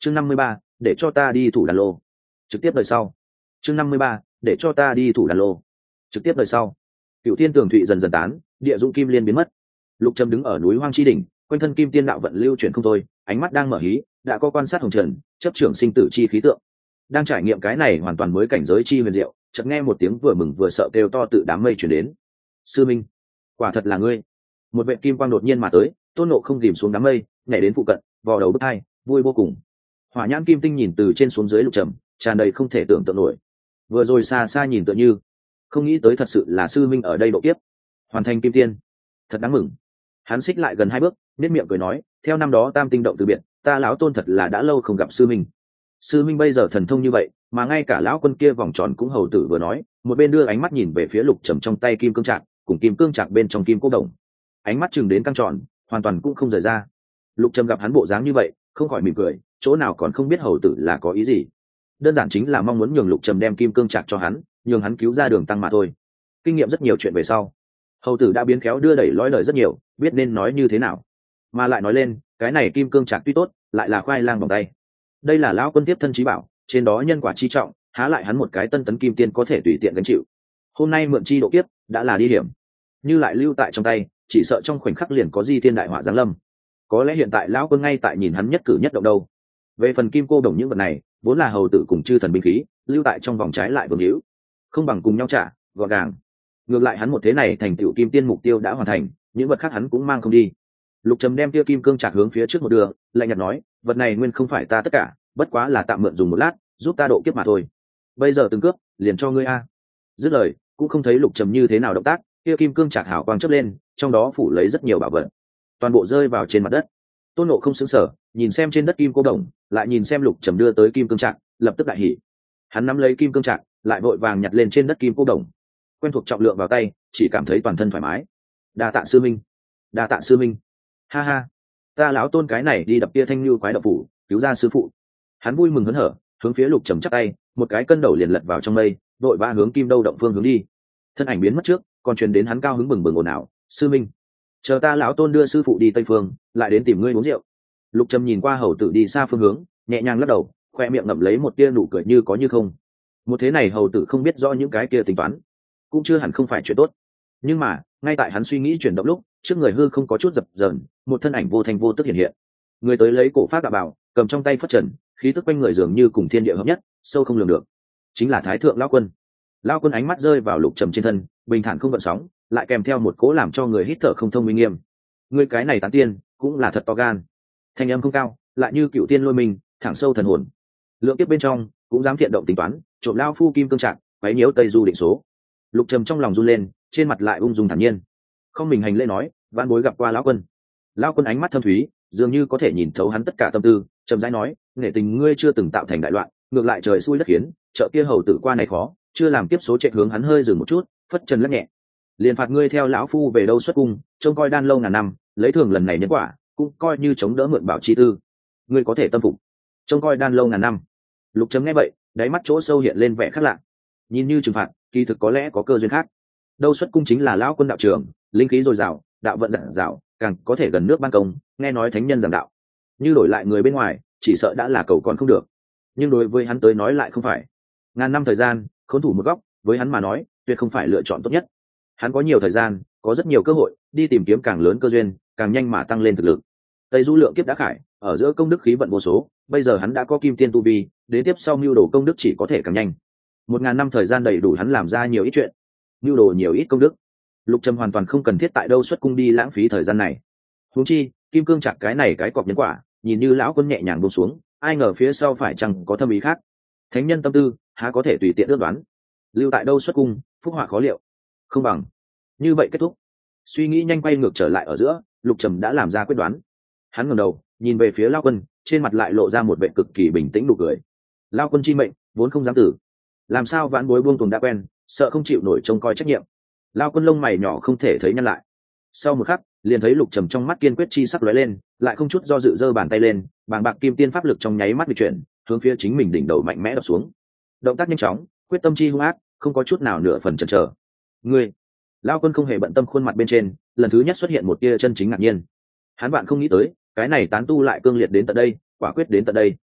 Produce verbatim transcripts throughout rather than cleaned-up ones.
chương năm mươi ba, để cho ta đi thủ đàn lô. Trực tiếp đời sau. chương năm mươi ba, để cho ta đi thủ đàn lô. Trực tiếp đời sau. Cựu thiên tường thụy dần dần tán, địa dũng kim liên biến mất. Lục Trầm đứng ở núi hoang chi đỉnh, quanh thân kim tiên đạo vận lưu chuyển không thôi, ánh mắt đang mở hí, đã có quan sát hồng trần, chấp trưởng sinh tử chi khí tượng. Đang trải nghiệm cái này hoàn toàn mới cảnh giới chi huyền diệu, chợt nghe một tiếng vừa mừng vừa sợ kêu to tự đám mây truyền đến. Sư minh, quả thật là ngươi. Một vệ kim quang đột nhiên mà tới, Tôn Ngộ không dìm xuống đám mây, nhảy đến phụ cận, vò đầu bứt tai, vui vô cùng. Hỏa nhãn kim tinh nhìn từ trên xuống dưới Lục Trầm, tràn đầy không thể tưởng tượng nổi. Vừa rồi xa xa nhìn tựa như không nghĩ tới thật sự là sư minh ở đây độ kiếp, hoàn thành kim tiên, thật đáng mừng. Hắn xích lại gần hai bước, nét miệng cười nói, theo năm đó tam tinh động từ biệt, ta lão Tôn thật là đã lâu không gặp sư minh. Sư minh bây giờ thần thông như vậy, mà ngay cả lão quân kia vòng tròn cũng hầu tử vừa nói, một bên đưa ánh mắt nhìn về phía Lục Trầm trong tay kim cương trạc, cùng kim cương trạc bên trong kim cô đồng, ánh mắt chừng đến căng tròn, hoàn toàn cũng không rời ra. Lục Trầm gặp hắn bộ dáng như vậy, không khỏi mỉm cười, chỗ nào còn không biết hầu tử là có ý gì, đơn giản chính là mong muốn nhường Lục Trầm đem kim cương trạc cho hắn, nhường hắn cứu ra đường tăng mà thôi. Kinh nghiệm rất nhiều chuyện về sau, hầu tử đã biến khéo đưa đẩy lõi lời rất nhiều, biết nên nói như thế nào, mà lại nói lên cái này kim cương trạc tuy tốt, lại là khoai lang vòng tay. Đây là lão quân tiếp thân trí bảo, trên đó nhân quả chi trọng, há lại hắn một cái tân tấn kim tiên có thể tùy tiện gánh chịu. Hôm nay mượn chi độ kiếp đã là đi hiểm, như lại lưu tại trong tay, chỉ sợ trong khoảnh khắc liền có di thiên đại họa giáng lâm. Có lẽ hiện tại lão quân ngay tại nhìn hắn nhất cử nhất động đâu. Về phần kim cô đồng những vật này, vốn là hầu tử cùng chư thần binh khí, lưu tại trong vòng trái lại vương hữu, không bằng cùng nhau trả gọn gàng. Ngược lại hắn một thế này thành tựu kim tiên mục tiêu đã hoàn thành, những vật khác hắn cũng mang không đi. Lục Trầm đem tia kim cương trạc hướng phía trước một đường, lạnh nhạt nói, vật này nguyên không phải ta tất cả, bất quá là tạm mượn dùng một lát, giúp ta độ kiếp mà thôi. Bây giờ từng cướp, liền cho ngươi a. Dứt lời, cũng không thấy Lục Trầm như thế nào động tác, tia kim cương trạc hào quang chớp lên, trong đó phủ lấy rất nhiều bảo vật, toàn bộ rơi vào trên mặt đất. Tôn Ngộ không sững sờ, nhìn xem trên đất kim cô đồng, lại nhìn xem Lục Trầm đưa tới kim cương trạc, lập tức đại hỉ. Hắn nắm lấy kim cương trạc, lại vội vàng nhặt lên trên đất kim cô đồng, quen thuộc trọng lượng vào tay, chỉ cảm thấy toàn thân thoải mái. Đa tạ sư minh, đa tạ sư minh, ha ha, ta lão Tôn cái này đi đập tia thanh lưu quái độc phủ, cứu ra sư phụ. Hắn vui mừng hớn hở, hướng phía Lục Trầm chắp tay, một cái cân đầu liền lật vào trong mây, vội vã hướng kim đâu động phương hướng đi. Thân ảnh biến mất trước, còn truyền đến hắn cao hứng bừng bừng ồn ào, sư minh, chờ ta lão Tôn đưa sư phụ đi tây phương, lại đến tìm ngươi uống rượu. Lục Trầm nhìn qua hầu tử đi xa phương hướng, nhẹ nhàng lắc đầu, khoe miệng ngậm lấy một tia nụ cười như có như không. Một thế này hầu tử không biết rõ những cái kia tính toán, cũng chưa hẳn không phải chuyện tốt. Nhưng mà ngay tại hắn suy nghĩ chuyển động lúc, trước người hư không có chút dập dờn, một thân ảnh vô thanh vô tức hiện hiện. Người tới lấy cổ phát đạo bảo, cầm trong tay phất trần, khí tức quanh người dường như cùng thiên địa hợp nhất, sâu không lường được. Chính là Thái Thượng Lão Quân. Lão Quân ánh mắt rơi vào Lục Trầm trên thân, bình thản không gợn sóng, lại kèm theo một cố làm cho người hít thở không thông uy nghiêm. Người cái này tán tiên, cũng là thật to gan. Thanh âm không cao, lại như cựu tiên lôi mình, thẳng sâu thần hồn. Lượng kiếp bên trong, cũng dám thiện động tính toán, trộm lao phu kim cương trạng, quấy nhiễu Tây Du định số. Lục Trầm trong lòng run lên, trên mặt lại ung dung thản nhiên. Không mình hành lễ nói, vãn bối gặp qua lão Quân. Lão Quân ánh mắt thâm thúy, dường như có thể nhìn thấu hắn tất cả tâm tư, trầm rãi nói, nghệ tình ngươi chưa từng tạo thành đại loạn, ngược lại trời xui đất khiến, chợ kia hầu tử qua này khó, chưa làm kiếp số chạy hướng hắn hơi dừng một chút, phất trần lắc nhẹ, liền phạt ngươi theo lão phu về đâu xuất cung, trông coi đan lâu ngàn năm, lấy thường lần này nhân quả, cũng coi như chống đỡ mượn bảo chi tư, ngươi có thể tâm phục. Trông coi đan lâu ngàn năm. Lục Trầm nghe vậy, đáy mắt chỗ sâu hiện lên vẻ khác lạ, nhìn như trừng phạt, kỳ thực có lẽ có cơ duyên khác. Đâu xuất cung chính là lão Quân đạo trưởng, linh khí dồi dào, đạo vận dặn dào, càng có thể gần nước ban công, nghe nói thánh nhân giảng đạo, như đổi lại người bên ngoài, chỉ sợ đã là cầu còn không được. Nhưng đối với hắn tới nói lại không phải. Ngàn năm thời gian, khốn thủ một góc, với hắn mà nói, tuyệt không phải lựa chọn tốt nhất. Hắn có nhiều thời gian, có rất nhiều cơ hội, đi tìm kiếm càng lớn cơ duyên, càng nhanh mà tăng lên thực lực. Tây Du lượng kiếp đã khải, ở giữa công đức khí vận vô số, bây giờ hắn đã có kim tiên tu vi, đến tiếp sau mưu đồ công đức chỉ có thể càng nhanh. Một ngàn năm thời gian đầy đủ hắn làm ra nhiều ít chuyện, mưu đồ nhiều ít công đức. Lục Trầm hoàn toàn không cần thiết tại đâu xuất cung đi lãng phí thời gian này. Huống chi, kim cương chặt cái này cái cọp nhân quả, nhìn như lão Quân nhẹ nhàng buông xuống, ai ngờ phía sau phải chẳng có thâm ý khác. Thánh nhân tâm tư, há có thể tùy tiện ước đoán. Lưu tại đâu xuất cung, phúc họa khó liệu. Không bằng như vậy kết thúc. Suy nghĩ nhanh quay ngược trở lại ở giữa, Lục Trầm đã làm ra quyết đoán. Hắn ngẩng đầu, nhìn về phía Lão Quân, trên mặt lại lộ ra một vẻ cực kỳ bình tĩnh nụ cười. Lão Quân chi mệnh, vốn không dám tử. Làm sao vãn bối buông tuồng đã quen, sợ không chịu nổi trông coi trách nhiệm. Lão Quân lông mày nhỏ không thể thấy nhăn lại. Sau một khắc, liền thấy Lục Trầm trong mắt kiên quyết chi sắc lóe lên, lại không chút do dự giơ bàn tay lên, bàng bạc kim tiên pháp lực trong nháy mắt di chuyển, hướng phía chính mình đỉnh đầu mạnh mẽ đập xuống. Động tác nhanh chóng, quyết tâm chi hung ác, không có chút nào nửa phần chần chờ. Ngươi, Lão Quân không hề bận tâm khuôn mặt bên trên, lần thứ nhất xuất hiện một tia chân chính ngạc nhiên. Hắn bạn không nghĩ tới, cái này tán tu lại cương liệt đến tận đây, quả quyết đến tận đây.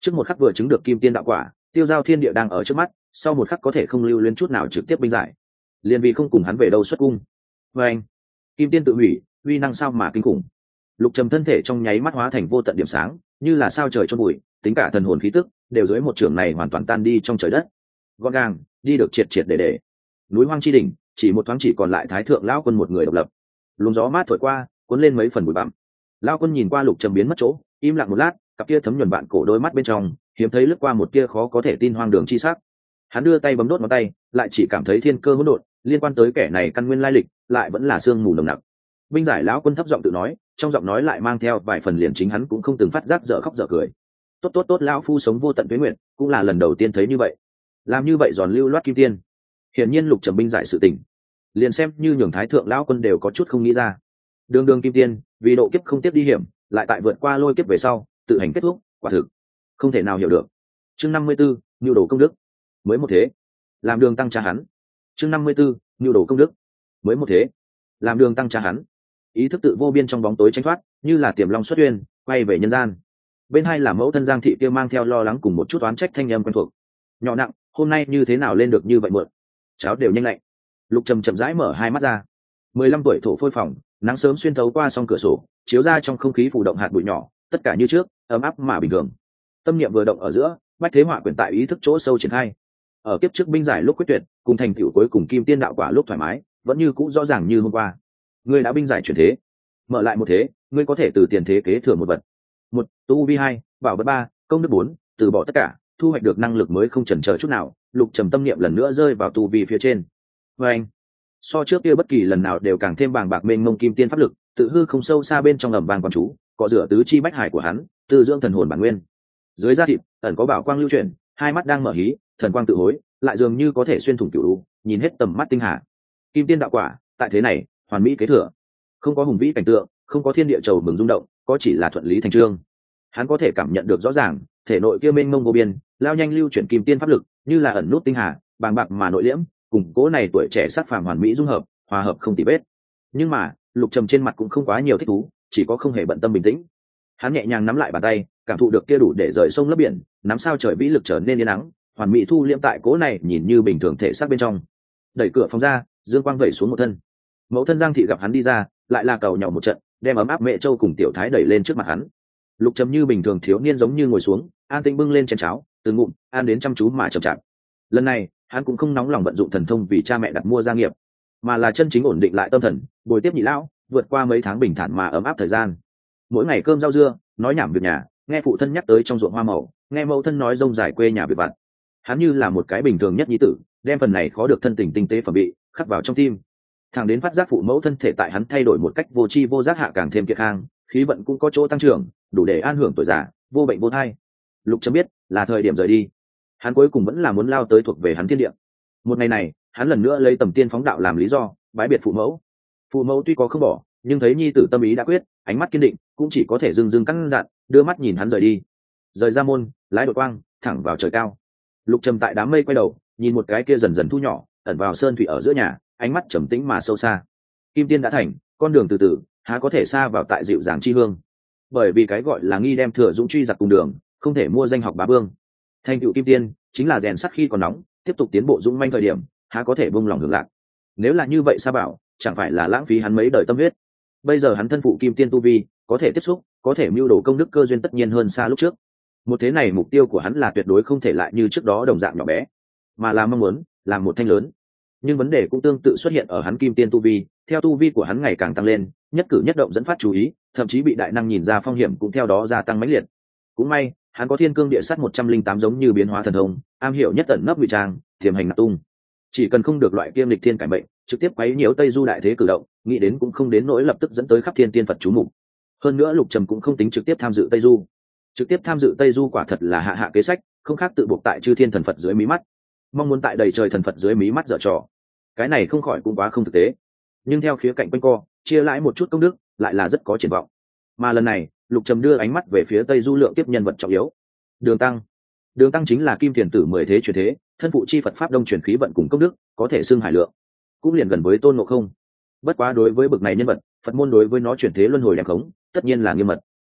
trước một khắc vừa chứng được kim tiên đạo quả, tiêu giao thiên địa đang ở trước mắt, sau một khắc có thể không lưu luyến chút nào trực tiếp binh giải, liền vì không cùng hắn về đâu xuất cung. Và anh, kim tiên tự hủy, uy năng sao mà kinh khủng. Lục Trầm thân thể trong nháy mắt hóa thành vô tận điểm sáng, như là sao trời chôn bụi, tính cả thần hồn khí tức đều dưới một trường này hoàn toàn tan đi trong trời đất. Gọn gàng đi được triệt triệt để để. Núi hoang chi đỉnh chỉ một thoáng chỉ còn lại Thái thượng lão quân một người độc lập. Luồng gió mát thổi qua, cuốn lên mấy phần bụi bặm. Lão quân nhìn qua Lục Trầm biến mất chỗ, im lặng một lát, cặp kia thấm nhuần bạn cổ đôi mắt bên trong hiếm thấy lướt qua một tia khó có thể tin hoang đường chi sắc. Hắn đưa tay bấm đốt ngón tay, lại chỉ cảm thấy thiên cơ hỗn độn, liên quan tới kẻ này căn nguyên lai lịch, lại vẫn là sương mù nồng nặc. Binh giải lão quân thấp giọng tự nói, trong giọng nói lại mang theo vài phần liền chính hắn cũng không từng phát giác dở khóc dở cười. Tốt tốt tốt, lão phu sống vô tận tuế nguyện, cũng là lần đầu tiên thấy như vậy. Làm như vậy giòn lưu loát kim tiên. Hiển nhiên Lục Trầm binh giải sự tình, liền xem như nhường Thái thượng lão quân đều có chút không nghĩ ra. Đường đường kim tiên, vì độ kiếp không tiếp đi hiểm, lại tại vượt qua lôi kiếp về sau, tự hành kết thúc, quả thực không thể nào hiểu được. Chương năm mươi 54, nhu đồ công đức. Mới một thế, làm đường tăng cha hắn. Chương năm mươi 54, nhu đồ công đức. Mới một thế, làm đường tăng cha hắn. Ý thức tự vô biên trong bóng tối tranh thoát, như là tiềm long xuất uyên, quay về nhân gian. Bên hai là mẫu thân Giang thị kia mang theo lo lắng cùng một chút oán trách thanh âm quen thuộc. Nhỏ nặng, hôm nay như thế nào lên được như vậy mượn? Cháo đều nhanh lạnh. Lục Trầm chậm rãi mở hai mắt ra. mười lăm tuổi thổ phôi phòng, nắng sớm xuyên thấu qua song cửa sổ, chiếu ra trong không khí phủ động hạt bụi nhỏ, tất cả như trước, ấm áp mà bình thường. Tâm niệm vừa động ở giữa, bách thế họa quyển tại ý thức chỗ sâu triển khai. Ở kiếp trước binh giải lúc quyết tuyệt, cùng thành tựu cuối cùng kim tiên đạo quả lúc thoải mái, vẫn như cũ rõ ràng như hôm qua. Ngươi đã binh giải chuyển thế, mở lại một thế, ngươi có thể từ tiền thế kế thừa một vật. Một, tu vi hai, bảo vật ba, công đức bốn, từ bỏ tất cả, thu hoạch được năng lực mới không chần chờ chút nào. Lục Trầm tâm niệm lần nữa rơi vào tu vi phía trên. Và anh, so trước kia bất kỳ lần nào đều càng thêm bàng bạc mênh mông kim tiên pháp lực, tự hư không sâu xa bên trong ẩm vàng quán chú, cọ rửa tứ chi bách hải của hắn, từ dưỡng thần hồn bản nguyên. Dưới da thịt ẩn có bảo quang lưu chuyển, hai mắt đang mở hí, thần quang tự hối, lại dường như có thể xuyên thủng cửu u, nhìn hết tầm mắt tinh hà. Kim tiên đạo quả, tại thế này, hoàn mỹ kế thừa. Không có hùng vĩ cảnh tượng, không có thiên địa trầu mừng rung động, có chỉ là thuận lý thành chương. Hắn có thể cảm nhận được rõ ràng, thể nội kia mênh mông vô biên, lao nhanh lưu chuyển kim tiên pháp lực, như là ẩn nút tinh hà, bàng bạc mà nội liễm, cùng cố này tuổi trẻ sắc phàm hoàn mỹ dung hợp, hòa hợp không tì vết. Nhưng mà, Lục Trầm trên mặt cũng không quá nhiều thích thú, chỉ có không hề bận tâm bình tĩnh. Hắn nhẹ nhàng nắm lại bàn tay, cảm thụ được kia đủ để rời sông lấp biển, nắm sao trời vĩ lực trở nên yên nắng, hoàn mỹ thu liễm tại cố này nhìn như bình thường thể xác bên trong. Đẩy cửa phòng ra, dương quang vẩy xuống một thân. Mẫu thân Giang thị gặp hắn đi ra, lại là cầu nhỏ một trận, đem ấm áp mẹ châu cùng tiểu thái đẩy lên trước mặt hắn. Lục Trầm như bình thường thiếu niên giống như ngồi xuống, an tĩnh bưng lên chén cháo, từ ngụm ăn đến chăm chú mà chậm chạp. Lần này, hắn cũng không nóng lòng vận dụng thần thông vì cha mẹ đặt mua gia nghiệp, mà là chân chính ổn định lại tâm thần, bồi tiếp nhị lão, vượt qua mấy tháng bình thản mà ấm áp thời gian. Mỗi ngày cơm rau dưa, nói nhảm việc nhà, nghe phụ thân nhắc tới trong ruộng hoa màu, nghe mẫu thân nói rông dài quê nhà việc vặt. Hắn như là một cái bình thường nhất nhi tử, đem phần này khó được thân tình tinh tế phẩm bị khắc vào trong tim. Thằng đến phát giác phụ mẫu thân thể tại hắn thay đổi một cách vô tri vô giác hạ càng thêm kiệt khang, khí vận cũng có chỗ tăng trưởng, đủ để an hưởng tuổi già, vô bệnh vô thai. Lục Trầm biết, là thời điểm rời đi. Hắn cuối cùng vẫn là muốn lao tới thuộc về hắn thiên địa. Một ngày này, hắn lần nữa lấy tầm tiên phóng đạo làm lý do, bái biệt phụ mẫu. Phụ mẫu tuy có không bỏ, nhưng thấy nhi tử tâm ý đã quyết, ánh mắt kiên định, cũng chỉ có thể dưng dưng căn dặn, đưa mắt nhìn hắn rời đi. Rời ra môn, lái đội quang, thẳng vào trời cao. Lục Trầm tại đám mây quay đầu, nhìn một cái kia dần dần thu nhỏ, ẩn vào sơn thủy ở giữa nhà, ánh mắt trầm tĩnh mà sâu xa. Kim tiên đã thành, con đường từ từ, há có thể xa vào tại dịu dàng chi hương. Bởi vì cái gọi là nghi đem thừa dũng truy giặc cùng đường, không thể mua danh học bá vương. Thành tựu kim tiên chính là rèn sắt khi còn nóng, tiếp tục tiến bộ dũng manh thời điểm, há có thể buông lòng hưởng lạc. Nếu là như vậy Sa Bảo, chẳng phải là lãng phí hắn mấy đời tâm huyết. Bây giờ hắn thân phụ kim tiên tu vi, có thể tiếp xúc, có thể mưu đồ công đức cơ duyên tất nhiên hơn xa lúc trước. Một thế này mục tiêu của hắn là tuyệt đối không thể lại như trước đó đồng dạng nhỏ bé, mà là mong muốn làm một thanh lớn. Nhưng vấn đề cũng tương tự xuất hiện ở hắn kim tiên tu vi, theo tu vi của hắn ngày càng tăng lên, nhất cử nhất động dẫn phát chú ý, thậm chí bị đại năng nhìn ra phong hiểm cũng theo đó gia tăng mãnh liệt. Cũng may, hắn có thiên cương địa sát một trăm linh tám giống như biến hóa thần thông, am hiểu nhất tận nấp ngụy trang, tiềm hành nạp tung. Chỉ cần không được loại kiêm lịch thiên cải mệnh, trực tiếp quấy nhiễu Tây Du đại thế cử động, nghĩ đến cũng không đến nỗi lập tức dẫn tới khắp thiên tiên Phật chú mục. Hơn nữa Lục Trầm cũng không tính trực tiếp tham dự Tây Du. Trực tiếp tham dự Tây Du quả thật là hạ hạ kế sách, không khác tự buộc tại chư thiên thần Phật dưới mí mắt. Mong muốn tại đầy trời thần Phật dưới mí mắt dở trò. Cái này không khỏi cũng quá không thực tế. Nhưng theo khía cạnh quanh co, chia lãi một chút công đức, lại là rất có triển vọng. Mà lần này, Lục Trầm đưa ánh mắt về phía Tây Du lượng tiếp nhân vật trọng yếu. Đường Tăng. Đường Tăng chính là kim thiền tử mười thế truyền thế, thân phụ chi Phật pháp đông truyền khí vận cùng công đức, có thể xưng hải lượng, cũng liền gần với Tôn Ngộ Không. Bất quá đối với bậc này nhân vật, Phật môn đối với nó chuyển thế luân hồi đem khống, tất nhiên là nghiêm mật.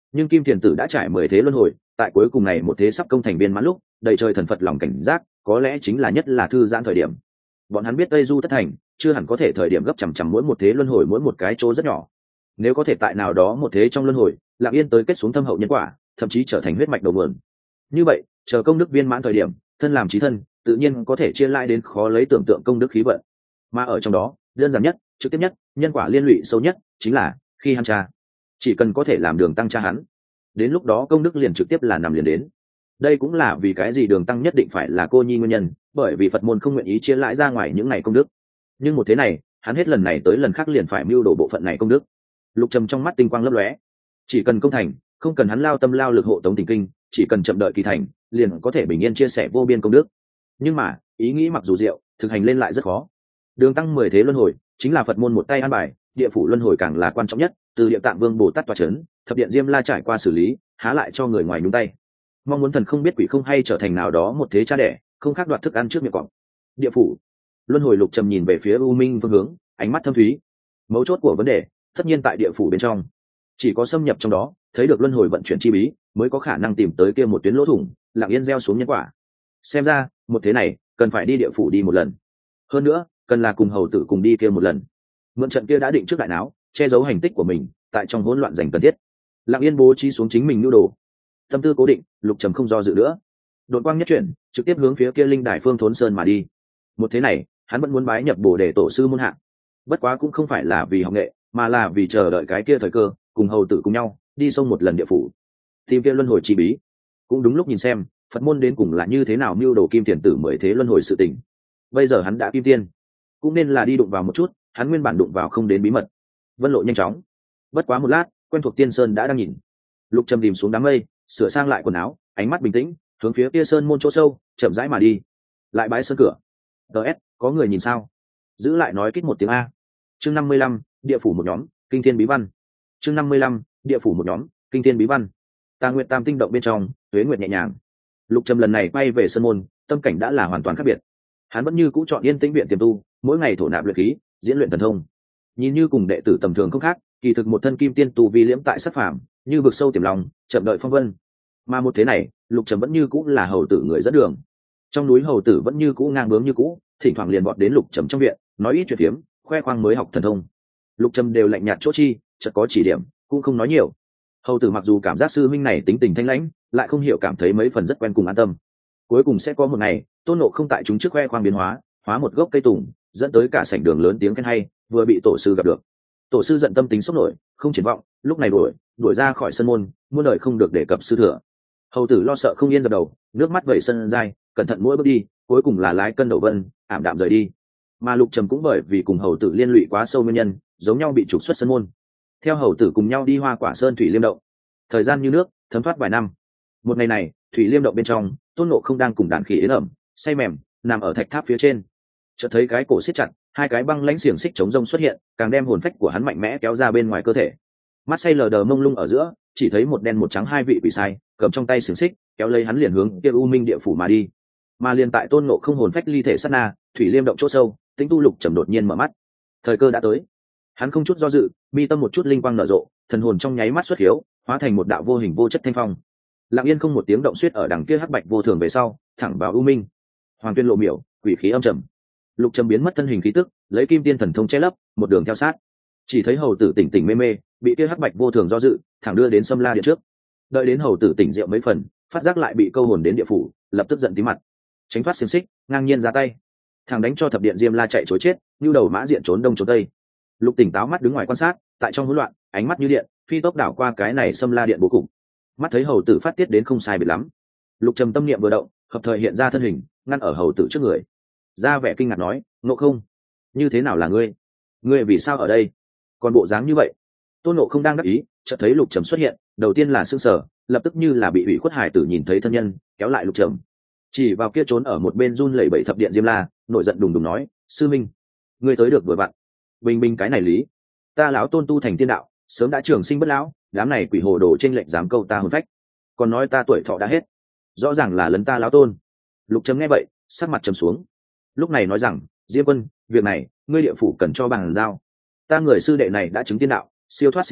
Nhưng kim thiền tử đã trải mười thế luân hồi, tại cuối cùng này một thế sắp công thành viên mãn lúc, đầy trời thần phật lòng cảnh giác, có lẽ chính là nhất là thư giãn thời điểm. Bọn hắn biết Tây Du tất thành, chưa hẳn có thể thời điểm gấp chằm chằm mỗi một thế luân hồi mỗi một cái chỗ rất nhỏ. Nếu có thể tại nào đó một thế trong luân hồi, lặng yên tới kết xuống thâm hậu nhân quả, thậm chí trở thành huyết mạch đầu nguồn. Như vậy, chờ công đức viên mãn thời điểm, thân làm chí thân, tự nhiên có thể chia lại đến khó lấy tưởng tượng công đức khí vận. Mà ở trong đó, đơn giản nhất, trực tiếp nhất, nhân quả liên lụy sâu nhất, chính là khi hắn cha, chỉ cần có thể làm đường tăng cha hắn, đến lúc đó công đức liền trực tiếp là nằm liền đến. Đây cũng là vì cái gì đường tăng nhất định phải là cô nhi nguyên nhân, bởi vì Phật môn không nguyện ý chia lại ra ngoài những ngày công đức. Nhưng một thế này, hắn hết lần này tới lần khác liền phải mưu đồ bộ phận này công đức. Lục Trầm trong mắt tinh quang lấp lóe, chỉ cần công thành, không cần hắn lao tâm lao lực hộ tống tình kinh, chỉ cần chậm đợi kỳ thành, liền có thể bình yên chia sẻ vô biên công đức. Nhưng mà, ý nghĩ mặc dù diệu, thực hành lên lại rất khó. Đường tăng mười thế luân hồi, chính là Phật môn một tay an bài, địa phủ luân hồi càng là quan trọng nhất, từ Địa Tạng Vương Bồ Tát tọa chấn, thập điện Diêm La trải qua xử lý, há lại cho người ngoài nhúng tay. Mong muốn thần không biết quỷ không hay trở thành nào đó một thế cha đẻ, không khác đoạt thức ăn trước miệng cọp. Địa phủ luân hồi. Lục Trầm nhìn về phía U Minh phương hướng, ánh mắt thâm thúy. Mấu chốt của vấn đề, tất nhiên tại địa phủ bên trong, chỉ có xâm nhập trong đó, thấy được luân hồi vận chuyển chi bí, mới có khả năng tìm tới kia một tuyến lỗ thủng, lặng yên gieo xuống nhân quả. Xem ra, một thế này, cần phải đi địa phủ đi một lần. Hơn nữa, cần là cùng hầu tử cùng đi kia một lần. Mượn trận kia đã định trước đại náo, che giấu hành tích của mình, tại trong hỗn loạn giành cần thiết. Lặng yên bố trí xuống chính mình nhu đồ. Tâm tư cố định, Lục Trầm không do dự nữa. Đột quang nhất chuyển, trực tiếp hướng phía kia linh đài Phương Thốn Sơn mà đi. Một thế này, hắn vẫn muốn bái nhập Bồ Đề tổ sư môn hạ. Bất quá cũng không phải là vì học nghệ, mà là vì chờ đợi cái kia thời cơ, cùng hầu tử cùng nhau đi sông một lần địa phủ, tìm kia luân hồi chi bí. Cũng đúng lúc nhìn xem Phật môn đến cùng là như thế nào mưu đồ kim tiền tử mười thế luân hồi sự tình. Bây giờ hắn đã kim tiên, cũng nên là đi đụng vào một chút hắn nguyên bản đụng vào không đến bí mật. Vân lộ nhanh chóng, bất quá một lát, quen thuộc tiên sơn đã đang nhìn. Lục Trầm tìm xuống đám mây, sửa sang lại quần áo, ánh mắt bình tĩnh, hướng phía kia sơn môn chỗ sâu chậm rãi mà đi. Lại bái sơn cửa. ts có người nhìn sao? Giữ lại nói kít một tiếng a. Chương năm mươi lăm, địa phủ một nhóm, kinh thiên bí văn. Chương năm mươi lăm, địa phủ một nhóm, kinh thiên bí văn. Tà Nguyệt Tam tinh động bên trong, Tuế Nguyệt nhẹ nhàng. Lục Trầm lần này bay về sơn môn, tâm cảnh đã là hoàn toàn khác biệt. Hắn vẫn như cũ chọn yên tĩnh viện tiềm tu, mỗi ngày thổ nạp luyện khí, diễn luyện thần thông. Nhìn như cùng đệ tử tầm thường không khác, kỳ thực một thân kim tiên tu vi liễm tại sát phàm, như vực sâu tiềm lòng, chậm đợi phong vân. Mà một thế này, Lục Trầm vẫn như cũ là hầu tử người dẫn đường. Trong núi hầu tử vẫn như cũ ngang bướng như cũ, thỉnh thoảng liền bọt đến Lục Trầm trong viện, nói ít chuyện phiếm, khoe khoang mới học thần thông. Lục Trầm đều lạnh nhạt chỗ chi, chợt có chỉ điểm, cũng không nói nhiều. Hầu tử mặc dù cảm giác sư minh này tính tình thanh lãnh, lại không hiểu cảm thấy mấy phần rất quen cùng an tâm. Cuối cùng sẽ có một ngày, Tôn Ngộ không tại chúng trước khoe khoang biến hóa, hóa một gốc cây tùng, dẫn tới cả sảnh đường lớn tiếng khen hay, vừa bị tổ sư gặp được. Tổ sư giận tâm tính sốc nổi, không triển vọng, lúc này đuổi đuổi ra khỏi sân môn, muôn đời không được đề cập sư thừa. Hầu tử lo sợ không yên dập đầu, nước mắt vẩy sân dai, cẩn thận mỗi bước đi, cuối cùng là lái cân đầu vân, ảm đạm rời đi. Mà Lục Trầm cũng bởi vì cùng hầu tử liên lụy quá sâu nguyên nhân, giống nhau bị trục xuất sân môn. Theo hầu tử cùng nhau đi Hoa Quả Sơn Thủy Liêm động. Thời gian như nước, thấm thoát vài năm. Một ngày này, Thủy Liêm động bên trong, Tôn Ngộ không đang cùng đàn khỉ yến ẩm, say mềm, nằm ở thạch tháp phía trên. Chợt thấy cái cổ siết chặt, hai cái băng lãnh xiềng xích chống rông xuất hiện, càng đem hồn phách của hắn mạnh mẽ kéo ra bên ngoài cơ thể. Mắt say lờ đờ mông lung ở giữa, chỉ thấy một đen một trắng hai vị quỷ sai, cầm trong tay xiềng xích, kéo lấy hắn liền hướng kia U Minh địa phủ mà đi. Mà liền tại Tôn Ngộ không hồn phách ly thể sát na, Thủy Liêm động chỗ sâu, Tĩnh Tu Lục Trầm đột nhiên mở mắt. Thời cơ đã tới. Hắn không chút do dự, mi tâm một chút linh quang nở rộ, thần hồn trong nháy mắt xuất hiếu, hóa thành một đạo vô hình vô chất thanh phong. Lặng yên không một tiếng động suýt ở đằng kia hắc bạch vô thường về sau, thẳng vào U Minh. Hoàng tuyên lộ miểu, quỷ khí âm trầm. Lục Trầm biến mất thân hình khí tức, lấy kim tiên thần thông che lấp, một đường theo sát. Chỉ thấy hầu tử tỉnh tỉnh mê mê, bị kia hắc bạch vô thường do dự, thẳng đưa đến Sâm La điện trước. Đợi đến hầu tử tỉnh rượu mấy phần, phát giác lại bị câu hồn đến địa phủ, lập tức giận tí mặt, tránh thoát xiềng xích, ngang nhiên ra tay, thằng đánh cho thập điện Diêm La chạy trối chết, như đầu mã diện trốn đông trốn tây. Lục tỉnh táo mắt đứng ngoài quan sát, tại trong hỗn loạn, ánh mắt như điện, phi tốc đảo qua cái này Sâm La điện bố cục. Mắt thấy hầu tử phát tiết đến không sai biệt lắm, Lục Trầm tâm niệm vừa động, hợp thời hiện ra thân hình, ngăn ở hầu tử trước người. Ra vẻ kinh ngạc nói, Ngộ không, như thế nào là ngươi? Ngươi vì sao ở đây? Còn bộ dáng như vậy? Tôn Ngộ không đang đắc ý, chợt thấy Lục Trầm xuất hiện, đầu tiên là sững sờ, lập tức như là bị ủy khuất hải tử nhìn thấy thân nhân, kéo lại Lục Trầm, chỉ vào kia trốn ở một bên run lẩy bẩy thập điện Diêm La, nổi giận đùng đùng nói, sư minh, ngươi tới được vừa vặn. Bình bình cái này lý, ta lão Tôn tu thành tiên đạo, sớm đã trường sinh bất lão, đám này quỷ hồ đồ trên lệnh dám câu ta hồn phách, còn nói ta tuổi thọ đã hết, rõ ràng là lấn ta lão Tôn. Lục Trầm nghe vậy, sắc mặt trầm xuống, lúc này nói rằng, Diêm Quân, việc này ngươi địa phủ cần cho bằng giao, ta người sư đệ này đã chứng tiên đạo, siêu thoát sinh tử,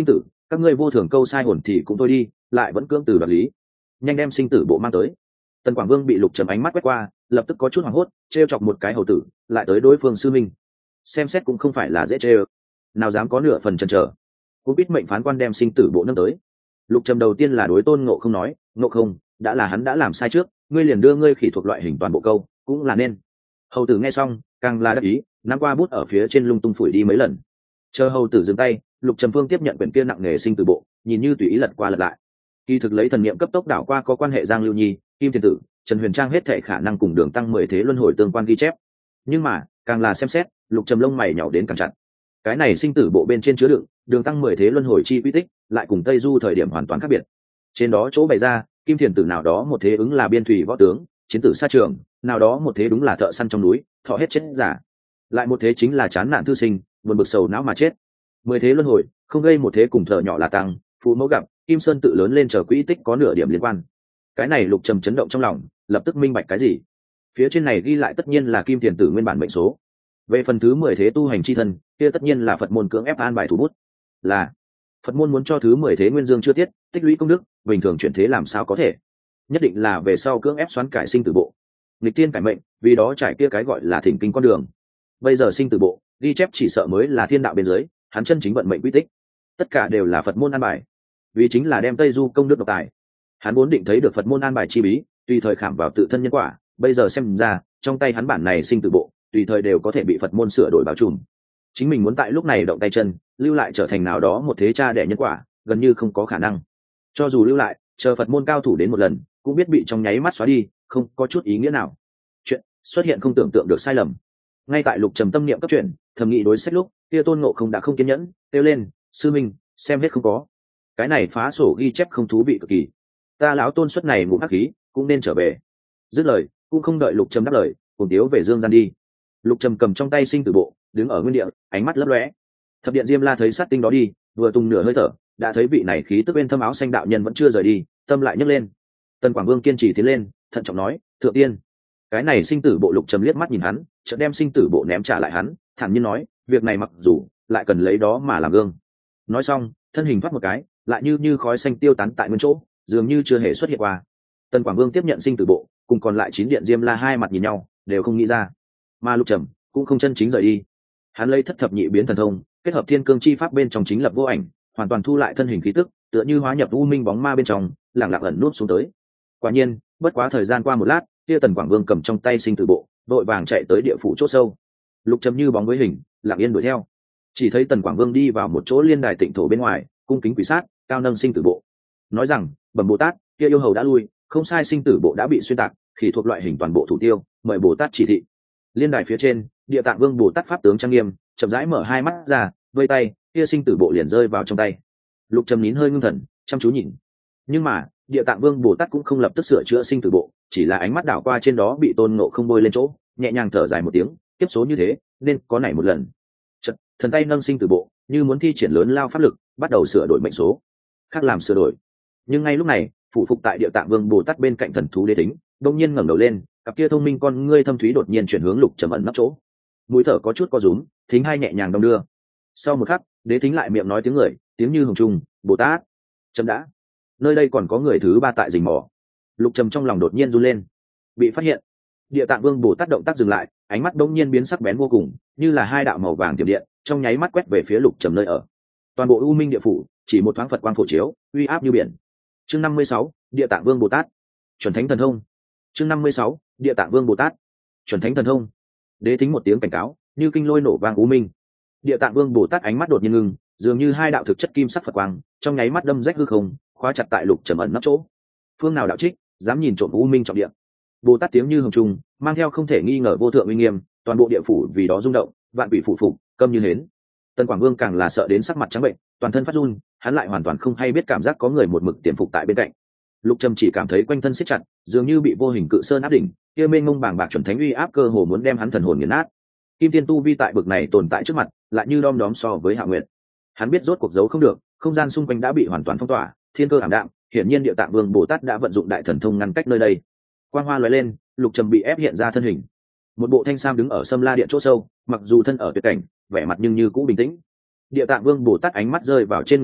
các ngươi vô thường câu sai hồn thì cũng thôi đi, lại vẫn cưỡng từ đoạt lý, nhanh đem sinh tử bộ mang tới. Tần Quảng Vương bị Lục Trầm ánh mắt quét qua, lập tức có chút hoảng hốt, trêu chọc một cái hầu tử, lại tới đối phương sư minh, xem xét cũng không phải là dễ trêu, nào dám có nửa phần chần chờ. Cũng biết mệnh phán quan đem sinh tử bộ nâng tới. Lục Trầm đầu tiên là đối Tôn Ngộ Không nói, Ngộ Không, đã là hắn đã làm sai trước, ngươi liền đưa ngươi khỉ thuộc loại hình toàn bộ câu, cũng là nên. Hầu tử nghe xong, càng là đắc ý, nắm qua bút ở phía trên lung tung phủi đi mấy lần. Chờ hầu tử dừng tay, Lục Trầm Phương tiếp nhận quyển kia nặng nghề sinh tử bộ, nhìn như tùy ý lật qua lật lại. Kỳ thực lấy thần niệm cấp tốc đảo qua có quan hệ Giang Lưu Nhi, Kim Thiên Tử, Trần Huyền Trang hết thảy khả năng cùng đường tăng mười thế luân hồi tương quan ghi chép. Nhưng mà, càng là xem xét, Lục Trầm lông mày nhỏ đến càng chặt. Cái này sinh tử bộ bên trên chứa đựng, đường tăng mười thế luân hồi chi quy tích, lại cùng Tây Du thời điểm hoàn toàn khác biệt. Trên đó chỗ bày ra, Kim Thiền Tử nào đó một thế ứng là biên thủy võ tướng, chiến tử xa trường, nào đó một thế đúng là thợ săn trong núi, thọ hết chết giả. Lại một thế chính là chán nạn thư sinh, buồn bực sầu não mà chết. Mười thế luân hồi, không gây một thế cùng thợ nhỏ là tăng, phụ mẫu gặp, Kim Sơn tự lớn lên chờ quỹ tích có nửa điểm liên quan. Cái này Lục Trầm chấn động trong lòng, lập tức minh bạch cái gì. Phía trên này ghi lại tất nhiên là Kim Thiền Tử nguyên bản mệnh số. Về phần thứ mười thế tu hành chi thân, kia tất nhiên là Phật môn cưỡng ép an bài thủ bút. Là Phật môn muốn cho thứ mười thế nguyên dương chưa tiết, tích lũy công đức, bình thường chuyển thế làm sao có thể? Nhất định là về sau cưỡng ép xoán cải sinh tử bộ. Nghịch tiên cải mệnh, vì đó trải kia cái gọi là thỉnh kinh con đường. Bây giờ sinh tử bộ, ghi chép chỉ sợ mới là thiên đạo bên dưới, hắn chân chính vận mệnh quy tích. Tất cả đều là Phật môn an bài. Vì chính là đem Tây Du công đức độc tài. Hắn vốn định thấy được Phật môn an bài chi bí, tùy thời khảm vào tự thân nhân quả, bây giờ xem ra, trong tay hắn bản này sinh tử bộ, tùy thời đều có thể bị Phật môn sửa đổi bao trùm. Chính mình muốn tại lúc này động tay chân, lưu lại trở thành nào đó một thế cha đẻ nhân quả, gần như không có khả năng. Cho dù lưu lại, chờ Phật môn cao thủ đến một lần, cũng biết bị trong nháy mắt xóa đi, không có chút ý nghĩa nào. Chuyện xuất hiện không tưởng tượng được sai lầm. Ngay tại Lục Trầm tâm niệm cấp chuyện, thầm nghĩ đối sách lúc, kia Tôn Ngộ Không đã không kiên nhẫn, kêu lên, sư minh, xem hết không có. Cái này phá sổ ghi chép không thú vị cực kỳ. Ta lão Tôn suất này ngủ hắc khí, cũng nên trở về. Dứt lời, cũng không đợi Lục Trầm đáp lời, cùng tiếu về dương gian đi. Lục Trầm cầm trong tay sinh tử bộ, đứng ở nguyên địa, ánh mắt lấp lóe. Thập điện Diêm La thấy sát tinh đó đi, vừa tung nửa hơi thở, đã thấy vị này khí tức bên thâm áo xanh đạo nhân vẫn chưa rời đi, tâm lại nhấc lên. Tần Quảng Vương kiên trì tiến lên, thận trọng nói, thượng tiên. Cái này sinh tử bộ Lục Trầm liếc mắt nhìn hắn, chợt đem sinh tử bộ ném trả lại hắn, thản nhiên nói, việc này mặc dù lại cần lấy đó mà làm gương. Nói xong, thân hình thoát một cái, lại như như khói xanh tiêu tán tại nguyên chỗ, dường như chưa hề xuất hiện qua. Tần Quảng Vương tiếp nhận sinh tử bộ, cùng còn lại chín điện Diêm La hai mặt nhìn nhau, đều không nghĩ ra. Mà Lục Trầm cũng không chân chính rời đi. Hắn lấy thất thập nhị biến thần thông, kết hợp thiên cương chi pháp bên trong chính lập vô ảnh, hoàn toàn thu lại thân hình khí tức, tựa như hóa nhập u minh bóng ma bên trong, lặng lặng ẩn nút xuống tới. Quả nhiên, bất quá thời gian qua một lát, kia Tần Quảng Vương cầm trong tay sinh tử bộ, đội vàng chạy tới địa phủ chỗ sâu. Lục Trầm như bóng với hình, lặng yên đuổi theo. Chỉ thấy Tần Quảng Vương đi vào một chỗ liên đài tịnh thổ bên ngoài, cung kính quỳ sát, cao nâng sinh tử bộ, nói rằng, bẩm Bồ Tát, kia yêu hầu đã lui, không sai sinh tử bộ đã bị xuyên tạc, khỉ thuộc loại hình toàn bộ thủ tiêu, mời Bồ Tát chỉ thị. Liên đài phía trên, Địa Tạng Vương Bồ Tát pháp tướng trang nghiêm, chậm rãi mở hai mắt ra, vây tay, kia sinh tử bộ liền rơi vào trong tay. Lục Trầm nín hơi ngưng thần, chăm chú nhìn. Nhưng mà, Địa Tạng Vương Bồ Tát cũng không lập tức sửa chữa sinh tử bộ, chỉ là ánh mắt đảo qua trên đó bị Tôn Ngộ Không bôi lên chỗ, nhẹ nhàng thở dài một tiếng, tiếp số như thế, nên có nảy một lần. Chợt, thần tay nâng sinh tử bộ, như muốn thi triển lớn lao pháp lực, bắt đầu sửa đổi mệnh số. Khác làm sửa đổi. Nhưng ngay lúc này, phụ phục tại Địa Tạng Vương Bồ Tát bên cạnh thần thú Đế Thính, đông nhiên ngẩng đầu lên, cặp kia thông minh con ngươi thâm thúy đột nhiên chuyển hướng Lục Trầm ẩn nấp chỗ. Mũi thở có chút co rúm, thính hai nhẹ nhàng đong đưa. Sau một khắc, Đế Thính lại miệng nói tiếng người, tiếng như hồng trung, Bồ Tát, chấm đã. Nơi đây còn có người thứ ba tại rình mò. Lục Trầm trong lòng đột nhiên run lên. Bị phát hiện. Địa Tạng Vương Bồ Tát động tác dừng lại, ánh mắt đông nhiên biến sắc bén vô cùng, như là hai đạo màu vàng tiềm điện, trong nháy mắt quét về phía Lục Trầm nơi ở. Toàn bộ U Minh địa phủ, chỉ một thoáng Phật quang phổ chiếu, uy áp như biển. Chương năm mươi sáu, Địa Tạng Vương Bồ Tát, chuẩn thánh thần thông. Chương năm mươi sáu, Địa Tạng Vương Bồ Tát, chuẩn thánh thần thông. Đế Thính một tiếng cảnh cáo, như kinh lôi nổ vang U Minh. Địa Tạng Vương Bồ Tát ánh mắt đột nhiên ngưng, dường như hai đạo thực chất kim sắc Phật quang, trong nháy mắt đâm rách hư không, khóa chặt tại Lục Trầm ẩn nấp chỗ. Phương nào đạo trích, dám nhìn trộm U Minh trọng địa. Bồ Tát tiếng như hồng trung, mang theo không thể nghi ngờ vô thượng uy nghiêm, toàn bộ địa phủ vì đó rung động, vạn quỷ phụ phục, câm như hến. Tần Quảng Vương càng là sợ đến sắc mặt trắng bệnh, toàn thân phát run, hắn lại hoàn toàn không hay biết cảm giác có người một mực tiềm phục tại bên cạnh. Lục Trầm chỉ cảm thấy quanh thân siết chặt, dường như bị vô hình cự sơn áp đỉnh, kia mênh mông bàng bạc chuẩn thánh uy áp cơ hồ muốn đem hắn thần hồn nghiền nát. Kim Tiên tu vi tại bực này tồn tại trước mặt, lại như đom đóm so với Hạ Nguyệt. Hắn biết rốt cuộc giấu không được, không gian xung quanh đã bị hoàn toàn phong tỏa, thiên cơ ảm đạm, hiển nhiên Địa Tạng Vương Bồ Tát đã vận dụng đại thần thông ngăn cách nơi đây. Quang hoa lóe lên, Lục Trầm bị ép hiện ra thân hình. Một bộ thanh sam đứng ở Sâm La điện chỗ sâu, mặc dù thân ở tuyệt cảnh, vẻ mặt nhưng như cũ bình tĩnh. Địa Tạng Vương Bồ Tát ánh mắt rơi vào trên người hắn,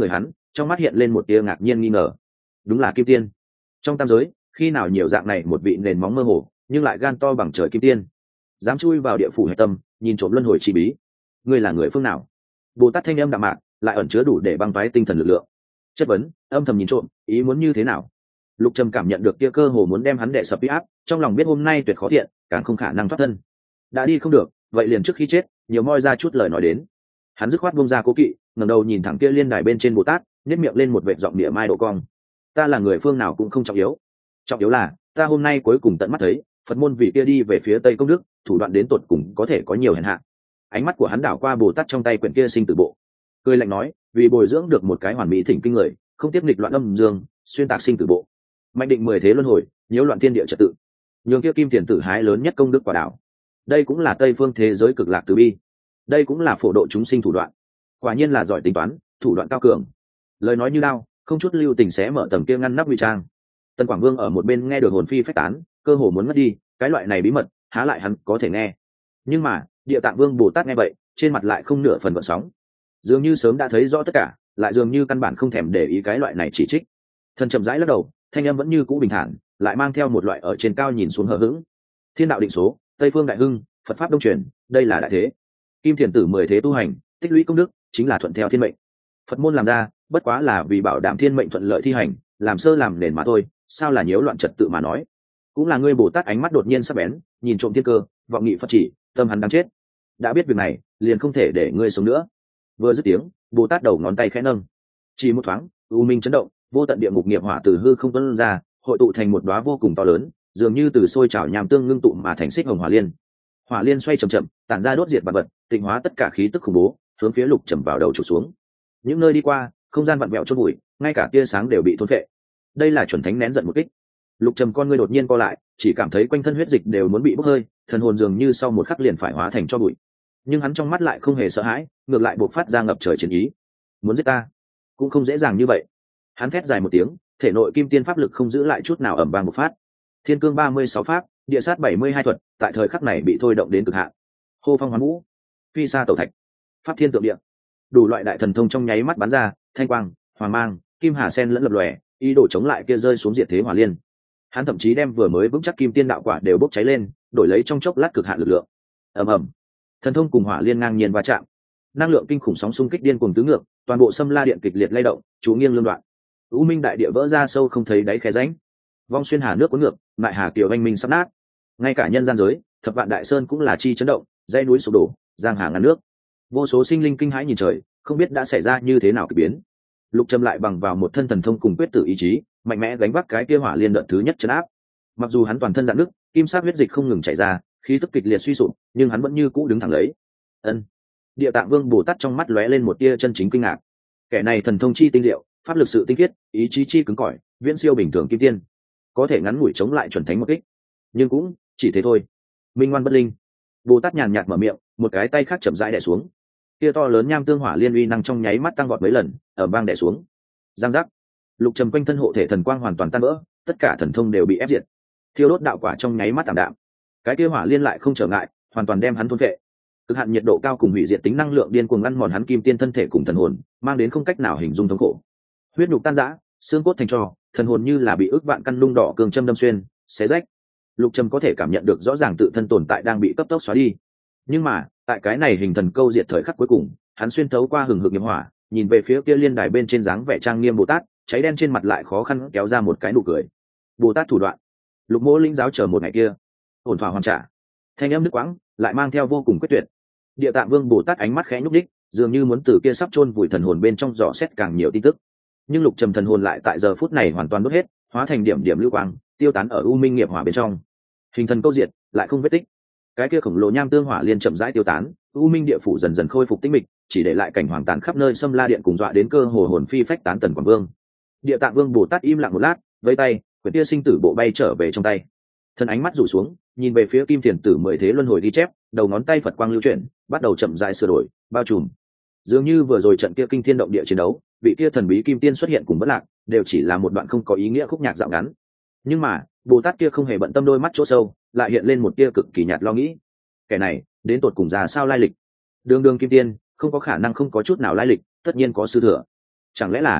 trong mắt hiện lên một tia ngạc nhiên nghi ngờ. Đúng là kim tiên. Trong tam giới, khi nào nhiều dạng này một vị nền móng mơ hồ nhưng lại gan to bằng trời kim tiên, dám chui vào địa phủ hạch tâm, nhìn trộm luân hồi chi bí. Ngươi là người phương nào? Bồ Tát thanh âm đạm mạc, lại ẩn chứa đủ để băng toái tinh thần lực lượng. Chất vấn, âm thầm nhìn trộm, ý muốn như thế nào? Lục Trầm cảm nhận được kia cơ hồ muốn đem hắn đè sập uy áp, trong lòng biết hôm nay tuyệt khó thiện, càng không khả năng thoát thân. Đã đi không được, vậy liền trước khi chết, nhiều moi ra chút lời nói đến. Hắn dứt khoát buông ra cố kỵ, ngẩng đầu nhìn thẳng kia liên đài bên trên Bồ Tát, nhếch miệng lên một vệt giọng địa mai độ cong. Ta là người phương nào cũng không trọng yếu, trọng yếu là ta hôm nay cuối cùng tận mắt thấy Phật môn vị kia đi về phía Tây Công Đức, thủ đoạn đến tột cùng có thể có nhiều hèn hạ. Ánh mắt của hắn đảo qua Bồ Tát trong tay quyển kia sinh tử bộ, cười lạnh nói, vì bồi dưỡng được một cái hoàn mỹ thỉnh kinh người, không tiếp nghịch loạn âm dương, xuyên tạc sinh tử bộ, mạnh định mười thế luân hồi, nhiễu loạn thiên địa trật tự, nhường kia kim tiền tử hái lớn nhất công đức quả đạo. Đây cũng là Tây phương thế giới cực lạc từ bi, đây cũng là phổ độ chúng sinh thủ đoạn. Quả nhiên là giỏi tính toán, thủ đoạn cao cường. Lời nói như lao, không chút lưu tình xé mở tầng kia ngăn nắp nguy trang. Tần Quảng Vương ở một bên nghe được hồn phi phách tán, cơ hồ muốn mất đi, cái loại này bí mật, há lại hắn có thể nghe. Nhưng mà, Địa Tạng Vương Bồ Tát nghe vậy, trên mặt lại không nửa phần gợn sóng, dường như sớm đã thấy rõ tất cả, lại dường như căn bản không thèm để ý cái loại này chỉ trích. Thần chậm rãi lắc đầu, thanh âm vẫn như cũ bình thản, lại mang theo một loại ở trên cao nhìn xuống hờ hững. Thiên đạo định số, Tây phương đại hưng, Phật pháp đông truyền, đây là đại thế. Kim thiền tử mười thế tu hành, tích lũy công đức, chính là thuận theo thiên mệnh. Phật môn làm ra, bất quá là vì bảo đảm thiên mệnh thuận lợi thi hành, làm sơ làm nền mà thôi, sao là nhiễu loạn trật tự mà nói. Cũng là ngươi Bồ Tát ánh mắt đột nhiên sắc bén, nhìn trộm thiên cơ, vọng nghị Phật chỉ, tâm hắn đáng chết. Đã biết việc này, liền không thể để ngươi sống nữa. Vừa dứt tiếng, Bồ Tát đầu ngón tay khẽ nâng, chỉ một thoáng, u minh chấn động, vô tận địa ngục nghiệp hỏa từ hư không tuôn ra, hội tụ thành một đóa vô cùng to lớn, dường như từ sôi trào nham tương ngưng tụ mà thành xích hồng hỏa liên. Hỏa liên xoay chậm chậm, tản ra đốt diệt vạn vật, tịnh hóa tất cả khí tức khủng bố, hướng phía Lục Trầm vào đầu chụp xuống. Những nơi đi qua, không gian vặn vẹo chôn bụi, ngay cả tia sáng đều bị thôn phệ. Đây là chuẩn thánh nén giận một kích. Lục Trầm con ngươi đột nhiên co lại, chỉ cảm thấy quanh thân huyết dịch đều muốn bị bốc hơi, thần hồn dường như sau một khắc liền phải hóa thành tro bụi. Nhưng hắn trong mắt lại không hề sợ hãi, ngược lại bộc phát ra ngập trời chiến ý. Muốn giết ta, cũng không dễ dàng như vậy. Hắn thét dài một tiếng, thể nội kim tiên pháp lực không giữ lại chút nào ầm vang một phát. Thiên cương ba mươi sáu pháp, địa sát bảy mươi hai thuật, tại thời khắc này bị thôi động đến cực hạn. Hô phong hoán vũ, phi sa tẩu thạch, pháp thiên tượng địa, đủ loại đại thần thông trong nháy mắt bắn ra, thanh quang, hoàng mang, kim hà sen lẫn lập lòe, ý đồ chống lại kia rơi xuống diệt thế hỏa liên. Hắn thậm chí đem vừa mới vững chắc kim tiên đạo quả đều bốc cháy lên, đổi lấy trong chốc lát cực hạn lực lượng. Ầm ầm, thần thông cùng hỏa liên ngang nhiên va chạm, năng lượng kinh khủng sóng xung kích điên cuồng tứ ngược, toàn bộ Sâm La Điện kịch liệt lay động, chú nghiêng lương đoạn. U minh đại địa vỡ ra sâu không thấy đáy khe rãnh, vong xuyên hà nước cuốn ngược, mại hà kiều anh minh sắp nát. Ngay cả nhân gian giới, thập vạn đại sơn cũng là chi chấn động, dãy núi sụp đổ, giang hà ngăn nước. Vô số sinh linh kinh hãi nhìn trời, không biết đã xảy ra như thế nào kỳ biến. Lục Trầm lại bằng vào một thân thần thông cùng quyết tử ý chí, mạnh mẽ gánh vác cái kia hỏa liên đợt thứ nhất chấn áp. Mặc dù hắn toàn thân rạn nứt, kim sắc huyết dịch không ngừng chảy ra, khí tức kịch liệt suy sụp, nhưng hắn vẫn như cũ đứng thẳng lấy. Ân. Địa Tạng Vương Bồ Tát trong mắt lóe lên một tia chân chính kinh ngạc. Kẻ này thần thông chi tinh diệu, pháp lực sự tinh khiết, ý chí chi cứng cỏi, viễn siêu bình thường kim tiên, có thể ngắn ngủi chống lại chuẩn thánh một kích. Nhưng cũng chỉ thế thôi. Minh ngoan bất linh. Bồ Tát nhàn nhạt mở miệng, một cái tay khác chậm rãi đè xuống. Kia to lớn nham tương hỏa liên uy năng trong nháy mắt tăng vọt mấy lần, ở bang đè xuống. Giang giác. Lục Trầm quanh thân hộ thể thần quang hoàn toàn tan vỡ, tất cả thần thông đều bị ép diệt. Thiêu đốt đạo quả trong nháy mắt tạm đạm. Cái kia hỏa liên lại không trở ngại, hoàn toàn đem hắn thôn phệ. Cực hạn nhiệt độ cao cùng hủy diệt tính năng lượng điên cuồng ăn mòn hắn kim tiên thân thể cùng thần hồn, mang đến không cách nào hình dung thống khổ. Huyết nhục tan rã, xương cốt thành tro, thần hồn như là bị ức vạn căn lung đỏ cường châm đâm xuyên, xé rách. Lục Trầm có thể cảm nhận được rõ ràng tự thân tồn tại đang bị cấp tốc xóa đi. Nhưng mà, tại cái này hình thần câu diệt thời khắc cuối cùng, hắn xuyên thấu qua hừng hực nghiệp hỏa, nhìn về phía kia liên đài bên trên dáng vẻ trang nghiêm Bồ Tát, cháy đen trên mặt lại khó khăn kéo ra một cái nụ cười. Bồ Tát thủ đoạn, Lục Mỗ linh giáo chờ một ngày kia, ổn thỏa hoàn trả. Thanh âm nước quãng, lại mang theo vô cùng quyết tuyệt. Địa Tạng Vương Bồ Tát ánh mắt khẽ nhúc đích, dường như muốn từ kia sắp chôn vùi thần hồn bên trong dò xét càng nhiều tin tức. Nhưng Lục Trầm thần hồn lại tại giờ phút này hoàn toàn đốt hết, hóa thành điểm điểm lưu quang, tiêu tán ở u minh nghiệp hỏa bên trong. Hình thần câu diệt, lại không vết tích. Cái kia khổng lồ nham tương hỏa liên chậm rãi tiêu tán, u minh địa phủ dần dần khôi phục tĩnh mịch, chỉ để lại cảnh hoàng tàn khắp nơi Sâm La Điện cùng dọa đến cơ hồ hồn phi phách tán Tần Quảng Vương. Địa Tạng Vương Bồ Tát im lặng một lát, vẫy tay, quyển kia sinh tử bộ bay trở về trong tay. Thân ánh mắt rủ xuống, nhìn về phía kim thiền tử mười thế luân hồi ghi chép, đầu ngón tay Phật quang lưu chuyển, bắt đầu chậm rãi sửa đổi, bao trùm. Dường như vừa rồi trận kia kinh thiên động địa chiến đấu, vị kia thần bí kim tiên xuất hiện cùng bất lạc, đều chỉ là một đoạn không có ý nghĩa khúc nhạc dạo ngắn. Nhưng mà, Bồ Tát kia không hề bận tâm đôi mắt chỗ sâu, lại hiện lên một tia cực kỳ nhạt lo nghĩ. Kẻ này, đến tột cùng ra sao lai lịch? Đường đường kim tiên, không có khả năng không có chút nào lai lịch, tất nhiên có sư thừa. Chẳng lẽ là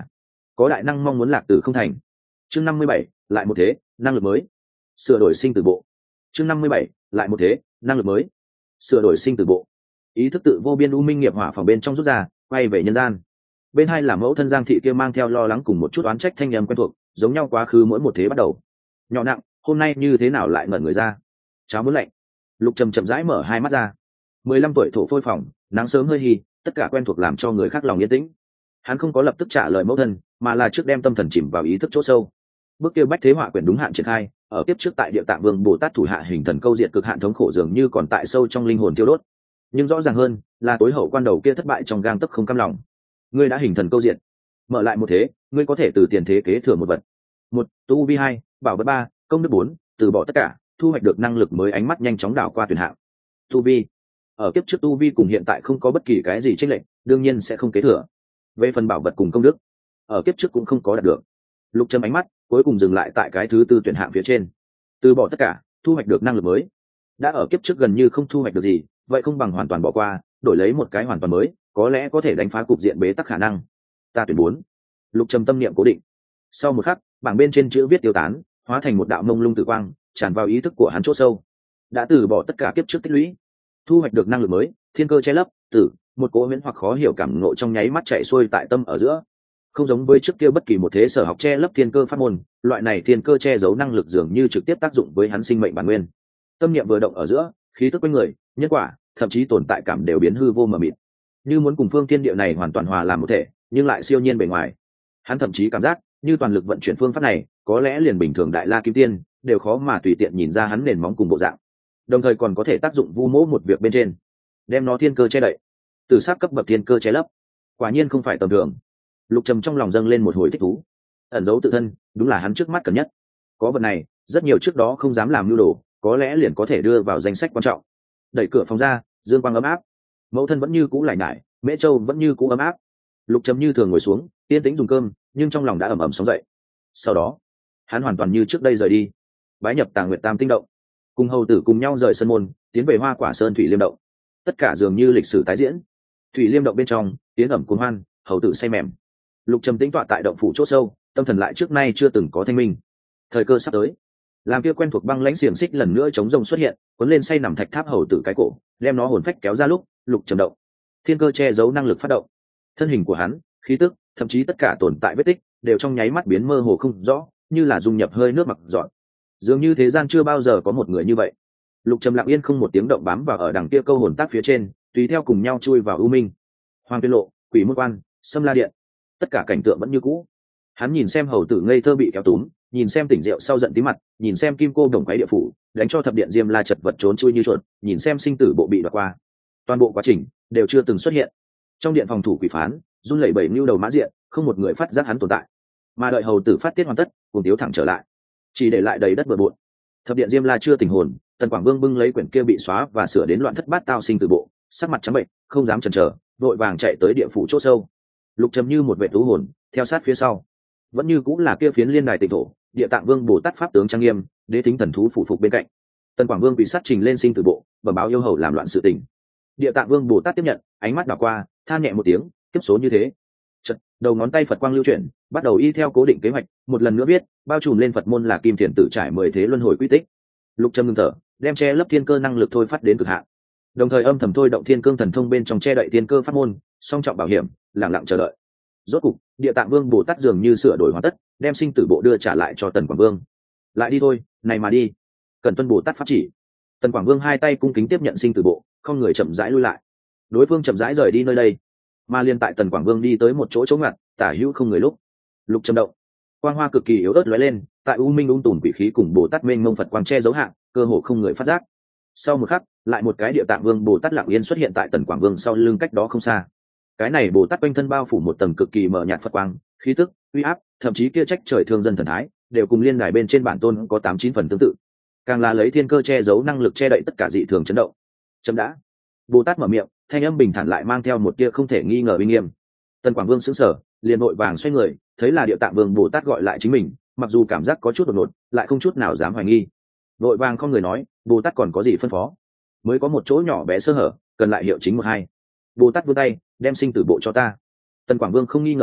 có đại năng mong muốn lạc tử không thành. Chương năm mươi bảy, lại một thế, năng lực mới. Sửa đổi sinh tử bộ. Chương năm mươi bảy, lại một thế, năng lực mới. Sửa đổi sinh tử bộ. Ý thức tự vô biên u minh nghiệp hỏa phòng bên trong rút ra, quay về nhân gian. Bên hai là mẫu thân Giang thị kia mang theo lo lắng cùng một chút oán trách thanh âm quen thuộc, giống nhau quá khứ mỗi một thế bắt đầu. Nhỏ nặng, hôm nay như thế nào lại ngẩn người ra? Cháo muốn lạnh. Lục Trầm chậm rãi mở hai mắt ra. mười lăm tuổi thổ phôi phòng, nắng sớm hơi hì, tất cả quen thuộc làm cho người khác lòng yên tĩnh. Hắn không có lập tức trả lời mẫu thân, mà là trước đem tâm thần chìm vào ý thức chỗ sâu. Bước kia bách thế họa quyển đúng hạn triển khai, ở kiếp trước tại địa tạng vương Bồ Tát thủ hạ hình thần câu diện cực hạn thống khổ dường như còn tại sâu trong linh hồn tiêu đốt. Nhưng rõ ràng hơn, là tối hậu quan đầu kia thất bại trong gang tấc không cam lòng. Ngươi đã hình thần câu diện, mở lại một thế, ngươi có thể từ tiền thế kế thừa một vật. Một, tu vi hai, bảo vật ba, công đức bốn, từ bỏ tất cả, thu hoạch được năng lực mới, ánh mắt nhanh chóng đảo qua tuyển hạng. Tu vi. Ở kiếp trước tu vi cùng hiện tại không có bất kỳ cái gì chênh lệch, đương nhiên sẽ không kế thừa. Về phần bảo vật cùng công đức, ở kiếp trước cũng không có đạt được. Lục Trầm ánh mắt cuối cùng dừng lại tại cái thứ tư tuyển hạng phía trên. Từ bỏ tất cả, thu hoạch được năng lực mới. Đã ở kiếp trước gần như không thu hoạch được gì, vậy không bằng hoàn toàn bỏ qua, đổi lấy một cái hoàn toàn mới, có lẽ có thể đánh phá cục diện bế tắc khả năng. Ta tuyển bốn. Lục Trầm tâm niệm cố định. Sau một khắc, bảng bên trên chữ viết tiêu tán, hóa thành một đạo mông lung tử quang, tràn vào ý thức của hắn chỗ sâu. Đã từ bỏ tất cả kiếp trước tích lũy, thu hoạch được năng lực mới, thiên cơ che lấp, tử, một cỗ miễn hoặc khó hiểu cảm ngộ trong nháy mắt chạy xuôi tại tâm ở giữa. Không giống với trước kia bất kỳ một thế sở học che lấp thiên cơ pháp môn, loại này thiên cơ che giấu năng lực dường như trực tiếp tác dụng với hắn sinh mệnh bản nguyên. Tâm niệm vừa động ở giữa, khí tức quanh người, nhân quả, thậm chí tồn tại cảm đều biến hư vô mờ mịt, như muốn cùng phương thiên địa này hoàn toàn hòa làm một thể, nhưng lại siêu nhiên bề ngoài. Hắn thậm chí cảm giác như toàn lực vận chuyển phương pháp này, có lẽ liền bình thường đại la kim tiên đều khó mà tùy tiện nhìn ra hắn nền móng cùng bộ dạng, đồng thời còn có thể tác dụng vu mỗ một việc bên trên, đem nó thiên cơ che đậy, từ sát cấp bậc thiên cơ che lấp, quả nhiên không phải tầm thường. Lục Trầm trong lòng dâng lên một hồi thích thú. Ẩn giấu tự thân đúng là hắn trước mắt cần nhất. Có vật này, rất nhiều trước đó không dám làm mưu đồ, có lẽ liền có thể đưa vào danh sách quan trọng. Đẩy cửa phòng ra, dương quang ấm áp. Mẫu thân vẫn như cũ lải nhải, Mễ Châu vẫn như cũ ấm áp. Lục Trầm như thường ngồi xuống, yên tĩnh dùng cơm, nhưng trong lòng đã ầm ầm sóng dậy. Sau đó, hắn hoàn toàn như trước đây rời đi, bái nhập Tàng Nguyệt Tam Tinh động, cùng hầu tử cùng nhau rời sân môn, tiến về Hoa Quả Sơn Thủy Liêm động. Tất cả dường như lịch sử tái diễn. Thủy Liêm động bên trong, tiến ẩm cuồng hoan, hầu tử say mềm. Lục Trầm tĩnh tọa tại động phủ chỗ sâu, tâm thần lại trước nay chưa từng có thanh minh. Thời cơ sắp tới, làm kia quen thuộc băng lãnh xiềng xích lần nữa chống rông xuất hiện, cuốn lên say nằm thạch tháp hầu tử cái cổ, đem nó hồn phách kéo ra lúc, Lục Trầm động, thiên cơ che giấu năng lực phát động, thân hình của hắn, khí tức, thậm chí tất cả tồn tại vết tích, đều trong nháy mắt biến mơ hồ không rõ, như là dung nhập hơi nước mặc dọn. Dường như thế gian chưa bao giờ có một người như vậy. Lục Trầm lặng yên không một tiếng động bám vào ở đằng kia câu hồn tác phía trên, tùy theo cùng nhau chui vào u minh. Hoàng Tuyên Lộ, Quỷ Môn Quan, Sâm La Điện, tất cả cảnh tượng vẫn như cũ. Hắn nhìn xem hầu tử ngây thơ bị kéo túm, nhìn xem tỉnh rượu sau giận tí mặt, nhìn xem kim cô đồng quái địa phủ đánh cho thập điện diêm la chật vật trốn chui như chuột, nhìn xem sinh tử bộ bị đoạt qua. Toàn bộ quá trình đều chưa từng xuất hiện. Trong điện phòng thủ quỷ phán run lẩy bẩy mưu đầu mã diện, không một người phát giác hắn tồn tại. Mà đợi hầu tử phát tiết hoàn tất, cùng tiếu thẳng trở lại, chỉ để lại đầy đất bừa bộn. Thập điện diêm la chưa tỉnh hồn, Tần Quảng Vương bưng lấy quyển kia bị xóa và sửa đến loạn thất bát tao sinh tử bộ, sắc mặt trắng bệnh, không dám chần chờ, vội vàng chạy tới địa phủ chỗ sâu. Lục Trầm như một vệ thú hồn, theo sát phía sau, vẫn như cũng là kia phiến liên đài tịnh thổ, địa tạng vương Bồ Tát pháp tướng trang nghiêm, đế thính thần thú phủ phục bên cạnh. Tần Quảng Vương bị sát trình lên sinh tử bộ, bẩm báo yêu hầu làm loạn sự tình. Địa tạng vương Bồ Tát tiếp nhận, ánh mắt đảo qua, than nhẹ một tiếng, tiếp số như thế. Chật, đầu ngón tay Phật quang lưu chuyển, bắt đầu y theo cố định kế hoạch, một lần nữa biết, bao trùm lên Phật môn là kim thiền tự trải mười thế luân hồi quy tích. Lục Trầm ngưng thở, đem che lấp thiên cơ năng lực thôi phát đến cực hạn, đồng thời âm thầm thôi động thiên cương thần thông bên trong che đậy thiên cơ pháp môn, song trọng bảo hiểm, lặng lặng chờ đợi. Rốt cục, địa tạng vương Bồ Tát dường như sửa đổi hoàn tất, đem sinh tử bộ đưa trả lại cho Tần Quảng Vương. Lại đi thôi, này mà đi, cần tuân Bồ Tát pháp chỉ. Tần Quảng Vương hai tay cung kính tiếp nhận sinh tử bộ, không người chậm rãi lui lại. Đối phương chậm rãi rời đi nơi đây, mà liên tại Tần Quảng Vương đi tới một chỗ trống ngặt, tả hữu không người lúc. Lục Trầm động, quang hoa cực kỳ yếu ớt lóe lên, tại u minh ung tùm quỷ khí cùng Bồ Tát mênh mông Phật quang che giấu hạng, cơ hồ không người phát giác. Sau một khắc, lại một cái địa tạng vương Bồ Tát lặng yên xuất hiện tại Tần Quảng Vương sau lưng cách đó không xa. Cái này Bồ Tát quanh thân bao phủ một tầng cực kỳ mờ nhạt Phật quang, khí tức, uy áp, thậm chí kia trách trời thương dân thần thái, đều cùng liên đài bên trên bản tôn có tám chín phần tương tự. Càng là lấy thiên cơ che giấu năng lực che đậy tất cả dị thường chấn động. Chấm đã. Bồ Tát mở miệng, thanh âm bình thản lại mang theo một tia không thể nghi ngờ uy nghiêm. Tần Quảng Vương sững sờ, liền vội vàng xoay người, thấy là địa tạng vương Bồ Tát gọi lại chính mình, mặc dù cảm giác có chút đột ngột, lại không chút nào dám hoài nghi. Vội vàng không người nói, Bồ Tát còn có gì phân phó? Mới có một chỗ nhỏ bé sơ hở, cần lại hiệu chính một hai. Bồ Tát vươn tay, đem sinh tử bộ cho ta. Tần Quảng Vương không nghi ngờ gì,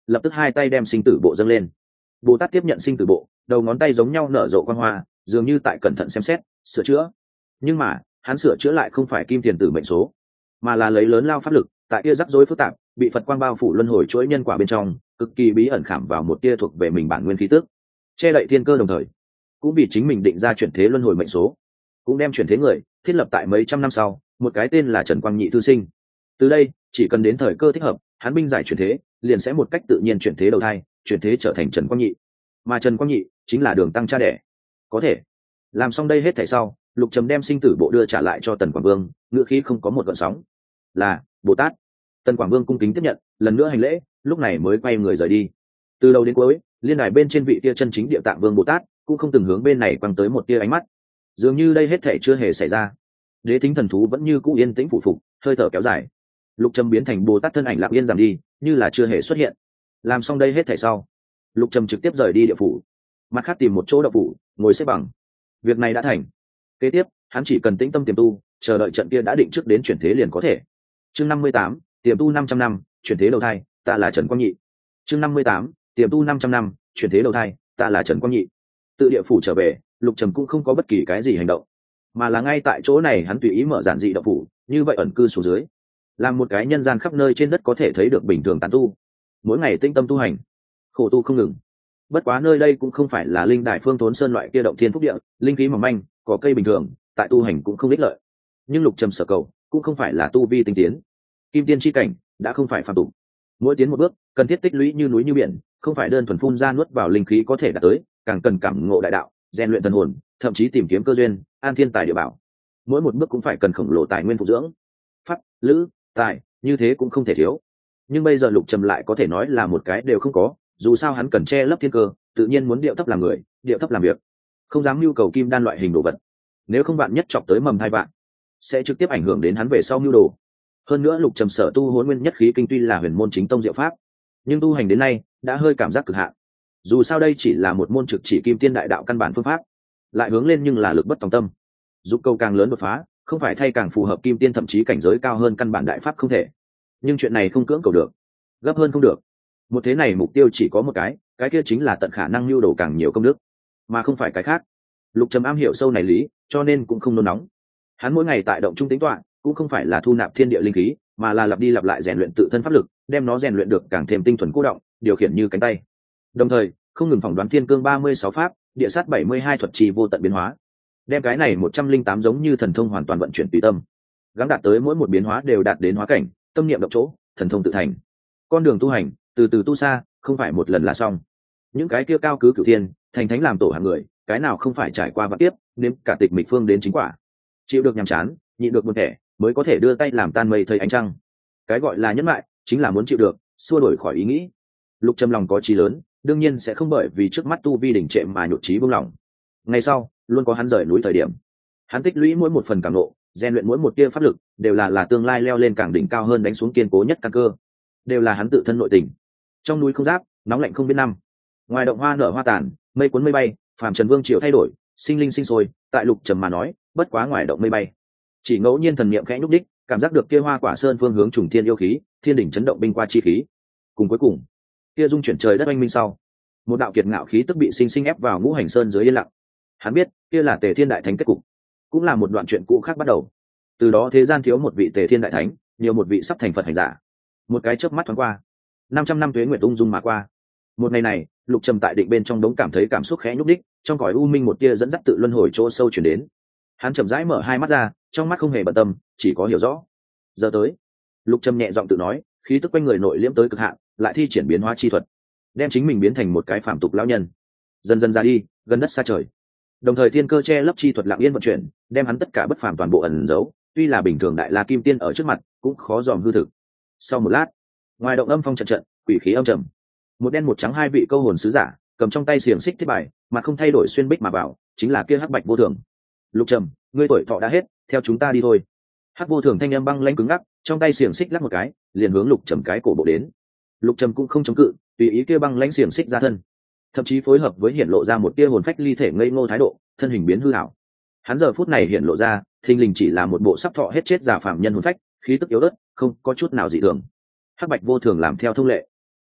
lập tức hai tay đem sinh tử bộ dâng lên. Bồ Tát tiếp nhận sinh tử bộ, đầu ngón tay giống nhau nở rộ quang hoa, dường như tại cẩn thận xem xét sửa chữa. Nhưng mà hắn sửa chữa lại không phải kim tiền tử mệnh số, mà là lấy lớn lao pháp lực tại kia rắc rối phức tạp bị Phật quang bao phủ luân hồi chuỗi nhân quả bên trong, cực kỳ bí ẩn khảm vào một tia thuộc về mình bản nguyên khí tức, che đậy thiên cơ, đồng thời cũng vì chính mình định ra chuyển thế luân hồi mệnh số, cũng đem chuyển thế người thiết lập tại mấy trăm năm sau, một cái tên là Trần Quang Nhị thư sinh. Từ đây chỉ cần đến thời cơ thích hợp, hắn binh giải chuyển thế liền sẽ một cách tự nhiên chuyển thế đầu thai, chuyển thế trở thành Trần Quang Nhị, mà Trần Quang Nhị chính là Đường Tăng cha đẻ. Có thể làm xong đây hết thảy sau, Lục Trầm đem sinh tử bộ đưa trả lại cho Tần Quảng Vương, ngữ khí không có một gợn sóng. Là Bồ Tát. Tần Quảng Vương cung kính tiếp nhận, lần nữa hành lễ, lúc này mới quay người rời đi. Từ đầu đến cuối, liên đài bên trên vị tia chân chính Địa Tạng Vương Bồ Tát cũng không từng hướng bên này quăng tới một tia ánh mắt, dường như đây hết thảy chưa hề xảy ra. Đế thính thần thú vẫn như cũ yên tĩnh phụ phục, hơi thở kéo dài. Lục Trầm biến thành Bồ Tát thân ảnh lặng yên giảm đi, như là chưa hề xuất hiện. Làm xong đây hết thảy sau, Lục Trầm trực tiếp rời đi địa phủ, mặt khác tìm một chỗ đậu phủ, ngồi xếp bằng. Việc này đã thành, kế tiếp hắn chỉ cần tĩnh tâm tiềm tu, chờ đợi trận kia đã định trước đến chuyển thế liền có thể. Chương năm mươi tám, tiềm tu năm trăm năm, chuyển thế đầu thai, ta là Trần Quang Nhị. Chương năm mươi tám, tiềm tu năm trăm năm, chuyển thế đầu thai, ta là Trần Quang Nhị. Tự địa phủ trở về, Lục Trầm cũng không có bất kỳ cái gì hành động, mà là ngay tại chỗ này hắn tùy ý mở giản dị đậu phủ, như vậy ẩn cư xuống dưới, làm một cái nhân gian khắp nơi trên đất có thể thấy được bình thường tán tu, mỗi ngày tinh tâm tu hành, khổ tu không ngừng. Bất quá nơi đây cũng không phải là linh đại phương thốn sơn loại kia động thiên phúc địa, linh khí mỏng manh, cỏ cây bình thường, tại tu hành cũng không ích lợi. Nhưng Lục Trầm sở cầu cũng không phải là tu vi tinh tiến, kim tiên chi cảnh đã không phải phàm tục. Mỗi tiến một bước cần thiết tích lũy như núi như biển, không phải đơn thuần phun ra nuốt vào linh khí có thể đạt tới, càng cần cảm ngộ đại đạo, rèn luyện thần hồn, thậm chí tìm kiếm cơ duyên, an thiên tài địa bảo. Mỗi một bước cũng phải cần khổng lồ tài nguyên phụ dưỡng, pháp, lữ, tài, như thế cũng không thể thiếu. Nhưng bây giờ Lục Trầm lại có thể nói là một cái đều không có, dù sao hắn cần che lấp thiên cơ, tự nhiên muốn điệu thấp làm người, điệu thấp làm việc, không dám nhu cầu kim đan loại hình đồ vật. Nếu không bạn nhất chọc tới mầm hai bạn, sẽ trực tiếp ảnh hưởng đến hắn về sau nhu đồ. Hơn nữa Lục Trầm sở tu Hỗn Nguyên Nhất Khí Kinh tuy là huyền môn chính tông diệu pháp, nhưng tu hành đến nay đã hơi cảm giác cực hạn. Dù sao đây chỉ là một môn trực chỉ kim tiên đại đạo căn bản phương pháp, lại hướng lên nhưng là lực bất tòng tâm. Dục cầu càng lớn đột phá, không phải thay càng phù hợp kim tiên thậm chí cảnh giới cao hơn căn bản đại pháp không thể. Nhưng chuyện này không cưỡng cầu được, gấp hơn không được. Một thế này mục tiêu chỉ có một cái, cái kia chính là tận khả năng nhu đồ càng nhiều công đức, mà không phải cái khác. Lục Trầm am hiểu sâu này lý, cho nên cũng không nôn nóng. Hắn mỗi ngày tại động trung tính toán, cũng không phải là thu nạp thiên địa linh khí, mà là lặp đi lặp lại rèn luyện tự thân pháp lực, đem nó rèn luyện được càng thêm tinh thuần cố động, điều khiển như cánh tay. Đồng thời, không ngừng phỏng đoán thiên cương ba mươi sáu pháp, địa sát bảy mươi hai thuật trì vô tận biến hóa, đem cái này một trăm linh tám giống như thần thông hoàn toàn vận chuyển tùy tâm, gắng đạt tới mỗi một biến hóa đều đạt đến hóa cảnh, tâm niệm động chỗ, thần thông tự thành. Con đường tu hành, từ từ tu xa, không phải một lần là xong. Những cái kia cao cứ cửu thiên, thành thánh làm tổ hạng người, cái nào không phải trải qua vạn tiếp, nếm cả tịch mịch phương đến chính quả. Chịu được nhàm chán, nhịn được buồn thẻ, mới có thể đưa tay làm tan mây thấy ánh trăng. Cái gọi là nhẫn lại, chính là muốn chịu được, xua đuổi khỏi ý nghĩ. Lục Trầm lòng có chí lớn, đương nhiên sẽ không bởi vì trước mắt tu vi đỉnh trệ mà nhụt chí buông lỏng. Ngày sau, luôn có hắn rời núi thời điểm. Hắn tích lũy mỗi một phần cảm nộ, rèn luyện mỗi một tia pháp lực, đều là là tương lai leo lên càng đỉnh cao hơn đánh xuống kiên cố nhất căn cơ, đều là hắn tự thân nội tình. Trong núi không giáp, nóng lạnh không biết năm. Ngoài động hoa nở hoa tàn, mây cuốn mây bay, phàm trần vương triều thay đổi, sinh linh sinh sôi, tại Lục Trầm mà nói, bất quá ngoài động mây bay. Chỉ ngẫu nhiên thần niệm khẽ nhúc đích, cảm giác được kia hoa quả sơn phương hướng trùng thiên yêu khí, thiên đỉnh chấn động binh qua chi khí. Cùng cuối cùng, kia dung chuyển trời đất oanh minh sau, một đạo kiệt ngạo khí tức bị sinh sinh ép vào ngũ hành sơn dưới yên lặng. Hắn biết, kia là Tề Thiên đại thánh kết cục, cũng là một đoạn chuyện cũ khác bắt đầu. Từ đó thế gian thiếu một vị Tề Thiên đại thánh, nhiều một vị sắp thành Phật hành giả. Một cái chớp mắt thoáng qua, năm trăm năm tuế nguyệt ung dung mà qua. Một ngày này, Lục Trầm tại định bên trong đống cảm thấy cảm xúc khẽ nhúc đích, trong cõi u minh một tia dẫn dắt tự luân hồi chỗ sâu chuyển đến. Hắn chậm rãi mở hai mắt ra, trong mắt không hề bận tâm, chỉ có hiểu rõ. Giờ tới, Lục Trầm nhẹ giọng tự nói, khí tức quanh người nội liễm tới cực hạn, lại thi triển biến hóa chi thuật, đem chính mình biến thành một cái phàm tục lão nhân, dần dần ra đi, gần đất xa trời. Đồng thời thiên cơ che lấp chi thuật lặng yên vận chuyển, đem hắn tất cả bất phàm toàn bộ ẩn giấu, tuy là bình thường đại la kim tiên ở trước mặt, cũng khó dòm hư thực. Sau một lát, ngoài động âm phong trận trận, quỷ khí âm trầm, một đen một trắng hai vị câu hồn sứ giả, cầm trong tay xiềng xích thiết bài, mà không thay đổi xuyên bích mà vào, chính là kia Hắc Bạch Vô Thường. Lục Trầm, ngươi tuổi thọ đã hết, theo chúng ta đi thôi. Hắc Vô Thường thanh âm băng lãnh cứng ngắc, trong tay xiềng xích lắc một cái, liền hướng Lục Trầm cái cổ bộ đến. Lục Trầm cũng không chống cự, tùy ý kia băng lãnh xiềng xích ra thân, thậm chí phối hợp với hiện lộ ra một tia hồn phách ly thể ngây ngô thái độ, thân hình biến hư ảo. Hắn giờ phút này hiện lộ ra, thình lình chỉ là một bộ sắp thọ hết chết già phàm nhân hồn phách, khí tức yếu ớt, không có chút nào dị thường. Hắc Bạch Vô Thường làm theo thông lệ,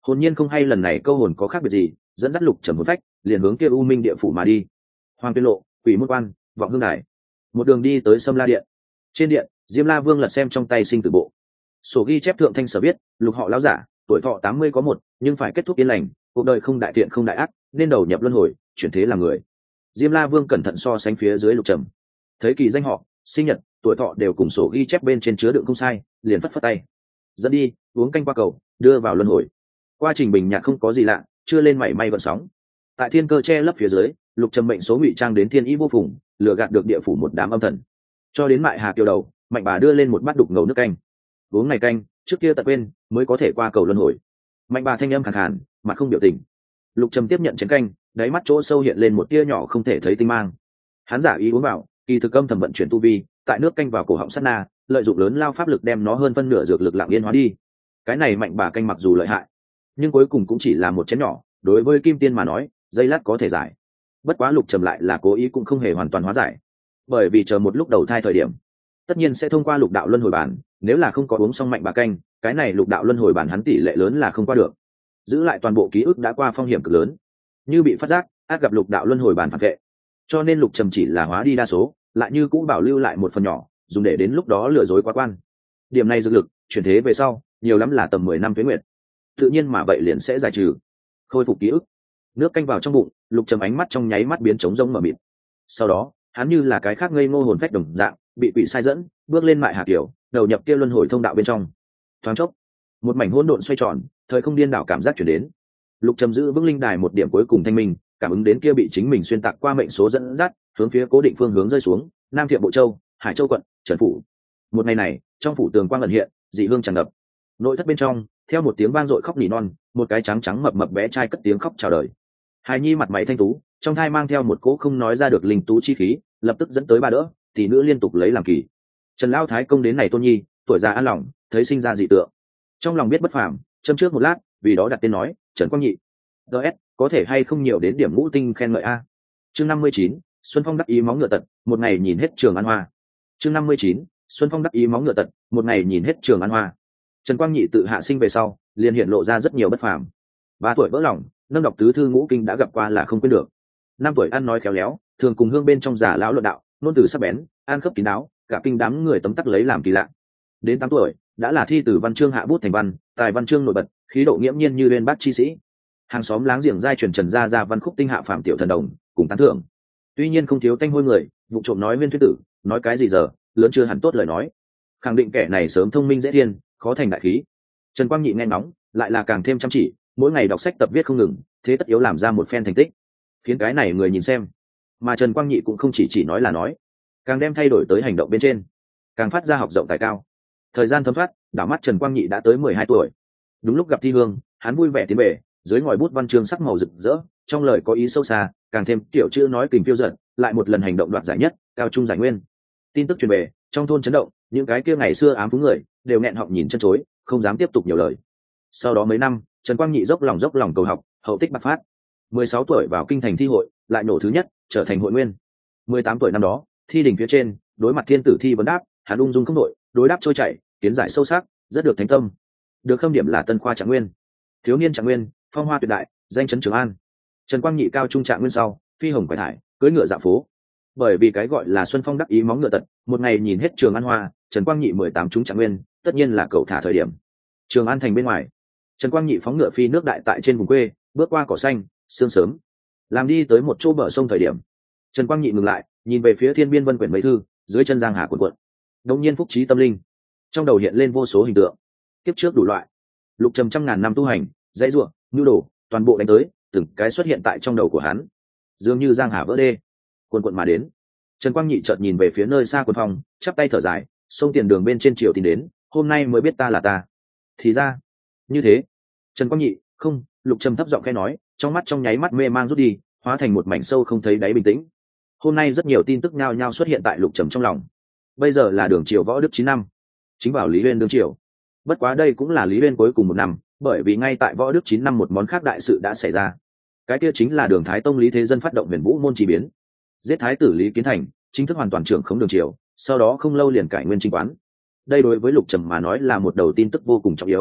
Hồn nhiên không hay lần này câu hồn có khác biệt gì, dẫn dắt lục trầm hồn phách liền hướng kia u minh địa phủ mà đi. Hoàng Tuyên Lộ, Quỷ Môn Quan, Vọng Hương Đài, một đường đi tới Sâm La Điện. Trên điện, Diêm La Vương lật xem trong tay sinh tử bộ, sổ ghi chép thượng thanh sở viết, lục họ lão giả, tuổi thọ tám mươi có một, nhưng phải kết thúc yên lành, cuộc đời không đại thiện không đại ác, nên đầu nhập luân hồi, chuyển thế làm người. Diêm La Vương cẩn thận so sánh phía dưới lục trầm, thấy kỳ danh họ, sinh nhật, tuổi thọ đều cùng sổ ghi chép bên trên chứa đựng không sai, liền phất phất tay, dẫn đi uống canh qua cầu, đưa vào luân hồi. Quá trình bình nhạc không có gì lạ, chưa lên mảy may gợn sóng. Tại thiên cơ che lấp phía dưới, lục trầm mệnh số ngụy trang đến thiên ý vô phùng, lừa gạt được địa phủ một đám âm thần. Cho đến mại hà kiều đầu, mạnh bà đưa lên một bát đục ngầu nước canh. Uống này canh, trước kia tận quên mới có thể qua cầu luân hồi. Mạnh bà thanh âm khàn khàn, mặt không biểu tình. Lục trầm tiếp nhận chén canh, đáy mắt chỗ sâu hiện lên một tia nhỏ không thể thấy tinh mang. Hắn giả ý uống vào, kỳ thực âm thầm vận chuyển tu vi, tại nước canh vào cổ họng sát na, lợi dụng lớn lao pháp lực đem nó hơn phân nửa dược lực lặng yên hóa đi. Cái này mạnh bà canh mặc dù lợi hại, nhưng cuối cùng cũng chỉ là một chén nhỏ, đối với kim tiên mà nói giây lát có thể giải. Bất quá lục trầm lại là cố ý cũng không hề hoàn toàn hóa giải, bởi vì chờ một lúc đầu thai thời điểm tất nhiên sẽ thông qua lục đạo luân hồi bản, nếu là không có uống xong mạnh bà canh, cái này lục đạo luân hồi bản hắn tỷ lệ lớn là không qua được, giữ lại toàn bộ ký ức đã qua phong hiểm cực lớn, như bị phát giác át gặp lục đạo luân hồi bản phản vệ. Cho nên lục trầm chỉ là hóa đi đa số, lại như cũng bảo lưu lại một phần nhỏ, dùng để đến lúc đó lừa dối quá quan. Điểm này dược lực chuyển thế về sau nhiều lắm là tầm mười năm tuế nguyệt, tự nhiên mà vậy liền sẽ giải trừ, khôi phục ký ức. Nước canh vào trong bụng, lục trầm ánh mắt trong nháy mắt biến trống rỗng mở mịt. Sau đó hắn như là cái khác ngây ngô hồn phách đồng dạng bị quỷ sai dẫn, bước lên mại hà kiểu, đầu nhập kia luân hồi thông đạo bên trong. Thoáng chốc, một mảnh hỗn độn xoay tròn, thời không điên đảo cảm giác chuyển đến. Lục trầm giữ vững linh đài một điểm cuối cùng thanh minh, cảm ứng đến kia bị chính mình xuyên tạc qua mệnh số dẫn dắt, hướng phía cố định phương hướng rơi xuống, Nam Thiệm Bộ Châu, Hải Châu quận, Trần phủ. Một ngày này, trong phủ tường quang ẩn hiện, dị hương tràn ngập. Nội thất bên trong, theo một tiếng vang dội khóc nỉ non, một cái trắng trắng mập mập bé trai cất tiếng khóc chào đời. Hài nhi mặt mày thanh tú, trong thai mang theo một cỗ không nói ra được linh tú chi khí, lập tức dẫn tới ba đỡ, tỷ nữ liên tục lấy làm kỳ. Trần Lao Thái công đến này tôn nhi, tuổi già an lòng, thấy sinh ra dị tượng, trong lòng biết bất phàm, châm trước một lát, vì đó đặt tên nói Trần Quang Nhị. ds có thể hay không nhiều đến điểm ngũ tinh khen ngợi a. Chương năm mươi chín, Xuân Phong đắc ý móng ngựa tật, một ngày nhìn hết Trường An Hoa. Chương năm mươi chín, Xuân Phong đắc ý móng ngựa tật, một ngày nhìn hết Trường An Hoa. Trần Quang Nhị tự hạ sinh về sau, liền hiện lộ ra rất nhiều bất phàm. Ba tuổi vỡ lòng, nâng đọc tứ thư ngũ kinh đã gặp qua là không quên được. Năm tuổi ăn nói khéo léo, thường cùng hương bên trong giả lão luận đạo, nôn từ sắc bén, an khớp kín đáo, cả kinh đám người tấm tắc lấy làm kỳ lạ. Đến tám tuổi, đã là thi từ văn chương hạ bút thành văn, tài văn chương nổi bật, khí độ nghiễm nhiên như uyên bác chi sĩ. Hàng xóm láng giềng giai truyền Trần gia gia văn khúc tinh hạ phạm tiểu thần đồng, cùng tán thưởng. Tuy nhiên không thiếu tanh hôi người, vụ trộm nói nguyên thuyết tử, nói cái gì giờ, lớn chưa hẳn tốt lời nói. Khẳng định kẻ này sớm thông minh dễ thiên, khó thành đại khí. Trần Quang Nhị nghe nóng, lại là càng thêm chăm chỉ, mỗi ngày đọc sách tập viết không ngừng, thế tất yếu làm ra một phen thành tích, khiến cái này người nhìn xem. Mà Trần Quang Nhị cũng không chỉ chỉ nói là nói, càng đem thay đổi tới hành động bên trên, càng phát ra học rộng tài cao. Thời gian thấm thoát, đảo mắt Trần Quang Nhị đã tới mười hai tuổi. Đúng lúc gặp thi hương, hắn vui vẻ tiến về, dưới ngòi bút văn chương sắc màu rực rỡ, trong lời có ý sâu xa, càng thêm kiểu chữ nói kình phiêu dật, lại một lần hành động đoạt giải nhất, cao trung giải nguyên. Tin tức truyền về, trong thôn chấn động, những cái kia ngày xưa ám phúng người đều nghẹn họng nhìn chân chối, không dám tiếp tục nhiều lời. Sau đó mấy năm, Trần Quang Nhị dốc lòng dốc lòng cầu học, hậu tích bạc phát. mười sáu tuổi vào kinh thành thi hội, lại nổ thứ nhất, trở thành hội nguyên. mười tám tuổi năm đó, thi đỉnh phía trên, đối mặt thiên tử thi vấn đáp, hắn ung dung không đội, đối đáp trôi chảy, kiến giải sâu sắc, rất được thánh tâm. Được khâm điểm là tân khoa trạng nguyên. Thiếu niên trạng nguyên, phong hoa tuyệt đại, danh chấn Trường An. Trần Quang Nhị cao trung trạng nguyên sau, phi hồng quải thải, cưỡi ngựa dạo phố. Bởi vì cái gọi là Xuân Phong đắc ý móng ngựa tật, một ngày nhìn hết Trường An Hoa, Trần Quang Nhị mười tám trúng trạng nguyên, tất nhiên là cậu thả thời điểm. Trường An thành bên ngoài, Trần Quang Nhị phóng ngựa phi nước đại tại trên vùng quê, bước qua cỏ xanh, sương sớm, làm đi tới một chỗ bờ sông thời điểm, Trần Quang Nhị ngừng lại, nhìn về phía thiên biên vân quyển mấy thư, dưới chân giang hà cuộn cuộn. Đột nhiên phúc trí tâm linh, trong đầu hiện lên vô số hình tượng, kiếp trước đủ loại, lục trầm trăm ngàn năm tu hành, dãy ruộng, nhu đồ, toàn bộ đánh tới, từng cái xuất hiện tại trong đầu của hắn, dường như giang hà vỡ đê, cuộn cuộn mà đến. Trần Quang Nhị chợt nhìn về phía nơi xa quần phòng, chắp tay thở dài, sông tiền đường bên trên triều tin đến, hôm nay mới biết ta là ta. Thì ra, như thế. Trần Quang Nhị, không, lục trầm thấp giọng khẽ nói, trong mắt trong nháy mắt mê mang rút đi, hóa thành một mảnh sâu không thấy đáy bình tĩnh. Hôm nay rất nhiều tin tức nhao nhao xuất hiện tại lục trầm trong lòng. Bây giờ là đường triều võ đức chín năm, chính vào Lý Uyên đương triều. Bất quá đây cũng là Lý Uyên cuối cùng một năm, bởi vì ngay tại võ đức chín năm một món khác đại sự đã xảy ra. Cái kia chính là Đường Thái Tông Lý Thế Dân phát động Huyền Vũ môn chỉ biến, giết thái tử Lý Kiến Thành, chính thức hoàn toàn trưởng khống đường triều, sau đó không lâu liền cải nguyên chính quán. Đây đối với lục trầm mà nói là một đầu tin tức vô cùng trọng yếu.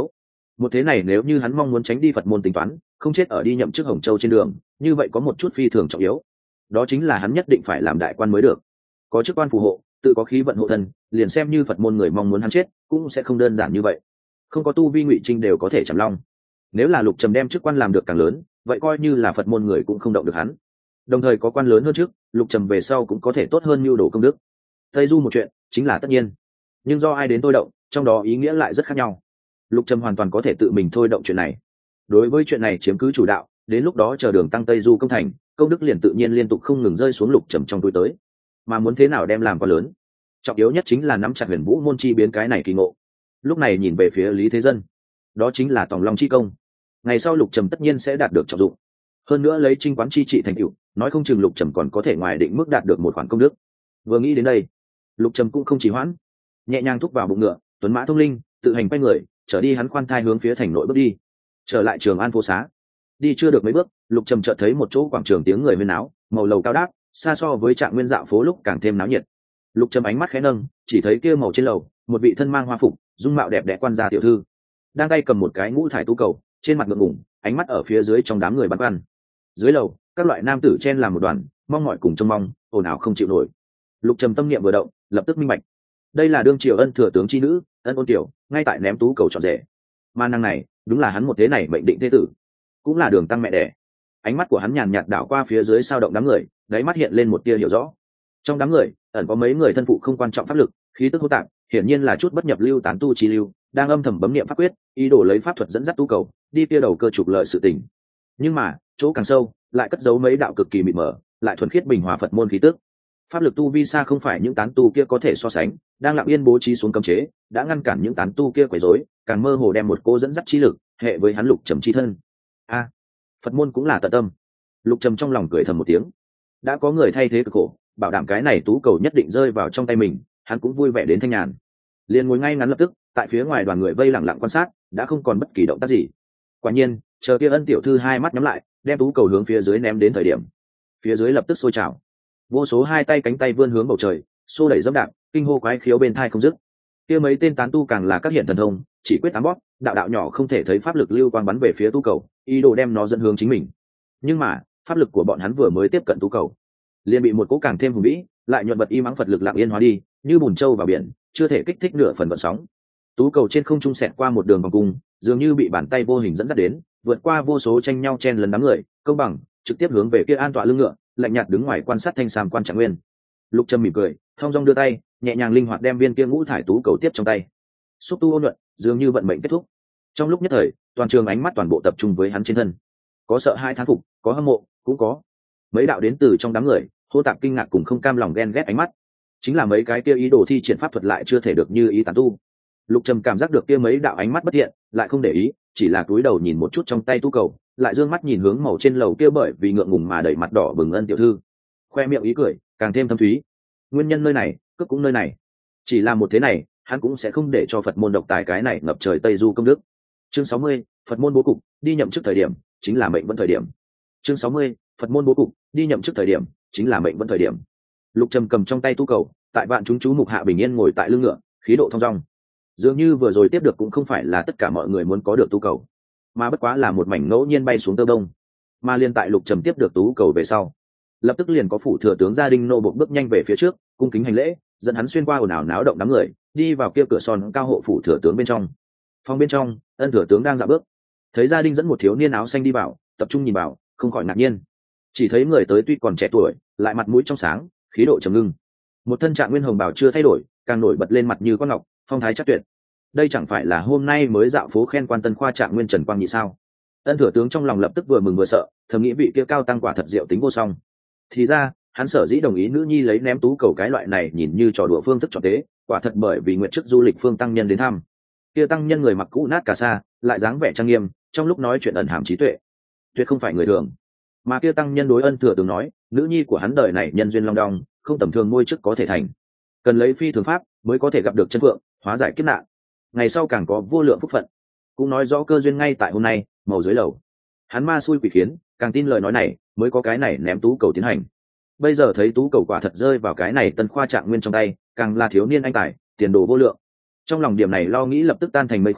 Một thế này nếu như hắn mong muốn tránh đi Phật môn tính toán, không chết ở đi nhậm chức Hồng Châu trên đường, như vậy có một chút phi thường trọng yếu, đó chính là hắn nhất định phải làm đại quan mới được. Có chức quan phù hộ, tự có khí vận hộ thân, liền xem như Phật môn người mong muốn hắn chết cũng sẽ không đơn giản như vậy. Không có tu vi Ngụy Trinh đều có thể chạm long. Nếu là Lục Trầm đem chức quan làm được càng lớn, vậy coi như là Phật môn người cũng không động được hắn. Đồng thời có quan lớn hơn trước, Lục Trầm về sau cũng có thể tốt hơn mưu đồ công đức. Tây Du một chuyện chính là tất nhiên, nhưng do ai đến thôi động, trong đó ý nghĩa lại rất khác nhau. Lục Trầm hoàn toàn có thể tự mình thôi động chuyện này. Đối với chuyện này chiếm cứ chủ đạo, đến lúc đó chờ đường tăng Tây Du công thành, công đức liền tự nhiên liên tục không ngừng rơi xuống Lục Trầm trong túi tới. Mà muốn thế nào đem làm quá lớn, trọng yếu nhất chính là nắm chặt Huyền Vũ môn chi biến cái này kỳ ngộ. Lúc này nhìn về phía Lý Thế Dân, đó chính là tòng long chi công. Ngày sau Lục Trầm tất nhiên sẽ đạt được trọng dụng. Hơn nữa lấy Trinh quán chi trị thành tựu, nói không chừng Lục Trầm còn có thể ngoài định mức đạt được một khoản công đức. Vừa nghĩ đến đây, Lục Trầm cũng không trì hoãn, nhẹ nhàng thúc vào bụng ngựa, tuấn mã thông linh, tự hành quay người, trở đi hắn khoan thai hướng phía thành nội bước đi. Trở lại Trường An phố xá, đi chưa được mấy bước, Lục Trầm chợt thấy một chỗ quảng trường tiếng người huyên náo, màu lầu cao đáp, xa so với Trạng Nguyên dạo phố lúc càng thêm náo nhiệt. Lục Trầm ánh mắt khẽ nâng, chỉ thấy kia màu trên lầu, một vị thân mang hoa phục, dung mạo đẹp đẽ quan gia tiểu thư, đang tay cầm một cái ngũ thải tú cầu, trên mặt ngượng ngùng, ánh mắt ở phía dưới trong đám người băn khoăn. Dưới lầu, các loại nam tử chen làm một đoàn, mong mỏi cùng trông mong, ồn ào không chịu nổi. Lục Trầm tâm niệm vừa động, lập tức minh bạch, đây là đương triều ân thừa tướng chi nữ, ân ôn tiểu, ngay tại ném tú cầu trọn rể. Mà năng này, đúng là hắn một thế này mệnh định thế tử, cũng là đường tăng mẹ đẻ. Ánh mắt của hắn nhàn nhạt đảo qua phía dưới sao động đám người, đáy mắt hiện lên một tia hiểu rõ. Trong đám người, ẩn có mấy người thân phụ không quan trọng pháp lực, khí tức hô tạp, hiển nhiên là chút bất nhập lưu tán tu chi lưu, đang âm thầm bấm niệm pháp quyết, ý đồ lấy pháp thuật dẫn dắt tú cầu, đi kia đầu cơ trục lợi sự tình. Nhưng mà, chỗ càng sâu, lại cất giấu mấy đạo cực kỳ mịt mờ, lại thuần khiết bình hòa Phật môn khí tức. Pháp lực tu vi xa không phải những tán tu kia có thể so sánh, đang lặng yên bố trí xuống cấm chế, đã ngăn cản những tán tu kia quấy rối, càng mơ hồ đem một cô dẫn dắt chi lực hệ với hắn Lục Trầm chi thân. A, Phật môn cũng là tận tâm. Lục Trầm trong lòng cười thầm một tiếng, đã có người thay thế cực khổ, bảo đảm cái này tú cầu nhất định rơi vào trong tay mình, hắn cũng vui vẻ đến thanh nhàn. Liền ngồi ngay ngắn lập tức, tại phía ngoài đoàn người vây lặng lặng quan sát, đã không còn bất kỳ động tác gì. Quả nhiên, chờ kia ân tiểu thư hai mắt nhắm lại, đem tú cầu hướng phía dưới ném đến thời điểm, phía dưới lập tức sôi trào, vô số hai tay cánh tay vươn hướng bầu trời, xô đẩy dẫm đạp, kinh hô quái khiếu bên thai không dứt. Kia mấy tên tán tu càng là các hiện thần thông, chỉ quyết tám bóp, đạo đạo nhỏ không thể thấy pháp lực lưu quang bắn về phía tú cầu, ý đồ đem nó dẫn hướng chính mình. Nhưng mà, pháp lực của bọn hắn vừa mới tiếp cận tú cầu, liền bị một cỗ càng thêm hùng vĩ, lại nhuận bật y mắng Phật lực lặng yên hóa đi, như bùn trâu vào biển, chưa thể kích thích nửa phần vận sóng. Tú cầu trên không trung xẹt qua một đường vòng cung, dường như bị bàn tay vô hình dẫn dắt đến, vượt qua vô số tranh nhau chen lấn đám người, công bằng, trực tiếp hướng về kia an tọa lưng ngựa, lạnh nhạt đứng ngoài quan sát thanh sam quan Trạng Nguyên. Lục Trầm mỉm cười, thong dong đưa tay, nhẹ nhàng linh hoạt đem viên kia ngũ thải tú cầu tiếp trong tay. Xúc tu ôn nhuận, dường như vận mệnh kết thúc. Trong lúc nhất thời, toàn trường ánh mắt toàn bộ tập trung với hắn trên thân. Có sợ hai thán phục, có hâm mộ, cũng có mấy đạo đến từ trong đám người, hô tạp kinh ngạc cùng không cam lòng ghen ghét ánh mắt. Chính là mấy cái kia ý đồ thi triển pháp thuật lại chưa thể được như ý tán tu. Lục Trầm cảm giác được kia mấy đạo ánh mắt bất thiện, lại không để ý, chỉ là cúi đầu nhìn một chút trong tay tú cầu, lại dương mắt nhìn hướng màu trên lầu kia bởi vì ngượng ngùng mà đẩy mặt đỏ bừng ân tiểu thư, khoe miệng ý cười càng thêm thâm thúy. Nguyên nhân nơi này, cước cũng nơi này. Chỉ là một thế này, hắn cũng sẽ không để cho Phật môn độc tài cái này ngập trời Tây Du công đức. Chương sáu mươi, Phật môn bố cục, đi nhậm chức thời điểm, chính là mệnh vẫn thời điểm. Chương sáu mươi, Phật môn bố cục, đi nhậm chức thời điểm, chính là mệnh vẫn thời điểm. Lục Trầm cầm trong tay tú cầu, tại vạn chúng chú mục hạ bình yên ngồi tại lưng ngựa, khí độ thong dong. Dường như vừa rồi tiếp được cũng không phải là tất cả mọi người muốn có được tú cầu, mà bất quá là một mảnh ngẫu nhiên bay xuống tơ đông. Mà liên tại Lục Trầm tiếp được tú cầu về sau, lập tức liền có phủ thừa tướng gia đình nô bộc bước nhanh về phía trước, cung kính hành lễ, dẫn hắn xuyên qua ồn ào náo động đám người, đi vào kia cửa son cao hộ phủ thừa tướng bên trong. Phòng bên trong, ân thừa tướng đang dạo bước, thấy gia đình dẫn một thiếu niên áo xanh đi vào, tập trung nhìn vào, không khỏi ngạc nhiên. Chỉ thấy người tới tuy còn trẻ tuổi, lại mặt mũi trong sáng, khí độ trầm ngưng. Một thân Trạng Nguyên hồng bào chưa thay đổi, càng nổi bật lên mặt như con ngọc, phong thái chắc tuyệt. Đây chẳng phải là hôm nay mới dạo phố khen quan tân khoa Trạng Nguyên Trần Quang Nhị sao? Ân thừa tướng trong lòng lập tức vừa mừng vừa sợ, thầm nghĩ vị kia cao tăng quả thật diệu tính vô song. Thì ra, hắn sở dĩ đồng ý nữ nhi lấy ném tú cầu cái loại này nhìn như trò đùa phương thức trò tế, quả thật bởi vì nguyện chức du lịch phương tăng nhân đến thăm. Kia tăng nhân người mặc cũ nát cà sa, lại dáng vẻ trang nghiêm, trong lúc nói chuyện ẩn hàm trí tuệ, tuyệt không phải người thường. Mà kia tăng nhân đối ân thừa tướng nói, nữ nhi của hắn đời này nhân duyên long đong, không tầm thường ngôi chức có thể thành, cần lấy phi thường pháp mới có thể gặp được chân phượng, hóa giải kiếp nạn, ngày sau càng có vô lượng phúc phận. Cũng nói rõ cơ duyên ngay tại hôm nay, màu dưới lầu. Hắn ma xui quỷ khiến, càng tin lời nói này, mới có cái này ném tú cầu tiến hành. Bây giờ thấy tú cầu quả thật rơi vào cái này tân khoa Trạng Nguyên trong tay, càng là thiếu niên anh tài, tiền đồ vô lượng. Trong lòng điểm này lo nghĩ lập tức tan thành mây khói,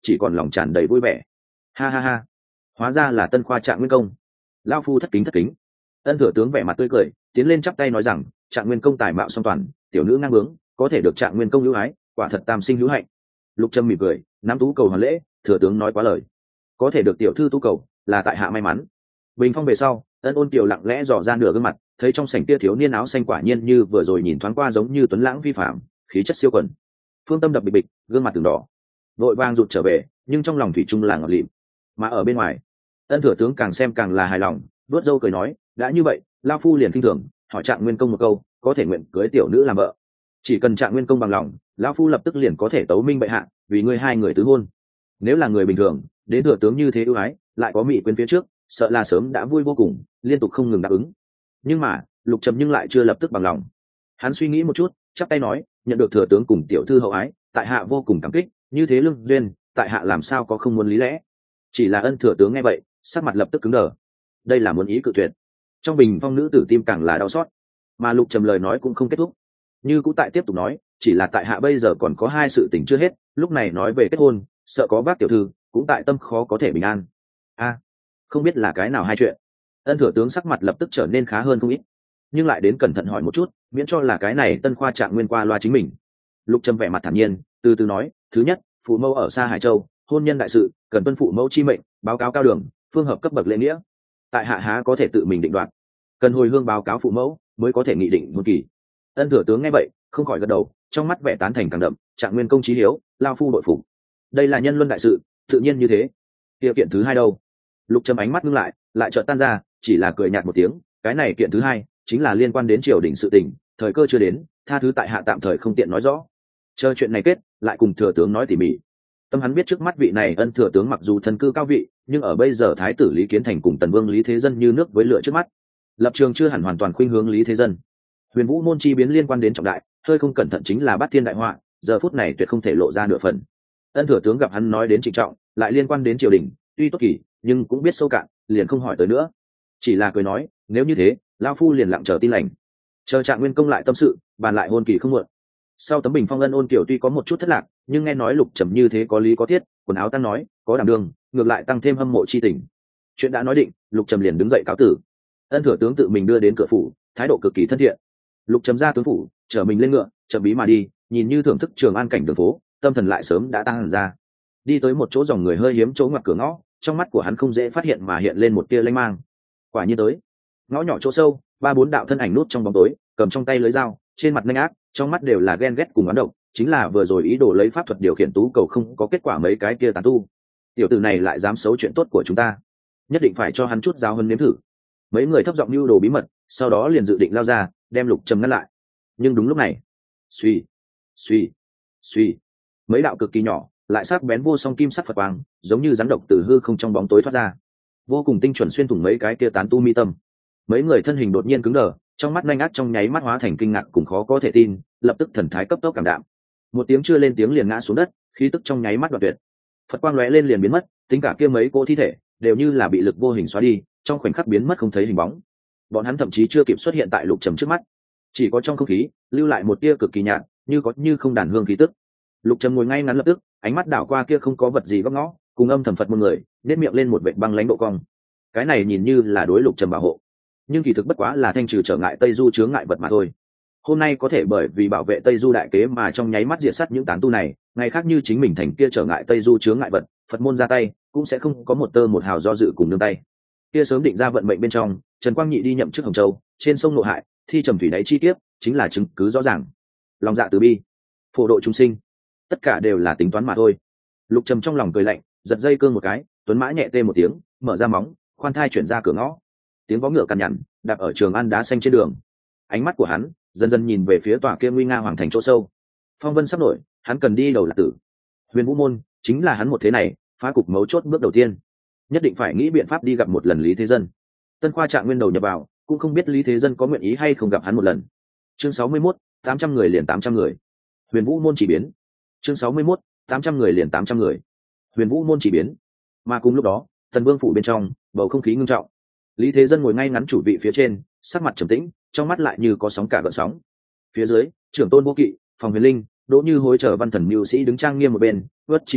chỉ còn lòng tràn đầy vui vẻ. Ha ha ha, hóa ra là Tân Khoa Trạng Nguyên Công. Lao phu thất kính thất kính. Ân thừa tướng vẻ mặt tươi cười, tiến lên chắp tay nói rằng, Trạng Nguyên Công tài mạo song toàn, tiểu nữ ngang bướng, có thể được Trạng Nguyên Công hữu ái, quả thật tam sinh hữu hạnh. Lục Trâm mỉm cười, nắm tú cầu hoàn lễ. Thừa tướng nói quá lời, có thể được tiểu thư tú cầu là tại hạ may mắn. Bình phong về sau, Ân Ôn Kiều lặng lẽ dò ra nửa gương mặt, thấy trong sảnh tia thiếu niên áo xanh quả nhiên như vừa rồi nhìn thoáng qua giống như tuấn lãng vi phạm, khí chất siêu quần. Phương tâm đập bịch bịch, gương mặt từng đỏ, vội vàng rụt trở về, nhưng trong lòng thủy chung là ngọt lịm. Mà ở bên ngoài, Ân thừa tướng càng xem càng là hài lòng, vuốt râu cười nói, đã như vậy, lao phu liền kinh thường, hỏi Trạng Nguyên Công một câu, có thể nguyện cưới tiểu nữ làm vợ. Chỉ cần Trạng Nguyên Công bằng lòng, lão phu lập tức liền có thể tấu minh bệ hạ, vì ngươi hai người tứ hôn. Nếu là người bình thường, đến thừa tướng như thế ưu ái, lại có mỹ quyến phía trước, sợ là sớm đã vui vô cùng, liên tục không ngừng đáp ứng. Nhưng mà Lục Trầm nhưng lại chưa lập tức bằng lòng. Hắn suy nghĩ một chút, chắp tay nói, nhận được thừa tướng cùng tiểu thư hậu ái, tại hạ vô cùng cảm kích, như thế lương duyên, tại hạ làm sao có không muốn lý lẽ. Chỉ là Ân thừa tướng nghe vậy, sắc mặt lập tức cứng đờ. Đây là muốn ý cự tuyệt. Trong bình phong nữ tử tim càng là đau xót. Mà Lục Trầm lời nói cũng không kết thúc, như cũng tại tiếp tục nói, chỉ là tại hạ bây giờ còn có hai sự tình chưa hết, lúc này nói về kết hôn, sợ có bác tiểu thư, cũng tại tâm khó có thể bình an. A, không biết là cái nào hai chuyện. Ân thừa tướng sắc mặt lập tức trở nên khá hơn không ít, nhưng lại đến cẩn thận hỏi một chút, miễn cho là cái này Tân Khoa Trạng Nguyên qua loa chính mình. Lục Trầm vẻ mặt thản nhiên, từ từ nói, thứ nhất, phụ mẫu ở xa Hải Châu, hôn nhân đại sự, cần tuân phụ mẫu chi mệnh, báo cáo cao đường, phương hợp cấp bậc lễ nghĩa. Tại hạ há có thể tự mình định đoạt, cần hồi hương báo cáo phụ mẫu mới có thể nghị định một kỳ. Ân thừa tướng nghe vậy, không khỏi gật đầu, trong mắt vẻ tán thành càng đậm, Trạng Nguyên Công chí hiếu, lao phu bội phục. Đây là nhân luân đại sự, tự nhiên như thế. Kia kiện thứ hai đâu? Lục Trầm ánh mắt ngưng lại, lại chợt tan ra, chỉ là cười nhạt một tiếng, cái này kiện thứ hai chính là liên quan đến triều đình sự tình, thời cơ chưa đến, tha thứ tại hạ tạm thời không tiện nói rõ. Chờ chuyện này kết, lại cùng thừa tướng nói tỉ mỉ. Tâm hắn biết trước mắt vị này Ân thừa tướng mặc dù thân cư cao vị, nhưng ở bây giờ thái tử Lý Kiến Thành cùng tần vương Lý Thế Dân như nước với lửa trước mắt, lập trường chưa hẳn hoàn toàn khuynh hướng Lý Thế Dân. Huyền Vũ môn chi biến liên quan đến trọng đại, hơi không cẩn thận chính là bát thiên đại họa, giờ phút này tuyệt không thể lộ ra nửa phần. Ân thừa tướng gặp hắn nói đến trịnh trọng, lại liên quan đến triều đình, tuy tốt kỳ, nhưng cũng biết sâu cạn, liền không hỏi tới nữa, chỉ là cười nói, nếu như thế, lão phu liền lặng chờ tin lành, chờ Trạng Nguyên Công lại tâm sự, bàn lại hôn kỳ không muộn. Sau tấm bình phong, Ân Ôn Kiều tuy có một chút thất lạc, nhưng nghe nói Lục Trầm như thế có lý có tiết, quần áo tăng nói, có đảm đương, ngược lại tăng thêm hâm mộ chi tình. Chuyện đã nói định, Lục Trầm liền đứng dậy cáo tử. Ân thừa tướng tự mình đưa đến cửa phủ, thái độ cực kỳ thân thiện. Lục Trầm ra tướng phủ, chở mình lên ngựa, chậm bí mà đi, nhìn như thưởng thức Trường An cảnh đường phố, tâm thần lại sớm đã tăng hẳn ra. Đi tới một chỗ dòng người hơi hiếm chỗ ngoặt cửa ngõ, trong mắt của hắn không dễ phát hiện mà hiện lên một tia lanh mang. Quả nhiên tới. Ngõ nhỏ chỗ sâu, ba bốn đạo thân ảnh nút trong bóng tối, cầm trong tay lưới dao, trên mặt nhanh ác, trong mắt đều là ghen ghét cùng oán độc, chính là vừa rồi ý đồ lấy pháp thuật điều khiển tú cầu không có kết quả mấy cái kia tán tu. Tiểu tử này lại dám xấu chuyện tốt của chúng ta, nhất định phải cho hắn chút giáo huấn nếm thử. Mấy người thấp giọng lưu đồ bí mật, sau đó liền dự định lao ra, đem Lục Trầm ngăn lại. Nhưng đúng lúc này, suy, suy, suy, mấy đạo cực kỳ nhỏ, lại sắc bén vô song kim sắc Phật quang, giống như rắn độc từ hư không trong bóng tối thoát ra, vô cùng tinh chuẩn xuyên thủng mấy cái kia tán tu mi tâm. Mấy người thân hình đột nhiên cứng đờ, trong mắt nhanh ác trong nháy mắt hóa thành kinh ngạc cùng khó có thể tin, lập tức thần thái cấp tốc cảm đạm. Một tiếng chưa lên tiếng liền ngã xuống đất, khí tức trong nháy mắt đoạn tuyệt. Phật quang lóe lên liền biến mất, tính cả kia mấy cỗ thi thể đều như là bị lực vô hình xóa đi, trong khoảnh khắc biến mất không thấy hình bóng. Bọn hắn thậm chí chưa kịp xuất hiện tại Lục Trầm trước mắt, chỉ có trong không khí lưu lại một tia cực kỳ nhạt, như có như không đàn hương khí tức. Lục Trầm ngồi ngay ngắn lập tức, ánh mắt đảo qua kia không có vật gì góc ngõ, cùng âm thầm Phật môn người, nét miệng lên một vệt băng lãnh độ cong. Cái này nhìn như là đối Lục Trầm bảo hộ, nhưng kỳ thực bất quá là thanh trừ trở ngại Tây Du chướng ngại vật mà thôi. Hôm nay có thể bởi vì bảo vệ Tây Du đại kế mà trong nháy mắt diệt sát những tán tu này, ngày khác như chính mình thành kia trở ngại Tây Du chướng ngại vật, Phật môn ra tay cũng sẽ không có một tơ một hào do dự cùng nương tay. Kia sớm định ra vận mệnh bên trong, Trần Quang Nhị đi nhậm chức Hồng Châu, trên sông Nộ Hại, thi trầm thủy đáy chi tiết, chính là chứng cứ rõ ràng. Lòng dạ từ bi, phổ độ chúng sinh, tất cả đều là tính toán mà thôi. Lục Trầm trong lòng cười lạnh, giật dây cương một cái, tuấn mã nhẹ tê một tiếng, mở ra móng, khoan thai chuyển ra cửa ngõ. Tiếng vó ngựa cằn nhằn đạp ở Trường An đá xanh trên đường. Ánh mắt của hắn dần dần nhìn về phía tòa kia nguy nga hoàng thành chỗ sâu. Phong vân sắp nổi, hắn cần đi đầu là tử. Huyền Vũ môn chính là hắn một thế này phá cục mấu chốt bước đầu tiên, nhất định phải nghĩ biện pháp đi gặp một lần Lý Thế Dân. Tân Khoa Trạng Nguyên đầu nhập vào, cũng không biết Lý Thế Dân có nguyện ý hay không gặp hắn một lần. Chương sáu mươi mốt, tám trăm người liền tám trăm người. Huyền Vũ môn chỉ biến. Chương sáu mươi mốt, tám trăm người liền tám trăm người. Huyền Vũ môn chỉ biến. Mà cùng lúc đó, Tần Vương phủ bên trong, bầu không khí ngưng trọng. Lý Thế Dân ngồi ngay ngắn chủ vị phía trên, sắc mặt trầm tĩnh, trong mắt lại như có sóng cả gợn sóng. Phía dưới, trưởng tôn Vô Kỵ, Phòng Huyền Linh, Đỗ Như Hối chờ văn thần mưu sĩ đứng trang nghiêm một bên, vất chỉ cùng,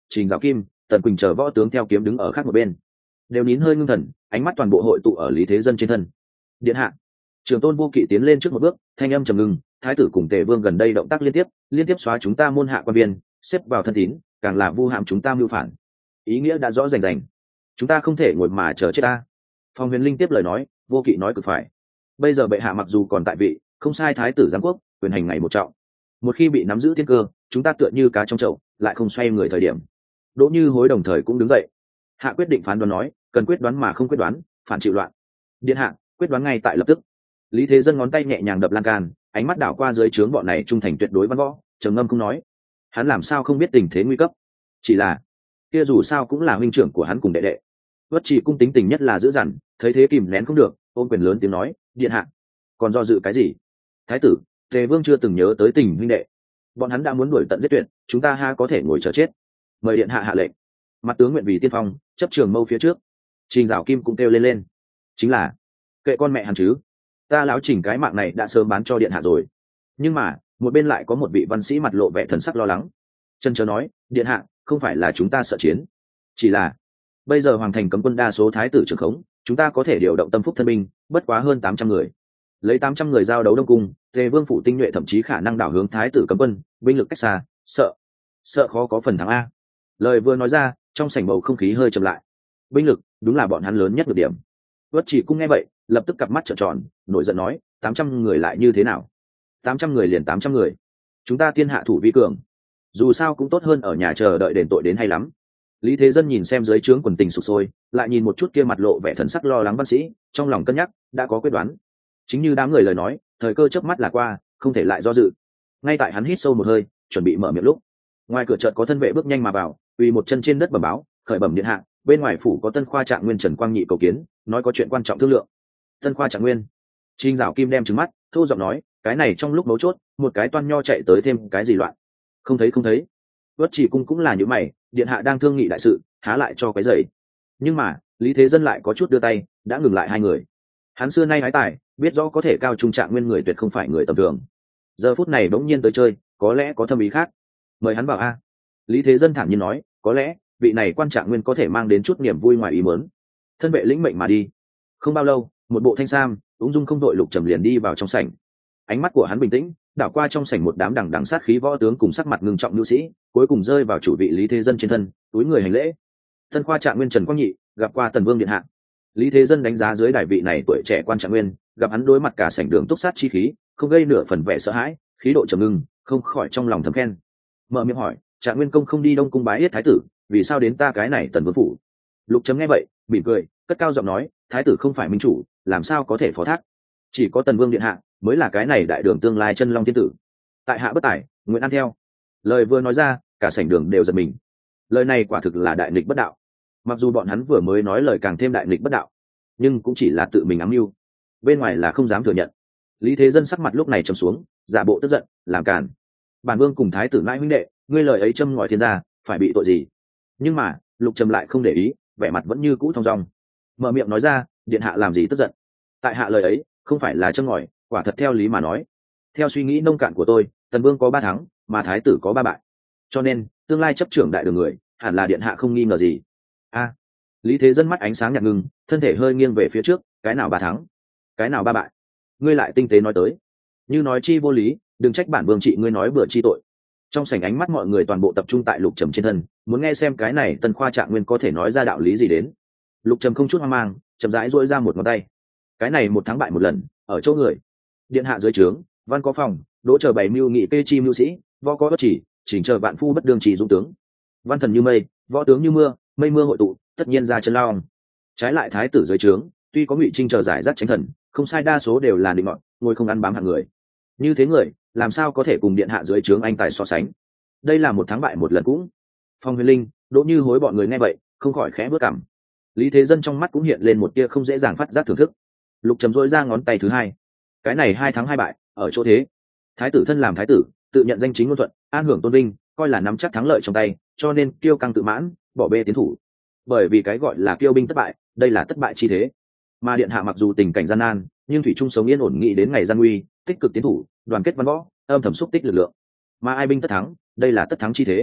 Trình Dạo Kim, Tần Quỳnh chờ võ tướng theo kiếm đứng ở khác một bên, đều nín hơi ngưng thần, ánh mắt toàn bộ hội tụ ở Lý Thế Dân trên thân. Điện hạ. Trường Tôn Vô Kỵ tiến lên trước một bước, thanh âm trầm ngưng, thái tử cùng Tề Vương gần đây động tác liên tiếp, liên tiếp xóa chúng ta môn hạ quan viên, xếp vào thân tín, càng là vu hãm chúng ta mưu phản. Ý nghĩa đã rõ rành rành, chúng ta không thể ngồi mà chờ chết ta. Phong Huyền Linh tiếp lời nói, Vô Kỵ nói cực phải. Bây giờ bệ hạ mặc dù còn tại vị, không sai thái tử giám quốc, quyền hành ngày một trọng. Một khi bị nắm giữ thiên cơ, chúng ta tựa như cá trong chậu, lại không xoay người thời điểm. Đỗ Như Hối đồng thời cũng đứng dậy. Hạ quyết định phán đoán nói, cần quyết đoán mà không quyết đoán, phản chịu loạn. Điện hạ, quyết đoán ngay tại lập tức. Lý Thế Dân ngón tay nhẹ nhàng đập lan can, ánh mắt đảo qua dưới trướng bọn này trung thành tuyệt đối văn võ, trầm ngâm không nói. Hắn làm sao không biết tình thế nguy cấp? Chỉ là, kia dù sao cũng là huynh trưởng của hắn cùng đệ đệ. Vất Chỉ cung tính tình nhất là dữ dằn, thấy thế kìm nén không được, ôm quyền lớn tiếng nói, điện hạ, còn do dự cái gì? Thái tử, Tề Vương chưa từng nhớ tới tình huynh đệ, bọn hắn đã muốn đuổi tận giết tuyệt, chúng ta ha có thể ngồi chờ chết? Mời điện hạ hạ lệnh. Mặt tướng nguyện vì tiên phong, chấp trường mâu phía trước. Trình Dạo Kim cũng kêu lên lên, chính là, kệ con mẹ hắn chứ, ta lão Trình cái mạng này đã sớm bán cho điện hạ rồi. Nhưng mà một bên lại có một vị văn sĩ mặt lộ vẻ thần sắc lo lắng, chân chớ nói, điện hạ, không phải là chúng ta sợ chiến, chỉ là bây giờ hoàng thành cấm quân đa số thái tử trưởng khống, chúng ta có thể điều động tâm phúc thân binh, bất quá hơn tám trăm người, lấy tám trăm người giao đấu đông cung, Tề Vương phủ tinh nhuệ thậm chí khả năng đảo hướng thái tử cấm quân, binh lực cách xa, sợ sợ khó có phần thắng a. Lời vừa nói ra, trong sảnh bầu không khí hơi chậm lại. Binh lực đúng là bọn hắn lớn nhất được điểm. Vất Chỉ cung nghe vậy, lập tức cặp mắt trợn tròn, nổi giận nói, tám trăm người lại như thế nào? tám trăm người liền tám trăm người, chúng ta thiên hạ thủ vi cường, dù sao cũng tốt hơn ở nhà chờ đợi đền tội đến hay lắm. Lý Thế Dân nhìn xem dưới trướng quần tình sụp sôi, lại nhìn một chút kia mặt lộ vẻ thần sắc lo lắng văn sĩ, trong lòng cân nhắc, đã có quyết đoán. Chính như đám người lời nói, thời cơ chớp mắt là qua, không thể lại do dự. Ngay tại hắn hít sâu một hơi, chuẩn bị mở miệng lúc, ngoài cửa chợt có thân vệ bước nhanh mà vào, uy một chân trên đất bẩm báo, khởi bẩm điện hạ, bên ngoài phủ có Tân Khoa Trạng Nguyên Trần Quang Nhị cầu kiến, nói có chuyện quan trọng thương lượng. Tân Khoa Trạng Nguyên. Trình Dạo Kim đem trừng mắt, thô giọng nói, cái này trong lúc mấu chốt, một cái toan nho chạy tới thêm cái gì loạn? Không thấy không thấy. Vất Chỉ cung cũng là như mày, điện hạ đang thương nghị đại sự, há lại cho cái giày. Nhưng mà Lý Thế Dân lại có chút đưa tay, đã ngừng lại hai người. Hắn xưa nay hái tài, biết rõ có thể cao trung Trạng Nguyên người tuyệt không phải người tầm thường. Giờ phút này bỗng nhiên tới chơi, có lẽ có thâm ý khác. Mời hắn vào a. Lý Thế Dân thản nhiên nói, có lẽ vị này quan Trạng Nguyên có thể mang đến chút niềm vui ngoài ý muốn. Thân vệ lĩnh mệnh mà đi. Không bao lâu, một bộ thanh sam, ung dung không đội Lục Trầm liền đi vào trong sảnh. Ánh mắt của hắn bình tĩnh, đảo qua trong sảnh một đám đằng đằng sát khí võ tướng cùng sắc mặt ngưng trọng nhu sĩ, cuối cùng rơi vào chủ vị Lý Thế Dân trên thân, túi người hành lễ. Tân Khoa Trạng Nguyên Trần Quang Nhị gặp qua Tần Vương điện hạ. Lý Thế Dân đánh giá dưới đài vị này tuổi trẻ quan Trạng Nguyên, gặp hắn đối mặt cả sảnh đường túc sát chi khí, không gây nửa phần vẻ sợ hãi, khí độ trầm ngưng, không khỏi trong lòng thầm khen. Mở miệng hỏi, Trạng Nguyên công không đi Đông cung bái yết thái tử, vì sao đến ta cái này Tần Vương phủ? Lục Chấm nghe vậy, mỉm cười, cất cao giọng nói, thái tử không phải minh chủ, làm sao có thể phó thác? Chỉ có Tần Vương điện hạ mới là cái này đại đường tương lai chân long thiên tử. Tại hạ bất tài, nguyện ăn theo. Lời vừa nói ra, cả sảnh đường đều giật mình. Lời này quả thực là đại nghịch bất đạo. Mặc dù bọn hắn vừa mới nói lời càng thêm đại nghịch bất đạo, nhưng cũng chỉ là tự mình ám mưu, bên ngoài là không dám thừa nhận. Lý Thế Dân sắc mặt lúc này trầm xuống, giả bộ tức giận, làm càn. Bản vương cùng thái tử nãi huynh đệ, ngươi lời ấy châm ngòi thiên gia, phải bị tội gì? Nhưng mà Lục Trầm lại không để ý, vẻ mặt vẫn như cũ thong dong, mở miệng nói ra, điện hạ làm gì tức giận? Tại hạ lời ấy không phải là châm ngòi, quả thật theo lý mà nói. Theo suy nghĩ nông cạn của tôi, Tần Vương có ba thắng, mà thái tử có ba bại, cho nên tương lai chấp trưởng đại đường người hẳn là điện hạ không nghi ngờ gì. A. Lý Thế Dân mắt ánh sáng nhạt ngưng, thân thể hơi nghiêng về phía trước, cái nào ba thắng, cái nào ba bại? Ngươi lại tinh tế nói tới, như nói chi vô lý, đừng trách bản vương trị ngươi nói bừa chi tội. Trong sảnh ánh mắt mọi người toàn bộ tập trung tại Lục Trầm trên thân, muốn nghe xem cái này Tân Khoa Trạng Nguyên có thể nói ra đạo lý gì đến. Lục Trầm không chút hoang mang, chậm rãi duỗi ra một ngón tay. Cái này một thắng bại một lần, ở chỗ người. Điện hạ dưới trướng, văn có phòng, đỗ chờ bảy mưu nghị kê chi mưu sĩ, võ có bất chỉ, chỉnh chờ vạn phu bất đương trì dũng tướng. Văn thần như mây, võ tướng như mưa, mây mưa hội tụ, tất nhiên ra chân lao. Trái lại thái tử dưới trướng, tuy có Ngụy Trinh chờ giải rác tránh thần, không sai đa số đều là định ngọn, ngồi không ăn bám hạng người. Như thế người, làm sao có thể cùng điện hạ dưới trướng anh tài so sánh? Đây là một thắng bại một lần cũng. Phong Huyền Linh, Đỗ Như Hối bọn người nghe vậy, không khỏi khẽ bước cằm. Lý Thế Dân trong mắt cũng hiện lên một tia không dễ dàng phát giác thưởng thức. Lục Trầm rỗi ra ngón tay thứ hai. Cái này hai thắng hai bại, ở chỗ thế. Thái tử thân làm thái tử, tự nhận danh chính ngôn thuận, an hưởng tôn vinh, coi là nắm chắc thắng lợi trong tay, cho nên kiêu căng tự mãn, bỏ bê tiến thủ. Bởi vì cái gọi là kiêu binh thất bại, đây là thất bại chi thế. Mà điện hạ mặc dù tình cảnh gian nan, nhưng thủy chung sống yên ổn nghĩ đến ngày gian nguy, tích cực tiến thủ, đoàn kết văn võ, âm thầm xúc tích lực lượng. Mà ai binh tất thắng, đây là tất thắng chi thế.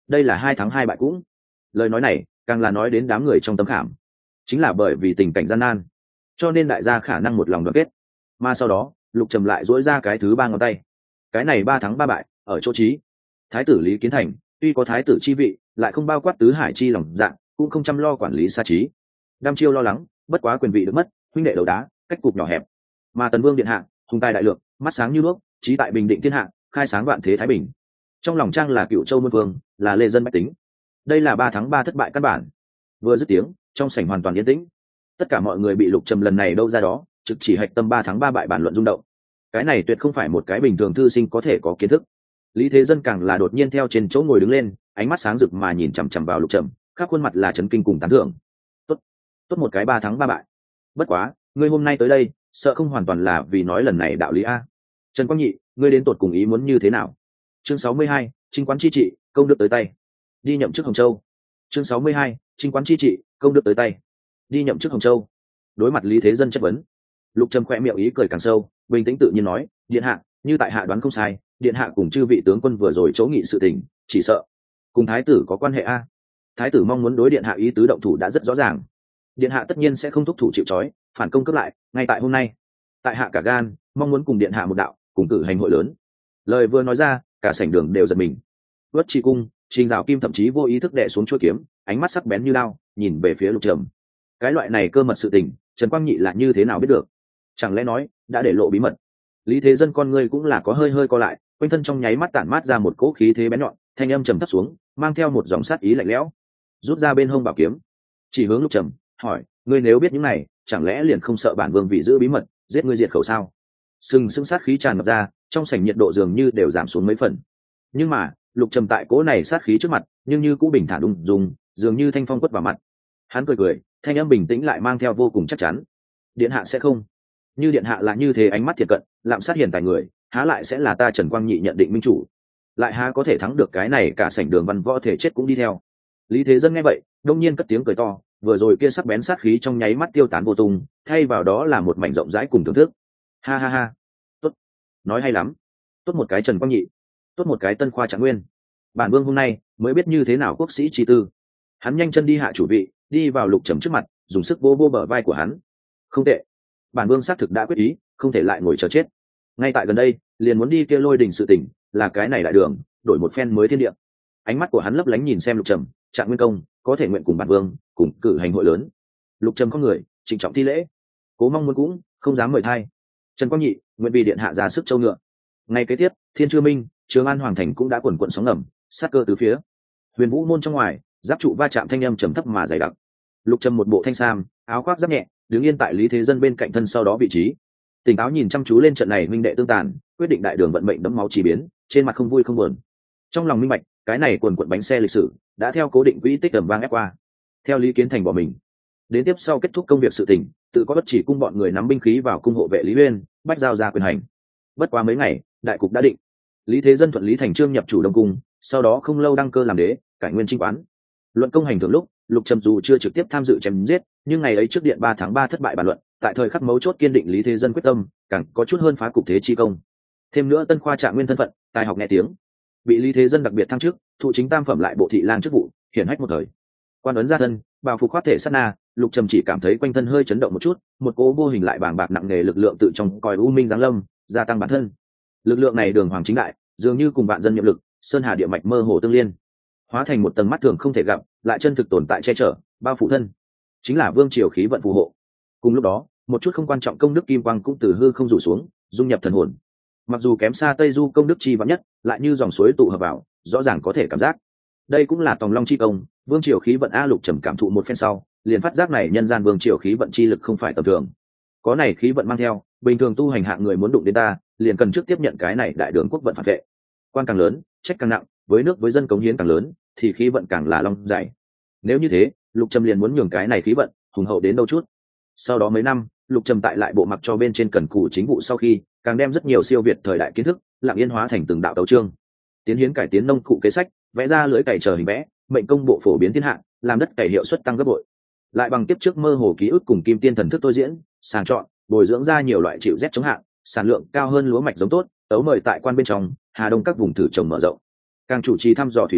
đây là hai thắng hai bại cũng. Lời nói này càng là nói đến đám người trong tấm khảm, chính là bởi vì tình cảnh gian nan cho nên đại gia khả năng một lòng đoàn kết. Mà sau đó Lục Trầm lại dỗi ra cái thứ ba ngón tay, cái này ba thắng ba bại ở chỗ trí. Thái tử Lý Kiến Thành tuy có thái tử chi vị, lại không bao quát tứ hải chi lòng dạng, cũng không chăm lo quản lý xa trí. Đăm chiêu lo lắng, bất quá quyền vị được mất, huynh đệ đầu đá, cách cục nhỏ hẹp. Mà Tần Vương điện hạ hùng tài đại lượng, mắt sáng như đuốc, trí tại bình định thiên hạ, khai sáng vạn thế thái bình. Trong lòng trang là Cựu Châu muôn vương, là lê dân bách tính. Đây là ba thắng ba thất bại căn bản. Vừa dứt tiếng, trong sảnh hoàn toàn yên tĩnh. Tất cả mọi người bị Lục Trầm lần này đâu ra đó trực chỉ hạch tâm ba thắng ba bại bản luận rung động. Cái này tuyệt không phải một cái bình thường thư sinh có thể có kiến thức. Lý Thế Dân càng là đột nhiên theo trên chỗ ngồi đứng lên, ánh mắt sáng rực mà nhìn chằm chằm vào Lục Trầm, khắp khuôn mặt là chấn kinh cùng tán thưởng. Tốt, tốt một cái ba thắng ba bại. Bất quá, ngươi hôm nay tới đây, sợ không hoàn toàn là vì nói lần này đạo lý a. Trần Quang Nhị, ngươi đến tột cùng ý muốn như thế nào? Chương sáu mươi hai, Trinh quán chi trị, công đức tới tay. Đi nhậm chức Hồng Châu. Chương sáu mươi hai, Trinh quán chi trị, công đức tới tay. Đi nhậm chức Hồng Châu. Đối mặt Lý Thế Dân chất vấn, Lục Trầm khẽ miệng ý cười càng sâu, bình tĩnh tự nhiên nói, điện hạ, như tại hạ đoán không sai, điện hạ cùng chư vị tướng quân vừa rồi chỗ nghị sự tình, chỉ sợ cùng thái tử có quan hệ a. Thái tử mong muốn đối điện hạ ý tứ động thủ đã rất rõ ràng, điện hạ tất nhiên sẽ không thúc thủ chịu trói, phản công cướp lại ngay tại hôm nay. Tại hạ cả gan mong muốn cùng điện hạ một đạo, cùng cử hành hội lớn. Lời vừa nói ra, cả sảnh đường đều giật mình. Vất Chi cung, Trình Dạo Kim thậm chí vô ý thức đè xuống chuôi kiếm, ánh mắt sắc bén như lao, nhìn về phía Lục Trầm. Cái loại này cơ mật sự tình, Trần Quang Nhị là như thế nào biết được? Chẳng lẽ nói đã để lộ bí mật? Lý Thế Dân con ngươi cũng là có hơi hơi co lại, quanh thân trong nháy mắt tản mát ra một cỗ khí thế bén nhọn, thanh âm trầm thấp xuống, mang theo một dòng sát ý lạnh lẽo. Rút ra bên hông bảo kiếm, chỉ hướng Lục Trầm, hỏi, ngươi nếu biết những này, chẳng lẽ liền không sợ bản vương vì giữ bí mật, giết ngươi diệt khẩu sao? Sừng sững sát khí tràn ngập ra, trong sảnh nhiệt độ dường như đều giảm xuống mấy phần. Nhưng mà, Lục Trầm tại cỗ này sát khí trước mặt, nhưng như cũng bình thản ung dung, dường như thanh phong quất vào mặt. Hắn cười cười, thanh âm bình tĩnh lại mang theo vô cùng chắc chắn. Điện hạ sẽ không. Như điện hạ là như thế ánh mắt thiệt cận, lạm sát hiền tài người, há lại sẽ là ta Trần Quang Nhị nhận định minh chủ? Lại há có thể thắng được cái này cả sảnh đường văn võ thể chết cũng đi theo. Lý Thế Dân nghe vậy, đông nhiên cất tiếng cười to, vừa rồi kia sắc bén sát khí trong nháy mắt tiêu tán vô tung, thay vào đó là một mảnh rộng rãi cùng thưởng thức. Ha ha ha, tốt, nói hay lắm, tốt một cái Trần Quang Nhị, tốt một cái Tân Khoa Trạng Nguyên. Bản vương hôm nay mới biết như thế nào quốc sĩ chi tư. Hắn nhanh chân đi hạ chủ vị, đi vào Lục Trầm trước mặt, dùng sức vô vô bờ vai của hắn. Không tệ, bản vương xác thực đã quyết ý, không thể lại ngồi chờ chết. Ngay tại gần đây, liền muốn đi kia Lôi Đình sự tình, là cái này đại đường, đổi một phen mới thiên địa. Ánh mắt của hắn lấp lánh nhìn xem Lục Trầm, Trạng Nguyên công, có thể nguyện cùng bản vương cùng cử hành hội lớn. Lục Trầm có người trịnh trọng thi lễ, cố mong muốn cũng không dám mời thay. Trần Quang Nhị nguyện vì điện hạ ra sức châu ngựa. Ngay kế tiếp, Thiên Chư Minh, Trường An Hoàng thành cũng đã quần quận sóng ngầm, sát cơ từ phía. Huyền Vũ môn trong ngoài, giáp trụ va chạm thanh âm trầm thấp mà dày đặc. Lục Trầm một bộ thanh sam, áo khoác giáp nhẹ, đứng yên tại Lý Thế Dân bên cạnh thân sau đó vị trí, tỉnh táo nhìn chăm chú lên trận này minh đệ tương tàn, quyết định đại đường vận mệnh đẫm máu chỉ biến, trên mặt không vui không buồn. Trong lòng minh bạch, cái này quần quận bánh xe lịch sử đã theo cố định quỹ tích tầm vang ép qua. Theo Lý Kiến Thành bỏ mình, đến tiếp sau kết thúc công việc sự tình, tự có bất chỉ cung bọn người nắm binh khí vào cung hộ vệ Lý Uyên, bách giao ra quyền hành. Bất quá mấy ngày, đại cục đã định, Lý Thế Dân thuận lý thành trương nhập chủ Đông cung, sau đó không lâu đăng cơ làm đế, cải nguyên Trinh quán. Luận công hành thường lúc, Lục Trầm dù chưa trực tiếp tham dự chém giết, nhưng ngày ấy trước điện ba tháng ba thất bại bàn luận, tại thời khắc mấu chốt kiên định Lý Thế Dân quyết tâm, càng có chút hơn phá cục thế chi công. Thêm nữa Tân Khoa Trạng Nguyên thân phận, tài học nghe tiếng, bị Lý Thế Dân đặc biệt thăng chức, thụ chính tam phẩm lại bộ thị lang chức vụ, hiển hách một thời. Quan ấn gia thân, bào phục khoác thể sát na, Lục Trầm chỉ cảm thấy quanh thân hơi chấn động một chút, một cỗ vô hình lại bàng bạc nặng nề lực lượng tự trong còi u minh giáng lâm, gia tăng bản thân. Lực lượng này đường hoàng chính đại, dường như cùng vạn dân nhiệm lực, sơn hà địa mạch mơ hồ tương liên, hóa thành một tầng mắt thường không thể gặp, lại chân thực tồn tại che chở, bao phủ thân, chính là vương triều khí vận phù hộ. Cùng lúc đó, một chút không quan trọng công đức kim quang cũng từ hư không rủ xuống, dung nhập thần hồn. Mặc dù kém xa Tây Du công đức chi vạn nhất, lại như dòng suối tụ hợp vào, rõ ràng có thể cảm giác. Đây cũng là tòng long chi công, vương triều khí vận a. Lục Trầm cảm thụ một phen sau, liền phát giác này nhân gian vương triều khí vận chi lực không phải tầm thường. Có này khí vận mang theo, bình thường tu hành hạng người muốn đụng đến ta, liền cần trước tiếp nhận cái này đại đường quốc vận phản vệ. Quan càng lớn, trách càng nặng, với nước với dân cống hiến càng lớn, thì khí vận càng là long dày. Nếu như thế, Lục Trầm liền muốn nhường cái này khí vận hùng hậu đến đâu chút. Sau đó mấy năm, Lục Trầm tại lại bộ mặc cho bên trên cần cù chính vụ sau khi, càng đem rất nhiều siêu việt thời đại kiến thức, lặng yên hóa thành từng đạo tấu chương. Tiến hiến cải tiến nông cụ kế sách, vẽ ra lưới cày chờ hình vẽ, mệnh công bộ phổ biến thiên hạ, làm đất cày hiệu suất tăng gấp bội. Lại bằng tiếp trước mơ hồ ký ức cùng kim tiên thần thức tôi diễn, sàng chọn, bồi dưỡng ra nhiều loại chịu rét chống hạn, sản lượng cao hơn lúa mạch giống tốt, tấu mời tại quan bên trong, Hà Đông các vùng thử trồng mở rộng. Càng chủ trì thăm dò thủy lợi,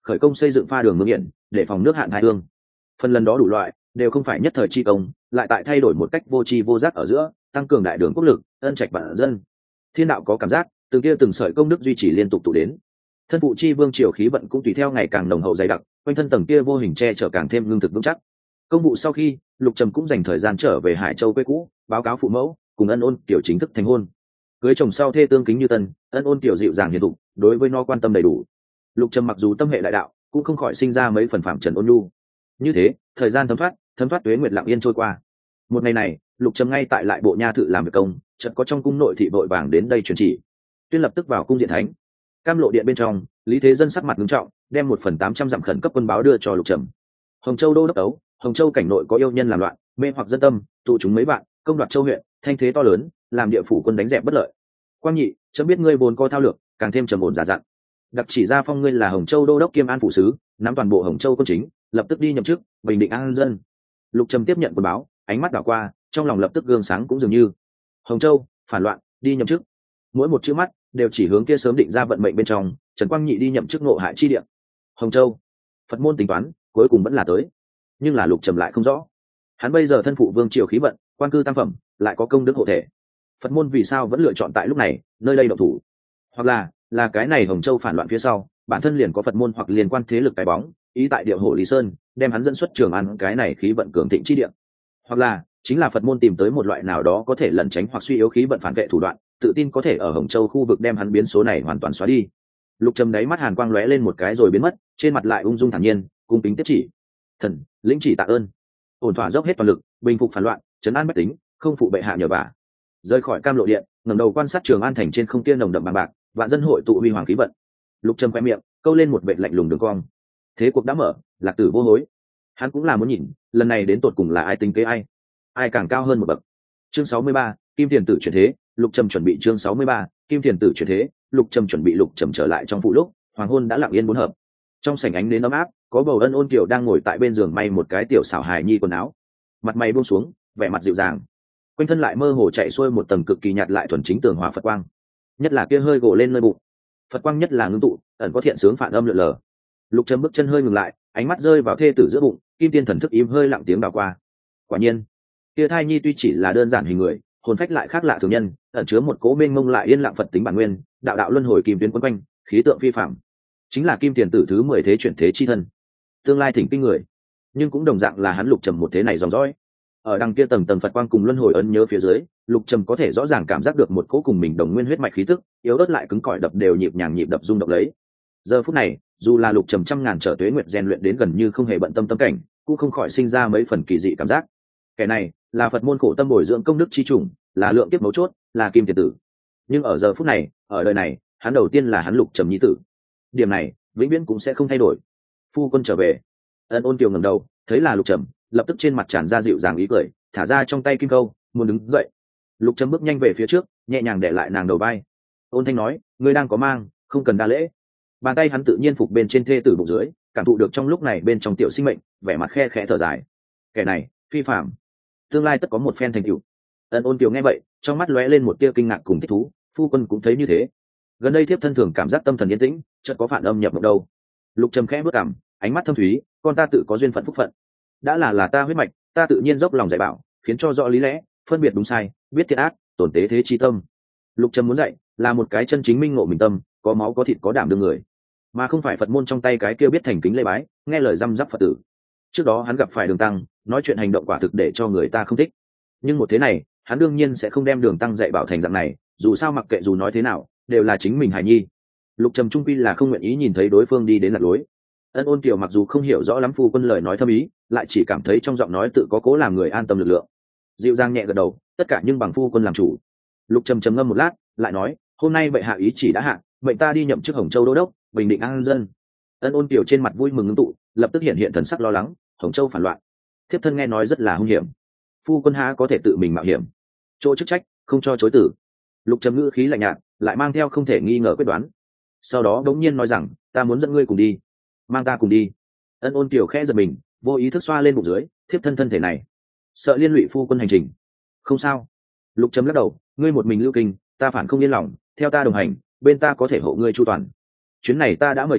khởi công xây dựng pha đường mương nghiện để phòng nước hạn hai hương. Phần lần đó đủ loại đều không phải nhất thời chi công, lại tại thay đổi một cách vô tri vô giác ở giữa tăng cường đại đường quốc lực, ân trạch vạn dân. Thiên đạo có cảm giác, từng kia từng sợi công đức duy trì liên tục tụ đến. Thân phụ chi vương triều khí vận cũng tùy theo ngày càng nồng hậu dày đặc, quanh thân tầng kia vô hình che chở càng thêm lương thực vững chắc. Công vụ sau khi, Lục Trầm cũng dành thời gian trở về Hải Châu quê cũ, báo cáo phụ mẫu, cùng Ân Ôn Kiều chính thức thành hôn. Cưới chồng sau thê tương kính như tân, Ân Ôn Kiều dịu dàng hiền thục, đối với nó quan tâm đầy đủ. Lục Trầm mặc dù tâm hệ đại đạo, cũng không khỏi sinh ra mấy phần phạm trần ôn nhu. Như thế, thời gian thấm thoát, thấm thoát tuế nguyệt lặng yên trôi qua. Một ngày này, Lục Trầm ngay tại lại bộ nha thự làm việc công, chợt có trong cung nội thị vội vàng đến đây truyền chỉ. Tuyên lập tức vào cung diện thánh. Cam Lộ điện bên trong, Lý Thế Dân sắc mặt nghiêm trọng, đem một phần tám trăm dặm khẩn cấp quân báo đưa cho Lục Trầm. Hồng Châu đô đốc tấu, Hồng Châu cảnh nội có yêu nhân làm loạn, mê hoặc dân tâm, tụ chúng mấy vạn, công đoạt châu huyện, thanh thế to lớn, làm địa phủ quân đánh dẹp bất lợi. Quang Nhị, chấm biết ngươi vốn có thao lược, càng thêm trầm ổn giả dặn. Đặc chỉ ra phong ngươi là Hồng Châu đô đốc kiêm an phủ sứ, nắm toàn bộ Hồng Châu quân chính, lập tức đi nhậm chức, bình định an dân. Lục Trầm tiếp nhận quân báo, ánh mắt đảo qua, trong lòng lập tức gương sáng cũng dường như Hồng Châu phản loạn, đi nhậm chức. Mỗi một chữ mắt đều chỉ hướng kia sớm định ra vận mệnh bên trong, Trần Quang Nhị đi nhậm chức ngộ hại chi địa. Hồng Châu, Phật môn tính toán, cuối cùng vẫn là tới. Nhưng là Lục Trầm lại không rõ. Hắn bây giờ thân phụ vương triều khí vận, quan cư tam phẩm, lại có công đức hộ thể. Phật môn vì sao vẫn lựa chọn tại lúc này, nơi đây động thủ? Hoặc là, là cái này Hồng Châu phản loạn phía sau, bản thân liền có Phật môn hoặc liên quan thế lực cái bóng, ý tại địa hộ Lý Sơn, đem hắn dẫn xuất Trường An cái này khí vận cường thịnh chi địa. Hoặc là, chính là Phật môn tìm tới một loại nào đó có thể lẩn tránh hoặc suy yếu khí vận phản vệ thủ đoạn, tự tin có thể ở Hồng Châu khu vực đem hắn biến số này hoàn toàn xóa đi. Lục Trầm đáy mắt hàn quang lóe lên một cái rồi biến mất, trên mặt lại ung dung thản nhiên, cung kính tiếp chỉ. Thần, lĩnh chỉ tạ ơn. Ổn thỏa dốc hết toàn lực, bình phục phản loạn, trấn an bách tính, không phụ bệ hạ nhờ vả. Rời khỏi Cam Lộ điện, ngẩng đầu quan sát Trường An thành trên không kia nồng đậm bằng bạc, vạn dân hội tụ huy hoàng khí vận. Lục Trầm khẽ miệng, câu lên một vệt lạnh lùng đường cong. Thế cuộc đã mở, lạc tử vô hối. Hắn cũng là muốn nhìn, lần này đến tột cùng là ai tính kế ai, ai càng cao hơn một bậc. Chương sáu mươi ba, Kim Tiền Tử chuyển thế. Lục Trầm chuẩn bị chương sáu mươi ba, Kim Tiền Tử chuyển thế. Lục Trầm chuẩn bị Lục Trầm trở lại trong phụ lúc, hoàng hôn đã lặng yên bốn hợp. Trong sảnh ánh đến ấm áp, có bầu Ân Ôn Kiều đang ngồi tại bên giường may một cái tiểu xảo hài nhi quần áo, mặt mày buông xuống, vẻ mặt dịu dàng. Quanh thân lại mơ hồ chạy xuôi một tầng cực kỳ nhạt lại thuần chính tường hòa Phật quang, nhất là kia hơi gồ lên nơi bụng, Phật quang nhất là ngưng tụ, ẩn có thiện sướng phản âm lượn lờ. Lục Trầm bước chân hơi ngừng lại, ánh mắt rơi vào thê tử giữa bụng, Kim Tiên thần thức im hơi lặng tiếng đảo qua. Quả nhiên, kia thai nhi tuy chỉ là đơn giản hình người, hồn phách lại khác lạ thường nhân, ẩn chứa một cố mênh mông lại yên lặng Phật tính bản nguyên, đạo đạo luân hồi kim tuyến quấn quanh, khí tượng phi phàm, chính là Kim Tiền Tử thứ mười thế chuyển thế chi thân, tương lai thỉnh kinh người, nhưng cũng đồng dạng là hắn Lục Trầm một thế này dòng dõi. Ở đằng kia tầng tầng Phật quang cùng luân hồi ấn nhớ phía dưới, Lục Trầm có thể rõ ràng cảm giác được một cỗ cùng mình đồng nguyên huyết mạch khí tức, yếu ớt lại cứng cỏi đập đều nhịp nhàng nhịp đập rung động lấy. Giờ phút này, dù là Lục Trầm trăm ngàn trở tuế nguyệt rèn luyện đến gần như không hề bận tâm tâm cảnh, cũng không khỏi sinh ra mấy phần kỳ dị cảm giác. Kẻ này là Phật môn khổ tâm bồi dưỡng công đức chi chủng, là lượng kiếp mấu chốt, là Kim Tiền Tử. Nhưng ở giờ phút này, ở đời này, hắn đầu tiên là hắn Lục Trầm nhi tử. Điểm này, vĩnh viễn cũng sẽ không thay đổi. Phu quân trở về. Ân Ôn Kiều ngẩng đầu, thấy là Lục Trầm, lập tức trên mặt tràn ra dịu dàng ý cười, thả ra trong tay kim câu, muốn đứng dậy. Lục Trầm bước nhanh về phía trước, nhẹ nhàng để lại nàng đầu vai. Ôn thanh nói, ngươi đang có mang, không cần đa lễ. Bàn tay hắn tự nhiên phục bên trên thê tử bụng dưới, cảm thụ được trong lúc này bên trong tiểu sinh mệnh, vẻ mặt khe khẽ thở dài. Kẻ này, phi phàm, tương lai tất có một phen thành tựu. Ân Ôn Kiều nghe vậy, trong mắt lóe lên một tia kinh ngạc cùng thích thú, phu quân cũng thấy như thế. Gần đây thiếp thân thường cảm giác tâm thần yên tĩnh, chợt có phản âm nhập mộng đâu. Lục Trầm khẽ bước cằm, ánh mắt thâm thúy, con ta tự có duyên phận phúc phận, đã là là ta huyết mạch, ta tự nhiên dốc lòng dạy bảo, khiến cho rõ lý lẽ, phân biệt đúng sai, biết thiện ác, tổn tế thế chi tâm. Lục Trầm muốn dạy là một cái chân chính minh ngộ mình tâm, có máu có thịt có đảm đương người, mà không phải Phật môn trong tay cái kia biết thành kính lễ bái, nghe lời răm rắp Phật tử. Trước đó hắn gặp phải Đường Tăng, nói chuyện hành động quả thực để cho người ta không thích, nhưng một thế này, hắn đương nhiên sẽ không đem Đường Tăng dạy bảo thành dạng này, dù sao mặc kệ dù nói thế nào, đều là chính mình hài nhi. Lục Trầm trung quy là không nguyện ý nhìn thấy đối phương đi đến lạc lối. Ân Ôn Kiều mặc dù không hiểu rõ lắm phu quân lời nói thâm ý, lại chỉ cảm thấy trong giọng nói tự có cố làm người an tâm lực lượng. Dịu dàng nhẹ gật đầu, tất cả nhưng bằng phu quân làm chủ. Lục Trầm trầm ngâm một lát, lại nói, hôm nay bệ hạ ý chỉ đã hạ, mệnh ta đi nhậm chức Hồng Châu đô đốc, bình định an dân. Ân Ôn Kiều trên mặt vui mừng ngưng tụ, lập tức hiện hiện thần sắc lo lắng. Hồng Châu phản loạn, thiếp thân nghe nói rất là hung hiểm, phu quân há có thể tự mình mạo hiểm, chỗ chức trách không cho chối tử. Lục Trầm ngữ khí lạnh nhạt, lại mang theo không thể nghi ngờ quyết đoán. Sau đó đống nhiên nói rằng, ta muốn dẫn ngươi cùng đi, mang ta cùng đi. Ân Ôn Kiều khẽ giật mình, vô ý thức xoa lên bụng dưới, thiếp thân thân thể này sợ liên lụy phu quân hành trình. Không sao. Lục Trầm lắc đầu, ngươi một mình lưu kinh, ta phản không yên lòng, theo ta đồng hành, bên ta có thể hộ ngươi chu toàn. Chuyến này ta đã mời chỉ,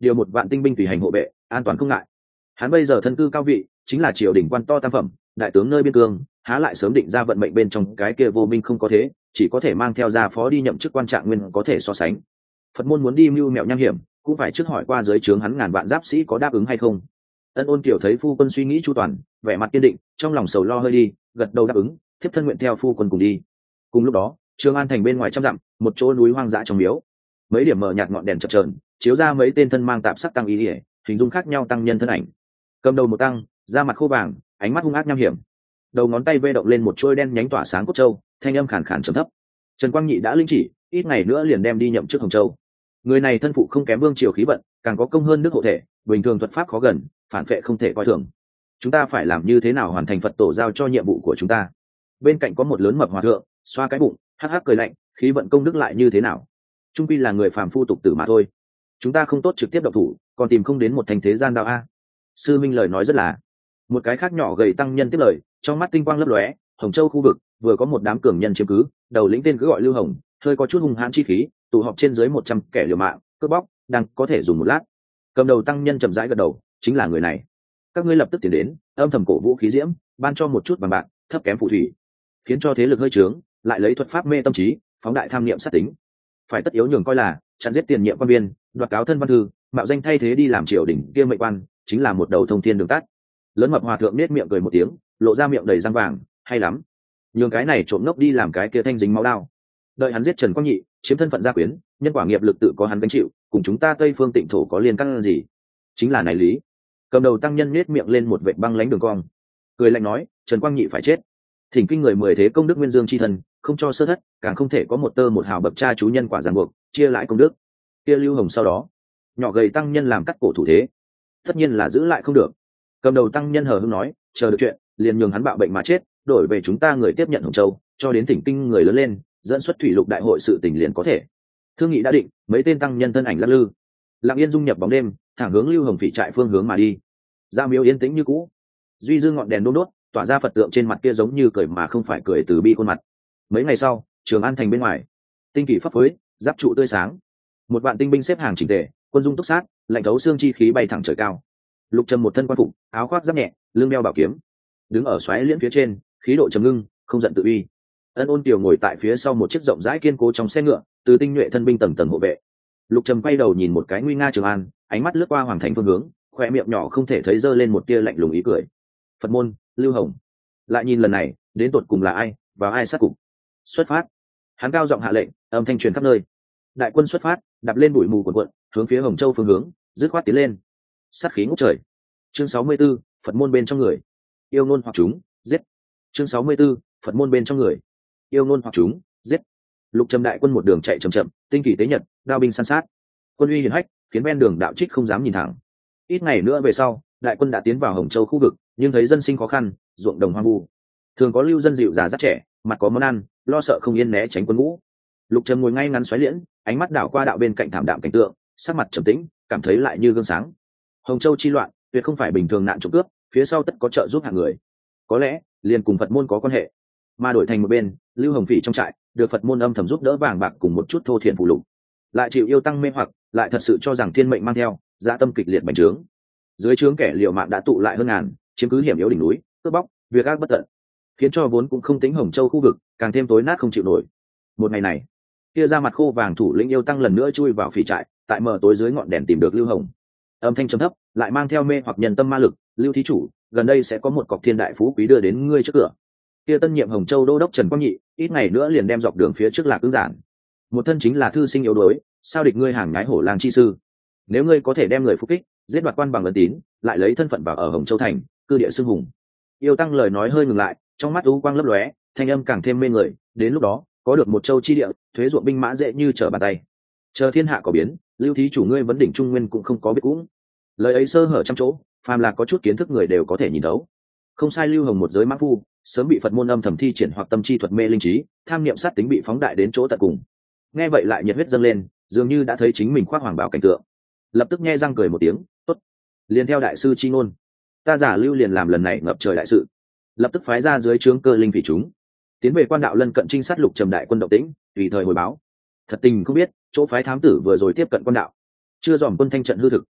điều một vạn tinh binh tùy hành hộ vệ, an toàn không ngại. Hắn bây giờ thân cư cao vị, chính là triều đình quan to tam phẩm, đại tướng nơi biên cương, há lại sớm định ra vận mệnh bên trong cái kia vô minh không có thế, chỉ có thể mang theo gia phó đi nhậm chức quan trạng nguyên có thể so sánh. Phật môn muốn đi mưu mẹo nham hiểm, cũng phải trước hỏi qua dưới trướng hắn ngàn vạn giáp sĩ có đáp ứng hay không. Ân Ôn Kiều thấy phu quân suy nghĩ chu toàn, vẻ mặt kiên định, trong lòng sầu lo hơi đi, gật đầu đáp ứng, thiếp thân nguyện theo phu quân cùng đi. Cùng lúc đó, Trường An thành bên ngoài trăm dặm, một chỗ núi hoang dã trong miếu, mấy điểm mở nhạt ngọn đèn chập chờn, chiếu ra mấy tên thân mang tạp sắc tăng ý ỉa, hình dung khác nhau tăng nhân thân ảnh. Cầm đầu một tăng, da mặt khô vàng, ánh mắt hung ác nham hiểm, đầu ngón tay vê động lên một chuôi đen nhánh tỏa sáng cốt châu, thanh âm khàn khàn trầm thấp. Trần Quang Nhị đã linh chỉ, ít ngày nữa liền đem đi nhậm chức Hồng Châu. Người này thân phụ không kém vương triều khí vận, càng có công hơn đức hộ thể, bình thường thuật pháp khó gần, phản phệ không thể coi thường. Chúng ta phải làm như thế nào hoàn thành Phật tổ giao cho nhiệm vụ của chúng ta? Bên cạnh có một lớn mập hòa thượng, xoa cái bụng, hắc hắc cười lạnh, khí vận công đức lại như thế nào? Trung quy là người phàm phu tục tử mà thôi. Chúng ta không tốt trực tiếp độc thủ, còn tìm không đến một thành thế gian đạo a. Sư minh lời nói rất là. Một cái khác nhỏ gầy tăng nhân tiếp lời, trong mắt tinh quang lấp lóe. Hồng Châu khu vực vừa có một đám cường nhân chiếm cứ, đầu lĩnh tên cứ gọi Lưu Hồng, hơi có chút hung hãn chi khí, tụ họp trên dưới một trăm kẻ liều mạng, cướp bóc, đang có thể dùng một lát. Cầm đầu tăng nhân chậm rãi gật đầu, chính là người này. Các ngươi lập tức tiến đến, âm thầm cổ vũ khí diễm, ban cho một chút bằng bạc, thấp kém phù thủy, khiến cho thế lực hơi trướng, lại lấy thuật pháp mê tâm trí, phóng đại tham niệm sát tính. Phải tất yếu nhường coi là chặn giết tiền nhiệm quan viên, đoạt cáo thân văn thư, mạo danh thay thế đi làm triều đình kia mệnh quan, chính là một đầu thông thiên đường tắt. Lớn mập hòa thượng nết miệng cười một tiếng, lộ ra miệng đầy răng vàng, hay lắm. Nhường cái này trộm ngốc đi làm cái kia thanh dính máu đao. Đợi hắn giết Trần Quang Nhị, chiếm thân phận gia quyến, nhân quả nghiệp lực tự có hắn gánh chịu, cùng chúng ta Tây Phương Tịnh thổ có liên căn gì? Chính là này lý. Cầm đầu tăng nhân nết miệng lên một vệt băng lãnh đường cong, cười lạnh nói, Trần Quang Nhị phải chết. Thỉnh kinh người mười thế công đức nguyên dương chi thân, không cho sơ thất, càng không thể có một tơ một hào bậc cha chú nhân quả ràng buộc, chia lại công đức. Kia Lưu Hồng sau đó, nhỏ gầy tăng nhân làm cắt cổ thủ thế, tất nhiên là giữ lại không được. Cầm đầu tăng nhân hờ hững nói, chờ được chuyện, liền nhường hắn bạo bệnh mà chết, đổi về chúng ta người tiếp nhận Hồng Châu, cho đến thỉnh kinh người lớn lên, dẫn xuất thủy lục đại hội sự tình liền có thể. Thương nghị đã định, mấy tên tăng nhân thân ảnh lắc lư, lặng yên dung nhập bóng đêm, thẳng hướng Lưu Hồng phỉ trại phương hướng mà đi. Ra miếu yên tĩnh như cũ, duy dư ngọn đèn đốt đốt, tỏa ra Phật tượng trên mặt kia giống như cười mà không phải cười từ bi khuôn mặt. Mấy ngày sau, Trường An thành bên ngoài, tinh kỳ pháp phối, giáp trụ tươi sáng, một vạn tinh binh xếp hàng chỉnh tề, quân dung túc sát, lạnh thấu xương chi khí bay thẳng trời cao. Lục Trầm một thân quan phục, áo khoác giáp nhẹ, lưng đeo bảo kiếm, đứng ở xoáy liễn phía trên, khí độ trầm ngưng, không giận tự uy. Ân Ôn Kiều ngồi tại phía sau một chiếc rộng rãi kiên cố trong xe ngựa, từ tinh nhuệ thân binh tầng tầng hộ vệ. Lục Trầm quay đầu nhìn một cái nguy nga Trường An, ánh mắt lướt qua hoàng thành phương hướng, khoe miệng nhỏ không thể thấy dơ lên một tia lạnh lùng ý cười. Phật môn, Lưu Hồng. Lại nhìn lần này, đến tột cùng là ai, và ai sát cục. Xuất phát. Hắn cao giọng hạ lệnh, âm thanh truyền khắp nơi. Đại quân xuất phát, đạp lên bụi mù cuộn cuộn, hướng phía Hồng Châu phương hướng, dứt khoát tiến lên. Sát khí ngút trời. Chương sáu mươi 64, Phật môn bên trong người. Yêu ngôn hoặc chúng, giết. Chương sáu mươi 64, Phật môn bên trong người. Yêu ngôn hoặc chúng, giết. Lục Trầm đại quân một đường chạy chậm chậm, tinh kỳ tế nhật, đao binh săn sát. Quân uy hiển hách, khiến ven đường đạo trích không dám nhìn thẳng. Ít ngày nữa về sau, đại quân đã tiến vào Hồng Châu khu vực, nhưng thấy dân sinh khó khăn, ruộng đồng hoang vu. Thường có lưu dân dịu già rất trẻ, mặt có món ăn, lo sợ không yên né tránh quân ngũ. Lục Trầm ngồi ngay ngắn xoáy liễn, ánh mắt đảo qua đạo bên cạnh thảm đạm cảnh tượng, sắc mặt trầm tĩnh, cảm thấy lại như gương sáng. Hồng Châu chi loạn, tuyệt không phải bình thường nạn trộm cướp, phía sau tất có trợ giúp hạng người. Có lẽ, liền cùng Phật môn có quan hệ. Mà đổi thành một bên, Lưu Hồng Phỉ trong trại, được Phật môn âm thầm giúp đỡ vàng bạc cùng một chút thô thiện phụ lục. Lại chịu yêu tăng mê hoặc, lại thật sự cho rằng thiên mệnh mang theo, dạ tâm kịch liệt bành trướng. Dưới trướng kẻ liều mạng đã tụ lại hơn ngàn, chiếm cứ hiểm yếu đỉnh núi, cướp bóc, việc ác bất tận, khiến cho vốn cũng không tính Hồng Châu khu vực, càng thêm tối nát không chịu nổi. Một ngày này, kia ra mặt khô vàng thủ lĩnh yêu tăng lần nữa chui vào phỉ trại, tại mờ tối dưới ngọn đèn tìm được Lưu Hồng. Âm thanh trầm thấp, lại mang theo mê hoặc nhân tâm ma lực, Lưu thí chủ, gần đây sẽ có một cọc thiên đại phú quý đưa đến ngươi trước cửa. Kia tân nhiệm Hồng Châu đô đốc Trần Quang Nhị, ít ngày nữa liền đem dọc đường phía trước lạc ứng giản. Một thân chính là thư sinh yếu đuối, sao địch ngươi hàng nhái hổ lang chi sư. Nếu ngươi có thể đem người phục kích, giết đoạt quan bằng ấn tín, lại lấy thân phận vào ở Hồng Châu thành, cư địa xưng hùng. Yêu tăng lời nói hơi ngừng lại, trong mắt u quang lấp lóe, thanh âm càng thêm mê người. Đến lúc đó, có được một châu chi địa, thuế ruộng binh mã dễ như trở bàn tay. Chờ thiên hạ có biến, Lưu thí chủ ngươi vấn đỉnh trung nguyên cũng không có biết cũng. Lời ấy sơ hở trăm chỗ, phàm là có chút kiến thức người đều có thể nhìn thấu. Không sai, Lưu Hồng một giới mã phu, sớm bị Phật môn âm thầm thi triển hoặc tâm chi thuật mê linh trí, tham niệm sát tính bị phóng đại đến chỗ tận cùng. Nghe vậy lại nhiệt huyết dâng lên, dường như đã thấy chính mình khoác hoàng bào cảnh tượng. Lập tức nghe răng cười một tiếng, tốt, liền theo đại sư chi ngôn, ta giả Lưu liền làm lần này ngập trời đại sự. Lập tức phái ra dưới trướng cơ linh vị chúng, tiến về quan đạo lân cận trinh sát Lục Trầm đại quân động tĩnh, tùy thời hồi báo. Thật tình không biết, chỗ phái thám tử vừa rồi tiếp cận quan đạo, chưa dòm quân thanh trận hư thực,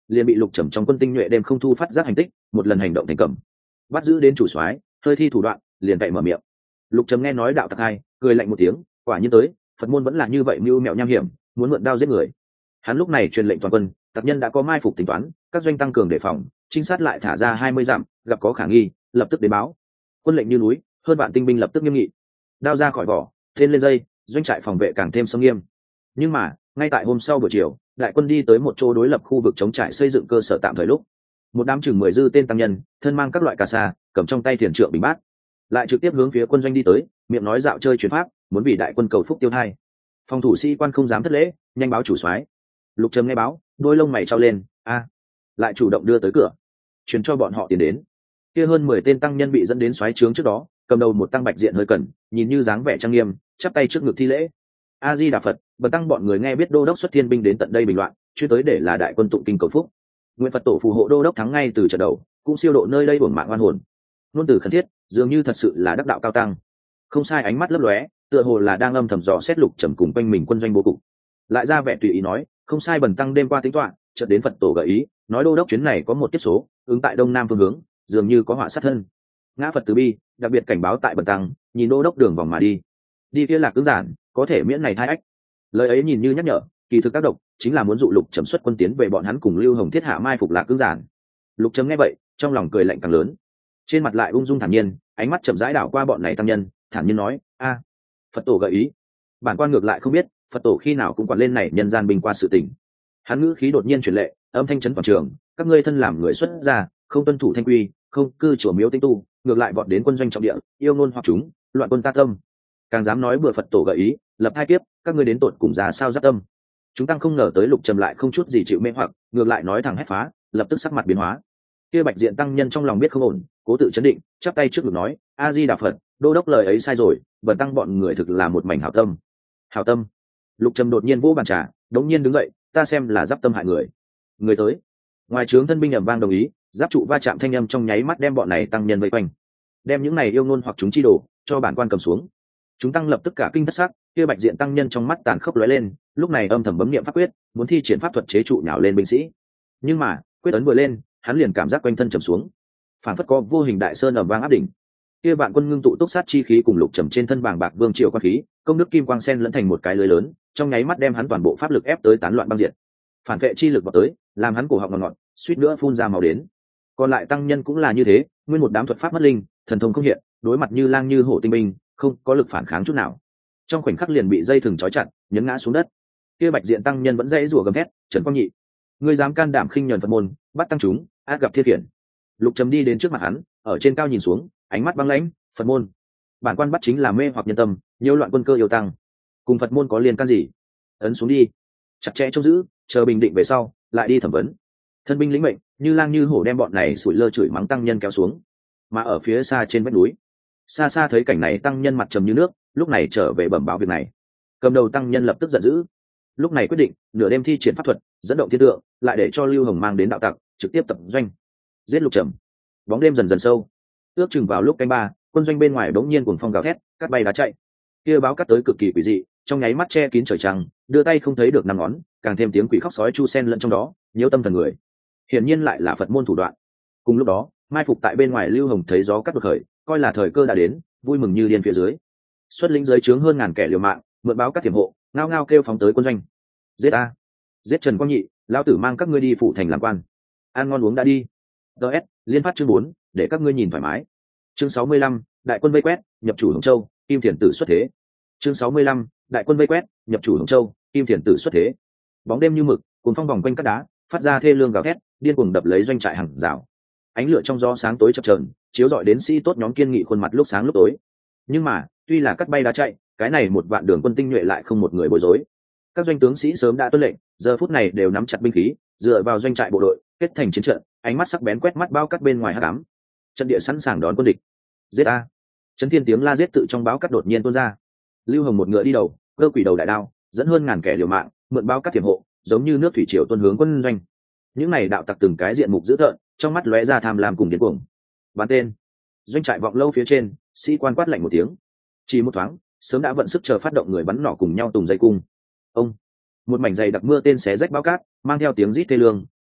liền bị Lục Trầm trong quân tinh nhuệ đêm không thu phát giác hành tích, một lần hành động thành công, bắt giữ đến chủ soái, hơi thi thủ đoạn, liền cậy mở miệng. Lục Trầm nghe nói đạo tặc hai, cười lạnh một tiếng, quả nhiên tới, Phật môn vẫn là như vậy mưu mẹo nham hiểm, muốn mượn đao giết người. Hắn lúc này truyền lệnh toàn quân, tặc nhân đã có mai phục tính toán, các doanh tăng cường đề phòng, trinh sát lại thả ra hai mươi dặm, gặp có khả nghi, lập tức đến báo. Quân lệnh như núi, hơn vạn tinh binh lập tức nghiêm nghị, đao ra khỏi vỏ, tên lên dây, doanh trại phòng vệ càng thêm sông nghiêm. Nhưng mà ngay tại hôm sau buổi chiều, đại quân đi tới một chỗ đối lập khu vực chống trại xây dựng cơ sở tạm thời lúc, một đám chừng mười dư tên tăng nhân, thân mang các loại cà sa, cầm trong tay thiền trượng bình bát, lại trực tiếp hướng phía quân doanh đi tới, miệng nói dạo chơi truyền pháp, muốn vì đại quân cầu phúc tiêu thai. Phòng thủ sĩ quan không dám thất lễ, nhanh báo chủ soái. Lục Trầm nghe báo, đôi lông mày trao lên, a, lại chủ động đưa tới cửa, truyền cho bọn họ tiến đến. Kia hơn mười tên tăng nhân bị dẫn đến soái trướng trước đó, cầm đầu một tăng bạch diện hơi cẩn, nhìn như dáng vẻ trang nghiêm, chắp tay trước ngực thi lễ. A Di Đà Phật, bần tăng bọn người nghe biết đô đốc xuất thiên binh đến tận đây bình loạn, chuyên tới để là đại quân tụng kinh cầu phúc. Nguyện Phật tổ phù hộ đô đốc thắng ngay từ trận đầu, cũng siêu độ nơi đây bổn mạng oan hồn. Luôn từ khẩn thiết, dường như thật sự là đắc đạo cao tăng. Không sai, ánh mắt lấp lóe, tựa hồ là đang âm thầm dò xét Lục Trầm cùng quanh mình quân doanh bố cục. Lại ra vẻ tùy ý nói, không sai, bần tăng đêm qua tính toán, chợt đến Phật tổ gợi ý, nói đô đốc chuyến này có một kiếp số, ứng tại đông nam phương hướng, dường như có họa sát thân. Ngã Phật từ bi, đặc biệt cảnh báo tại bần tăng, nhìn đô đốc đường vòng mà đi. Đi kia là cứng giản, có thể miễn này thai ách. Lời ấy nhìn như nhắc nhở, kỳ thực tác động chính là muốn dụ Lục Trầm xuất quân tiến về bọn hắn cùng Lưu Hồng Thiết hạ mai phục lạc cứng giản. Lục Trầm nghe vậy, trong lòng cười lạnh càng lớn, trên mặt lại ung dung thản nhiên, ánh mắt chậm rãi đảo qua bọn này tăng nhân, thản nhiên nói, a, Phật tổ gợi ý. Bản quan ngược lại không biết, Phật tổ khi nào cũng quản lên này nhân gian bình qua sự tình. Hắn ngữ khí đột nhiên chuyển lệ, âm thanh chấn toàn trường, các ngươi thân làm người xuất gia, không tuân thủ thanh quy, không cư chùa miếu tinh tu, ngược lại vọt đến quân doanh trọng địa, yêu ngôn hoặc chúng, loạn quân ta tâm, càng dám nói bừa Phật tổ gợi ý, lập hai kiếp, các ngươi đến tột cùng ra sao giáp tâm. Chúng tăng không ngờ tới Lục Trầm lại không chút gì chịu mê hoặc, ngược lại nói thẳng hét phá, lập tức sắc mặt biến hóa. Kia bạch diện tăng nhân trong lòng biết không ổn, cố tự chấn định, chắp tay trước ngực nói, a di đà Phật, đô đốc lời ấy sai rồi, bần tăng bọn người thực là một mảnh hảo tâm. Hảo tâm? Lục Trầm đột nhiên vỗ bàn trà, đống nhiên đứng dậy, ta xem là giáp tâm hại người. Người tới. Ngoài trướng thân binh ầm vang đồng ý, giáp trụ va chạm thanh âm trong nháy mắt đem bọn này tăng nhân vây quanh, đem những này yêu ngôn hoặc chúng chi đổ cho bản quan cầm xuống. Chúng tăng lập tức cả kinh thất sắc, kia bạch diện tăng nhân trong mắt tàn khốc lóe lên, lúc này âm thầm bấm niệm pháp quyết, muốn thi triển pháp thuật chế trụ nhào lên binh sĩ. Nhưng mà quyết ấn vừa lên, hắn liền cảm giác quanh thân trầm xuống, phản phất có vô hình đại sơn ầm vang áp đỉnh. Kia vạn quân ngưng tụ túc sát chi khí cùng Lục Trầm trên thân bàng bạc vương triều quan khí, công đức kim quang sen lẫn thành một cái lưới lớn, trong nháy mắt đem hắn toàn bộ pháp lực ép tới tán loạn băng diệt. Phản vệ chi lực vào tới, làm hắn cổ họng ngọt ngọt, suýt nữa phun ra máu đến. Còn lại tăng nhân cũng là như thế, nguyên một đám thuật pháp mất linh, thần thông không hiện, đối mặt như lang như hổ tinh binh, không có lực phản kháng chút nào, trong khoảnh khắc liền bị dây thừng trói chặt, nhấn ngã xuống đất. Kia bạch diện tăng nhân vẫn dãy rủa gầm thét, Trần Quang Nhị, ngươi dám can đảm khinh nhẫn Phật môn, bắt tăng chúng, ác gặp thiên khiển. Lục Trầm đi đến trước mặt hắn, ở trên cao nhìn xuống, ánh mắt băng lãnh, Phật môn, bản quan bắt chính là mê hoặc nhân tâm, nhiễu loạn quân cơ yêu tăng, cùng Phật môn có liên can gì? Ấn xuống đi, chặt chẽ trông giữ, chờ bình định về sau lại đi thẩm vấn. Thân binh lĩnh mệnh, như lang như hổ đem bọn này sủi lơ chửi mắng tăng nhân kéo xuống. Mà ở phía xa trên vách núi, xa xa thấy cảnh này, tăng nhân mặt trầm như nước, lúc này trở về bẩm báo việc này. Cầm đầu tăng nhân lập tức giận dữ, lúc này quyết định nửa đêm thi triển pháp thuật, dẫn động thiên tượng, lại để cho Lưu Hồng mang đến đạo tặc, trực tiếp tập doanh giết Lục Trầm. Bóng đêm dần dần sâu, ước chừng vào lúc canh ba, quân doanh bên ngoài bỗng nhiên cuồng phong gào thét, cát bay đá chạy. Kia báo cắt tới cực kỳ quỷ dị, trong nháy mắt che kín trời trăng, đưa tay không thấy được năm ngón, càng thêm tiếng quỷ khóc sói chu sen lẫn trong đó, nhiễu tâm thần người. Hiển nhiên lại là Phật môn thủ đoạn. Cùng lúc đó, mai phục tại bên ngoài Lưu Hồng thấy gió cắt đột khởi, coi là thời cơ đã đến, vui mừng như điên phía dưới. Xuất lĩnh dưới trướng hơn ngàn kẻ liều mạng, mượn báo cắt tiềm hộ, ngao ngao kêu phóng tới quân doanh. Giết a, giết Trần Quang Nhị, lão tử mang các ngươi đi phủ thành làm quan. Ăn ngon uống đã đi. ds liên phát chương bốn, để các ngươi nhìn thoải mái. Chương sáu mươi lăm, đại quân vây quét, nhập chủ Hồng Châu, Kim Thiền Tử xuất thế. Chương sáu mươi lăm, đại quân vây quét, nhập chủ Hồng Châu, Kim Thiền Tử xuất thế. Bóng đêm như mực, cuốn phong vòng quanh các đá, phát ra thê lương gào thét, điên cuồng đập lấy doanh trại hàng rào. Ánh lửa trong gió sáng tối chập chờn, chiếu rọi đến sĩ tốt nhóm kiên nghị khuôn mặt lúc sáng lúc tối. Nhưng mà, tuy là cắt bay đá chạy, cái này một vạn đường quân tinh nhuệ lại không một người bối rối. Các doanh tướng sĩ sớm đã tuân lệnh, giờ phút này đều nắm chặt binh khí, dựa vào doanh trại bộ đội, kết thành chiến trận, ánh mắt sắc bén quét mắt bao cắt bên ngoài hắc ám. Trận địa sẵn sàng đón quân địch. Giết a! Chấn thiên tiếng la giết tự trong báo cắt đột nhiên tuôn ra. Lưu Hồng một ngựa đi đầu, cơ quỷ đầu đại đao, dẫn hơn ngàn kẻ liều mạng, mượn báo cắt tiềm hộ, giống như nước thủy triều tuôn hướng quân doanh. Những này đạo tặc từng cái diện mục dữ tợn, trong mắt lóe ra tham lam cùng điên cuồng. Bắn tên! Doanh trại vọng lâu phía trên, sĩ quan quát lạnh một tiếng. Chỉ một thoáng, sớm đã vận sức chờ phát động người bắn nỏ cùng nhau tùng dây cung. Ông! Một mảnh dày đặc mưa tên xé rách báo cát, mang theo tiếng rít thê lương,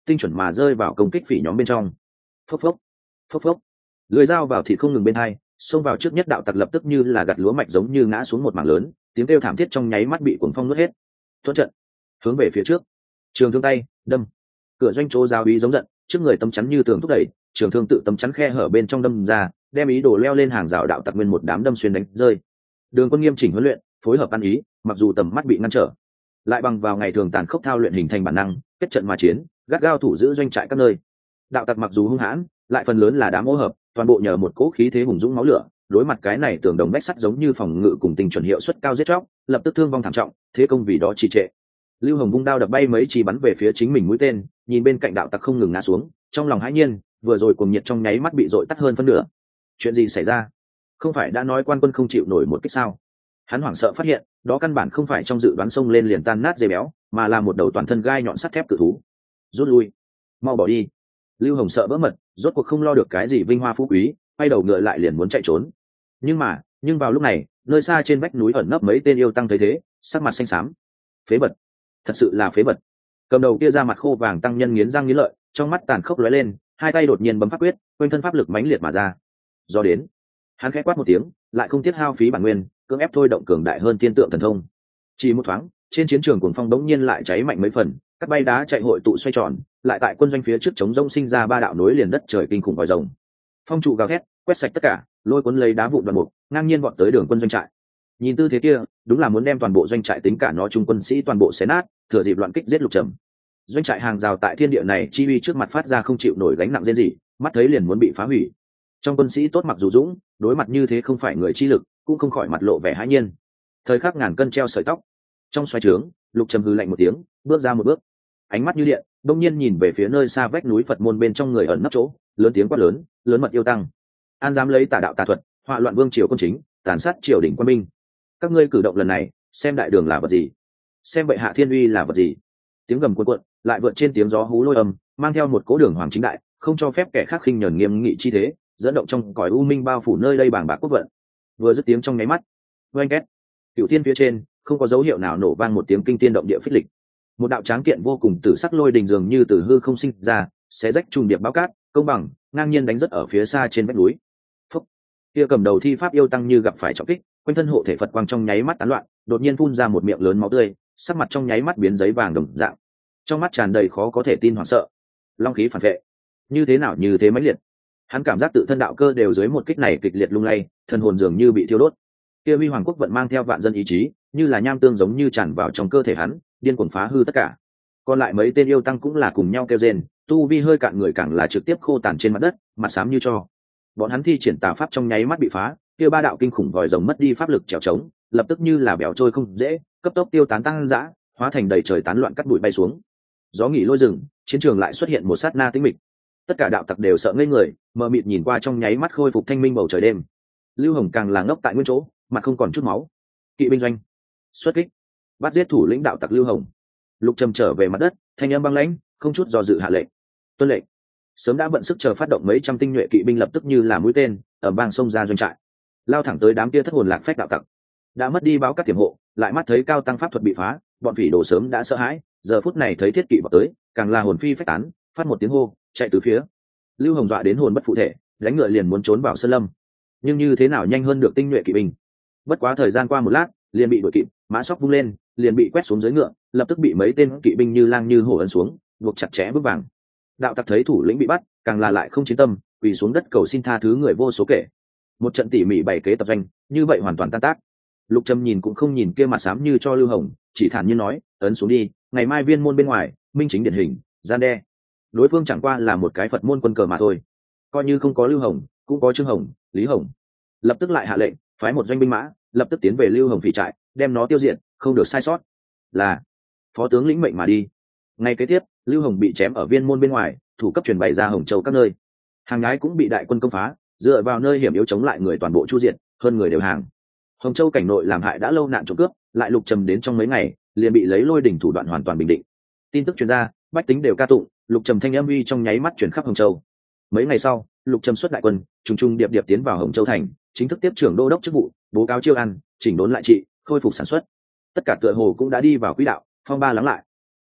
tinh chuẩn mà rơi vào công kích phỉ nhóm bên trong. Phốc phốc, phốc phốc, lưỡi dao vào thịt không ngừng bên hai, xông vào trước nhất đạo tặc lập tức như là gặt lúa mạch giống như ngã xuống một mảng lớn, tiếng kêu thảm thiết trong nháy mắt bị cuồng phong nuốt hết. Thuận trận, hướng về phía trước, trường thương tay đâm, cửa doanh chỗ giáo úy giống giận, trước người tấm chắn như tường thúc đẩy, trường thương tự tấm chắn khe hở bên trong đâm ra, đem ý đồ leo lên hàng rào đạo tặc nguyên một đám đâm xuyên đánh rơi. Đường Quân nghiêm chỉnh huấn luyện, phối hợp ăn ý, mặc dù tầm mắt bị ngăn trở, lại bằng vào ngày thường tàn khốc thao luyện hình thành bản năng, kết trận mà chiến, gắt gao thủ giữ doanh trại các nơi. Đạo tặc mặc dù hung hãn, lại phần lớn là đám ô hợp, toàn bộ nhờ một cỗ khí thế hùng dũng máu lửa, đối mặt cái này tường đồng bách sắt giống như phòng ngự cùng tình chuẩn hiệu suất cao giết chóc, lập tức thương vong thảm trọng, thế công vì đó trì trệ. Lưu Hồng vung đao đập bay mấy chỉ bắn về phía chính mình mũi tên, nhìn bên cạnh đạo tặc không ngừng ngã xuống, trong lòng hãi nhiên, vừa rồi cuồng nhiệt trong nháy mắt bị dội tắt hơn phân nửa. Chuyện gì xảy ra? Không phải đã nói quan quân không chịu nổi một kích sao? Hắn hoảng sợ phát hiện, đó căn bản không phải trong dự đoán xông lên liền tan nát dây béo, mà là một đầu toàn thân gai nhọn sắt thép cự thú. Rút lui, mau bỏ đi. Lưu Hồng sợ vỡ mật, rốt cuộc không lo được cái gì vinh hoa phú quý, quay đầu ngựa lại liền muốn chạy trốn. Nhưng mà, nhưng vào lúc này, nơi xa trên vách núi ẩn nấp mấy tên yêu tăng thấy thế, sắc mặt xanh xám. Phế vật, thật sự là phế vật. Cầm đầu kia ra mặt khô vàng tăng nhân nghiến răng nghiến lợi, trong mắt tàn khốc lóe lên, hai tay đột nhiên bấm pháp quyết, quanh thân pháp lực mãnh liệt mà ra. Do đến, hắn khẽ quát một tiếng, lại không tiết hao phí bản nguyên, cưỡng ép thôi động cường đại hơn thiên tượng thần thông. Chỉ một thoáng, trên chiến trường cuồng phong đống nhiên lại cháy mạnh mấy phần, các bay đá chạy hội tụ xoay tròn, lại tại quân doanh phía trước chống rông sinh ra ba đạo nối liền đất trời kinh khủng vòi rồng. Phong trụ gào thét, quét sạch tất cả, lôi cuốn lấy đá vụn đoàn mục, ngang nhiên vọt tới đường quân doanh trại. Nhìn tư thế kia, đúng là muốn đem toàn bộ doanh trại tính cả nó trung quân sĩ toàn bộ xé nát, thừa dịp loạn kích giết Lục Trầm. Doanh trại hàng rào tại thiên địa này chi uy trước mặt phát ra không chịu nổi gánh nặng riêng gì, mắt thấy liền muốn bị phá hủy. Trong quân sĩ tốt mặc dù dũng, đối mặt như thế không phải người chi lực, cũng không khỏi mặt lộ vẻ hãi nhiên. Thời khắc ngàn cân treo sợi tóc, trong xoáy trướng, Lục Trầm hừ lạnh một tiếng, bước ra một bước, ánh mắt như điện, đông nhiên nhìn về phía nơi xa vách núi Phật môn bên trong người ẩn nấp chỗ, lớn tiếng quát lớn, lớn mật yêu tăng, an dám lấy tà đạo tà thuật, họa loạn vương triều quân chính, tàn sát triều đình quân minh. Các ngươi cử động lần này, xem đại đường là vật gì, xem bệ hạ thiên uy là vật gì. Tiếng gầm cuộn cuộn, lại vượt trên tiếng gió hú lôi âm, mang theo một cố đường hoàng chính đại, không cho phép kẻ khác khinh nhẫn nghiêm nghị chi thế, dẫn động trong cõi u minh bao phủ nơi đây bàng bạc quốc vận. Vừa dứt tiếng trong nháy mắt, oanh két, cửu thiên phía trên không có dấu hiệu nào nổ vang một tiếng kinh thiên động địa phích lịch. Một đạo tráng kiện vô cùng tử sắc lôi đình dường như từ hư không sinh ra, xé rách trùng điệp báo cát, công bằng ngang nhiên đánh rất ở phía xa trên vách núi. Phúc, kia cầm đầu thi pháp yêu tăng như gặp phải trọng kích, quanh thân hộ thể Phật quang trong nháy mắt tán loạn, đột nhiên phun ra một miệng lớn máu tươi, sắc mặt trong nháy mắt biến giấy vàng đồng dạng, trong mắt tràn đầy khó có thể tin hoảng sợ. Long khí phản vệ, như thế nào như thế mãnh liệt. Hắn cảm giác tự thân đạo cơ đều dưới một kích này kịch liệt lung lay, thần hồn dường như bị thiêu đốt. Kia huy hoàng quốc vận mang theo vạn dân ý chí, như là nham tương giống như tràn vào trong cơ thể hắn, điên cuồng phá hư tất cả. Còn lại mấy tên yêu tăng cũng là cùng nhau kêu rên, tu vi hơi cạn người càng là trực tiếp khô tàn trên mặt đất, mặt xám như tro. Bọn hắn thi triển tà pháp trong nháy mắt bị phá, kia ba đạo kinh khủng vòi rồng mất đi pháp lực trèo trống, lập tức như là bèo trôi không dễ, cấp tốc tiêu tán tăng dã, hóa thành đầy trời tán loạn cắt bụi bay xuống. Gió nghỉ lôi rừng, chiến trường lại xuất hiện một sát na tĩnh mịch. Tất cả đạo tặc đều sợ ngây người, mờ mịt nhìn qua trong nháy mắt khôi phục thanh minh bầu trời đêm. Lưu Hồng càng là ngốc tại nguyên chỗ, mặt không còn chút máu. Kỵ binh doanh xuất kích, bắt giết thủ lĩnh đạo tặc Lưu Hồng. Lục Trầm trở về mặt đất, thanh âm băng lãnh, không chút do dự hạ lệnh. Tuân lệnh. Sớm đã bận sức chờ phát động mấy trăm tinh nhuệ kỵ binh lập tức như là mũi tên ở bang sông ra doanh trại, lao thẳng tới đám kia thất hồn lạc phách đạo tặc. Đã mất đi báo các tiềm hộ, lại mắt thấy cao tăng pháp thuật bị phá, bọn phỉ đồ sớm đã sợ hãi, giờ phút này thấy thiết kỵ vào tới, càng là hồn phi phách tán, phát một tiếng hô, chạy từ phía. Lưu Hồng dọa đến hồn bất phụ thể, đánh ngựa liền muốn trốn vào sơn lâm, nhưng như thế nào nhanh hơn được tinh nhuệ kỵ binh. Bất quá thời gian qua một lát, liền bị đuổi kịp, mã sóc vung lên, liền bị quét xuống dưới ngựa, lập tức bị mấy tên kỵ binh như lang như hổ ấn xuống, buộc chặt chẽ bước vàng. Đạo tặc thấy thủ lĩnh bị bắt, càng là lại không chiến tâm, quỳ xuống đất cầu xin tha thứ người vô số kể. Một trận tỉ mỉ bày kế tập doanh, như vậy hoàn toàn tan tác. Lục Trầm nhìn cũng không nhìn kia mặt xám như cho Lưu Hồng, chỉ thản nhiên nói, ấn xuống đi, ngày mai viên môn bên ngoài, minh chính điển hình, gian đe. Đối phương chẳng qua là một cái Phật môn quân cờ mà thôi, coi như không có Lưu Hồng, cũng có Trương Hồng, Lý Hồng. Lập tức lại hạ lệnh, phái một doanh binh mã, lập tức tiến về Lưu Hồng phỉ trại, đem nó tiêu diệt, không được sai sót. Là phó tướng lĩnh mệnh mà đi. Ngay kế tiếp, Lưu Hồng bị chém ở viên môn bên ngoài, thủ cấp truyền bày ra Hồng Châu các nơi. Hàng nhái cũng bị đại quân công phá, dựa vào nơi hiểm yếu chống lại người toàn bộ chu diệt, hơn người đều hàng. Hồng Châu cảnh nội làm hại đã lâu nạn trộm cướp, lại Lục Trầm đến trong mấy ngày, liền bị lấy lôi đỉnh thủ đoạn hoàn toàn bình định. Tin tức truyền ra, bách tính đều ca tụng, Lục Trầm thanh âm uy trong nháy mắt truyền khắp Hồng Châu. Mấy ngày sau, Lục Trầm xuất đại quân, trùng trùng điệp điệp tiến vào Hồng Châu thành, chính thức tiếp trưởng đô đốc chức vụ, bố cáo chiêu ăn, chỉnh đốn lại trị, khôi phục sản xuất. Tất cả tựa hồ cũng đã đi vào quỹ đạo, phong ba lắng lại.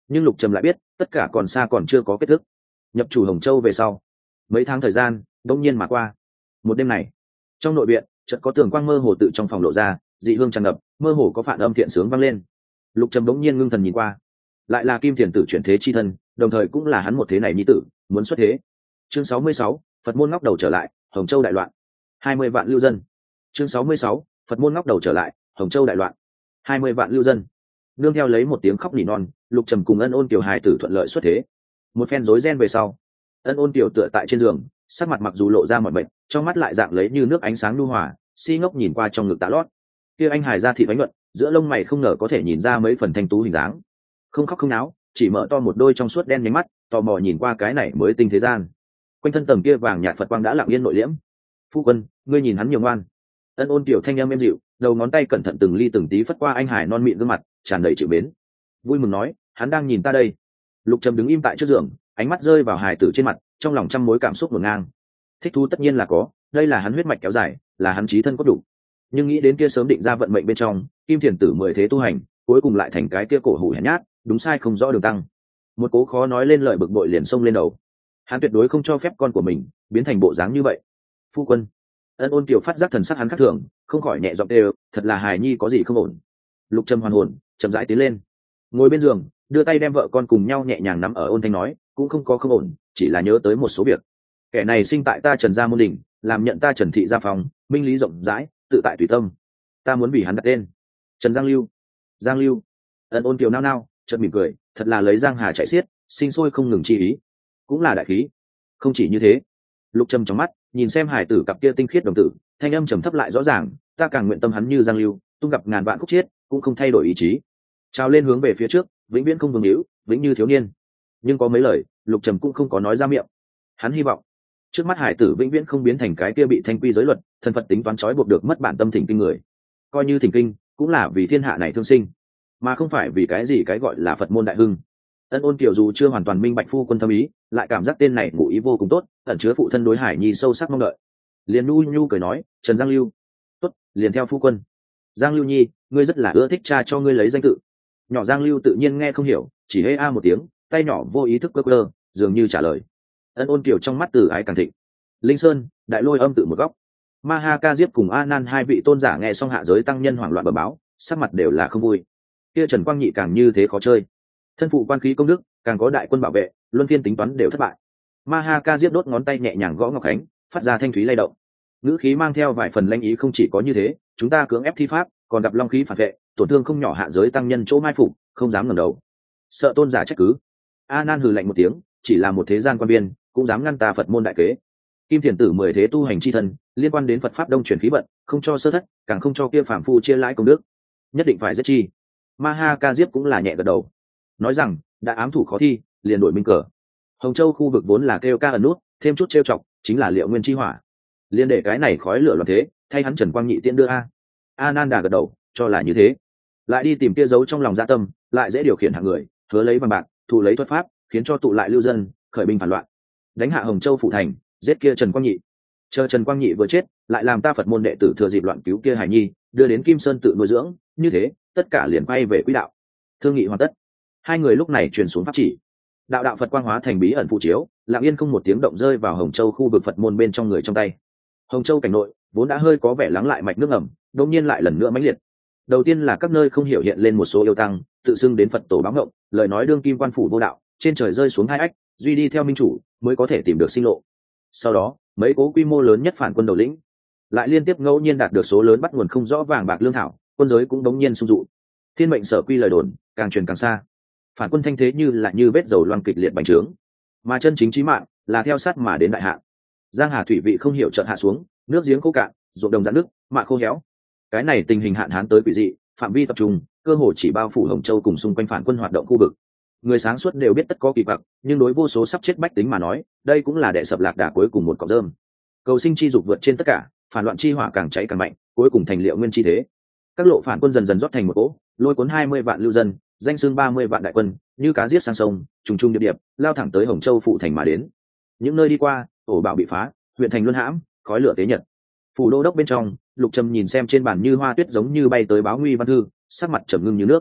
nhưng lục trầm lại biết tất cả còn xa còn chưa có kết thúc. Nhập chủ Hồng Châu về sau mấy tháng thời gian đông nhiên mà qua. Một đêm này trong nội viện chợt có tường quang mơ hồ tự trong phòng lộ ra, dị hương tràn ngập, mơ hồ có phản âm thiện sướng vang lên. Lục trầm đống nhiên ngưng thần nhìn qua, lại là Kim Thiền tử chuyển thế chi thân, đồng thời cũng là hắn một thế này nhi tử muốn xuất thế. Chương sáu mươi sáu, Phật môn ngóc đầu trở lại, Hồng Châu đại loạn. hai mươi vạn lưu dân. Chương sáu mươi sáu, Phật môn ngóc đầu trở lại, Hồng Châu đại loạn. hai mươi vạn lưu dân. Nương theo lấy một tiếng khóc nỉ non, Lục Trầm cùng Ân Ôn Kiều hài tử thuận lợi xuất thế. Một phen rối ren về sau, Ân Ôn Kiều tựa tại trên giường, sắc mặt mặc dù lộ ra mọi bệnh, trong mắt lại dạng lấy như nước ánh sáng nhu hòa, si ngốc nhìn qua trong ngực tạ lót. Kia anh hài ra thịt bánh nhuận, giữa lông mày không ngờ có thể nhìn ra mấy phần thanh tú hình dáng. Không khóc không náo, chỉ mở to một đôi trong suốt đen nhánh mắt, tò mò nhìn qua cái này mới tinh thế gian. Quanh thân tầng kia vàng nhạt Phật quang đã lặng yên nội liễm. Phu quân, ngươi nhìn hắn nhiều ngoan. Ân Ôn Kiều thanh âm êm dịu, đầu ngón tay cẩn thận từng ly từng tí phất qua anh hải non mịn gương mặt, tràn đầy chịu mến. Vui mừng nói, hắn đang nhìn ta đây. Lục Trầm đứng im tại trước giường, ánh mắt rơi vào hài tử trên mặt, trong lòng trăm mối cảm xúc ngổn ngang. Thích thú tất nhiên là có, đây là hắn huyết mạch kéo dài, là hắn chí thân có đủ. Nhưng nghĩ đến kia sớm định ra vận mệnh bên trong, Kim Thiền tử mười thế tu hành, cuối cùng lại thành cái kia cổ hủ hèn nhát, đúng sai không rõ đường tăng. Một cố khó nói lên lời bực bội liền xông lên đầu. Hắn tuyệt đối không cho phép con của mình biến thành bộ dáng như vậy. Phu quân. Ân Ôn Kiều phát giác thần sắc hắn khác thường, không khỏi nhẹ giọng đều, thật là hài nhi có gì không ổn. Lục Trầm hoàn hồn, chậm rãi tiến lên, ngồi bên giường, đưa tay đem vợ con cùng nhau nhẹ nhàng nắm ở, ôn thanh nói, cũng không có không ổn, chỉ là nhớ tới một số việc. Kẻ này sinh tại ta Trần gia môn đình, làm nhận ta Trần thị gia phòng, minh lý rộng rãi, tự tại tùy tâm. Ta muốn vì hắn đặt tên Trần Giang Lưu. Giang Lưu. Ân Ôn Kiều nao nao, chợt mỉm cười, thật là lấy giang hà chạy xiết, sinh sôi không ngừng chi ý, cũng là đại khí. Không chỉ như thế. Lục Trầm trong mắt nhìn xem hải tử cặp kia tinh khiết đồng tử, thanh âm trầm thấp lại rõ ràng, ta càng nguyện tâm hắn như Giang Lưu, tung gặp ngàn vạn khúc chiết, cũng không thay đổi ý chí. Trào lên hướng về phía trước, vĩnh viễn không vương hữu, vĩnh như thiếu niên. Nhưng có mấy lời Lục Trầm cũng không có nói ra miệng. Hắn hy vọng trước mắt hải tử vĩnh viễn không biến thành cái kia bị thanh quy giới luật thần Phật tính toán trói buộc được mất bản tâm thỉnh kinh người. Coi như thỉnh kinh cũng là vì thiên hạ này thương sinh, mà không phải vì cái gì cái gọi là Phật môn đại hưng. Ân Ôn Kiều dù chưa hoàn toàn minh bạch phu quân thâm ý, lại cảm giác tên này ngụ ý vô cùng tốt, ẩn chứa phụ thân đối hải nhi sâu sắc mong đợi. Liền nhu nhu cười nói, Trần Giang Lưu. Tốt, liền theo phu quân. Giang Lưu nhi, ngươi rất là ưa thích cha cho ngươi lấy danh tự. Nhỏ Giang Lưu tự nhiên nghe không hiểu, chỉ hê a một tiếng, tay nhỏ vô ý thức cơ cơ, dường như trả lời. Ân Ôn Kiều trong mắt từ ái càng thịnh. Linh Sơn, Đại Lôi Âm tự một góc. Ma Ha Ca Diếp cùng A Nan hai vị tôn giả nghe xong hạ giới tăng nhân hoảng loạn bẩm báo, sắc mặt đều là không vui. Kia Trần Quang Nhị càng như thế khó chơi, thân phụ quan khí công đức, càng có đại quân bảo vệ, luân phiên tính toán đều thất bại. Ma Ha Ca Diếp đốt ngón tay nhẹ nhàng gõ ngọc khánh, phát ra thanh thúy lay động. Ngữ khí mang theo vài phần lanh ý, không chỉ có như thế, chúng ta cưỡng ép thi pháp, còn gặp long khí phản vệ, tổn thương không nhỏ hạ giới tăng nhân chỗ mai phục, không dám ngẩng đầu. Sợ tôn giả trách cứ. A Nan hừ lạnh một tiếng, chỉ là một thế gian quan biên, cũng dám ngăn ta Phật môn đại kế. Kim Thiền tử mười thế tu hành chi thân, liên quan đến Phật pháp đông chuyển khí vận, không cho sơ thất, càng không cho kia phàm phu chia lãi công đức, nhất định phải giết chi. Ma Ha Ca Diếp cũng là nhẹ gật đầu, nói rằng đã ám thủ khó thi, liền đổi minh cờ. Hồng Châu khu vực vốn là kêu ca ẩn nút, thêm chút trêu chọc, chính là liệu nguyên chi hỏa, liên để cái này khói lửa loạn thế, thay hắn Trần Quang Nhị tiện đưa a. A Nan Đà gật đầu, cho là như thế, lại đi tìm kia giấu trong lòng dạ tâm, lại dễ điều khiển hạng người, hứa lấy bằng bạc, thụ lấy thuật pháp, khiến cho tụ lại lưu dân, khởi binh phản loạn, đánh hạ Hồng Châu phụ thành, giết kia Trần Quang Nhị. Chờ Trần Quang Nhị vừa chết, lại làm ta Phật môn đệ tử thừa dịp loạn cứu kia hải nhi, đưa đến Kim Sơn tự nuôi dưỡng, như thế tất cả liền quay về quỹ đạo. Thương nghị hoàn tất, hai người lúc này truyền xuống pháp chỉ. Đạo đạo Phật quang hóa thành bí ẩn phụ chiếu, lặng yên không một tiếng động rơi vào Hồng Châu khu vực Phật môn bên trong người trong tay. Hồng Châu cảnh nội vốn đã hơi có vẻ lắng lại mạch nước ẩm, đột nhiên lại lần nữa mãnh liệt. Đầu tiên là các nơi không hiểu hiện lên một số yêu tăng, tự xưng đến Phật tổ báo ngộng, lời nói đương kim quan phủ vô đạo, trên trời rơi xuống hai ách, duy đi theo minh chủ mới có thể tìm được sinh lộ. Sau đó mấy cố quy mô lớn nhất phản quân đầu lĩnh lại liên tiếp ngẫu nhiên đạt được số lớn bắt nguồn không rõ vàng bạc lương thảo, quân giới cũng đống nhiên sung dụ. Thiên mệnh sở quy lời đồn càng truyền càng xa, phản quân thanh thế như là như vết dầu loang kịch liệt bành trướng, mà chân chính chí mạng là theo sát mà đến đại hạn. Giang hà thủy vị không hiểu chợt hạ xuống, nước giếng khô cạn, ruộng đồng giãn nước, mạ khô héo. Cái này tình hình hạn hán tới quỷ dị, phạm vi tập trung, cơ hồ chỉ bao phủ Hồng Châu cùng xung quanh phản quân hoạt động khu vực. Người sáng suốt đều biết tất có kỳ quặc, nhưng đối vô số sắp chết bách tính mà nói, đây cũng là đệ sập lạc đà cuối cùng một cọng rơm. Cầu sinh chi dục vượt trên tất cả, phản loạn chi hỏa càng cháy càng mạnh, cuối cùng thành liệu nguyên chi thế. Các lộ phản quân dần dần rót thành một cỗ, lôi cuốn hai mươi vạn lưu dân, danh xưng ba mươi vạn đại quân, như cá giết sang sông, trùng trùng điệp điệp, lao thẳng tới Hồng Châu phụ thành mà đến. Những nơi đi qua, ổ bạo bị phá, huyện thành luân hãm, khói lửa tế nhật. Phủ đô đốc bên trong, Lục Trầm nhìn xem trên bàn như hoa tuyết giống như bay tới báo nguy văn thư, sắc mặt trầm ngưng như nước.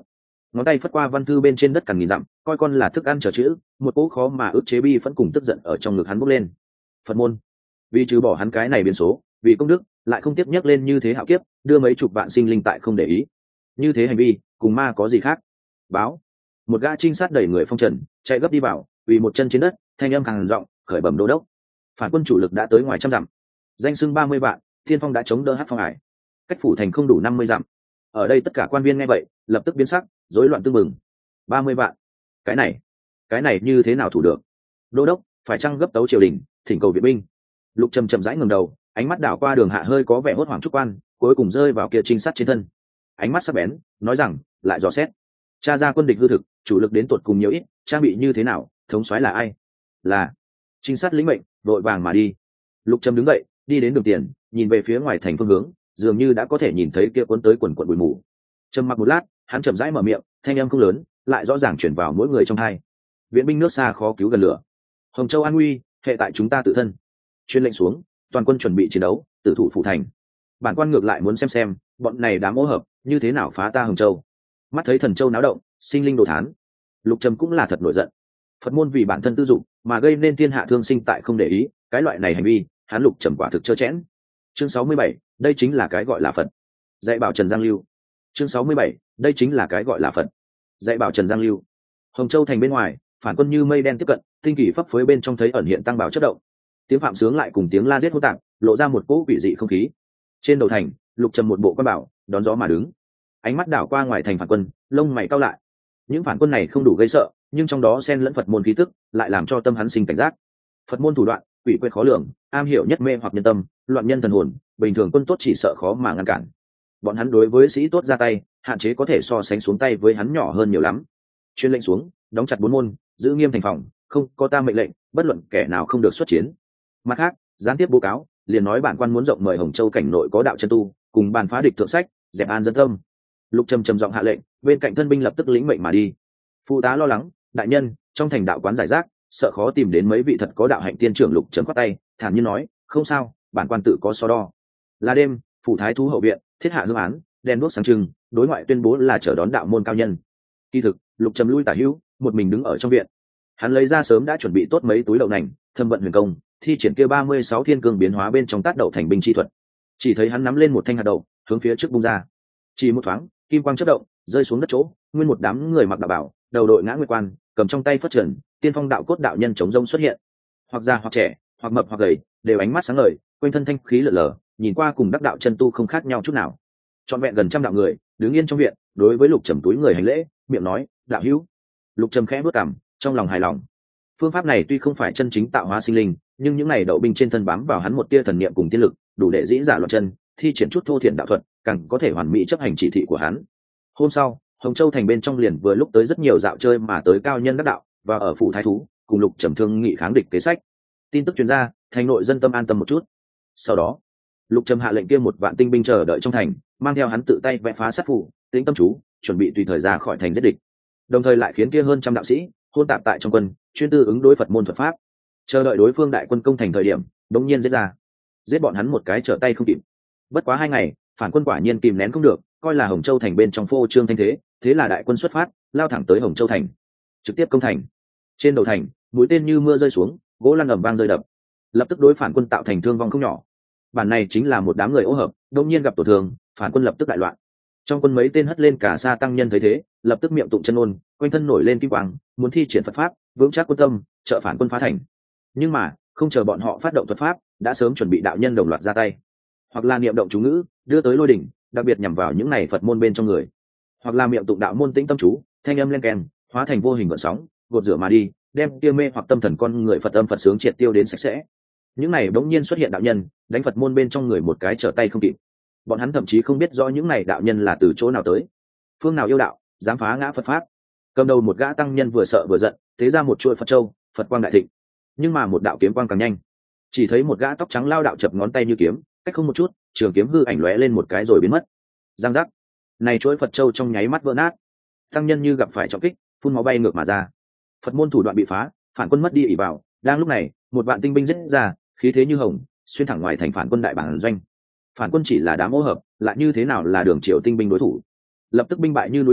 ngón tay phất qua văn thư bên trên đất cằn nghìn dặm, coi con là thức ăn trở chữ, một cỗ khó mà ức chế bi vẫn cùng tức giận ở trong ngực hắn bốc lên. Phật môn, vì trừ bỏ hắn cái này biến số, vì công đức, lại không tiếp nhắc lên như thế hạo kiếp, đưa mấy chục vạn sinh linh tại không để ý. Như thế hành vi, cùng ma có gì khác? Báo. Một gã trinh sát đẩy người phong trần, chạy gấp đi vào, vì một chân trên đất, thanh âm càng giọng, khởi bẩm đô đốc. Phản quân chủ lực đã tới ngoài trăm dặm. Danh xưng ba mươi vạn, Thiên Phong đã chống đỡ Hắc Phong Hải. Cách phủ thành không đủ năm mươi dặm. Ở đây tất cả quan viên nghe vậy, lập tức biến sắc, rối loạn tương mừng. ba mươi vạn. Cái này, cái này như thế nào thủ được? Đô đốc, phải chăng gấp tấu triều đình, thỉnh cầu viện binh? Lục Trầm chậm rãi ngẩng đầu, ánh mắt đảo qua Đường Hạ hơi có vẻ hốt hoảng trúc quan, cuối cùng rơi vào kia trinh sát trên thân. Ánh mắt sắc bén, nói rằng, lại dò xét. Tra ra quân địch hư thực, chủ lực đến tuột cùng nhiều ít, trang bị như thế nào, thống soái là ai? Là trinh sát lĩnh mệnh, vội vàng mà đi. Lục Trầm đứng dậy, đi đến đường tiền, nhìn về phía ngoài thành phương hướng, dường như đã có thể nhìn thấy kia cuốn tới quần quần bụi mù. Trầm mặc một lát, hắn chậm rãi mở miệng, thanh âm không lớn, lại rõ ràng truyền vào mỗi người trong hai. Viện binh nước xa khó cứu gần lửa. Hồng Châu an nguy, hệ tại chúng ta tự thân. Chuyên lệnh xuống, toàn quân chuẩn bị chiến đấu, tử thủ phủ thành. Bản quan ngược lại muốn xem xem, bọn này đám ô hợp, như thế nào phá ta Hồng Châu. Mắt thấy Thần Châu náo động, sinh linh đồ thán. Lục Trầm cũng là thật nổi giận. Phật môn vì bản thân tư dụng, mà gây nên thiên hạ thương sinh tại không để ý, cái loại này hành vi, hắn Lục Trầm quả thực trơ chẽn. Chương sáu mươi bảy, đây chính là cái gọi là Phật. Dạy bảo Trần Giang Lưu. Chương sáu mươi bảy, đây chính là cái gọi là Phật. Dạy bảo Trần Giang Lưu. Hồng Châu thành bên ngoài, phản quân như mây đen tiếp cận, tinh kỳ phấp phới bên trong thấy ẩn hiện tăng bảo chất động. Tiếng phạm sướng lại cùng tiếng la giết hỗn tạp, lộ ra một cỗ quỷ dị không khí. Trên đầu thành, Lục Trầm một bộ quan bảo, đón gió mà đứng. Ánh mắt đảo qua ngoài thành phản quân, lông mày cau lại. Những phản quân này không đủ gây sợ, nhưng trong đó xen lẫn Phật môn khí tức, lại làm cho tâm hắn sinh cảnh giác. Phật môn thủ đoạn, quỷ quyệt khó lường, am hiểu nhất mê hoặc nhân tâm, loạn nhân thần hồn, bình thường quân tốt chỉ sợ khó mà ngăn cản. Bọn hắn đối với sĩ tốt ra tay, hạn chế có thể so sánh xuống tay với hắn nhỏ hơn nhiều lắm. Chuyên lệnh xuống, đóng chặt bốn môn, giữ nghiêm thành phòng, không có ta mệnh lệnh, bất luận kẻ nào không được xuất chiến. Mặt khác, gián tiếp báo cáo, liền nói bản quan muốn rộng mời Hồng Châu cảnh nội có đạo chân tu, cùng bàn phá địch thượng sách, dẹp an dân tâm. Lục Trầm trầm giọng hạ lệnh, bên cạnh thân binh lập tức lĩnh mệnh mà đi. Phụ tá lo lắng, đại nhân, trong thành đạo quán giải rác, sợ khó tìm đến mấy vị thật có đạo hạnh tiên trưởng. Lục Trầm quát tay, thản nhiên nói, không sao, bản quan tự có so đo. Là đêm, phủ thái thú hậu viện, thiết hạ hương án, đèn đuốc sáng trưng, đối ngoại tuyên bố là chờ đón đạo môn cao nhân. Kỳ thực, Lục Trầm lui tả hữu, một mình đứng ở trong viện. Hắn lấy ra sớm đã chuẩn bị tốt mấy túi đậu nành, thâm vận huyền công, thi triển kia ba mươi sáu thiên cương biến hóa bên trong tát đậu thành binh chi thuật. Chỉ thấy hắn nắm lên một thanh hạt đậu, hướng phía trước bung ra. Chỉ một thoáng, kim quang chớp động, rơi xuống đất chỗ, nguyên một đám người mặc đạo bảo, đầu đội ngã nguyệt quan, cầm trong tay phất trần, tiên phong đạo cốt đạo nhân chống rông xuất hiện. Hoặc già hoặc trẻ, hoặc mập hoặc gầy, đều ánh mắt sáng ngời, quanh thân thanh khí lở lở, nhìn qua cùng đắc đạo chân tu không khác nhau chút nào. Trọn vẹn gần trăm đạo người, đứng yên trong viện, đối với Lục Trầm túi người hành lễ, miệng nói, đạo hữu. Lục Trầm khẽ bước cằm, trong lòng hài lòng. Phương pháp này tuy không phải chân chính tạo hóa sinh linh, nhưng những này đậu binh trên thân bám vào hắn một tia thần niệm cùng tiên lực, đủ để dĩ giả loạn chân, thi triển chút thô thiển đạo thuật, càng có thể hoàn mỹ chấp hành chỉ thị của hắn. Hôm sau, Hồng Châu thành bên trong liền vừa lúc tới rất nhiều dạo chơi mà tới cao nhân đắc đạo, và ở phủ thái thú, cùng Lục Trầm thương nghị kháng địch kế sách. Tin tức truyền ra, thành nội dân tâm an tâm một chút. Sau đó, Lục Trầm hạ lệnh kia một vạn tinh binh chờ đợi trong thành, mang theo hắn tự tay vẽ phá sát phù, tĩnh tâm chú, chuẩn bị tùy thời ra khỏi thành giết địch. Đồng thời lại khiến kia hơn trăm đạo sĩ hôn tạp tại trong quân, chuyên tư ứng đối Phật môn thuật pháp, chờ đợi đối phương đại quân công thành thời điểm, đống nhiên giết ra, giết bọn hắn một cái trở tay không kịp. Bất quá hai ngày, phản quân quả nhiên kìm nén không được, coi là Hồng Châu thành bên trong phô trương thanh thế, thế là đại quân xuất phát, lao thẳng tới Hồng Châu thành, trực tiếp công thành. Trên đầu thành, mũi tên như mưa rơi xuống, gỗ lăn ầm vang rơi đập, lập tức đối phản quân tạo thành thương vong không nhỏ. Bản này chính là một đám người ô hợp, đột nhiên gặp tổn thương, phản quân lập tức đại loạn. Trong quân mấy tên hất lên cả sa tăng nhân thấy thế, lập tức miệng tụng chân ngôn, quanh thân nổi lên kim quang, muốn thi triển Phật pháp, vững chắc quân tâm, trợ phản quân phá thành. Nhưng mà, không chờ bọn họ phát động thuật pháp, đã sớm chuẩn bị đạo nhân đồng loạt ra tay, hoặc là niệm động chú ngữ, đưa tới lôi đỉnh, đặc biệt nhằm vào những này Phật môn bên trong người, hoặc là miệng tụng đạo môn tĩnh tâm chú, thanh âm lên kèn, hóa thành vô hình gợn sóng, gột rửa mà đi, đem kia mê hoặc tâm thần con người Phật âm Phật sướng triệt tiêu đến sạch sẽ. Những này bỗng nhiên xuất hiện đạo nhân, đánh Phật môn bên trong người một cái trở tay không kịp. Bọn hắn thậm chí không biết rõ những này đạo nhân là từ chỗ nào tới, phương nào yêu đạo, dám phá ngã Phật pháp. Cầm đầu một gã tăng nhân vừa sợ vừa giận, thế ra một chuôi Phật châu, Phật quang đại thịnh. Nhưng mà một đạo kiếm quang càng nhanh, chỉ thấy một gã tóc trắng lao đạo chập ngón tay như kiếm, cách không một chút, trường kiếm hư ảnh lóe lên một cái rồi biến mất. Giang giác, này chuỗi Phật châu trong nháy mắt vỡ nát. Tăng nhân như gặp phải trọng kích, phun máu bay ngược mà ra. Phật môn thủ đoạn bị phá, phản quân mất đi ỷ vào. Đang lúc này, một vạn tinh binh giết ra, khí thế như hồng, xuyên thẳng ngoài thành phản quân đại bản doanh. Phản quân chỉ là đám ô hợp, lại như thế nào là đường triều tinh binh đối thủ? Lập tức binh bại như núi đổ,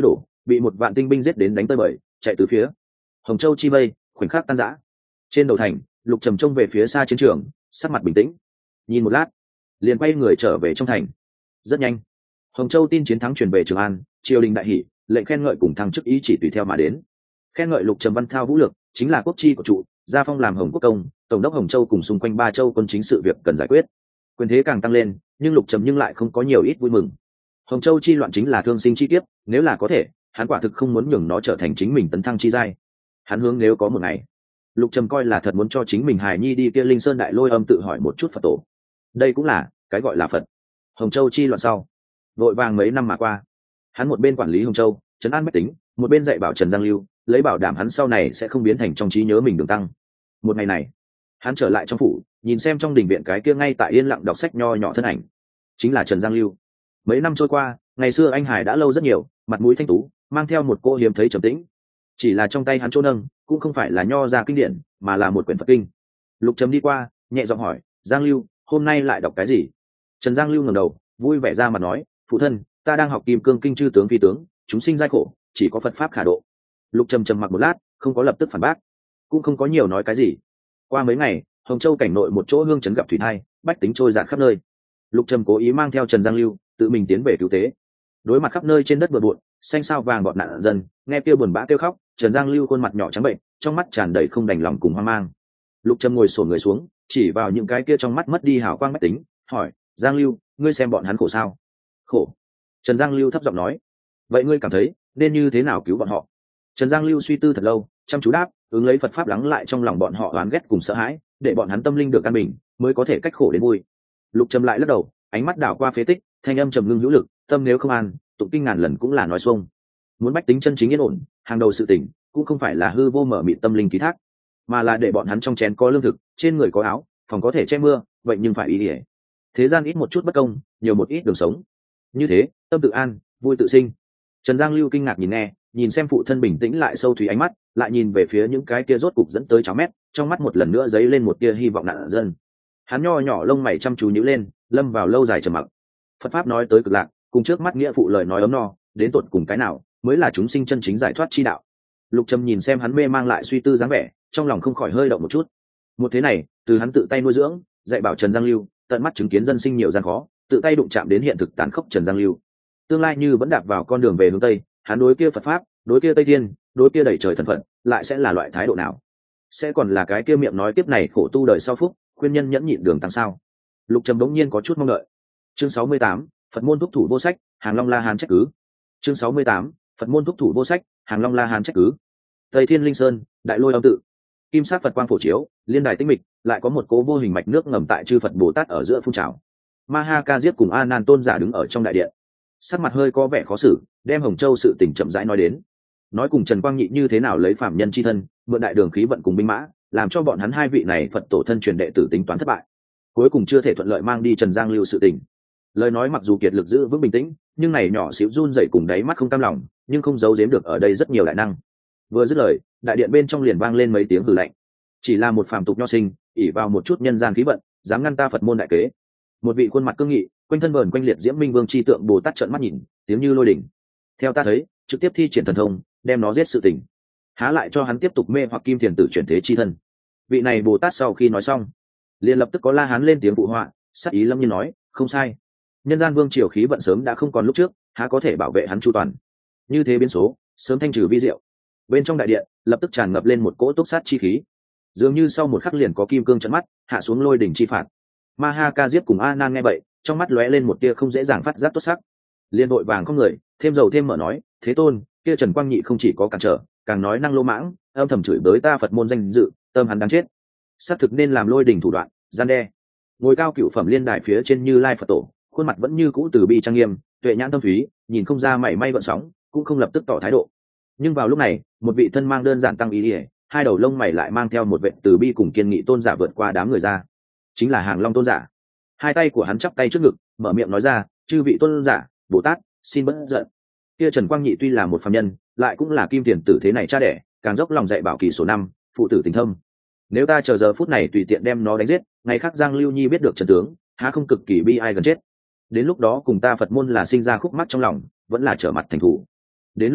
bị một vạn tinh binh giết đến đánh tơi bời, chạy từ phía Hồng Châu chi vây khoảnh khắc tan rã. Trên đầu thành, Lục Trầm trông về phía xa chiến trường, sắc mặt bình tĩnh, nhìn một lát liền quay người trở về trong thành. Rất nhanh, Hồng Châu tin chiến thắng truyền về Trường An, triều đình đại hỷ, lệnh khen ngợi cùng thăng chức ý chỉ tùy theo mà đến. Khen ngợi Lục Trầm văn thao vũ lược, chính là quốc chi của trụ, gia phong làm Hồng Quốc công, tổng đốc Hồng Châu cùng xung quanh ba châu quân chính sự việc cần giải quyết. Quyền thế càng tăng lên, nhưng Lục Trầm nhưng lại không có nhiều ít vui mừng. Hồng Châu chi loạn chính là thương sinh chi kiếp, nếu là có thể, hắn quả thực không muốn nhường nó trở thành chính mình tấn thăng chi giai. Hắn hướng nếu có một ngày, Lục Trầm coi là thật muốn cho chính mình hài nhi đi kia Linh Sơn Đại Lôi Âm tự hỏi một chút Phật tổ. Đây cũng là cái gọi là Phật. Hồng Châu chi loạn sau, vội vàng mấy năm mà qua, hắn một bên quản lý Hồng Châu, trấn an bách tính, một bên dạy bảo Trần Giang Lưu, lấy bảo đảm hắn sau này sẽ không biến thành trong trí nhớ mình đường tăng. Một ngày này, hắn trở lại trong phủ, nhìn xem trong đình viện cái kia ngay tại yên lặng đọc sách nho nhỏ thân ảnh, chính là Trần Giang Lưu. Mấy năm trôi qua, ngày xưa anh hải đã lâu rất nhiều, mặt mũi thanh tú, mang theo một cô hiếm thấy trầm tĩnh. Chỉ là trong tay hắn chỗ nâng cũng không phải là nho ra kinh điển, mà là một quyển Phật kinh. Lục Trầm đi qua, nhẹ giọng hỏi, Giang Lưu, hôm nay lại đọc cái gì? Trần Giang Lưu ngẩng đầu, vui vẻ ra mà nói, phụ thân, ta đang học Kim Cương Kinh chư tướng phi tướng, chúng sinh giai khổ, chỉ có Phật pháp khả độ. Lục Trầm trầm mặc một lát, không có lập tức phản bác, cũng không có nhiều nói cái gì. Qua mấy ngày, Hồng Châu cảnh nội một chỗ hương trấn gặp thủy thai, bách tính trôi dạt khắp nơi. Lục Trầm cố ý mang theo Trần Giang Lưu, tự mình tiến về cứu tế. Đối mặt khắp nơi trên đất bừa bộn, xanh sao vàng bọt nạn dân, nghe kêu buồn bã kêu khóc, Trần Giang Lưu khuôn mặt nhỏ trắng bệnh, trong mắt tràn đầy không đành lòng cùng hoang mang. Lục Trầm ngồi xổm người xuống, chỉ vào những cái kia trong mắt mất đi hào quang bách tính, hỏi, Giang Lưu, ngươi xem bọn hắn khổ sao? Khổ. Trần Giang Lưu thấp giọng nói, vậy ngươi cảm thấy nên như thế nào cứu bọn họ? Trần Giang Lưu suy tư thật lâu, chăm chú đáp, ứng lấy Phật pháp lắng lại trong lòng bọn họ oán ghét cùng sợ hãi, để bọn hắn tâm linh được an bình, mới có thể cách khổ đến vui. Lục Trầm lại lắc đầu, ánh mắt đảo qua phế tích, thanh âm trầm ngưng hữu lực, tâm nếu không an, tụng kinh ngàn lần cũng là nói xuông. Muốn bách tính chân chính yên ổn, hàng đầu sự tỉnh cũng không phải là hư vô mở mịt tâm linh ký thác, mà là để bọn hắn trong chén có lương thực, trên người có áo, phòng có thể che mưa, vậy nhưng phải ý nghĩa. Thế gian ít một chút bất công, nhiều một ít đường sống. Như thế, tâm tự an, vui tự sinh. Trần Giang Lưu kinh ngạc nhìn nghe, nhìn xem phụ thân bình tĩnh lại sâu thúy ánh mắt, lại nhìn về phía những cái kia rốt cục dẫn tới cháo mét, trong mắt một lần nữa dấy lên một tia hy vọng nạn dân. Hắn nho nhỏ lông mày chăm chú nhíu lên, lâm vào lâu dài trầm mặc. Phật pháp nói tới cực lạc, cùng trước mắt nghĩa phụ lời nói ấm no, đến tột cùng cái nào mới là chúng sinh chân chính giải thoát chi đạo. Lục Trầm nhìn xem hắn mê mang lại suy tư dáng vẻ, trong lòng không khỏi hơi động một chút. Một thế này, từ hắn tự tay nuôi dưỡng, dạy bảo Trần Giang Lưu, tận mắt chứng kiến dân sinh nhiều gian khó, tự tay đụng chạm đến hiện thực tàn khốc Trần Giang Lưu. Tương lai như vẫn đạp vào con đường về hướng tây, hắn đối kia Phật pháp, đối kia Tây Thiên, đối kia đẩy trời thần phận, lại sẽ là loại thái độ nào? Sẽ còn là cái kia miệng nói tiếp này khổ tu đời sau phúc, khuyên nhân nhẫn nhịn đường tăng sao? Lục Trầm đống nhiên có chút mong đợi. Chương sáu mươi tám, Phật môn thúc thủ vô sách, Hàng Long La Hán trách cứ. Chương sáu mươi tám, Phật môn thúc thủ vô sách, Hàng Long La Hán trách cứ. Tây Thiên Linh Sơn, Đại Lôi Âm tự. Kim sắc Phật quang phổ chiếu, liên đài tinh mịch, lại có một cố vô hình mạch nước ngầm tại chư Phật Bồ Tát ở giữa phun trào. Ma Ha Ca Diếp cùng A Nan tôn giả đứng ở trong đại điện, sắc mặt hơi có vẻ khó xử, đem Hồng Châu sự tình chậm rãi nói đến. Nói cùng Trần Quang Nhị như thế nào lấy phạm nhân chi thân, mượn đại đường khí vận cùng binh mã, làm cho bọn hắn hai vị này Phật tổ thân truyền đệ tử tính toán thất bại. Cuối cùng chưa thể thuận lợi mang đi Trần Giang Lưu sự tình. Lời nói mặc dù kiệt lực giữ vững bình tĩnh, nhưng này nhỏ xíu run dậy cùng đáy mắt không cam lòng, nhưng không giấu giếm được ở đây rất nhiều đại năng. Vừa dứt lời, đại điện bên trong liền vang lên mấy tiếng hừ lạnh. Chỉ là một phàm tục nho sinh, ỷ vào một chút nhân gian khí vận, dám ngăn ta Phật môn đại kế. Một vị khuôn mặt cương nghị, quanh thân vờn quanh liệt diễm minh vương chi tượng Bồ Tát trợn mắt nhìn, tiếng như lôi đỉnh. Theo ta thấy, trực tiếp thi triển thần thông, đem nó giết sự tình, há lại cho hắn tiếp tục mê hoặc kim thiền tử chuyển thế chi thân. Vị này Bồ Tát sau khi nói xong, liền lập tức có La Hán lên tiếng phụ họa, sắc ý lâm nhiên nói, không sai, nhân gian vương triều khí vận sớm đã không còn lúc trước, há có thể bảo vệ hắn chu toàn. Như thế biến số, sớm thanh trừ vi diệu. Bên trong đại điện lập tức tràn ngập lên một cỗ túc sát chi khí, dường như sau một khắc liền có kim cương chấn mắt, hạ xuống lôi đỉnh chi phạt. Ma Ha Ca Diếp cùng A Nan nghe vậy, trong mắt lóe lên một tia không dễ dàng phát giác tốt sắc, liền vội vàng không người, thêm dầu thêm mỡ nói, thế tôn, kia Trần Quang Nhị không chỉ có cản trở, càng nói năng lô mãng, âm thầm chửi bới ta Phật môn danh dự, tâm hắn đáng chết. Xác thực nên làm lôi đỉnh thủ đoạn, gian đe. Ngồi cao cựu phẩm liên đài phía trên Như Lai Phật tổ, khuôn mặt vẫn như cũ từ bi trang nghiêm, tuệ nhãn tâm thúy, nhìn không ra mảy may gợn sóng, cũng không lập tức tỏ thái độ. Nhưng vào lúc này, một vị thân mang đơn giản tăng ý ỉa, hai đầu lông mày lại mang theo một vệ từ bi cùng kiên nghị tôn giả vượt qua đám người ra, chính là Hàng Long tôn giả. Hai tay của hắn chắp tay trước ngực, mở miệng nói ra, chư vị tôn giả, Bồ Tát, xin bớt giận. Kia Trần Quang Nhị tuy là một phàm nhân, lại cũng là kim tiền tử thế này cha đẻ, càng dốc lòng dạy bảo kỳ số năm, phụ tử tình thâm. Nếu ta chờ giờ phút này tùy tiện đem nó đánh giết, ngày khác Giang Lưu Nhi biết được trận tướng, há không cực kỳ bi ai gần chết. Đến lúc đó cùng ta Phật môn là sinh ra khúc mắc trong lòng, vẫn là trở mặt thành thủ. Đến lúc đó,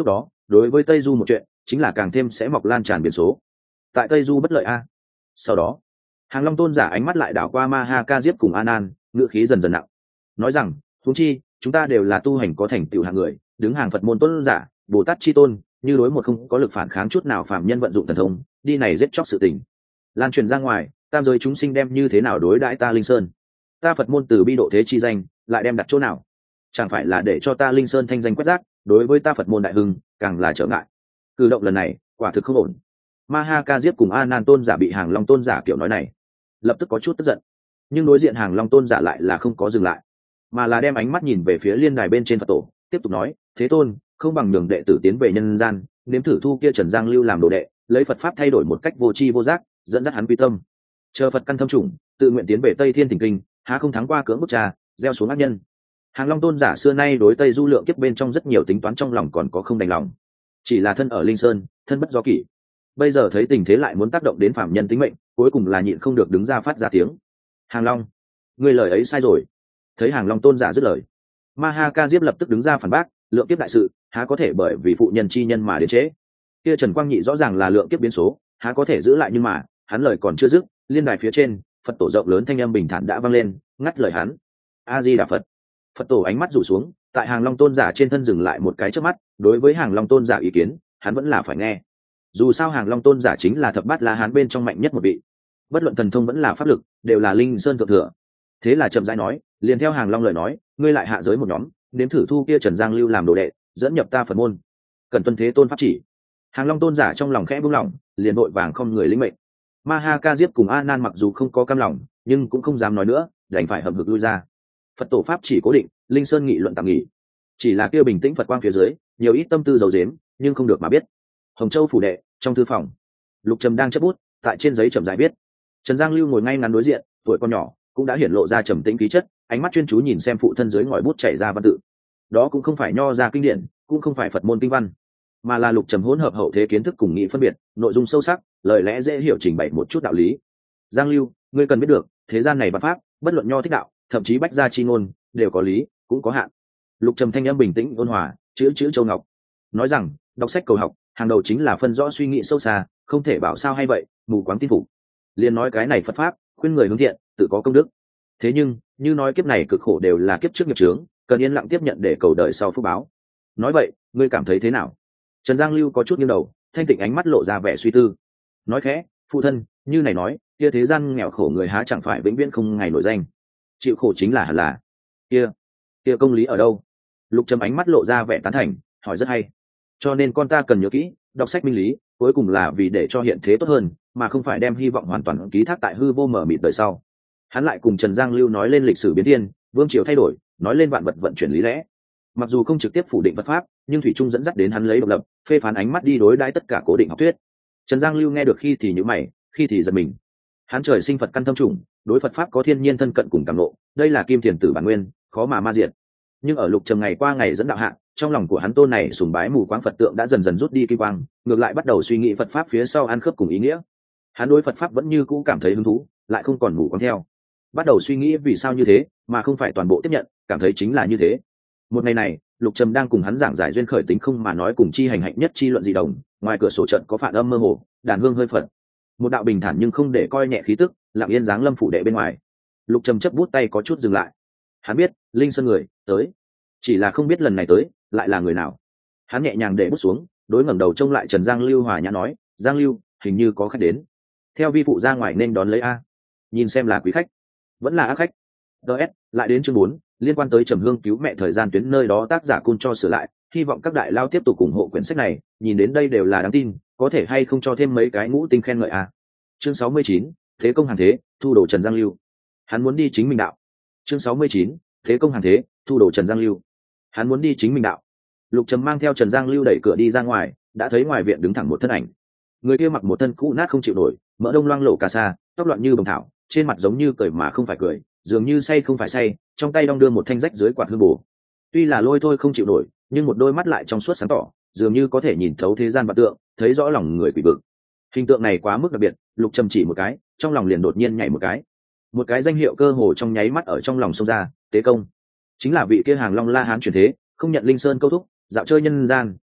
đối với tây du một chuyện chính là càng thêm sẽ mọc lan tràn biển số. Tại tây du bất lợi a. Sau đó Hàng Long tôn giả ánh mắt lại đảo qua Ma Ha Ca Diếp cùng An An, ngữ khí dần dần nặng, nói rằng huống chi chúng ta đều là tu hành có thành tựu hạng người, đứng hàng Phật môn tôn giả, Bồ Tát chi tôn, như đối một không có lực phản kháng chút nào phạm nhân vận dụng thần thông đi này giết chóc sự tình lan truyền ra ngoài, tam giới chúng sinh đem như thế nào đối đãi ta Linh Sơn? Ta Phật môn từ bi độ thế chi danh lại đem đặt chỗ nào? Chẳng phải là để cho ta Linh Sơn thanh danh quét rác, đối với ta Phật môn đại hưng càng là trở ngại. Cử động lần này quả thực không ổn. Ma Ha Ca Diếp cùng A Nan tôn giả bị Hàng Long tôn giả kiểu nói này lập tức có chút tức giận, nhưng đối diện Hàng Long tôn giả lại là không có dừng lại, mà là đem ánh mắt nhìn về phía liên đài bên trên Phật tổ, tiếp tục nói: thế tôn, không bằng nhường đệ tử tiến về nhân gian, nếm thử thu kia Trần Giang Lưu làm đồ đệ, lấy Phật pháp thay đổi một cách vô tri vô giác, dẫn dắt hắn quy tâm, chờ Phật căn thâm trùng, tự nguyện tiến về Tây Thiên Thỉnh Kinh, há không thắng qua cưỡng bức trà, gieo xuống ác nhân. Hàng Long tôn giả xưa nay đối Tây Du lượng kiếp bên trong rất nhiều tính toán trong lòng còn có không đành lòng, chỉ là thân ở Linh Sơn, thân bất do kỷ, bây giờ thấy tình thế lại muốn tác động đến phạm nhân tính mệnh, cuối cùng là nhịn không được đứng ra phát ra tiếng: Hàng Long, ngươi lời ấy sai rồi. Thấy Hàng Long tôn giả dứt lời, Ma Ha Ca Diếp lập tức đứng ra phản bác: lượng kiếp đại sự há có thể bởi vì phụ nhân chi nhân mà đến trễ? Kia Trần Quang Nhị rõ ràng là lượng kiếp biến số, há có thể giữ lại? Nhưng mà hắn lời còn chưa dứt, liên đài phía trên Phật tổ rộng lớn thanh âm bình thản đã vang lên, ngắt lời hắn: A Di Đà Phật. Phật tổ ánh mắt rủ xuống, tại Hàng Long tôn giả trên thân dừng lại một cái chớp mắt, đối với Hàng Long tôn giả ý kiến hắn vẫn là phải nghe, dù sao Hàng Long tôn giả chính là thập bát la hán bên trong mạnh nhất một vị, bất luận thần thông vẫn là pháp lực đều là Linh Sơn thượng thừa. Thế là chậm rãi nói, liền theo Hàng Long lời nói, ngươi lại hạ giới một nhóm, nếm thử thu kia Trần Giang Lưu làm đồ đệ, dẫn nhập ta Phật môn, cần tuân thế tôn pháp chỉ. Hàng Long tôn giả trong lòng khẽ buông lỏng, liền vội vàng không người lĩnh mệnh. Ma Ha Ca Diếp cùng A Nan mặc dù không có cam lòng, nhưng cũng không dám nói nữa, đành phải hậm hực lui ra. Phật tổ pháp chỉ cố định, Linh Sơn nghị luận tạm nghỉ. Chỉ là kia bình tĩnh Phật quang phía dưới, nhiều ít tâm tư dầu dếm, nhưng không được mà biết. Hồng Châu phủ đệ, trong thư phòng, Lục Trầm đang chấp bút, tại trên giấy chậm rãi viết. Trần Giang Lưu ngồi ngay ngắn đối diện, tuổi còn nhỏ, cũng đã hiển lộ ra trầm tĩnh khí chất, ánh mắt chuyên chú nhìn xem phụ thân dưới ngòi bút chảy ra văn tự. Đó cũng không phải nho ra kinh điển, cũng không phải Phật môn kinh văn, mà là Lục Trầm hỗn hợp hậu thế kiến thức cùng nghị phân biệt, nội dung sâu sắc, lời lẽ dễ hiểu, trình bày một chút đạo lý. Giang Lưu, ngươi cần biết được, thế gian này văn pháp, bất luận nho thích đạo, thậm chí bách gia chi ngôn, đều có lý, cũng có hạn. Lục Trầm thanh âm bình tĩnh ôn hòa, chữ chữ châu ngọc, nói rằng, đọc sách cầu học, hàng đầu chính là phân rõ suy nghĩ sâu xa, không thể bảo sao hay vậy, mù quáng tin phục. Liên nói cái này Phật pháp, khuyên người hướng thiện, tự có công đức. Thế nhưng, như nói kiếp này cực khổ đều là kiếp trước nghiệp chướng, cần yên lặng tiếp nhận để cầu đợi sau phúc báo. Nói vậy, ngươi cảm thấy thế nào? Trần Giang Lưu có chút nghiêng đầu, thanh tịnh ánh mắt lộ ra vẻ suy tư. Nói khẽ, phụ thân, như này nói, kia thế gian nghèo khổ người há chẳng phải vĩnh viễn không ngày nổi danh. Chịu khổ chính là hẳn là. Kia, kia công lý ở đâu? Lục Trầm ánh mắt lộ ra vẻ tán thành, hỏi rất hay. Cho nên con ta cần nhớ kỹ, đọc sách minh lý, cuối cùng là vì để cho hiện thế tốt hơn, mà không phải đem hy vọng hoàn toàn ký thác tại hư vô mờ mịt đời sau. Hắn lại cùng Trần Giang Lưu nói lên lịch sử biến thiên, vương triều thay đổi, nói lên vạn vật vận chuyển lý lẽ. Mặc dù không trực tiếp phủ định Phật pháp, nhưng thủy trung dẫn dắt đến hắn lấy độc lập, phê phán ánh mắt đi đối đãi tất cả cố định học thuyết. Trần Giang Lưu nghe được khi thì nhíu mày, khi thì giật mình. Hắn trời sinh Phật căn thâm trùng, đối Phật pháp có thiên nhiên thân cận cùng cảm ngộ, đây là kim thiền tử bản nguyên, khó mà ma diệt. Nhưng ở Lục Trầm ngày qua ngày dẫn đạo hạ, trong lòng của hắn tôn này sùng bái mù quáng Phật tượng đã dần dần rút đi kim quang, ngược lại bắt đầu suy nghĩ Phật pháp phía sau ăn khớp cùng ý nghĩa. Hắn đối Phật pháp vẫn như cũ cảm thấy hứng thú, lại không còn mù quáng theo, bắt đầu suy nghĩ vì sao như thế, mà không phải toàn bộ tiếp nhận, cảm thấy chính là như thế. Một ngày này, Lục Trầm đang cùng hắn giảng giải duyên khởi tính không mà nói cùng chi hành hạnh nhất chi luận dị đồng, ngoài cửa sổ trận có phản âm mơ hồ, đàn hương hơi phật, một đạo bình thản nhưng không để coi nhẹ khí tức, lặng yên giáng lâm phủ đệ bên ngoài. Lục Trầm chấp bút tay có chút dừng lại. Hắn biết, Linh Sơn người tới, chỉ là không biết lần này tới lại là người nào. Hắn nhẹ nhàng để bút xuống, đối ngẩng đầu trông lại Trần Giang Lưu hòa nhã nói, Giang Lưu, hình như có khách đến, theo vi phụ ra ngoài nên đón lấy a, nhìn xem là quý khách vẫn là ác khách. ds lại đến chương bốn, liên quan tới Trầm Hương cứu mẹ thời gian tuyến nơi đó tác giả Cun cho sửa lại, hy vọng các đại lao tiếp tục ủng hộ quyển sách này, nhìn đến đây đều là đáng tin, có thể hay không cho thêm mấy cái ngũ tinh khen ngợi a. Chương sáu mươi chín, thế công hàng thế, thu đồ Trần Giang Lưu. Hắn muốn đi chính mình đạo. Chương sáu mươi chín, thế công hàng thế, thu đồ Trần Giang Lưu. Hắn muốn đi chính mình đạo. Lục Trầm mang theo Trần Giang Lưu đẩy cửa đi ra ngoài, đã thấy ngoài viện đứng thẳng một thân ảnh. Người kia mặc một thân cũ nát không chịu nổi, mỡ đông loang lổ cà sa, tóc loạn như bồng thảo, trên mặt giống như cười mà không phải cười, dường như say không phải say, trong tay đong đưa một thanh rách dưới quạt hương bổ. Tuy là lôi thôi không chịu nổi, nhưng một đôi mắt lại trong suốt sáng tỏ, dường như có thể nhìn thấu thế gian vật tượng, thấy rõ lòng người quỷ vực. Hình tượng này quá mức đặc biệt, Lục Trầm chỉ một cái, trong lòng liền đột nhiên nhảy một cái. Một cái danh hiệu cơ hồ trong nháy mắt ở trong lòng xông ra, Tế Công. Chính là vị kia Hàng Long La Hán chuyển thế, không nhận Linh Sơn câu thúc, dạo chơi nhân gian,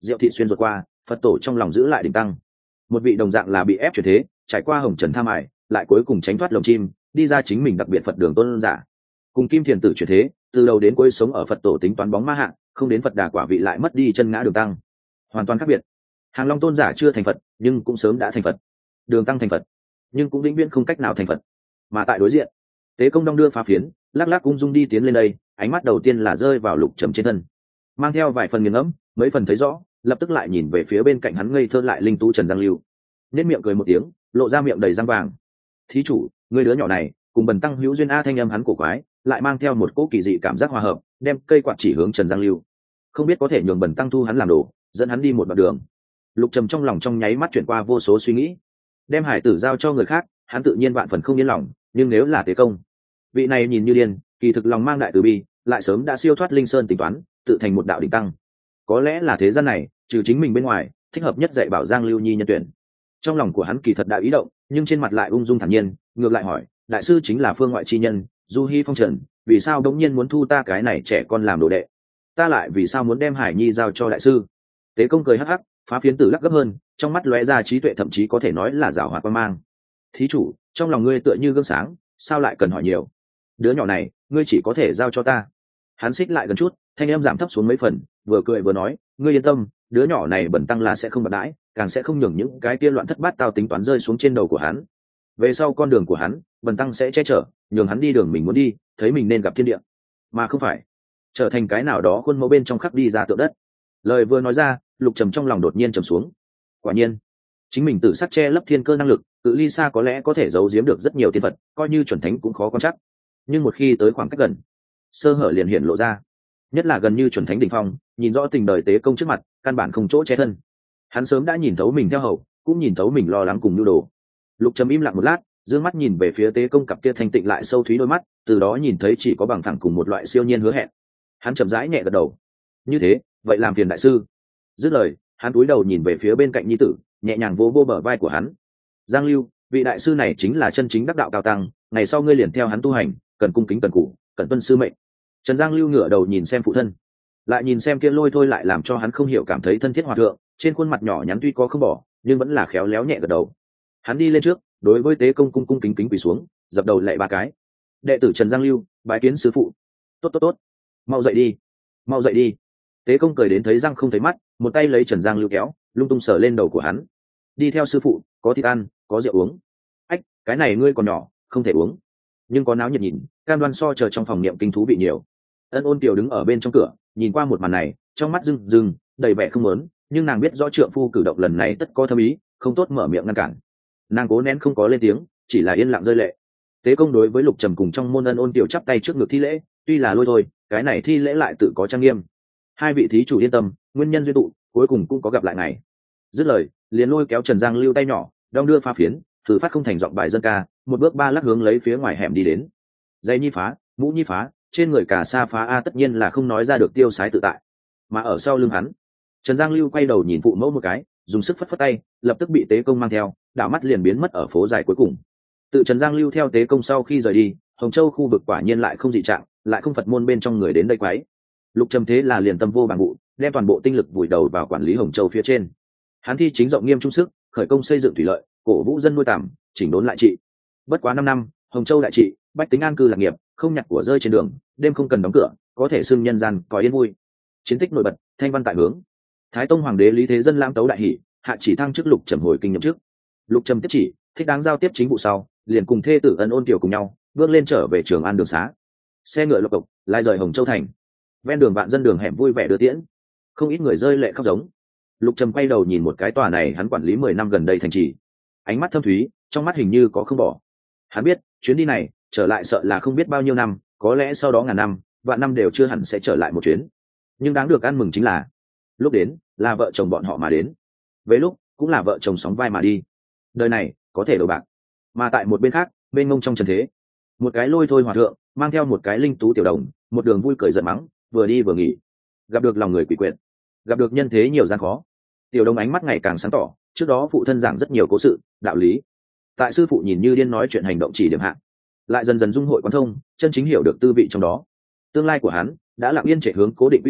rượu thị xuyên ruột qua, Phật tổ trong lòng giữ lại đỉnh tăng. Một vị đồng dạng là bị ép chuyển thế, trải qua hồng trần tham ải, lại cuối cùng tránh thoát lồng chim, đi ra chính mình đặc biệt Phật đường tôn giả. Cùng Kim Thiền tử chuyển thế, từ đầu đến cuối sống ở Phật tổ tính toán bóng ma hạng, không đến Phật đà quả vị lại mất đi chân ngã đường tăng, hoàn toàn khác biệt. Hàng Long tôn giả chưa thành Phật, nhưng cũng sớm đã thành Phật. Đường tăng thành Phật, nhưng cũng vĩnh viễn không cách nào thành Phật. Mà tại đối diện, Tế Công đong đưa phá phiến, lắc lắc ung dung đi tiến lên đây, ánh mắt đầu tiên là rơi vào Lục Trầm trên thân, mang theo vài phần nghiền ngẫm, mấy phần thấy rõ, lập tức lại nhìn về phía bên cạnh hắn ngây thơ lại linh tú Trần Giang Lưu, nét miệng cười một tiếng, lộ ra miệng đầy răng vàng. Thí chủ, người đứa nhỏ này cùng Bần tăng hữu duyên a. Thanh âm hắn cổ quái, lại mang theo một cỗ kỳ dị cảm giác hòa hợp, đem cây quạt chỉ hướng Trần Giang Lưu, không biết có thể nhường Bần tăng thu hắn làm đồ, dẫn hắn đi một đoạn đường. Lục Trầm trong lòng trong nháy mắt chuyển qua vô số suy nghĩ, đem hải tử giao cho người khác, hắn tự nhiên vạn phần không yên lòng, nhưng nếu là Tế Công, vị này nhìn như điên, kỳ thực lòng mang đại từ bi, lại sớm đã siêu thoát linh sơn tính toán, tự thành một đạo đỉnh tăng. Có lẽ là thế gian này, trừ chính mình bên ngoài, thích hợp nhất dạy bảo Giang Lưu Nhi nhân tuyển. Trong lòng của hắn kỳ thật đã ý động, nhưng trên mặt lại ung dung thản nhiên, ngược lại hỏi, đại sư chính là phương ngoại chi nhân, du hi phong trần, vì sao đống nhiên muốn thu ta cái này trẻ con làm đồ đệ? Ta lại vì sao muốn đem Hải Nhi giao cho đại sư? Tế Công cười hắc hắc, phá phiến tử lắc gấp hơn, trong mắt lóe ra trí tuệ, thậm chí có thể nói là giảo hoạt quan mang. Thí chủ, trong lòng ngươi tựa như gương sáng, sao lại cần hỏi nhiều? Đứa nhỏ này, ngươi chỉ có thể giao cho ta. Hắn xích lại gần chút, thanh em giảm thấp xuống mấy phần, vừa cười vừa nói, ngươi yên tâm, đứa nhỏ này Bần tăng là sẽ không bạc đãi, càng sẽ không nhường những cái kia loạn thất bát tao tính toán rơi xuống trên đầu của hắn. Về sau con đường của hắn, Bần tăng sẽ che chở, nhường hắn đi đường mình muốn đi, thấy mình nên gặp thiên địa, mà không phải trở thành cái nào đó khuôn mẫu bên trong khắc đi ra tượng đất. Lời vừa nói ra, Lục Trầm trong lòng đột nhiên trầm xuống. Quả nhiên, chính mình tự sắc che lấp thiên cơ năng lực, tự ly xa có lẽ có thể giấu giếm được rất nhiều tiên vật, coi như chuẩn thánh cũng khó quan chắc. Nhưng một khi tới khoảng cách gần, sơ hở liền hiện lộ ra. Nhất là gần như chuẩn thánh đỉnh phong, nhìn rõ tình đời Tế Công trước mặt, căn bản không chỗ che thân. Hắn sớm đã nhìn thấu mình theo hầu, cũng nhìn thấu mình lo lắng cùng nhu đồ. Lục Trầm im lặng một lát, dương mắt nhìn về phía Tế Công cặp kia thanh tịnh lại sâu thúy đôi mắt, từ đó nhìn thấy chỉ có bằng thẳng cùng một loại siêu nhiên hứa hẹn. Hắn chậm rãi nhẹ gật đầu. Như thế, vậy làm phiền đại sư. Dứt lời, hắn cúi đầu nhìn về phía bên cạnh nhi tử, nhẹ nhàng vỗ vỗ bờ vai của hắn. Giang Lưu, vị đại sư này chính là chân chính đắc đạo cao tăng, ngày sau ngươi liền theo hắn tu hành, cần cung kính cần cù, cần tuân sư mệnh. Trần Giang Lưu ngửa đầu nhìn xem phụ thân, lại nhìn xem kia lôi thôi lại làm cho hắn không hiểu cảm thấy thân thiết hòa thượng, trên khuôn mặt nhỏ nhắn tuy có không bỏ, nhưng vẫn là khéo léo nhẹ gật đầu. Hắn đi lên trước, đối với Tế Công cung cung kính kính quỳ xuống, dập đầu lạy ba cái. Đệ tử Trần Giang Lưu, bái kiến sư phụ. Tốt tốt tốt, mau dậy đi, mau dậy đi. Tế Công cười đến thấy răng không thấy mắt, một tay lấy Trần Giang Lưu kéo, lung tung sờ lên đầu của hắn. Đi theo sư phụ, có thịt ăn, có rượu uống. Ách, cái này ngươi còn nhỏ, không thể uống. Nhưng có náo nhiệt nhìn, cam đoan so chờ trong phòng niệm kinh thú bị nhiều. Ân Ôn Kiều đứng ở bên trong cửa, nhìn qua một màn này, trong mắt rưng rưng, đầy vẻ không muốn, nhưng nàng biết rõ trượng phu cử động lần này tất có thâm ý, không tốt mở miệng ngăn cản. Nàng cố nén không có lên tiếng, chỉ là yên lặng rơi lệ. Tế Công đối với Lục Trầm cùng trong môn Ân Ôn Kiều chắp tay trước ngực thi lễ, tuy là lôi thôi, cái này thi lễ lại tự có trang nghiêm. Hai vị thí chủ yên tâm, nguyên nhân duyên tụ, cuối cùng cũng có gặp lại ngày. Dứt lời, liền lôi kéo Trần Giang Lưu tay nhỏ, đong đưa pha phiến, thử phát không thành giọng bài dân ca, một bước ba lắc hướng lấy phía ngoài hẻm đi đến. Dây nhi phá, mũ nhi phá, trên người cả sa phá a tất nhiên là không nói ra được tiêu sái tự tại. Mà ở sau lưng hắn, Trần Giang Lưu quay đầu nhìn phụ mẫu một cái, dùng sức phất phất tay, lập tức bị Tế Công mang theo, đảo mắt liền biến mất ở phố dài cuối cùng. Tự Trần Giang Lưu theo Tế Công sau khi rời đi, Hồng Châu khu vực quả nhiên lại không dị trạng, lại không Phật môn bên trong người đến đây quấy. Lục Trầm thế là liền tâm vô bằng vụ, đem toàn bộ tinh lực vùi đầu vào quản lý Hồng Châu phía trên. Hắn thi chính rộng nghiêm trung sức, khởi công xây dựng thủy lợi, cổ vũ dân nuôi tằm, chỉnh đốn lại trị. Bất quá năm năm, Hồng Châu đại trị, bách tính an cư lạc nghiệp, không nhặt của rơi trên đường, đêm không cần đóng cửa, có thể xưng nhân gian có yên vui. Chiến tích nổi bật, thanh văn tại hướng. Thái Tông hoàng đế Lý Thế Dân lãm tấu đại hỷ, hạ chỉ thăng chức Lục Trầm hồi kinh nhậm chức. Lục Trầm tiếp chỉ, thích đáng giao tiếp chính vụ sau, liền cùng thê tử Ân Ôn Kiều cùng nhau, bước lên trở về Trường An đường xá. Xe ngựa lộc cộc, lai rời Hồng Châu thành. Ven đường vạn dân đường hẻm vui vẻ đưa tiễn, không ít người rơi lệ khóc giống. Lục Trầm quay đầu nhìn một cái tòa này hắn quản lý mười năm gần đây thành trì, ánh mắt thâm thúy, trong mắt hình như có không bỏ. Hắn biết, chuyến đi này, trở lại sợ là không biết bao nhiêu năm, có lẽ sau đó ngàn năm, vạn năm đều chưa hẳn sẽ trở lại một chuyến. Nhưng đáng được ăn mừng chính là, lúc đến, là vợ chồng bọn họ mà đến. Với lúc, cũng là vợ chồng sóng vai mà đi. Đời này, có thể đổi bạc. Mà tại một bên khác, bên ngông trong trần thế, một cái lôi thôi hòa thượng, mang theo một cái linh tú tiểu đồng, một đường vui cười giận mắng, vừa đi vừa nghỉ. Gặp được lòng người quỷ quyệt, gặp được nhân thế nhiều gian khó. Tiểu đồng ánh mắt ngày càng sáng tỏ, trước đó phụ thân giảng rất nhiều cố sự, đạo lý. Tại sư phụ nhìn như điên nói chuyện hành động chỉ điểm hạng, lại dần dần dung hội quán thông, chân chính hiểu được tư vị trong đó. Tương lai của hắn đã lặng yên chạy hướng cố định quy tích,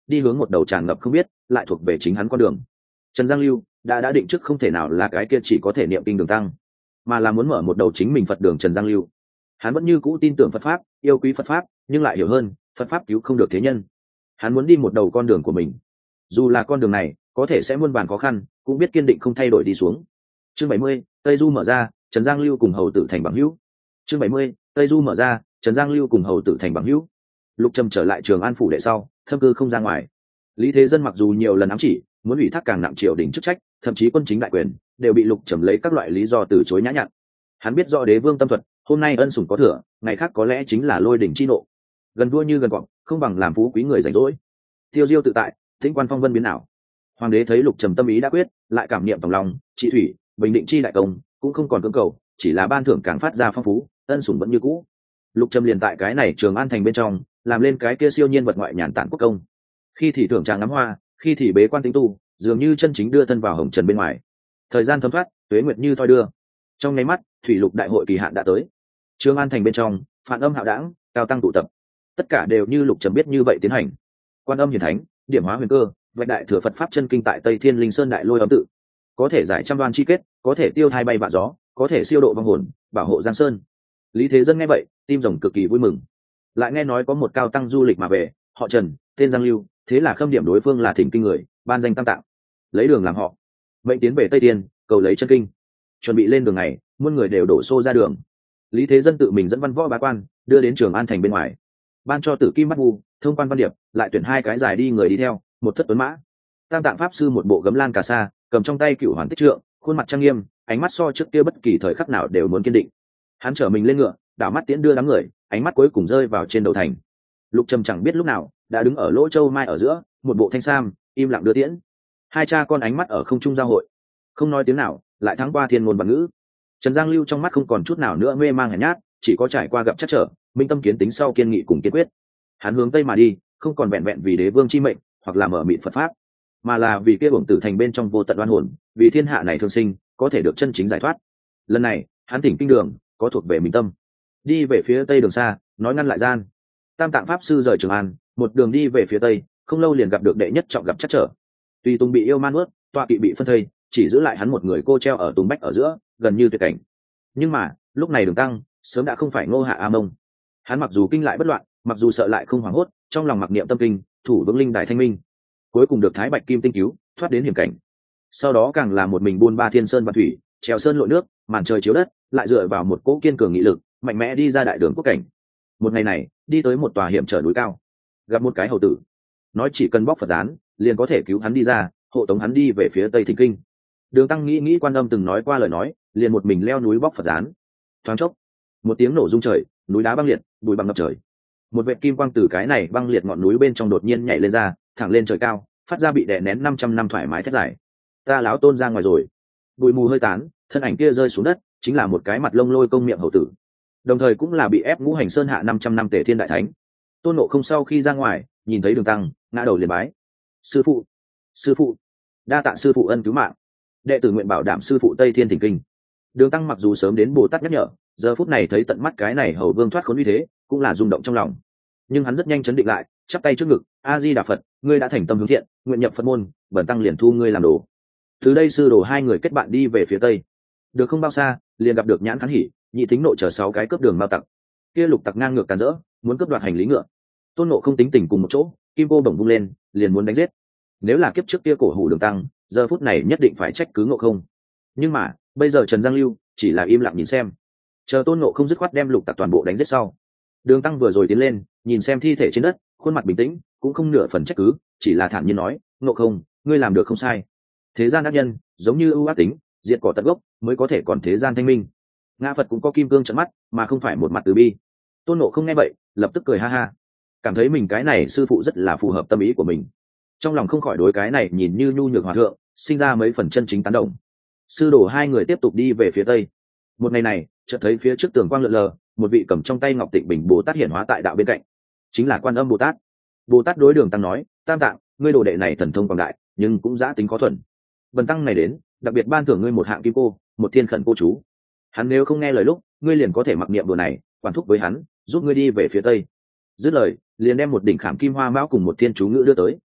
đi hướng một đầu tràn ngập không biết lại thuộc về chính hắn con đường. Trần Giang Lưu đã đã định trước không thể nào là cái kia chỉ có thể niệm kinh đường tăng, mà là muốn mở một đầu chính mình Phật đường. Trần Giang Lưu hắn vẫn như cũ tin tưởng Phật pháp, yêu quý Phật pháp, nhưng lại hiểu hơn Phật pháp cứu không được thế nhân. Hắn muốn đi một đầu con đường của mình, dù là con đường này có thể sẽ muôn vàn khó khăn, cũng biết kiên định không thay đổi đi xuống. Chương bảy mươi, Tây Du mở ra, Trần Giang Lưu cùng hầu tử thành bằng hữu. Chương bảy mươi, Tây Du mở ra, Trần Giang Lưu cùng hầu tử thành bằng hữu. Lục Trầm trở lại Trường An phủ đệ sau, thâm cư không ra ngoài. Lý Thế Dân mặc dù nhiều lần ám chỉ muốn ủy thác càng nặng triều đình chức trách, thậm chí quân chính đại quyền, đều bị Lục Trầm lấy các loại lý do từ chối nhã nhặn. Hắn biết rõ đế vương tâm thuật, hôm nay ân sủng có thừa, ngày khác có lẽ chính là lôi đỉnh chi nộ. Gần vua như gần cọp, không bằng làm phú quý người rảnh rỗi. Tiêu diêu tự tại, tĩnh quan phong vân biến ảo. Hoàng đế thấy Lục Trầm tâm ý đã quyết, lại cảm niệm tòng lòng, trị thủy, bình định chi đại công, cũng không còn cưỡng cầu, chỉ là ban thưởng càng phát ra phong phú, ân sủng vẫn như cũ. Lục Trầm liền tại cái này Trường An thành bên trong, làm lên cái kia siêu nhiên vật ngoại nhàn tản quốc công. Khi thì thưởng tràng ngắm hoa, khi thì bế quan tính tu, dường như chân chính đưa thân vào hồng trần bên ngoài. Thời gian thấm thoát, tuế nguyệt như thoi đưa. Trong nháy mắt, thủy lục đại hội kỳ hạn đã tới. Trường An thành bên trong, phản âm hạo đảng, cao tăng tụ tập, tất cả đều như Lục Trầm biết như vậy tiến hành. Quan âm hiển thánh, điểm hóa huyền cơ, vạch đại thừa Phật pháp chân kinh tại Tây Thiên Linh Sơn đại lôi âm tự, có thể giải trăm đoan chi kết, có thể tiêu thai bay vạ gió, có thể siêu độ vong hồn, bảo hộ Giang Sơn. Lý Thế Dân nghe vậy, tim rồng cực kỳ vui mừng. Lại nghe nói có một cao tăng du lịch mà về, họ Trần, tên Giang Lưu, thế là khâm điểm đối phương là thỉnh kinh người, ban danh tam tạng, lấy đường làm họ, mệnh tiến về Tây Tiên, cầu lấy chân kinh. Chuẩn bị lên đường này, muôn người đều đổ xô ra đường. Lý Thế Dân tự mình dẫn văn võ bá quan đưa đến Trường An thành bên ngoài, ban cho Tử Kim Mắt Ngu, thông quan văn điệp, lại tuyển hai cái giải đi người đi theo, một thất tuấn mã. Tam tạng pháp sư một bộ gấm lan cà sa, cầm trong tay cựu hoàn tích trượng, khuôn mặt trang nghiêm, ánh mắt so trước kia bất kỳ thời khắc nào đều muốn kiên định. Hắn trở mình lên ngựa, đảo mắt tiễn đưa đám người, ánh mắt cuối cùng rơi vào trên đầu thành. Lục Trầm chẳng biết lúc nào đã đứng ở lỗ châu mai ở giữa, một bộ thanh sam, im lặng đưa tiễn. Hai cha con ánh mắt ở không trung giao hội, không nói tiếng nào, lại thắng qua thiên ngôn và ngữ. Trần Giang Lưu trong mắt không còn chút nào nữa mê mang hèn nhát, chỉ có trải qua gặp chắc trở, minh tâm kiến tính sau kiên nghị cùng kiên quyết. Hắn hướng tây mà đi, không còn vẹn vẹn vì đế vương chi mệnh, hoặc là mở mịt Phật pháp, mà là vì kia uổng tử thành bên trong vô tận oan hồn, vì thiên hạ này thương sinh có thể được chân chính giải thoát. Lần này, hắn thỉnh kinh đường, có thuộc về mình tâm. Đi về phía tây đường xa, nói ngăn lại gian. Tam tạng pháp sư rời Trường An, một đường đi về phía tây, không lâu liền gặp được đệ nhất trọng gặp chắc trở. Tùy Tùng bị yêu man ướt, tọa kỵ bị phân thây, chỉ giữ lại hắn một người cô treo ở Tùng Bách ở giữa, gần như tuyệt cảnh. Nhưng mà, lúc này Đường Tăng sớm đã không phải Ngô Hạ A Mông. Hắn mặc dù kinh lại bất loạn, mặc dù sợ lại không hoảng hốt, trong lòng mặc niệm tâm kinh, thủ vững linh đài thanh minh, cuối cùng được Thái Bạch Kim tinh cứu, thoát đến hiểm cảnh. Sau đó càng là một mình buôn ba thiên sơn và thủy, trèo sơn lội nước, màn trời chiếu đất, lại dựa vào một cỗ kiên cường nghị lực, mạnh mẽ đi ra đại đường quốc cảnh. Một ngày này, đi tới một tòa hiểm trở núi cao, gặp một cái hầu tử, nói chỉ cần bóc Phật gián, liền có thể cứu hắn đi ra, hộ tống hắn đi về phía tây thỉnh kinh. Đường Tăng nghĩ nghĩ Quan Âm từng nói qua lời nói, liền một mình leo núi bóc Phật gián. Thoáng chốc, một tiếng nổ rung trời, núi đá băng liệt, bụi băng ngập trời. Một vệt kim quang từ cái này băng liệt ngọn núi bên trong đột nhiên nhảy lên ra, thẳng lên trời cao, phát ra bị đè nén năm trăm năm thoải mái thét giải. Ta láo tôn ra ngoài rồi. Bụi mù hơi tán, thân ảnh kia rơi xuống đất, chính là một cái mặt lông lôi công miệng hầu tử, đồng thời cũng là bị ép ngũ hành sơn hạ năm trăm năm Tề Thiên đại thánh. Tôn Ngộ Không sau khi ra ngoài, nhìn thấy Đường Tăng, ngã đầu liền bái. Sư phụ, sư phụ, đa tạ sư phụ ân cứu mạng. Đệ tử nguyện bảo đảm sư phụ Tây Thiên thỉnh kinh. Đường Tăng mặc dù sớm đến Bồ Tát nhắc nhở, giờ phút này thấy tận mắt cái này hầu vương thoát khốn uy thế, cũng là rung động trong lòng. Nhưng hắn rất nhanh chấn định lại, chắp tay trước ngực, A Di Đà Phật, ngươi đã thành tâm hướng thiện, nguyện nhập Phật môn, bần tăng liền thu ngươi làm đồ. Từ đây sư đồ hai người kết bạn đi về phía tây. Được không bao xa, liền gặp được Nhãn Khán Hỉ, Nhị Thính Nộ chờ sáu cái cướp đường mao tặc. Kia lục tặc ngang ngược càn rỡ, muốn cướp đoạt hành lý ngựa. Tôn Ngộ không tính tình cùng một chỗ, kim cô bổng vung lên, liền muốn đánh giết. Nếu là kiếp trước kia cổ hủ Đường Tăng, giờ phút này nhất định phải trách cứ Ngộ không. Nhưng mà, bây giờ Trần Giang Lưu chỉ là im lặng nhìn xem, chờ Tôn Ngộ không dứt khoát đem lục tặc toàn bộ đánh giết sau. Đường Tăng vừa rồi tiến lên, nhìn xem thi thể trên đất, khuôn mặt bình tĩnh, cũng không nửa phần trách cứ, chỉ là thản nhiên nói, Ngộ không, ngươi làm được không sai. Thế gian ác nhân, giống như ưu ác tính, diệt cỏ tận gốc, mới có thể còn thế gian thanh minh. Ngã Phật cũng có kim cương trận mắt, mà không phải một mặt từ bi. Tôn Ngộ không nghe vậy, lập tức cười ha ha, cảm thấy mình cái này sư phụ rất là phù hợp tâm ý của mình, trong lòng không khỏi đối cái này nhìn như nhu nhược hòa thượng sinh ra mấy phần chân chính tán đồng. Sư đồ hai người tiếp tục đi về phía tây. Một ngày này, chợt thấy phía trước tường quang lượn lờ, một vị cầm trong tay ngọc tịnh bình Bồ Tát hiển hóa tại đạo bên cạnh, chính là Quan Âm Bồ Tát. Bồ Tát đối Đường Tăng nói, Tam Tạng, ngươi đồ đệ này thần thông quảng đại, nhưng cũng giã tính khó thuần. Bần tăng này đến, đặc biệt ban thưởng ngươi một hạng kim cô, một thiên khẩn cô chú. Hắn nếu không nghe lời lúc, ngươi liền có thể mặc niệm đồ này, quản thúc với hắn, giúp ngươi đi về phía tây. Dứt lời, liền đem một đỉnh khảm kim hoa mão cùng một thiên chú ngữ đưa tới.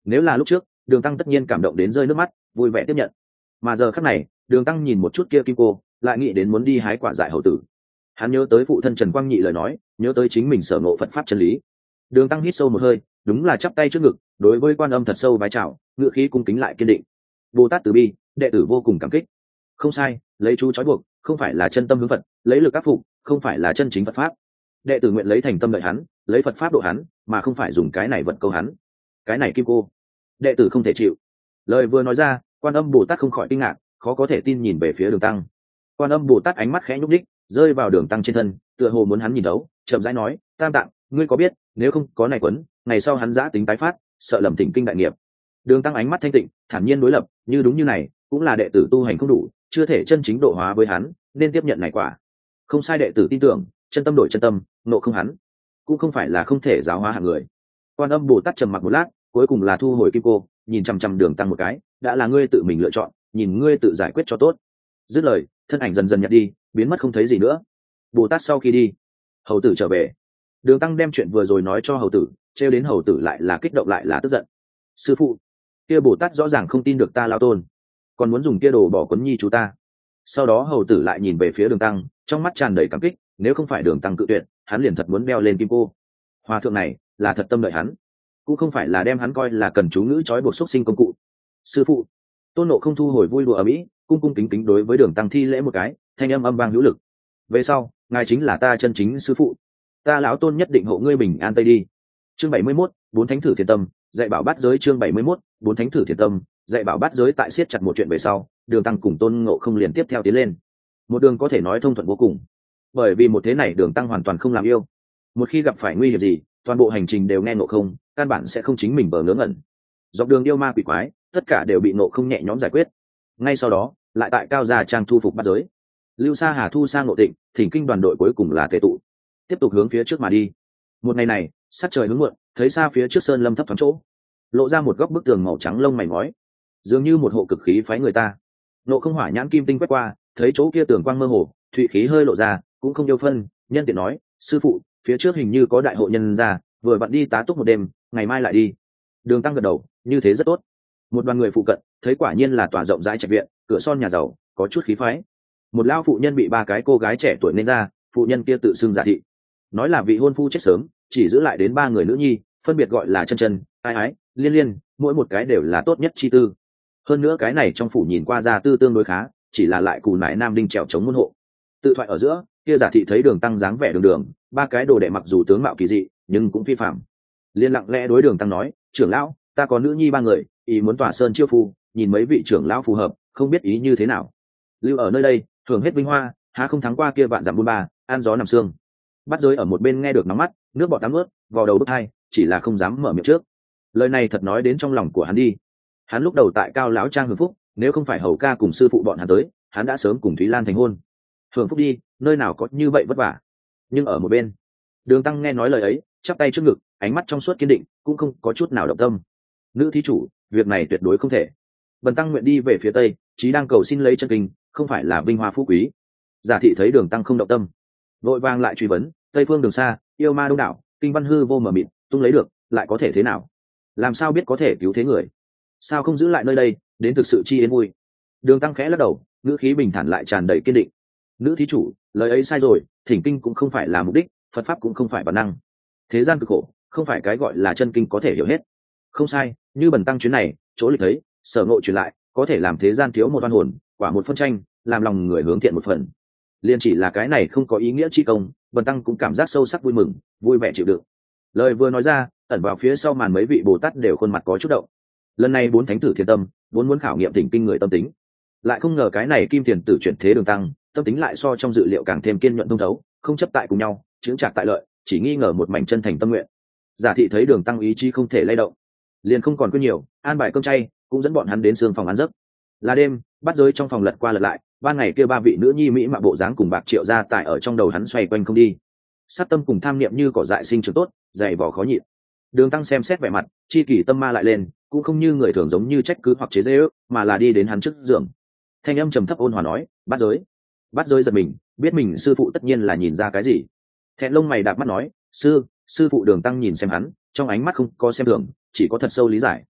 Nếu là lúc trước, Đường Tăng tất nhiên cảm động đến rơi nước mắt, vui vẻ tiếp nhận. Mà giờ khắc này, Đường Tăng nhìn một chút kia kim cô, lại nghĩ đến muốn đi hái quả dại hầu tử. Hắn nhớ tới phụ thân Trần Quang Nhị lời nói, nhớ tới chính mình sở ngộ Phật pháp chân lý. Đường Tăng hít sâu một hơi, đúng là chắp tay trước ngực, đối với Quan Âm thật sâu vái chào, ngựa khí cung kính lại kiên định. Bồ Tát từ bi, đệ tử vô cùng cảm kích. Không sai, lấy chú trói buộc, không phải là chân tâm hướng Phật, lấy lực áp phục, không phải là chân chính Phật pháp. Đệ tử nguyện lấy thành tâm đợi hắn, lấy Phật pháp độ hắn, mà không phải dùng cái này vận câu hắn. Cái này kim cô, đệ tử không thể chịu. Lời vừa nói ra, Quan Âm Bồ Tát không khỏi kinh ngạc, khó có thể tin nhìn về phía Đường Tăng. Quan Âm Bồ Tát ánh mắt khẽ nhúc nhích, rơi vào Đường Tăng trên thân, tựa hồ muốn hắn nhìn đấu, chậm rãi nói: Tam Tạng, ngươi có biết, nếu không có này quấn, ngày sau hắn giã tính tái phát, sợ lầm thỉnh kinh đại nghiệp. Đường Tăng ánh mắt thanh tịnh, thản nhiên đối lập, như đúng như này, cũng là đệ tử tu hành không đủ, chưa thể chân chính độ hóa với hắn, nên tiếp nhận này quả. Không sai, đệ tử tin tưởng, chân tâm đổi chân tâm, nộ không hắn, cũng không phải là không thể giáo hóa hạng người. Quan Âm Bồ Tát trầm mặc một lát, cuối cùng là thu hồi kim cô, nhìn chăm chăm Đường Tăng một cái, đã là ngươi tự mình lựa chọn, nhìn ngươi tự giải quyết cho tốt. Dứt lời, thân ảnh dần dần nhạt đi, biến mất không thấy gì nữa. Bồ Tát sau khi đi, hầu tử trở về. Đường Tăng đem chuyện vừa rồi nói cho hầu tử, trêu đến hầu tử lại là kích động lại là tức giận. Sư phụ, kia Bồ Tát rõ ràng không tin được ta lão tôn, còn muốn dùng kia đồ bỏ quấn nhi chú ta. Sau đó hầu tử lại nhìn về phía Đường Tăng, trong mắt tràn đầy cảm kích, nếu không phải Đường Tăng cự tuyệt, hắn liền thật muốn đeo lên kim cô. Hòa thượng này là thật tâm đợi hắn, cũng không phải là đem hắn coi là cần chú ngữ trói buộc xúc sinh công cụ. Sư phụ, Tôn Nộ không thu hồi vui đùa ở mỹ, cung cung kính kính đối với Đường Tăng thi lễ một cái, thanh âm âm vang hữu lực. Về sau, ngài chính là ta chân chính sư phụ, ta lão tôn nhất định hộ ngươi bình an tây đi. Chương bảy mươi mốt, bốn thánh thử thiền tâm, dạy bảo bát giới. Chương bảy mươi mốt, bốn thánh thử thiền tâm, dạy bảo bát giới. Tại siết chặt một chuyện về sau, Đường Tăng cùng Tôn Ngộ không liền tiếp theo tiến lên. Một đường có thể nói thông thuận vô cùng, bởi vì một thế này Đường Tăng hoàn toàn không làm yêu. Một khi gặp phải nguy hiểm gì, toàn bộ hành trình đều nghe Ngộ không, căn bản sẽ không chính mình bờ ngớ ngẩn. Dọc đường yêu ma quỷ quái, tất cả đều bị Ngộ không nhẹ nhõm giải quyết. Ngay sau đó, lại tại Cao Gia Trang thu phục bát giới. Lưu Sa Hà thu sang Ngộ Tịnh, thỉnh kinh đoàn đội cuối cùng là tề tụ, tiếp tục hướng phía trước mà đi. Một ngày này, sắc trời hướng muộn, thấy xa phía trước sơn lâm thấp thoáng chỗ, lộ ra một góc bức tường màu trắng lông mày ngói, dường như một hộ cực khí phái người ta. Nộ không hỏa nhãn kim tinh quét qua, thấy chỗ kia tường quang mơ hồ, thụy khí hơi lộ ra, cũng không yêu phân, nhân tiện nói: sư phụ, phía trước hình như có đại hộ nhân ra, vừa vặn đi tá túc một đêm, ngày mai lại đi. Đường Tăng gật đầu, như thế rất tốt. Một đoàn người phụ cận thấy quả nhiên là tòa rộng rãi trạch viện, cửa son nhà giàu, có chút khí phái. Một lao phụ nhân bị ba cái cô gái trẻ tuổi nên ra, phụ nhân kia tự xưng giả thị, nói là vị hôn phu chết sớm, chỉ giữ lại đến ba người nữ nhi, phân biệt gọi là chân chân, ai ái, liên liên, mỗi một cái đều là tốt nhất chi tư. Hơn nữa cái này trong phủ nhìn qua ra tư tương đối khá, chỉ là lại cù nải nam đinh trèo chống môn hộ. Tự thoại ở giữa, kia giả thị thấy Đường Tăng dáng vẻ đường đường, ba cái đồ đệ mặc dù tướng mạo kỳ dị, nhưng cũng phi phạm. Liên lặng lẽ đối Đường Tăng nói: trưởng lão, ta có nữ nhi ba người, ý muốn tỏa sơn chiêu phu, nhìn mấy vị trưởng lão phù hợp, không biết ý như thế nào. Lưu ở nơi đây, hưởng hết vinh hoa, há không thắng qua kia vạn dặm buôn ba, ăn gió nằm xương. Bắt giới ở một bên nghe được nóng mắt, nước bọt tắm ướt, vào đầu bức hai, chỉ là không dám mở miệng trước. Lời này thật nói đến trong lòng của hắn đi. Hắn lúc đầu tại Cao lão trang hưởng phúc, nếu không phải hầu ca cùng sư phụ bọn hắn tới, hắn đã sớm cùng Thúy Lan thành hôn. Hưởng phúc đi, nơi nào có như vậy vất vả. Nhưng ở một bên, Đường Tăng nghe nói lời ấy, chắp tay trước ngực, ánh mắt trong suốt kiên định, cũng không có chút nào động tâm. Nữ thí chủ, việc này tuyệt đối không thể. Bần tăng nguyện đi về phía tây, chí đang cầu xin lấy chân kinh, không phải là vinh hoa phú quý. Giả thị thấy Đường Tăng không động tâm, vội vàng lại truy vấn: tây phương đường xa, yêu ma đông đảo, kinh văn hư vô mờ mịt, tung lấy được lại có thể thế nào? Làm sao biết có thể cứu thế người? Sao không giữ lại nơi đây, đến thực sự chi yên vui? Đường Tăng khẽ lắc đầu, ngữ khí bình thản lại tràn đầy kiên định. Nữ thí chủ, lời ấy sai rồi, thỉnh kinh cũng không phải là mục đích, Phật pháp cũng không phải bản năng. Thế gian cực khổ, không phải cái gọi là chân kinh có thể hiểu hết. Không sai, như bần tăng chuyến này, chỗ lịch thấy, sở ngộ truyền lại, có thể làm thế gian thiếu một oan hồn, quả một phân tranh, làm lòng người hướng thiện một phần. Liên chỉ là cái này không có ý nghĩa chi công, bần tăng cũng cảm giác sâu sắc vui mừng, vui vẻ chịu đựng. Lời vừa nói ra, ẩn vào phía sau màn mấy vị Bồ Tát đều khuôn mặt có chút động. Lần này bốn thánh tử thiền tâm, vốn muốn khảo nghiệm thỉnh kinh người tâm tính, lại không ngờ cái này kim thiền tử chuyển thế Đường Tăng, tâm tính lại so trong dự liệu càng thêm kiên nhuận thông thấu, không chấp tại cùng nhau, chững chạc tại lợi, chỉ nghi ngờ một mảnh chân thành tâm nguyện. Giả thị thấy Đường Tăng ý chí không thể lay động, liền không còn quên nhiều, an bài cơm chay, cũng dẫn bọn hắn đến sương phòng ăn giấc. Là đêm, bắt giới trong phòng lật qua lật lại, ban ngày kia ba vị nữ nhi mỹ mạo bộ dáng cùng bạc triệu gia tại ở trong đầu hắn xoay quanh không đi. Sát tâm cùng tham niệm như cỏ dại sinh trưởng tốt, dày vỏ khó nhịn. Đường Tăng xem xét vẻ mặt, chi kỷ tâm ma lại lên, cũng không như người thường giống như trách cứ hoặc chế giễu, mà là đi đến hắn trước giường. Thanh âm trầm thấp ôn hòa nói: bắt giới. Bắt giới giật mình, biết mình sư phụ tất nhiên là nhìn ra cái gì. Thẹn lông mày đạp mắt nói: sư sư phụ. Đường Tăng nhìn xem hắn, trong ánh mắt không có xem thường, chỉ có thật sâu lý giải.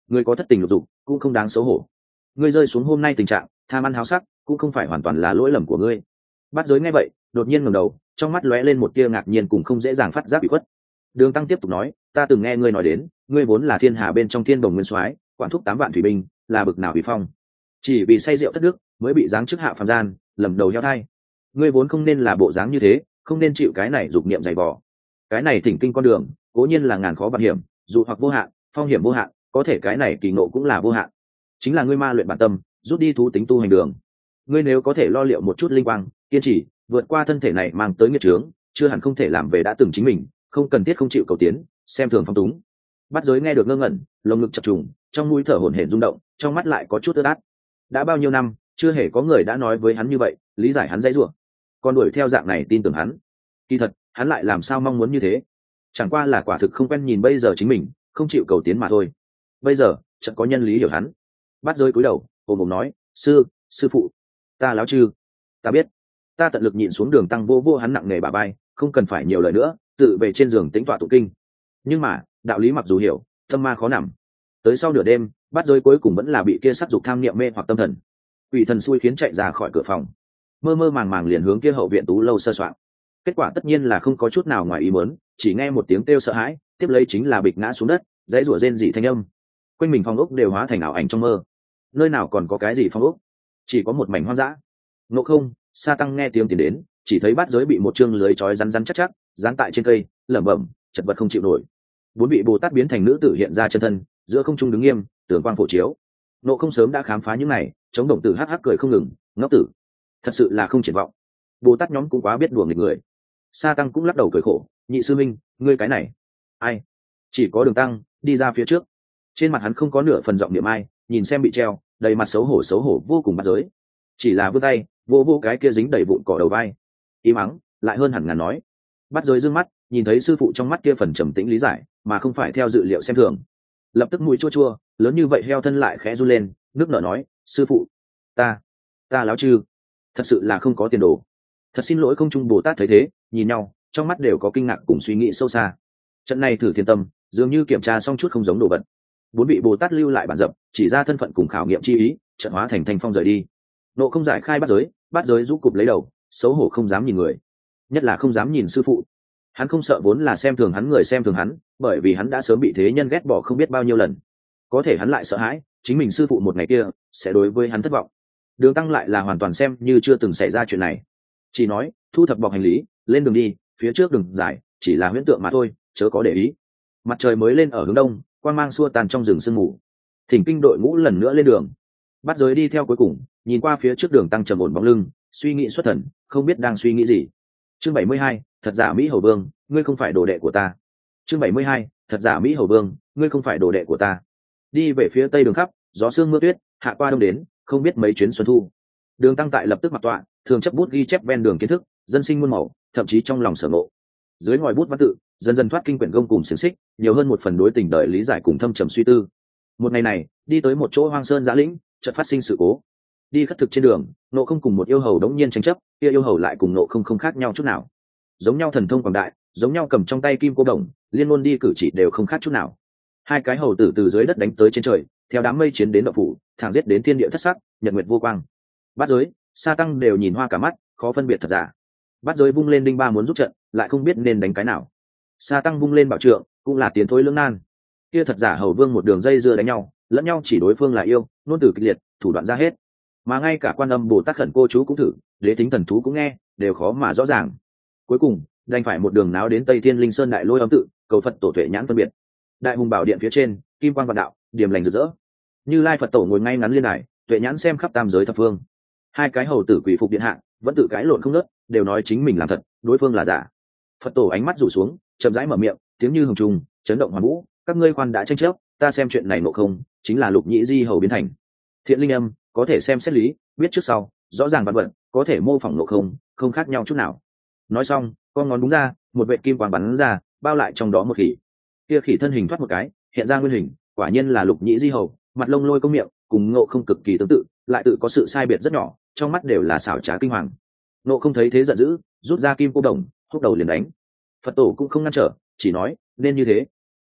người có thất tình lục dục cũng không đáng xấu hổ. Ngươi rơi xuống hôm nay tình trạng tham ăn háo sắc cũng không phải hoàn toàn là lỗi lầm của ngươi. Bát Giới nghe vậy đột nhiên ngẩng đầu, trong mắt lóe lên một tia ngạc nhiên cùng không dễ dàng phát giác bị khuất. Đường Tăng tiếp tục nói, ta từng nghe ngươi nói đến, ngươi vốn là thiên hà bên trong thiên bồng nguyên soái, quản thúc tám vạn thủy binh, là bực nào uy phong. Chỉ vì say rượu thất đức, mới bị giáng chức hạ phàm gian, lầm đầu heo thai. Ngươi vốn không nên là bộ dáng như thế, không nên chịu cái này dục niệm dày vò. Cái này thỉnh kinh con đường, cố nhiên là ngàn khó vạn hiểm, dù hoặc vô hạn, phong hiểm vô hạn, có thể cái này kỳ ngộ cũng là vô hạn. Chính là ngươi ma luyện bản tâm, rút đi thú tính tu hành đường. Ngươi nếu có thể lo liệu một chút linh quang, kiên trì, vượt qua thân thể này mang tới nghiệt chướng, chưa hẳn không thể làm về đã từng chính mình, không cần thiết không chịu cầu tiến, xem thường phong túng. Bát Giới nghe được ngơ ngẩn, lồng ngực chập trùng, trong mũi thở hổn hển rung động, trong mắt lại có chút ướt át. Đã bao nhiêu năm, chưa hề có người đã nói với hắn như vậy, lý giải hắn dãy rủa, còn đuổi theo dạng này tin tưởng hắn. Kỳ thật, hắn lại làm sao mong muốn như thế? Chẳng qua là quả thực không quen nhìn bây giờ chính mình, không chịu cầu tiến mà thôi. Bây giờ, chẳng có nhân lý hiểu hắn. Bát Giới cúi đầu, ôm ôm nói, sư, sư phụ, ta láo chư, ta biết. Ta tận lực nhịn xuống. Đường Tăng vô vô hắn nặng nề bả vai, không cần phải nhiều lời nữa, tự về trên giường tĩnh tọa tụng kinh. Nhưng mà đạo lý mặc dù hiểu, tâm ma khó nằm. Tới sau nửa đêm, Bát Giới cuối cùng vẫn là bị kia sắc dục tham niệm mê hoặc tâm thần, quỷ thần xui khiến chạy ra khỏi cửa phòng, mơ mơ màng màng liền hướng kia hậu viện tú lâu sơ soạn. Kết quả tất nhiên là không có chút nào ngoài ý muốn, chỉ nghe một tiếng kêu sợ hãi, tiếp lấy chính là bịch ngã xuống đất, dãy rủa rên rỉ thanh âm. Quanh mình phòng ốc đều hóa thành ảo ảnh trong mơ, nơi nào còn có cái gì phong ốc, chỉ có một mảnh hoang dã. Ngộ Không, Sa Tăng nghe tiếng tiến đến, chỉ thấy Bát Giới bị một chương lưới trói rắn rắn chắc chắc dán tại trên cây, lẩm bẩm, chật vật không chịu nổi. Bốn vị Bồ Tát biến thành nữ tử hiện ra chân thân, giữa không trung đứng nghiêm, tường quang phổ chiếu. Ngộ Không sớm đã khám phá những này, chống đồng tử hắc hắc cười không ngừng, ngốc tử, thật sự là không triển vọng. Bồ Tát nhóm cũng quá biết đùa nghịch người. Sa Tăng cũng lắc đầu cười khổ, nhị sư minh, ngươi cái này, ai? Chỉ có Đường Tăng đi ra phía trước, trên mặt hắn không có nửa phần giọng niệm ai, nhìn xem bị treo, đầy mặt xấu hổ xấu hổ vô cùng. Bát Giới chỉ là vươn tay vô vô cái kia dính đầy vụn cỏ đầu vai, im mắng lại hơn hẳn ngàn nói. Bát Giới dương mắt nhìn thấy sư phụ trong mắt kia phần trầm tĩnh lý giải, mà không phải theo dự liệu xem thường, lập tức mũi chua chua, lớn như vậy heo thân lại khẽ run lên, nước nở nói, sư phụ, ta ta láo chư, thật sự là không có tiền đồ, thật xin lỗi. Không trung Bồ Tát thấy thế, nhìn nhau, trong mắt đều có kinh ngạc cùng suy nghĩ sâu xa. Trận này thử thiên tâm, dường như kiểm tra xong chút không giống đồ vật. Bốn vị Bồ Tát lưu lại bản dập, chỉ ra thân phận cùng khảo nghiệm chi ý, trận hóa thành thanh phong rời đi. Nộ Không giải khai Bát Giới, Bát Giới rũ cụp lấy đầu, xấu hổ không dám nhìn người, nhất là không dám nhìn sư phụ. Hắn không sợ vốn là xem thường hắn người xem thường hắn, bởi vì hắn đã sớm bị thế nhân ghét bỏ không biết bao nhiêu lần. Có thể hắn lại sợ hãi chính mình sư phụ một ngày kia sẽ đối với hắn thất vọng. Đường Tăng lại là hoàn toàn xem như chưa từng xảy ra chuyện này, chỉ nói thu thập bọc hành lý, lên đường đi, phía trước đường dài chỉ là huyễn tượng mà thôi, chớ có để ý. Mặt trời mới lên ở hướng đông, quang mang xua tàn trong rừng sương mù. Thỉnh kinh đội ngũ lần nữa lên đường. Bát Giới đi theo cuối cùng, nhìn qua phía trước Đường Tăng trầm ổn bóng lưng, suy nghĩ xuất thần, không biết đang suy nghĩ gì. Chương bảy mươi hai, thật giả Mỹ Hầu Vương, ngươi không phải đồ đệ của ta. Chương bảy mươi hai, thật giả Mỹ Hầu Vương, ngươi không phải đồ đệ của ta. Đi về phía tây đường khắp, gió sương mưa tuyết, hạ qua đông đến, không biết mấy chuyến xuân thu. Đường Tăng tại lập tức mặt tọa, thường chấp bút ghi chép ven đường kiến thức, dân sinh muôn màu, thậm chí trong lòng sở ngộ. Dưới ngòi bút văn tự, dần dần thoát kinh quyển gông cùng xiềng xích, nhiều hơn một phần đối tình đời lý giải cùng thâm trầm suy tư. Một ngày này, đi tới một chỗ hoang sơn giã lĩnh, chợt phát sinh sự cố. Đi khất thực trên đường, Nộ Không cùng một yêu hầu đống nhiên tranh chấp, kia yêu hầu lại cùng Nộ Không không khác nhau chút nào, giống nhau thần thông quảng đại, giống nhau cầm trong tay kim cô đồng, liên ngôn đi cử chỉ đều không khác chút nào. Hai cái hầu tử từ dưới đất đánh tới trên trời, theo đám mây chiến đến động phủ, thẳng giết đến thiên địa thất sắc, nhật nguyệt vô quang. Bát Giới, Sa Tăng đều nhìn hoa cả mắt, khó phân biệt thật giả. Bát Giới vung lên đinh ba muốn giúp trận, lại không biết nên đánh cái nào. Sa Tăng vung lên bảo trượng, cũng là tiến thối lưỡng nan. Kia thật giả hầu vương một đường dây dưa đánh nhau, lẫn nhau chỉ đối phương là yêu, nôn từ kịch liệt, thủ đoạn ra hết. Mà ngay cả Quan Âm Bồ Tát khẩn cô chú cũng thử, đế tính thần thú cũng nghe, đều khó mà rõ ràng. Cuối cùng, đành phải một đường náo đến Tây Thiên Linh Sơn Đại Lôi Âm tự, cầu Phật tổ tuệ nhãn phân biệt. Đại hùng bảo điện phía trên, kim quang vạn đạo, điềm lành rực rỡ. Như Lai Phật tổ ngồi ngay ngắn liên đài, tuệ nhãn xem khắp tam giới thập phương. Hai cái hầu tử quỷ phục điện hạ, vẫn tự cãi lộn không ngớt, đều nói chính mình làm thật, đối phương là giả. Phật tổ ánh mắt rủ xuống, chậm rãi mở miệng, tiếng như hồng trùng, chấn động hoàn vũ. Các ngươi khoan đã tranh chấp, ta xem chuyện này Ngộ Không chính là Lục Nhĩ Di hầu biến thành. Thiện linh âm có thể xem xét lý, biết trước sau, rõ ràng vạn vận, có thể mô phỏng Ngộ Không, không khác nhau chút nào. Nói xong, con ngón đúng ra, một vệ kim quang bắn ra, bao lại trong đó một khỉ. Kia khỉ thân hình thoát một cái, hiện ra nguyên hình, quả nhiên là Lục Nhĩ Di hầu, mặt lông lôi công miệng, cùng Ngộ Không cực kỳ tương tự, lại tự có sự sai biệt rất nhỏ, trong mắt đều là xảo trá kinh hoàng. Ngộ Không thấy thế giận dữ, rút ra kim cô đồng, húc đầu liền đánh. Phật tổ cũng không ngăn trở, chỉ nói nên như thế.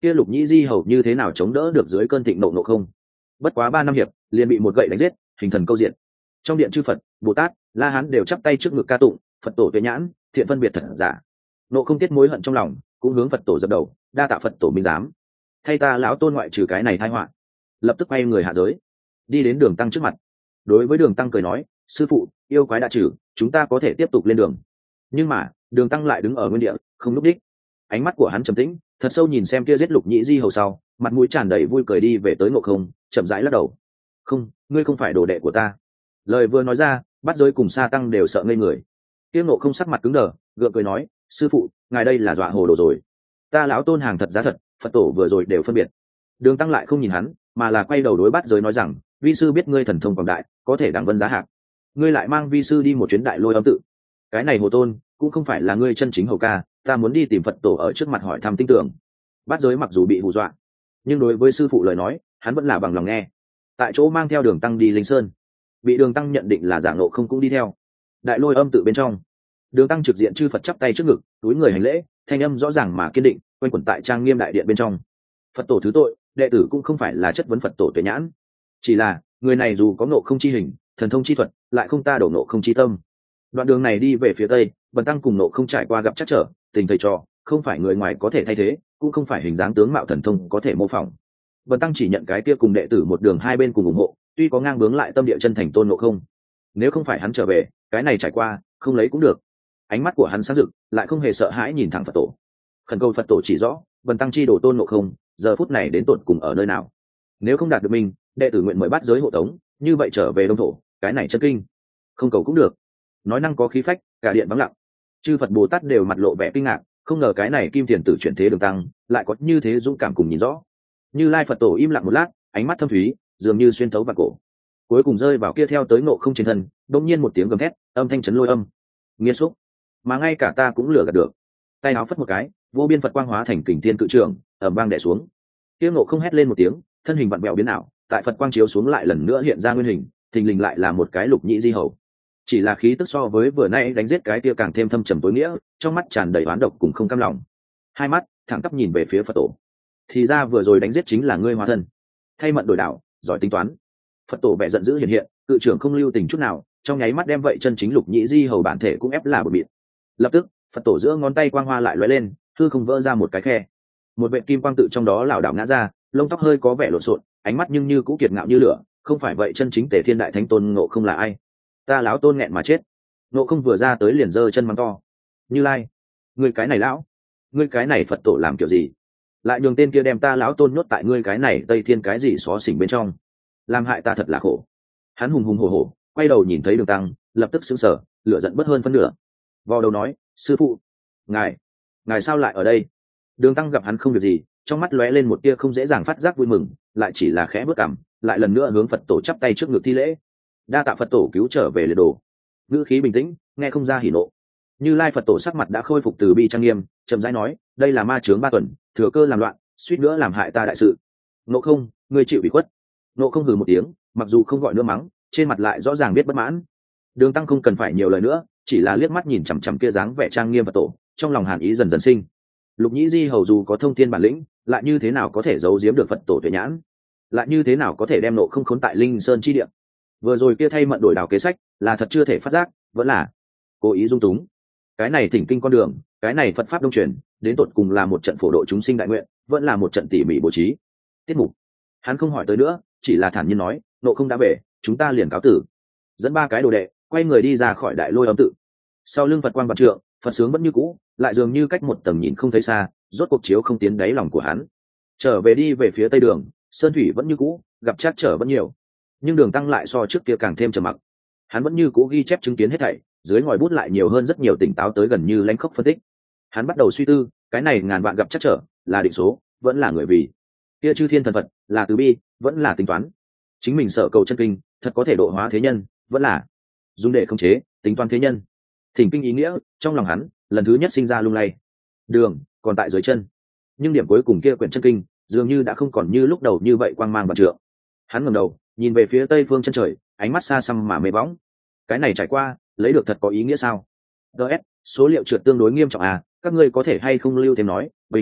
kia Lục Nhĩ Di hầu như thế nào chống đỡ được dưới cơn thịnh nộ nộ không. Bất quá ba năm hiệp liền bị một gậy đánh giết, hình thần câu diện. Trong điện chư Phật, Bồ Tát, La Hán đều chắp tay trước ngực ca tụng, Phật tổ tuệ nhãn, thiện phân biệt thật giả. Nộ không tiết mối hận trong lòng, cũng hướng Phật tổ dập đầu, đa tạ Phật tổ minh giám, thay ta lão tôn ngoại trừ cái này tai họa. Lập tức quay người hạ giới, đi đến Đường Tăng trước mặt. Đối với Đường Tăng cười nói, sư phụ, yêu quái đã trừ, chúng ta có thể tiếp tục lên đường. Nhưng mà Đường Tăng lại đứng ở nguyên địa, không lúc đích. Ánh mắt của hắn trầm tĩnh, thật sâu nhìn xem kia giết Lục Nhĩ Di hầu sau, mặt mũi tràn đầy vui cười đi về tới Ngộ Không, chậm rãi lắc đầu. Không, ngươi không phải đồ đệ của ta. Lời vừa nói ra, Bát Giới cùng Sa Tăng đều sợ ngây người. Kia Ngộ Không sắc mặt cứng đờ, gượng cười nói, sư phụ, ngài đây là dọa hồ đồ rồi. Ta lão tôn hàng thật giá thật, Phật tổ vừa rồi đều phân biệt. Đường Tăng lại không nhìn hắn, mà là quay đầu đối Bát Giới nói rằng, vi sư biết ngươi thần thông quảng đại, có thể đẳng vân giá hạc, ngươi lại mang vi sư đi một chuyến Đại Lôi Âm tự. Cái này hồ tôn cũng không phải là ngươi chân chính hầu ca, ta muốn đi tìm Phật tổ ở trước mặt hỏi thăm tin tưởng. Bát Giới mặc dù bị hù dọa, nhưng đối với sư phụ lời nói, hắn vẫn là bằng lòng nghe. Tại chỗ mang theo Đường Tăng đi Linh Sơn, bị Đường Tăng nhận định là giả Ngộ Không cũng đi theo. Đại Lôi Âm tự bên trong, Đường Tăng trực diện chư Phật chắp tay trước ngực, túi người hành lễ, thanh âm rõ ràng mà kiên định, quanh quẩn tại trang nghiêm đại điện bên trong. Phật tổ thứ tội, đệ tử cũng không phải là chất vấn Phật tổ tuệ nhãn, chỉ là người này dù có Ngộ Không chi hình, thần thông chi thuật, lại không ta đổ Ngộ Không chi tâm. Đoạn đường này đi về phía tây, Bần Tăng cùng Ngộ Không trải qua gặp chắc trở, tình thầy trò, không phải người ngoài có thể thay thế, cũng không phải hình dáng tướng mạo thần thông có thể mô phỏng. Bần Tăng chỉ nhận cái kia cùng đệ tử một đường hai bên cùng ủng hộ, tuy có ngang bướng lại tâm địa chân thành tôn Ngộ Không. Nếu không phải hắn trở về, cái này trải qua, không lấy cũng được. Ánh mắt của hắn sáng rực, lại không hề sợ hãi nhìn thẳng Phật tổ. Khẩn cầu Phật tổ chỉ rõ, Bần Tăng chi đổ tôn Ngộ Không, giờ phút này đến tột cùng ở nơi nào. Nếu không đạt được mình, đệ tử nguyện mời Bát Giới hộ tống, như vậy trở về Đông thổ, cái này chân kinh. Không cầu cũng được. Nói năng có khí phách, cả điện vắng lặng. Chư Phật Bồ Tát đều mặt lộ vẻ kinh ngạc, không ngờ cái này kim tiền tử chuyển thế Đường Tăng, lại có như thế dũng cảm cùng nhìn rõ. Như Lai Phật tổ im lặng một lát, ánh mắt thâm thúy, dường như xuyên thấu vào cổ. Cuối cùng rơi vào kia theo tới Ngộ Không trên thân, đột nhiên một tiếng gầm thét, âm thanh chấn lôi âm. Nghiệt xúc, mà ngay cả ta cũng lừa gạt được. Tay áo phất một cái, vô biên Phật quang hóa thành kình thiên cự trường, ầm vang đè xuống. Kia Ngộ Không hét lên một tiếng, thân hình vặn vẹo biến ảo, tại Phật quang chiếu xuống lại lần nữa hiện ra nguyên hình, thình lình lại là một cái Lục Nhĩ Di hầu. Chỉ là khí tức so với vừa nãy đánh giết cái kia càng thêm thâm trầm tối nghĩa, trong mắt tràn đầy oán độc cùng không cam lòng. Hai mắt thẳng tắp nhìn về phía Phật tổ. Thì ra vừa rồi đánh giết chính là ngươi hóa thân. Thay mận đổi đạo, giỏi tính toán. Phật tổ vẻ giận dữ hiện hiện, cự trưởng không lưu tình chút nào, trong nháy mắt đem vậy chân chính Lục Nhĩ Di hầu bản thể cũng ép là bột mịn. Lập tức, Phật tổ giữa ngón tay quang hoa lại lóe lên, hư không vỡ ra một cái khe. Một vệt kim quang tự trong đó lảo đảo ngã ra, lông tóc hơi có vẻ lộn xộn, ánh mắt nhưng như cũ kiệt ngạo như lửa, không phải vậy chân chính Tề Thiên Đại Thánh Tôn Ngộ Không là ai? Ta lão tôn nghẹn mà chết. Ngộ Không vừa ra tới liền giơ chân mắng to. Như Lai, ngươi cái này lão, ngươi cái này Phật tổ làm kiểu gì? Lại nhường tên kia đem ta lão tôn nhốt tại ngươi cái này Tây Thiên cái gì xó xỉnh bên trong, làm hại ta thật là khổ. Hắn hùng hùng hổ hổ, quay đầu nhìn thấy Đường Tăng, lập tức sững sờ, lửa giận bất hơn phân nửa. Vò đầu nói, sư phụ, ngài, ngài sao lại ở đây? Đường Tăng gặp hắn không việc gì, trong mắt lóe lên một tia không dễ dàng phát giác vui mừng, lại chỉ là khẽ bước cằm, lại lần nữa hướng Phật tổ chắp tay trước ngực thi lễ. Đa tạ Phật tổ cứu trở về liệt đồ. Ngữ khí bình tĩnh, nghe không ra hỉ nộ. Như Lai Phật tổ sắc mặt đã khôi phục từ bi trang nghiêm, chậm rãi nói, đây là ma chướng ba tuần, thừa cơ làm loạn, suýt nữa làm hại ta đại sự. Ngộ Không, ngươi chịu ủy khuất. Ngộ Không hừ một tiếng, mặc dù không gọi nữa mắng, trên mặt lại rõ ràng biết bất mãn. Đường Tăng không cần phải nhiều lời nữa, chỉ là liếc mắt nhìn chằm chằm kia dáng vẻ trang nghiêm Phật tổ, trong lòng hàn ý dần dần sinh. Lục Nhĩ Di hầu dù có thông thiên bản lĩnh, lại như thế nào có thể giấu giếm được Phật tổ tuệ nhãn, lại như thế nào có thể đem Ngộ Không khốn tại Linh Sơn chi địa. Vừa rồi kia thay mận đổi đảo kế sách, là thật chưa thể phát giác, vẫn là cố ý dung túng. Cái này thỉnh kinh con đường, cái này Phật pháp đông truyền, đến tột cùng là một trận phổ độ chúng sinh đại nguyện, vẫn là một trận tỉ mỉ bố trí. Tiết mục, hắn không hỏi tới nữa, chỉ là thản nhiên nói, Ngộ Không đã về, chúng ta liền cáo tử. Dẫn ba cái đồ đệ, quay người đi ra khỏi Đại Lôi Âm tự. Sau lưng Phật quang vạn trượng, Phật sướng vẫn như cũ, lại dường như cách một tầng nhìn không thấy xa, rốt cuộc chiếu không tiến đáy lòng của hắn. Trở về đi về phía tây đường, sơn thủy vẫn như cũ, gặp trắc trở vẫn nhiều, nhưng Đường Tăng lại so trước kia càng thêm trầm mặc. Hắn vẫn như cũ ghi chép chứng kiến hết thảy, dưới ngòi bút lại nhiều hơn rất nhiều tỉnh táo tới gần như lãnh khốc phân tích. Hắn bắt đầu suy tư, cái này ngàn vạn gặp trắc trở, là định số, vẫn là người vì. Kia chư thiên thần Phật, là từ bi, vẫn là tính toán. Chính mình sợ cầu chân kinh, thật có thể độ hóa thế nhân, vẫn là dùng để khống chế, tính toán thế nhân. Thỉnh kinh ý nghĩa, trong lòng hắn, lần thứ nhất sinh ra lung lay. Đường còn tại dưới chân, nhưng điểm cuối cùng kia quyển chân kinh, dường như đã không còn như lúc đầu như vậy quang mang vạn trượng. Hắn ngẩng đầu, nhìn về phía tây phương chân trời, ánh mắt xa xăm mà mê bóng. Cái này trải qua, lấy được thật có ý nghĩa sao? ds Số liệu trượt tương đối nghiêm trọng à, các ngươi có thể hay không lưu thêm nói, bình luận,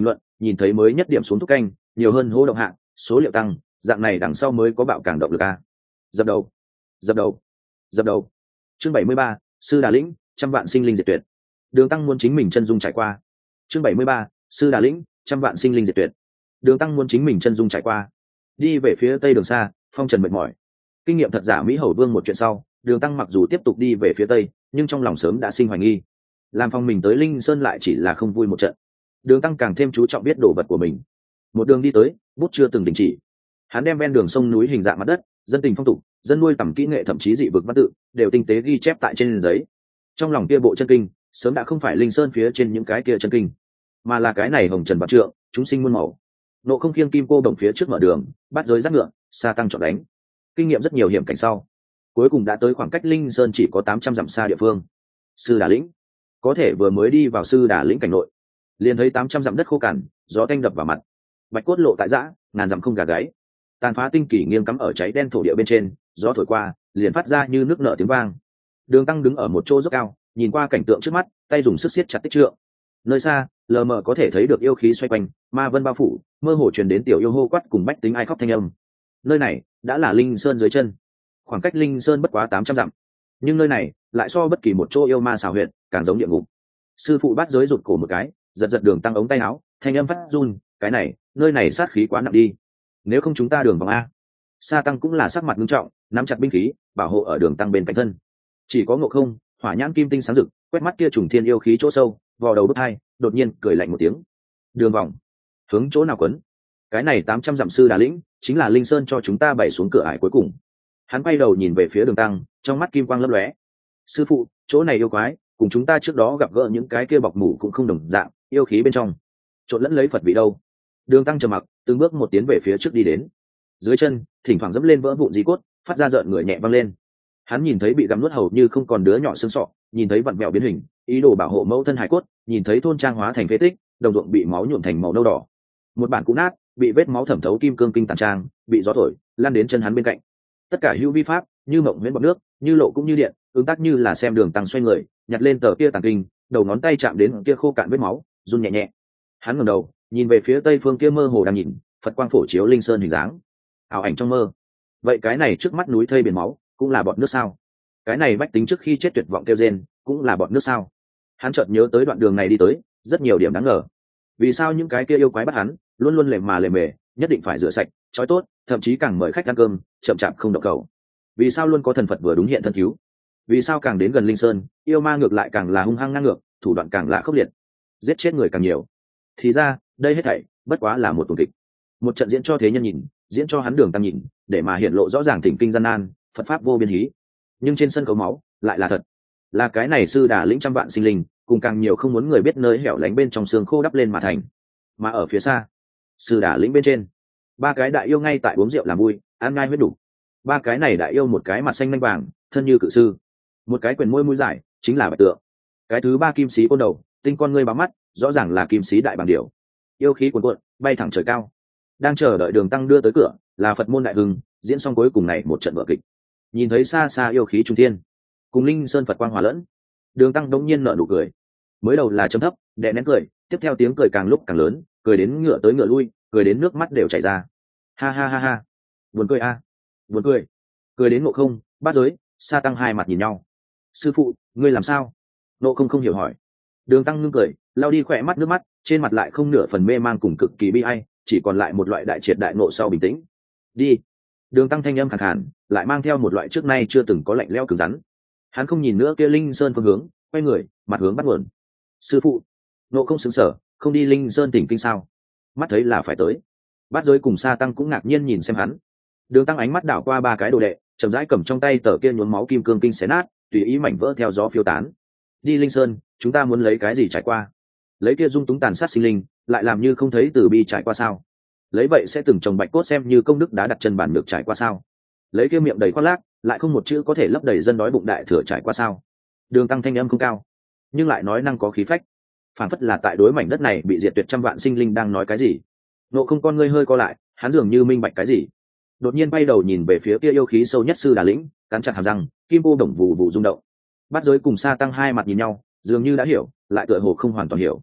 nhìn thấy mới nhất điểm xuống thuốc canh nhiều hơn hô động hạng số liệu tăng, dạng này đằng sau mới có bạo càng động lực a. Dập đầu, dập đầu, dập đầu. Chương bảy mươi ba, sư đà lĩnh, trăm vạn sinh linh diệt tuyệt. Đường Tăng muốn chính mình chân dung trải qua. Chương bảy mươi ba, sư đà lĩnh, trăm vạn sinh linh diệt tuyệt. Đường Tăng muốn chính mình chân dung trải qua. Đi về phía tây đường xa, phong trần mệt mỏi. Kinh nghiệm thật giả Mỹ Hầu Vương một chuyện sau, Đường Tăng mặc dù tiếp tục đi về phía tây, nhưng trong lòng sớm đã sinh hoài nghi. Làm phong mình tới Linh Sơn lại chỉ là không vui một trận. Đường Tăng càng thêm chú trọng biết đồ vật của mình. Một đường đi tới, bút chưa từng đình chỉ. Hắn đem ven đường sông núi hình dạng mặt đất, dân tình phong tục, dân nuôi tầm kỹ nghệ thậm chí dị vực văn tự đều tinh tế ghi chép tại trên giấy. Trong lòng kia bộ chân kinh sớm đã không phải Linh Sơn phía trên những cái kia chân kinh, mà là cái này hồng trần vạn trượng, chúng sinh muôn màu. Nộ không khiêng kim cô đồng phía trước mở đường, bắt giới giác ngựa, xa tăng chọn đánh. Kinh nghiệm rất nhiều hiểm cảnh sau, cuối cùng đã tới khoảng cách Linh Sơn chỉ có tám trăm dặm xa địa phương. Sư Đà lĩnh, có thể vừa mới đi vào Sư Đà lĩnh cảnh nội, liền thấy tám trăm dặm đất khô cằn, gió tanh đập vào mặt, bạch cốt lộ tại dã, ngàn dặm không gà gáy. Tàn phá tinh kỳ nghiêng cắm ở cháy đen thổ địa bên trên, gió thổi qua liền phát ra như nước nở tiếng vang. Đường Tăng đứng ở một chỗ dốc cao, nhìn qua cảnh tượng trước mắt, tay dùng sức siết chặt tích trượng. Nơi xa lờ mờ có thể thấy được yêu khí xoay quanh, ma vân bao phủ, mơ hồ truyền đến tiểu yêu hô quát cùng bách tính ai khóc thanh âm. Nơi này đã là Linh Sơn dưới chân, khoảng cách Linh Sơn bất quá tám trăm dặm, nhưng nơi này lại so bất kỳ một chỗ yêu ma xào huyệt càng giống địa ngục. Sư phụ bắt giới rụt cổ một cái, giật giật Đường Tăng ống tay áo, thanh âm phát run, cái này nơi này sát khí quá nặng đi, nếu không chúng ta đường vòng a. Sa tăng cũng là sắc mặt nghiêm trọng, nắm chặt binh khí bảo hộ ở Đường Tăng bên cạnh thân. Chỉ có Ngộ Không hỏa nhãn kim tinh sáng rực, quét mắt kia trùng thiên yêu khí chỗ sâu, vò đầu đốt hai, đột nhiên cười lạnh một tiếng. Đường vòng, hướng chỗ nào quấn? Cái này tám trăm dặm Sư Đà lĩnh chính là Linh Sơn cho chúng ta bày xuống cửa ải cuối cùng. Hắn quay đầu nhìn về phía Đường Tăng, trong mắt kim quang lấp lóe. Sư phụ, chỗ này yêu quái cùng chúng ta trước đó gặp gỡ những cái kia bọc mủ cũng không đồng dạng, yêu khí bên trong trộn lẫn lấy Phật vị đâu. Đường Tăng trầm mặc, từng bước một tiến về phía trước đi đến. Dưới chân thỉnh thoảng dẫm lên vỡ vụn di cốt, phát ra rợn người nhẹ văng lên. Hắn nhìn thấy bị gặm nuốt hầu như không còn đứa nhỏ xương sọ, nhìn thấy vặn vẹo biến hình, ý đồ bảo hộ mẫu thân hải cốt, nhìn thấy thôn trang hóa thành phế tích, đồng ruộng bị máu nhuộm thành màu nâu đỏ. Một bản cũ nát, bị vết máu thẩm thấu kim cương kinh tàn trang, bị gió thổi lan đến chân hắn bên cạnh. Tất cả hữu vi pháp, như mộng huyễn bọt nước, như lộ cũng như điện, ứng tác như là xem Đường Tăng xoay người, nhặt lên tờ kia tàn kinh, đầu ngón tay chạm đến kia khô cạn vết máu, run nhẹ nhẹ. Hắn ngẩng đầu, nhìn về phía tây phương kia mơ hồ đang nhìn, Phật quang phổ chiếu Linh Sơn hình dáng, ảo ảnh trong mơ. Vậy cái này trước mắt núi thây biển máu, cũng là bọt nước sao? Cái này bách tính trước khi chết tuyệt vọng kêu rên, cũng là bọt nước sao? Hắn chợt nhớ tới đoạn đường này đi tới, rất nhiều điểm đáng ngờ. Vì sao những cái kia yêu quái bắt hắn, luôn luôn lề mà lề mề, nhất định phải rửa sạch, trói tốt, thậm chí càng mời khách ăn cơm, chậm chạp không động cầu. Vì sao luôn có thần Phật vừa đúng hiện thân cứu? Vì sao càng đến gần Linh Sơn, yêu ma ngược lại càng là hung hăng ngang ngược, thủ đoạn càng là khốc liệt, giết chết người càng nhiều? Thì ra, đây hết thảy bất quá là một tuồng kịch, một trận diễn cho thế nhân nhìn, diễn cho hắn Đường Tăng nhìn, để mà hiện lộ rõ ràng thỉnh kinh gian nan, Phật pháp vô biên hí. Nhưng trên sân khấu máu lại là thật, là cái này Sư Đà lĩnh trăm vạn sinh linh, cùng càng nhiều không muốn người biết nơi hẻo lánh bên trong xương khô đắp lên mà thành. Mà ở phía xa, Sư Đà lĩnh bên trên, ba cái đại yêu ngay tại uống rượu làm vui, ăn ngai huyết đủ. Ba cái này đại yêu, một cái mặt xanh lanh vàng, thân như cự sư, một cái quyền môi mũi dài, chính là bạch tượng. Cái thứ ba kim sĩ côn đầu, tinh con ngươi bám mắt, rõ ràng là kim sĩ đại bàng điểu. Yêu khí cuồn cuộn, bay thẳng trời cao. Đang chờ đợi Đường Tăng đưa tới cửa, là Phật môn đại hưng, diễn xong cuối cùng này một trận vở kịch. Nhìn thấy xa xa yêu khí trung thiên, cùng Linh Sơn Phật quang hòa lẫn, Đường Tăng đống nhiên nở nụ cười. Mới đầu là trầm thấp, đè nén cười, tiếp theo tiếng cười càng lúc càng lớn, cười đến ngựa tới ngựa lui, cười đến nước mắt đều chảy ra. Ha ha ha ha, buồn cười a, à. Buồn cười. Cười đến Ngộ Không, Bát Giới, Sa Tăng hai mặt nhìn nhau. Sư phụ, ngươi làm sao? Ngộ Không không hiểu hỏi. Đường Tăng ngưng cười, lau đi khỏe mắt nước mắt, trên mặt lại không nửa phần mê mang cùng cực kỳ bi ai, chỉ còn lại một loại đại triệt đại ngộ sau bình tĩnh. Đi. Đường Tăng thanh âm khàn khàn, lại mang theo một loại trước nay chưa từng có lạnh lẽo cứng rắn. Hắn không nhìn nữa kia Linh Sơn phương hướng, quay người, mặt hướng bắt nguồn. Sư phụ. Ngộ Không sững sờ, không đi Linh Sơn tỉnh kinh sao? Mắt thấy là phải tới. Bát Giới cùng Sa Tăng cũng ngạc nhiên nhìn xem hắn. Đường Tăng ánh mắt đảo qua ba cái đồ đệ, chậm rãi cầm trong tay tờ kia nhuốm máu kim cương kinh xé nát, tùy ý mảnh vỡ theo gió phiêu tán. Đi Linh Sơn, chúng ta muốn lấy cái gì trải qua? Lấy kia dung túng tàn sát sinh linh, lại làm như không thấy từ bi trải qua sao? Lấy vậy sẽ từng trồng bạch cốt xem như công đức đã đặt chân bản được trải qua sao? Lấy kia miệng đầy khoác lác, lại không một chữ có thể lấp đầy dân đói bụng đại thừa trải qua sao? Đường Tăng thanh âm không cao, nhưng lại nói năng có khí phách, phản phất là tại đối mảnh đất này bị diệt tuyệt trăm vạn sinh linh đang nói cái gì. Ngộ Không con ngươi hơi co lại, hắn dường như minh bạch cái gì, đột nhiên bay đầu nhìn về phía kia yêu khí sâu nhất Sư Đà lĩnh, cắn chặt hàm răng, kim cô đồng vù vù rung động. Bát Giới cùng Sa Tăng hai mặt nhìn nhau, dường như đã hiểu, lại tựa hồ không hoàn toàn hiểu.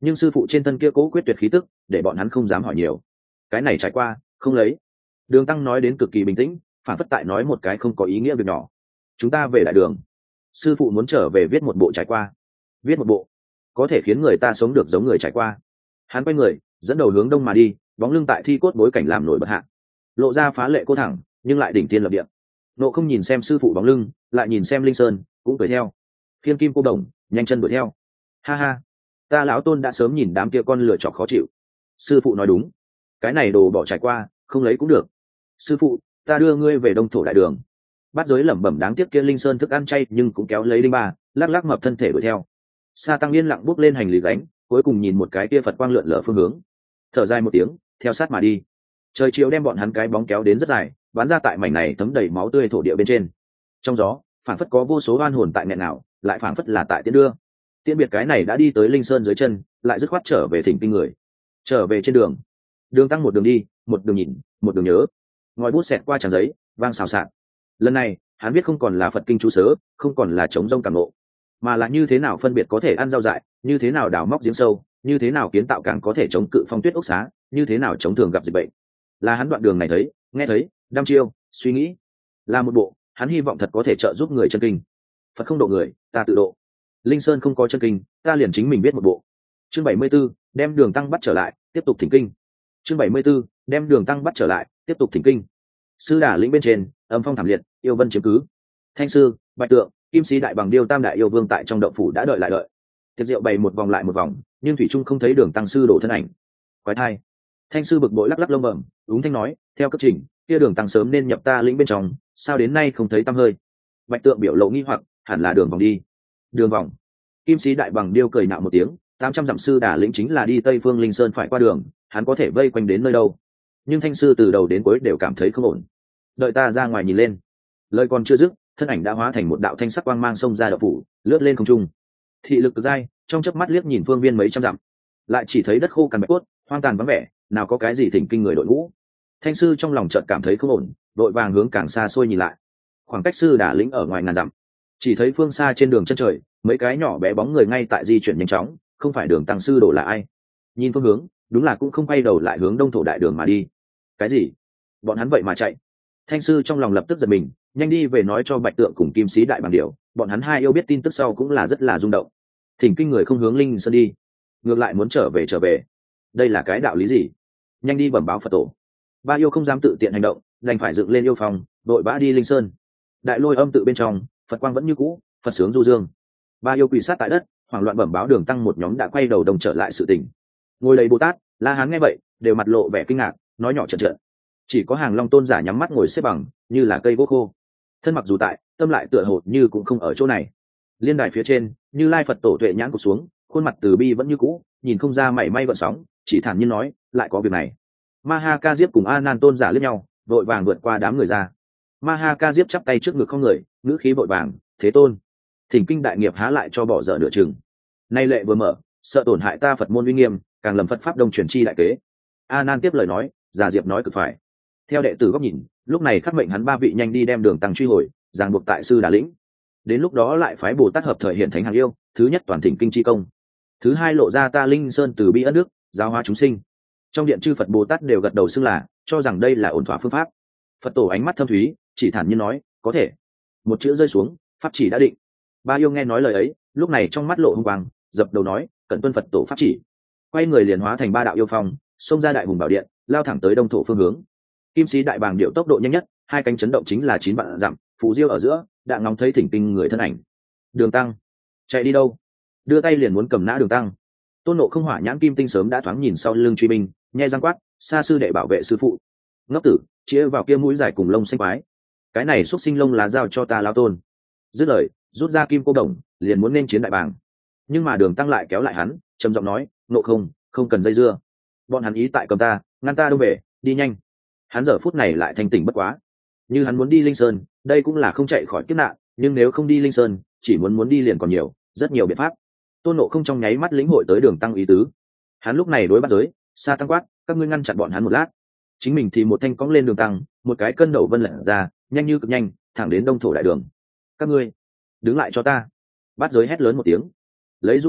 nhưng sư phụ trên thân kia cố quyết tuyệt khí tức để bọn hắn không dám hỏi nhiều. Cái này trải qua không lấy. Đường Tăng nói đến cực kỳ bình tĩnh, phản phất tại nói một cái không có ý nghĩa việc nhỏ. Chúng ta về đại đường, sư phụ muốn trở về viết một bộ trải qua. Viết một bộ có thể khiến người ta sống được giống người trải qua. Hắn quay người dẫn đầu hướng đông mà đi, bóng lưng tại thi cốt bối cảnh làm nổi bật hạ, lộ ra phá lệ cô thẳng nhưng lại đỉnh tiên lập địa. Nộ không nhìn xem sư phụ bóng lưng, lại nhìn xem Linh Sơn cũng đuổi theo. Khiên kim cô đồng nhanh chân đuổi theo. Ha ha, ta lão tôn đã sớm nhìn đám kia con lựa chọc khó chịu. Sư phụ nói đúng, cái này đồ bỏ trải qua không lấy cũng được. Sư phụ, ta đưa ngươi về đông thổ đại đường. Bát giới lẩm bẩm đáng tiếc kia Linh Sơn thức ăn chay nhưng cũng kéo lấy đinh ba lắc lắc mập thân thể đuổi theo. Sa tăng yên lặng bước lên hành lý gánh, cuối cùng nhìn một cái kia Phật quang lượn lờ phương hướng, thở dài một tiếng theo sát mà đi. Trời chiều đem bọn hắn cái bóng kéo đến rất dài, bắn ra tại mảnh này thấm đầy máu tươi thổ địa bên trên. Trong gió phảng phất có vô số oan hồn tại nghẹn nào, lại phảng phất là tại tiễn đưa. Tiễn biệt cái này đã đi tới Linh Sơn dưới chân, lại dứt khoát trở về thỉnh kinh người. Trở về trên đường, Đường Tăng một đường đi, một đường nhìn, một đường nhớ. Ngòi bút xẹt qua trang giấy, vang xào xạc. Lần này hắn biết không còn là Phật kinh chú sớ, không còn là chống rông cảm ngộ, mà là như thế nào phân biệt có thể ăn rau dại, như thế nào đào móc giếng sâu, như thế nào kiến tạo càng có thể chống cự phong tuyết ốc xá, như thế nào chống thường gặp dịch bệnh. Là hắn đoạn đường này thấy nghe thấy đăm chiêu suy nghĩ, là một bộ hắn hy vọng thật có thể trợ giúp người chân kinh. Phật không độ người, ta tự độ. Linh Sơn không có chân kinh, ta liền chính mình biết một bộ. Chương bảy mươi 74, đem Đường Tăng bắt trở lại, tiếp tục thỉnh kinh. Chương bảy mươi 74, đem Đường Tăng bắt trở lại, tiếp tục thỉnh kinh. Sư Đà lĩnh bên trên, âm phong thảm liệt, yêu vân chiếm cứ. Thanh sư, Bạch Tượng, Kim Sĩ Đại Bằng Điêu tam đại yêu vương tại trong động phủ đã đợi lại đợi. Tiệc rượu bày một vòng lại một vòng, nhưng thủy trung không thấy Đường Tăng sư đổ thân ảnh. Quái thai. Thanh sư bực bội lắc lắc lông bẩm, úng thanh nói, theo cấp trình, kia Đường Tăng sớm nên nhập ta lĩnh bên trong, sao đến nay không thấy tăm hơi. Bạch Tượng biểu lộ nghi hoặc, hẳn là đường vòng đi. Đường vòng. Kim Sĩ Đại Bằng Điêu cười nạo một tiếng, tám trăm dặm sư Đà lĩnh chính là đi Tây Phương Linh Sơn phải qua đường, hắn có thể vây quanh đến nơi đâu. Nhưng Thanh sư từ đầu đến cuối đều cảm thấy không ổn. Đợi ta ra ngoài nhìn lên. Lời còn chưa dứt, thân ảnh đã hóa thành một đạo thanh sắc quang mang xông ra động phủ, lướt lên không trung. Thị lực cực dai, trong chớp mắt liếc nhìn phương viên mấy trăm dặm, lại chỉ thấy đất khô cằn bạch cốt, hoang tàn vắng vẻ, nào có cái gì thỉnh kinh người đội ngũ. Thanh sư trong lòng chợt cảm thấy không ổn, đội vàng hướng càng xa xôi nhìn lại. Khoảng cách sư Đà lĩnh ở ngoài ngàn dặm, chỉ thấy phương xa trên đường chân trời, mấy cái nhỏ bé bóng người ngay tại di chuyển nhanh chóng, không phải Đường Tăng sư đổ là ai. Nhìn phương hướng, đúng là cũng không quay đầu lại hướng đông thổ đại đường mà đi. Cái gì? Bọn hắn vậy mà chạy? Thanh sư trong lòng lập tức giật mình, nhanh đi về nói cho Bạch Tượng cùng Kim Sĩ Đại Bằng Điểu, bọn hắn hai yêu biết tin tức sau cũng là rất là rung động. Thỉnh kinh người không hướng Linh Sơn đi, ngược lại muốn trở về trở về, đây là cái đạo lý gì? Nhanh đi bẩm báo Phật tổ. Ba yêu không dám tự tiện hành động, đành phải dựng lên yêu phòng, đội vã đi Linh Sơn. Đại lôi âm tự bên trong, Phật quang vẫn như cũ, Phật sướng du dương. Ba yêu quỳ sát tại đất, hoảng loạn bẩm báo Đường Tăng một nhóm đã quay đầu đồng trở lại sự tình. Ngồi đầy Bồ Tát, La Hán nghe vậy, đều mặt lộ vẻ kinh ngạc, nói nhỏ chợt chợt. Chỉ có Hàng Long tôn giả nhắm mắt ngồi xếp bằng, như là cây gỗ khô. Thân mặc dù tại, tâm lại tựa hồ như cũng không ở chỗ này. Liên đài phía trên, Như Lai Phật tổ tuệ nhãn cụp xuống, khuôn mặt từ bi vẫn như cũ, nhìn không ra mảy may gợn sóng, chỉ thản nhiên nói, lại có việc này. Ma Ha Ca Diếp cùng A Nan tôn giả liếc nhau, vội vàng vượt qua đám người ra. Ma Ha Ca Diếp chắp tay trước ngực không người, ngữ khí vội vàng, thế tôn, thỉnh kinh đại nghiệp há lại cho bỏ dở nửa chừng. Nay lệ vừa mở, sợ tổn hại ta Phật môn uy nghiêm, càng lầm Phật pháp đông truyền chi đại kế. A Nan tiếp lời nói, giả Diệp nói cực phải. Theo đệ tử góc nhìn, lúc này khắc mệnh hắn ba vị nhanh đi đem Đường Tăng truy hồi, ràng buộc tại sư Đà lĩnh. Đến lúc đó lại phái Bồ Tát hợp thời hiện thánh hàng yêu, thứ nhất toàn thỉnh kinh chi công, thứ hai lộ ra ta Linh Sơn từ bi ân đức, giáo hóa chúng sinh. Trong điện chư Phật Bồ Tát đều gật đầu xưng là, cho rằng đây là ổn thỏa phương pháp. Phật tổ ánh mắt thâm thúy, chỉ thản nhiên nói, có thể. Một chữ rơi xuống, pháp chỉ đã định. Ba yêu nghe nói lời ấy, lúc này trong mắt lộ hung quang, dập đầu nói, cẩn tuân Phật tổ pháp chỉ. Quay người liền hóa thành ba đạo yêu phong, xông ra đại hùng bảo điện, lao thẳng tới đông thổ phương hướng. Kim Sĩ Đại Bàng điệu tốc độ nhanh nhất, hai cánh chấn động chính là chín vạn dặm, phù diêu ở giữa, đã ngóng thấy thỉnh kinh người thân ảnh. Đường Tăng, chạy đi đâu? Đưa tay liền muốn cầm nã Đường Tăng. Tôn Nộ Không hỏa nhãn kim tinh sớm đã thoáng nhìn sau lưng truy binh, nhai răng quát, xa sư đệ bảo vệ sư phụ. Ngốc tử, chia vào kia mũi dài cùng lông xanh quái. Cái này xúc sinh lông là giao cho ta lao tôn. Dứt lời, rút ra kim cô đồng, liền muốn nên chiến Đại Bàng. Nhưng mà Đường Tăng lại kéo lại hắn, trầm giọng nói, Nộ Không, không cần dây dưa. Bọn hắn ý tại cầm ta, ngăn ta đông về, đi nhanh. Hắn giờ phút này lại thanh tỉnh bất quá. Như hắn muốn đi Linh Sơn, đây cũng là không chạy khỏi kiếp nạn, nhưng nếu không đi Linh Sơn, chỉ muốn muốn đi liền còn nhiều, rất nhiều biện pháp. Tôn Nộ Không trong nháy mắt lĩnh hội tới Đường Tăng ý tứ. Hắn lúc này đối bắt giới, Sa Tăng quát, các ngươi ngăn chặn bọn hắn một lát. Chính mình thì một thanh cõng lên Đường Tăng, một cái cân đầu vân lẩn ra, nhanh như cực nhanh, thẳng đến đông thổ đại đường. Các ngươi, đứng lại cho ta. Bắt giới hét lớn một tiếng, lấy dũng khí,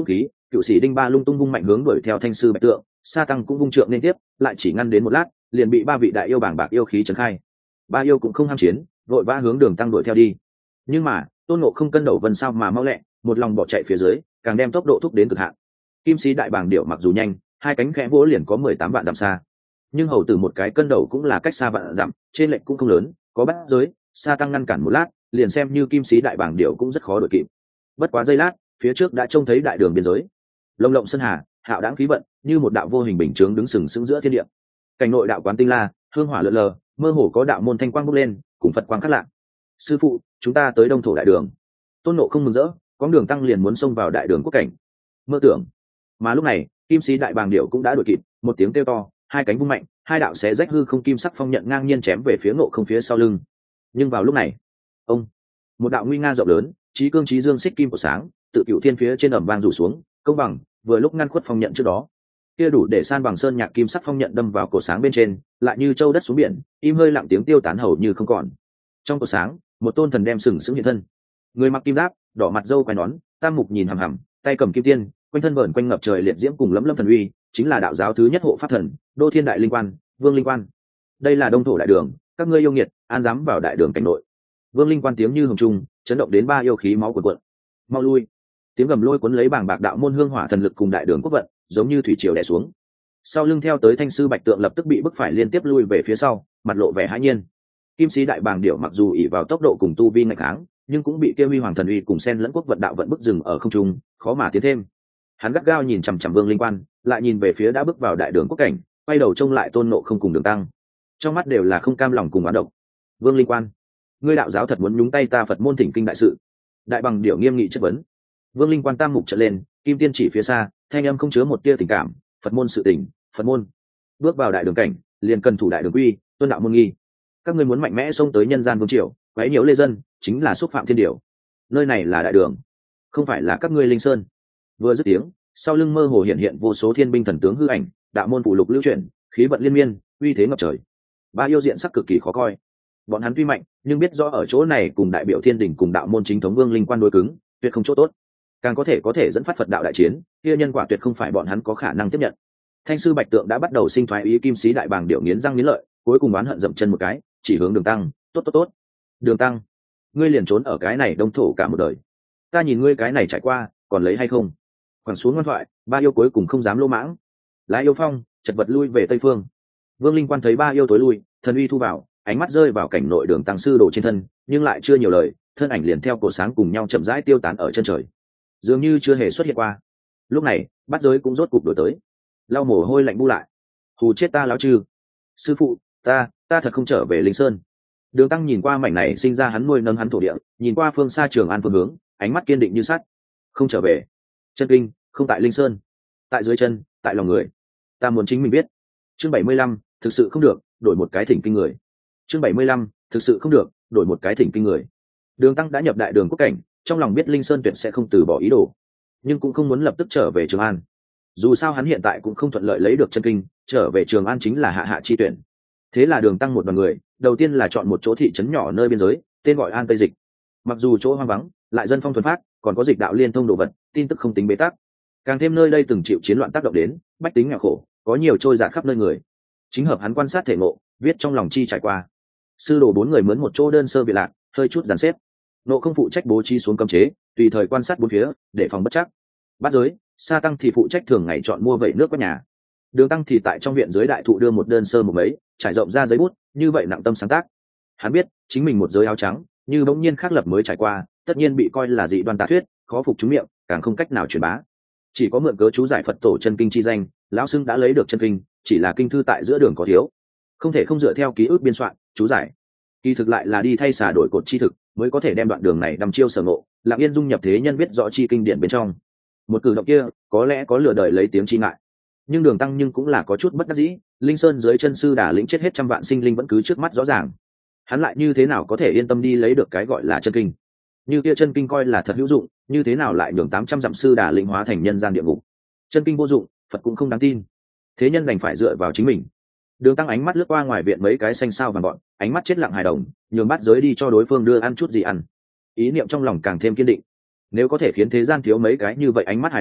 cựu sĩ đinh ba lung tung vung mạnh hướng đuổi theo thanh sư bạch tượng, sa tăng cũng vung trượng liên tiếp, lại chỉ ngăn đến một lát liền bị ba vị đại yêu bảng bạc yêu khí trấn khai. Ba yêu cũng không ham chiến, vội vã hướng Đường Tăng đuổi theo đi. Nhưng mà Tôn Ngộ không cân đầu vân sao mà mau lẹ, một lòng bỏ chạy phía dưới, càng đem tốc độ thúc đến cực hạn. Kim sĩ đại bàng điểu mặc dù nhanh, hai cánh khẽ vỗ liền có mười tám vạn dặm xa, nhưng hầu tử một cái cân đầu cũng là cách xa vạn dặm, trên lệnh cũng không lớn, có bắt giới sa tăng ngăn cản một lát, liền xem như kim sĩ đại bàng điểu cũng rất khó đuổi kịp. Bất quá giây lát, phía trước đã trông thấy đại đường biên giới, lồng lộng sơn hà, hạo đãng khí vận, như một đạo vô hình bình chướng đứng sừng sững giữa thiên địa. Cảnh nội đạo quán tinh la, hương hỏa lượn lờ, mơ hồ có đạo môn thanh quang bốc lên, cùng Phật quang cắt lạ. Sư phụ, chúng ta tới Đông Thổ đại đường. Tôn Ngộ không mừng rỡ, có Đường Tăng liền muốn xông vào đại đường quốc cảnh. Mơ tưởng. Mà lúc này, kim sĩ đại bàng điểu cũng đã đuổi kịp, một tiếng kêu to, hai cánh vung mạnh, hai đạo xé rách hư không kim sắc phong nhận ngang nhiên chém về phía Ngộ không phía sau lưng. Nhưng vào lúc này, ông, một đạo nguy nga rộng lớn, chí cương chí dương xích kim của sáng, tự cựu thiên phía trên ẩm vang rủ xuống, công bằng, vừa lúc ngăn khuất phong nhận trước đó. Kia đủ để san bằng sơn nhạc kim sắc phong nhận đâm vào cổ sáng bên trên, lại như châu đất xuống biển, im hơi lặng tiếng tiêu tán hầu như không còn. Trong cổ sáng, một tôn thần đem sừng sững hiện thân, người mặc kim giáp, đỏ mặt râu quai nón, tam mục nhìn hằm hằm, tay cầm kim tiên, quanh thân vờn quanh ngập trời liệt diễm cùng lấm lâm thần uy, chính là đạo giáo thứ nhất hộ pháp thần, Đô Thiên Đại Linh Quan, Vương Linh Quan. Đây là Đông Thổ đại đường, các ngươi yêu nghiệt, an dám vào đại đường cảnh nội. Vương Linh Quan tiếng như hồng trung, chấn động đến ba yêu khí máu cuồn cuộn. Mau lui! Tiếng gầm lôi cuốn lấy bảng bạc đạo môn hương hỏa thần lực cùng đại đường quốc vận, giống như thủy triều đè xuống. Sau lưng theo tới thanh sư bạch tượng lập tức bị bức phải liên tiếp lui về phía sau, mặt lộ vẻ hãi nhiên. Kim sĩ đại bàng điểu mặc dù ỷ vào tốc độ cùng tu vi ngày kháng, nhưng cũng bị kia huy hoàng thần uy cùng sen lẫn quốc vận đạo vận bức dừng ở không trung, khó mà tiến thêm. Hắn gắt gao nhìn chằm chằm Vương Linh Quan, lại nhìn về phía đã bước vào đại đường quốc cảnh, quay đầu trông lại Tôn Ngộ không cùng Đường Tăng, trong mắt đều là không cam lòng cùng oán độc. Vương Linh Quan, ngươi đạo giáo thật muốn nhúng tay ta Phật môn thỉnh kinh đại sự? Đại bàng điểu nghiêm nghị chất vấn. Vương Linh Quan tam mục trợn lên, kim tiên chỉ phía xa, thanh âm không chứa một tia tình cảm. Phật môn sự tình, Phật môn bước vào đại đường cảnh, liền cần thủ đại đường quy, tuân đạo môn nghi. Các ngươi muốn mạnh mẽ xông tới nhân gian vương triều, quấy nhiễu lê dân, chính là xúc phạm thiên điều. Nơi này là đại đường, không phải là các ngươi Linh Sơn. Vừa dứt tiếng, sau lưng mơ hồ hiện hiện vô số thiên binh thần tướng hư ảnh, đạo môn phụ lục lưu chuyển, khí vận liên miên, uy thế ngập trời. Ba yêu diện sắc cực kỳ khó coi. Bọn hắn tuy mạnh, nhưng biết rõ ở chỗ này cùng đại biểu thiên đình cùng đạo môn chính thống Vương Linh Quan đối cứng, tuyệt không chỗ tốt. Càng có thể có thể dẫn phát Phật đạo đại chiến, kia nhân quả tuyệt không phải bọn hắn có khả năng tiếp nhận. Thanh sư bạch tượng đã bắt đầu sinh thoái ý, kim sĩ đại bàng điểu nghiến răng nghiến lợi, cuối cùng oán hận dậm chân một cái, chỉ hướng Đường Tăng, tốt tốt tốt. Đường Tăng, ngươi liền trốn ở cái này Đông Thổ cả một đời, ta nhìn ngươi cái này trải qua còn lấy hay không. Quẳng xuống ngoan thoại, ba yêu cuối cùng không dám lô mãng, lái yêu phong chật vật lui về tây phương. Vương Linh Quan thấy ba yêu tối lui, thần uy thu vào, ánh mắt rơi vào cảnh nội Đường Tăng sư đồ trên thân, nhưng lại chưa nhiều lời, thân ảnh liền theo cổ sáng cùng nhau chậm rãi tiêu tán ở chân trời, dường như chưa hề xuất hiện qua. Lúc này bát giới cũng rốt cục đổi tới, lau mồ hôi lạnh bu lại, hù chết ta láo chư. Sư phụ, ta ta thật không trở về Linh Sơn. Đường Tăng nhìn qua mảnh này sinh ra hắn nuôi nâng hắn thổ địa, nhìn qua phương xa Trường An phương hướng, ánh mắt kiên định như sắt. Không trở về. Chân kinh không tại Linh Sơn, tại dưới chân, tại lòng người. Ta muốn chính mình biết. Chương bảy mươi lăm, thực sự không được, đổi một cái thỉnh kinh người. Chương bảy mươi lăm, thực sự không được, đổi một cái thỉnh kinh người. Đường Tăng đã nhập đại đường quốc cảnh, trong lòng biết Linh Sơn tuyệt sẽ không từ bỏ ý đồ, nhưng cũng không muốn lập tức trở về Trường An. Dù sao hắn hiện tại cũng không thuận lợi lấy được chân kinh, trở về Trường An chính là hạ hạ chi tuyển. Thế là Đường Tăng một đoàn người, đầu tiên là chọn một chỗ thị trấn nhỏ nơi biên giới, tên gọi An Tây Dịch. Mặc dù chỗ hoang vắng, lại dân phong thuần phát, còn có dịch đạo liên thông đồ vật, tin tức không tính bế tắc. Càng thêm nơi đây từng chịu chiến loạn tác động đến, bách tính nghèo khổ, có nhiều trôi dạt khắp nơi người. Chính hợp hắn quan sát thể ngộ, viết trong lòng chi trải qua. Sư đồ bốn người mướn một chỗ đơn sơ biệt lạc, hơi chút dàn xếp. Nộ không phụ trách bố trí xuống cấm chế, tùy thời quan sát bốn phía, để phòng bất chắc. Bát giới, Sa Tăng thì phụ trách thường ngày chọn mua vẩy nước qua nhà. Đường Tăng thì tại trong viện dưới đại thụ đưa một đơn sơ một mấy, trải rộng ra giấy bút, như vậy nặng tâm sáng tác. Hắn biết, chính mình một giới áo trắng, như bỗng nhiên khác lập mới trải qua, tất nhiên bị coi là dị đoan tà thuyết, khó phục chúng miệng, càng không cách nào truyền bá. Chỉ có mượn cớ chú giải Phật tổ chân kinh chi danh, lão xưng đã lấy được chân kinh, chỉ là kinh thư tại giữa đường có thiếu, không thể không dựa theo ký ức biên soạn, chú giải. Kỳ thực lại là đi thay xả đổi cột chi thực, mới có thể đem đoạn đường này đăm chiêu sở ngộ, lặng yên dung nhập thế nhân biết rõ chi kinh điển bên trong. Một cử động kia, có lẽ có lừa đời lấy tiếng chi ngại, nhưng Đường Tăng nhưng cũng là có chút bất đắc dĩ. Linh Sơn dưới chân sư đà lĩnh chết hết trăm vạn sinh linh vẫn cứ trước mắt rõ ràng, hắn lại như thế nào có thể yên tâm đi lấy được cái gọi là chân kinh? Như kia chân kinh coi là thật hữu dụng, như thế nào lại nhường tám trăm dặm sư đà lĩnh hóa thành nhân gian địa ngục? Chân kinh vô dụng, Phật cũng không đáng tin, thế nhân đành phải dựa vào chính mình. Đường Tăng ánh mắt lướt qua ngoài viện mấy cái xanh sao vàng bọn, ánh mắt chết lặng hài đồng, nhường bát giới đi cho đối phương đưa ăn chút gì ăn. Ý niệm trong lòng càng thêm kiên định, nếu có thể khiến thế gian thiếu mấy cái như vậy ánh mắt hài đồng,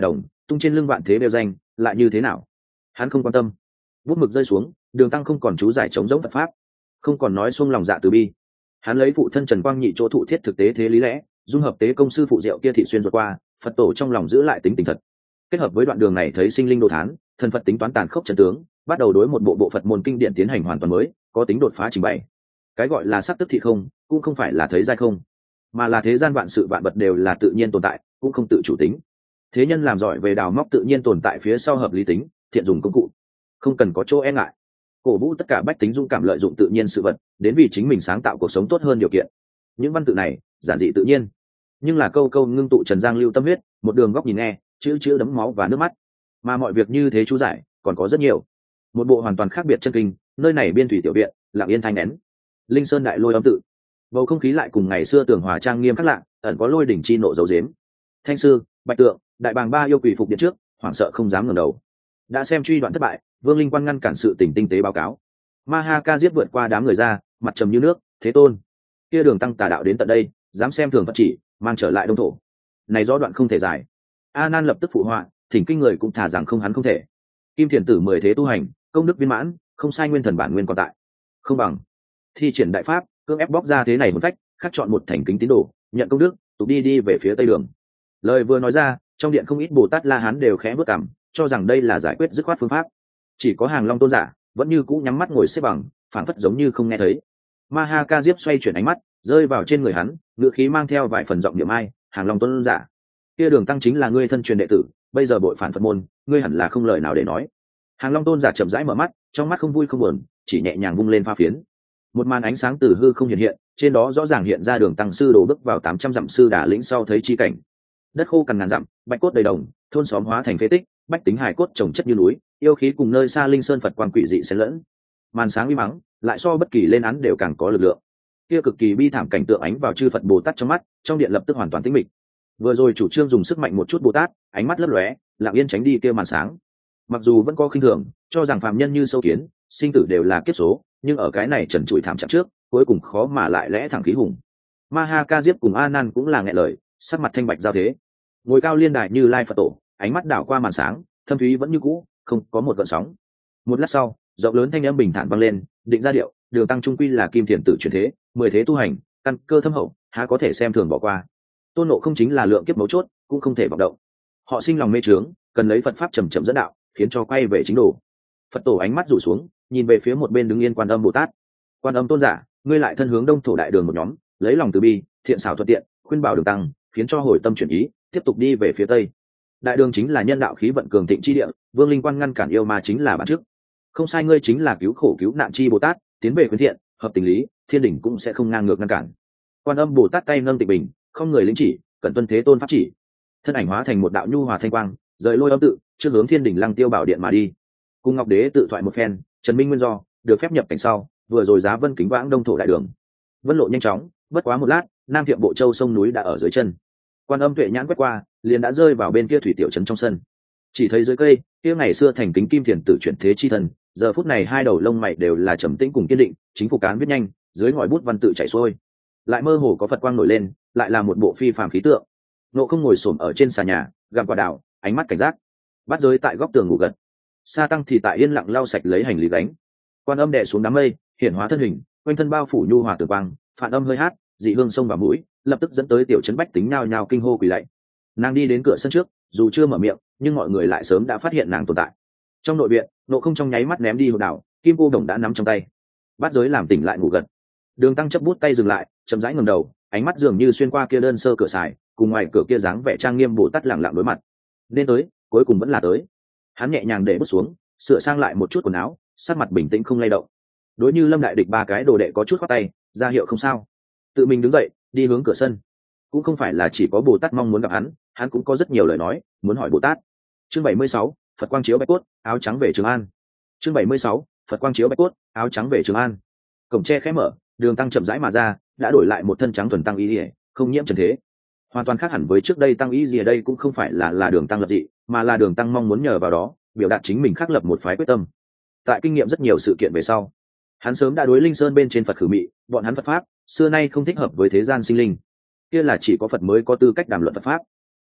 tung trên lưng vạn thế đều danh lại như thế nào, hắn không quan tâm. Bút mực rơi xuống, Đường Tăng không còn chú giải chống giống Phật pháp, không còn nói xuông lòng dạ từ bi. Hắn lấy phụ thân Trần Quang Nhị chỗ thụ thiết thực tế thế lý lẽ, dung hợp tế công sư phụ diệu kia thị xuyên vượt qua, Phật tổ trong lòng giữ lại tính tình thật. Kết hợp với đoạn đường này thấy sinh linh đồ thán, thần Phật tính toán tàn khốc chân tướng, bắt đầu đối một bộ bộ Phật môn kinh điển tiến hành hoàn toàn mới, có tính đột phá trình bày. Cái gọi là sắc tức thị không, cũng không phải là thấy giai không, mà là thế gian vạn sự vạn vật đều là tự nhiên tồn tại, cũng không tự chủ tính. Thế nhân làm giỏi về đào móc tự nhiên tồn tại phía sau hợp lý tính, thiện dùng công cụ, không cần có chỗ e ngại. Cổ vũ tất cả bách tính dung cảm lợi dụng tự nhiên sự vật, đến vì chính mình sáng tạo cuộc sống tốt hơn điều kiện. Những văn tự này giản dị tự nhiên, nhưng là câu câu ngưng tụ Trần Giang lưu tâm huyết, một đường góc nhìn nghe, chữ chữ đấm máu và nước mắt. Mà mọi việc như thế chú giải còn có rất nhiều. Một bộ hoàn toàn khác biệt chân kinh, nơi này biên thủy tiểu viện, lặng yên thanh nén. Linh Sơn đại lôi âm tự, bầu không khí lại cùng ngày xưa tường hòa trang nghiêm khác lạ, ẩn có lôi đỉnh chi nộ dấu dếm. Thanh sư, Bạch Tượng, đại bàng ba yêu quỷ phục điện trước, hoảng sợ không dám ngẩng đầu. Đã xem truy đoạn thất bại, Vương Linh Quan ngăn cản sự tình tinh tế báo cáo. Ma Ha Ca Diếp vượt qua đám người ra, mặt trầm như nước, thế tôn. Kia Đường Tăng tà đạo đến tận đây, dám xem thường Phật chỉ, mang trở lại đông thổ. Này do đoạn không thể giải. A Nan lập tức phụ họa, thỉnh kinh người cũng thả rằng không hắn không thể. Kim Thiền tử mười thế tu hành, công đức viên mãn, không sai nguyên thần bản nguyên còn tại. Không bằng thi triển đại pháp, cưỡng ép bóc ra thế này một cách, khắc chọn một thành kính tín đồ, nhận công đức, tục đi đi về phía tây đường. Lời vừa nói ra, trong điện không ít Bồ Tát La Hán đều khẽ bước cằm, cho rằng đây là giải quyết dứt khoát phương pháp. Chỉ có Hàng Long tôn giả vẫn như cũ nhắm mắt ngồi xếp bằng, phảng phất giống như không nghe thấy. Ma Ha Ca Diếp xoay chuyển ánh mắt, rơi vào trên người hắn, ngữ khí mang theo vài phần giọng niệm ai, Hàng Long tôn giả, kia Đường Tăng chính là ngươi thân truyền đệ tử, bây giờ bội phản Phật môn, ngươi hẳn là không lời nào để nói. Hàng Long tôn giả chậm rãi mở mắt, trong mắt không vui không buồn, chỉ nhẹ nhàng vung lên pha phiến. Một màn ánh sáng từ hư không hiện hiện, trên đó rõ ràng hiện ra Đường Tăng sư đồ bước vào tám trăm dặm sư đà lĩnh sau thấy chi cảnh. Đất khô cằn ngàn dặm, bạch cốt đầy đồng, thôn xóm hóa thành phế tích, bách tính hài cốt trồng chất như núi, yêu khí cùng nơi xa linh sơn Phật quan quỷ dị xen lẫn. Màn sáng uy mắng, lại so bất kỳ lên án đều càng có lực lượng. Kia cực kỳ bi thảm cảnh tượng ánh vào chư Phật Bồ Tát trong mắt, trong điện lập tức hoàn toàn tĩnh mịch. Vừa rồi chủ trương dùng sức mạnh một chút Bồ Tát, ánh mắt lấp lóe, lặng yên tránh đi kia màn sáng. Mặc dù vẫn có khinh thường, cho rằng phàm nhân như sâu kiến, sinh tử đều là kiếp số, nhưng ở cái này trần trụi thảm trạng trước, cuối cùng khó mà lại lẽ thẳng khí hùng. Ma Ha Ca Diếp cùng A Nan cũng là nghẹn lời, sắc mặt thanh bạch giao thế. Ngồi cao liên đài như lai Phật tổ, ánh mắt đảo qua màn sáng, thâm thúy vẫn như cũ, không có một gợn sóng. Một lát sau, rộng lớn thanh âm bình thản vang lên, định ra điệu, Đường Tăng trung quy là kim thiền tử chuyển thế, mười thế tu hành, căn cơ thâm hậu, há có thể xem thường bỏ qua. Tôn Ngộ không chính là lượng kiếp mấu chốt, cũng không thể vọng động. Họ sinh lòng mê trướng, cần lấy Phật pháp chậm chậm dẫn đạo, khiến cho quay về chính đồ. Phật tổ ánh mắt rủ xuống, nhìn về phía một bên đứng yên Quan Âm Bồ Tát. Quan Âm tôn giả, ngươi lại thân hướng đông thổ đại đường một nhóm, lấy lòng từ bi, thiện xảo thuận tiện, khuyên bảo Đường Tăng, khiến cho hồi tâm chuyển ý, tiếp tục đi về phía tây. Đại đường chính là nhân đạo khí vận cường thịnh chi địa, Vương Linh Quan ngăn cản yêu ma chính là bản trước. Không sai, ngươi chính là cứu khổ cứu nạn chi Bồ Tát, tiến về khuyến thiện, hợp tình lý, thiên đình cũng sẽ không ngang ngược ngăn cản. Quan Âm Bồ Tát tay nâng tịnh bình, không người lĩnh chỉ, cẩn tuân thế tôn pháp chỉ, thân ảnh hóa thành một đạo nhu hòa thanh quang, rời lôi âm tự, trước hướng thiên đỉnh lăng tiêu bảo điện mà đi. Cùng Ngọc Đế tự thoại một phen, Trần Minh nguyên do được phép nhập cảnh sau, vừa rồi giá vân kính vãng đông thổ đại đường. Vân lộ nhanh chóng, bất quá một lát, Nam Thiệm Bộ Châu sông núi đã ở dưới chân. Quan Âm tuệ nhãn quét qua, liền đã rơi vào bên kia thủy tiểu trấn trong sân. Chỉ thấy dưới cây, kia ngày xưa thành kính kim thiền tử chuyển thế chi thần, giờ phút này hai đầu lông mày đều là trầm tĩnh cùng kiên định, chính phủ cán viết nhanh, dưới ngòi bút văn tự chảy xuôi. Lại mơ hồ có Phật quang nổi lên, lại là một bộ phi phàm khí tượng. Nộ không ngồi xổm ở trên xà nhà, gặm quả đào, ánh mắt cảnh giác. Bắt giới tại góc tường ngủ gật. Sa tăng thì tại yên lặng lau sạch lấy hành lý gánh. Quan Âm đè xuống đám mây, hiển hóa thân hình, quanh thân bao phủ nhu hòa tường quang, phản âm hơi hát, dị hương sông vào mũi, lập tức dẫn tới tiểu trấn bách tính nhao nhao kinh hô quỳ lạy. Nàng đi đến cửa sân trước, dù chưa mở miệng, nhưng mọi người lại sớm đã phát hiện nàng tồn tại. Trong nội viện, Nộ không trong nháy mắt ném đi hột đảo, kim cô đồng đã nắm trong tay. Bát giới làm tỉnh lại ngủ gật. Đường Tăng chấp bút tay dừng lại, chậm rãi ngẩng đầu, ánh mắt dường như xuyên qua kia đơn sơ cửa sài, cùng ngoài cửa kia dáng vẻ trang nghiêm Bồ Tát lẳng lặng đối mặt. Nên tới, cuối cùng vẫn là tới. Hắn nhẹ nhàng để bút xuống, sửa sang lại một chút quần áo, sắc mặt bình tĩnh không lay động. Đối như Lâm Đại Địch ba cái đồ đệ có chút khoát tay, ra hiệu không sao. Tự mình đứng dậy, đi hướng cửa sân. Cũng không phải là chỉ có Bồ Tát mong muốn gặp hắn, hắn cũng có rất nhiều lời nói, muốn hỏi Bồ Tát. Chương bảy mươi sáu, Phật quang chiếu bạch cốt, áo trắng về Trường An. Chương bảy mươi sáu, Phật quang chiếu bạch cốt, áo trắng về Trường An. Cổng tre khẽ mở, Đường Tăng chậm rãi mà ra, đã đổi lại một thân trắng thuần tăng y liễu, không nhiễm trần thế. Hoàn toàn khác hẳn với trước đây tăng y gì ở đây cũng không phải là là Đường Tăng lập dị, mà là Đường Tăng mong muốn nhờ vào đó, biểu đạt chính mình khắc lập một phái quyết tâm. Tại kinh nghiệm rất nhiều sự kiện về sau, hắn sớm đã đối Linh Sơn bên trên Phật khử mị, bọn hắn Phật pháp xưa nay không thích hợp với thế gian sinh linh, kia là chỉ có Phật mới có tư cách đàm luận Phật pháp.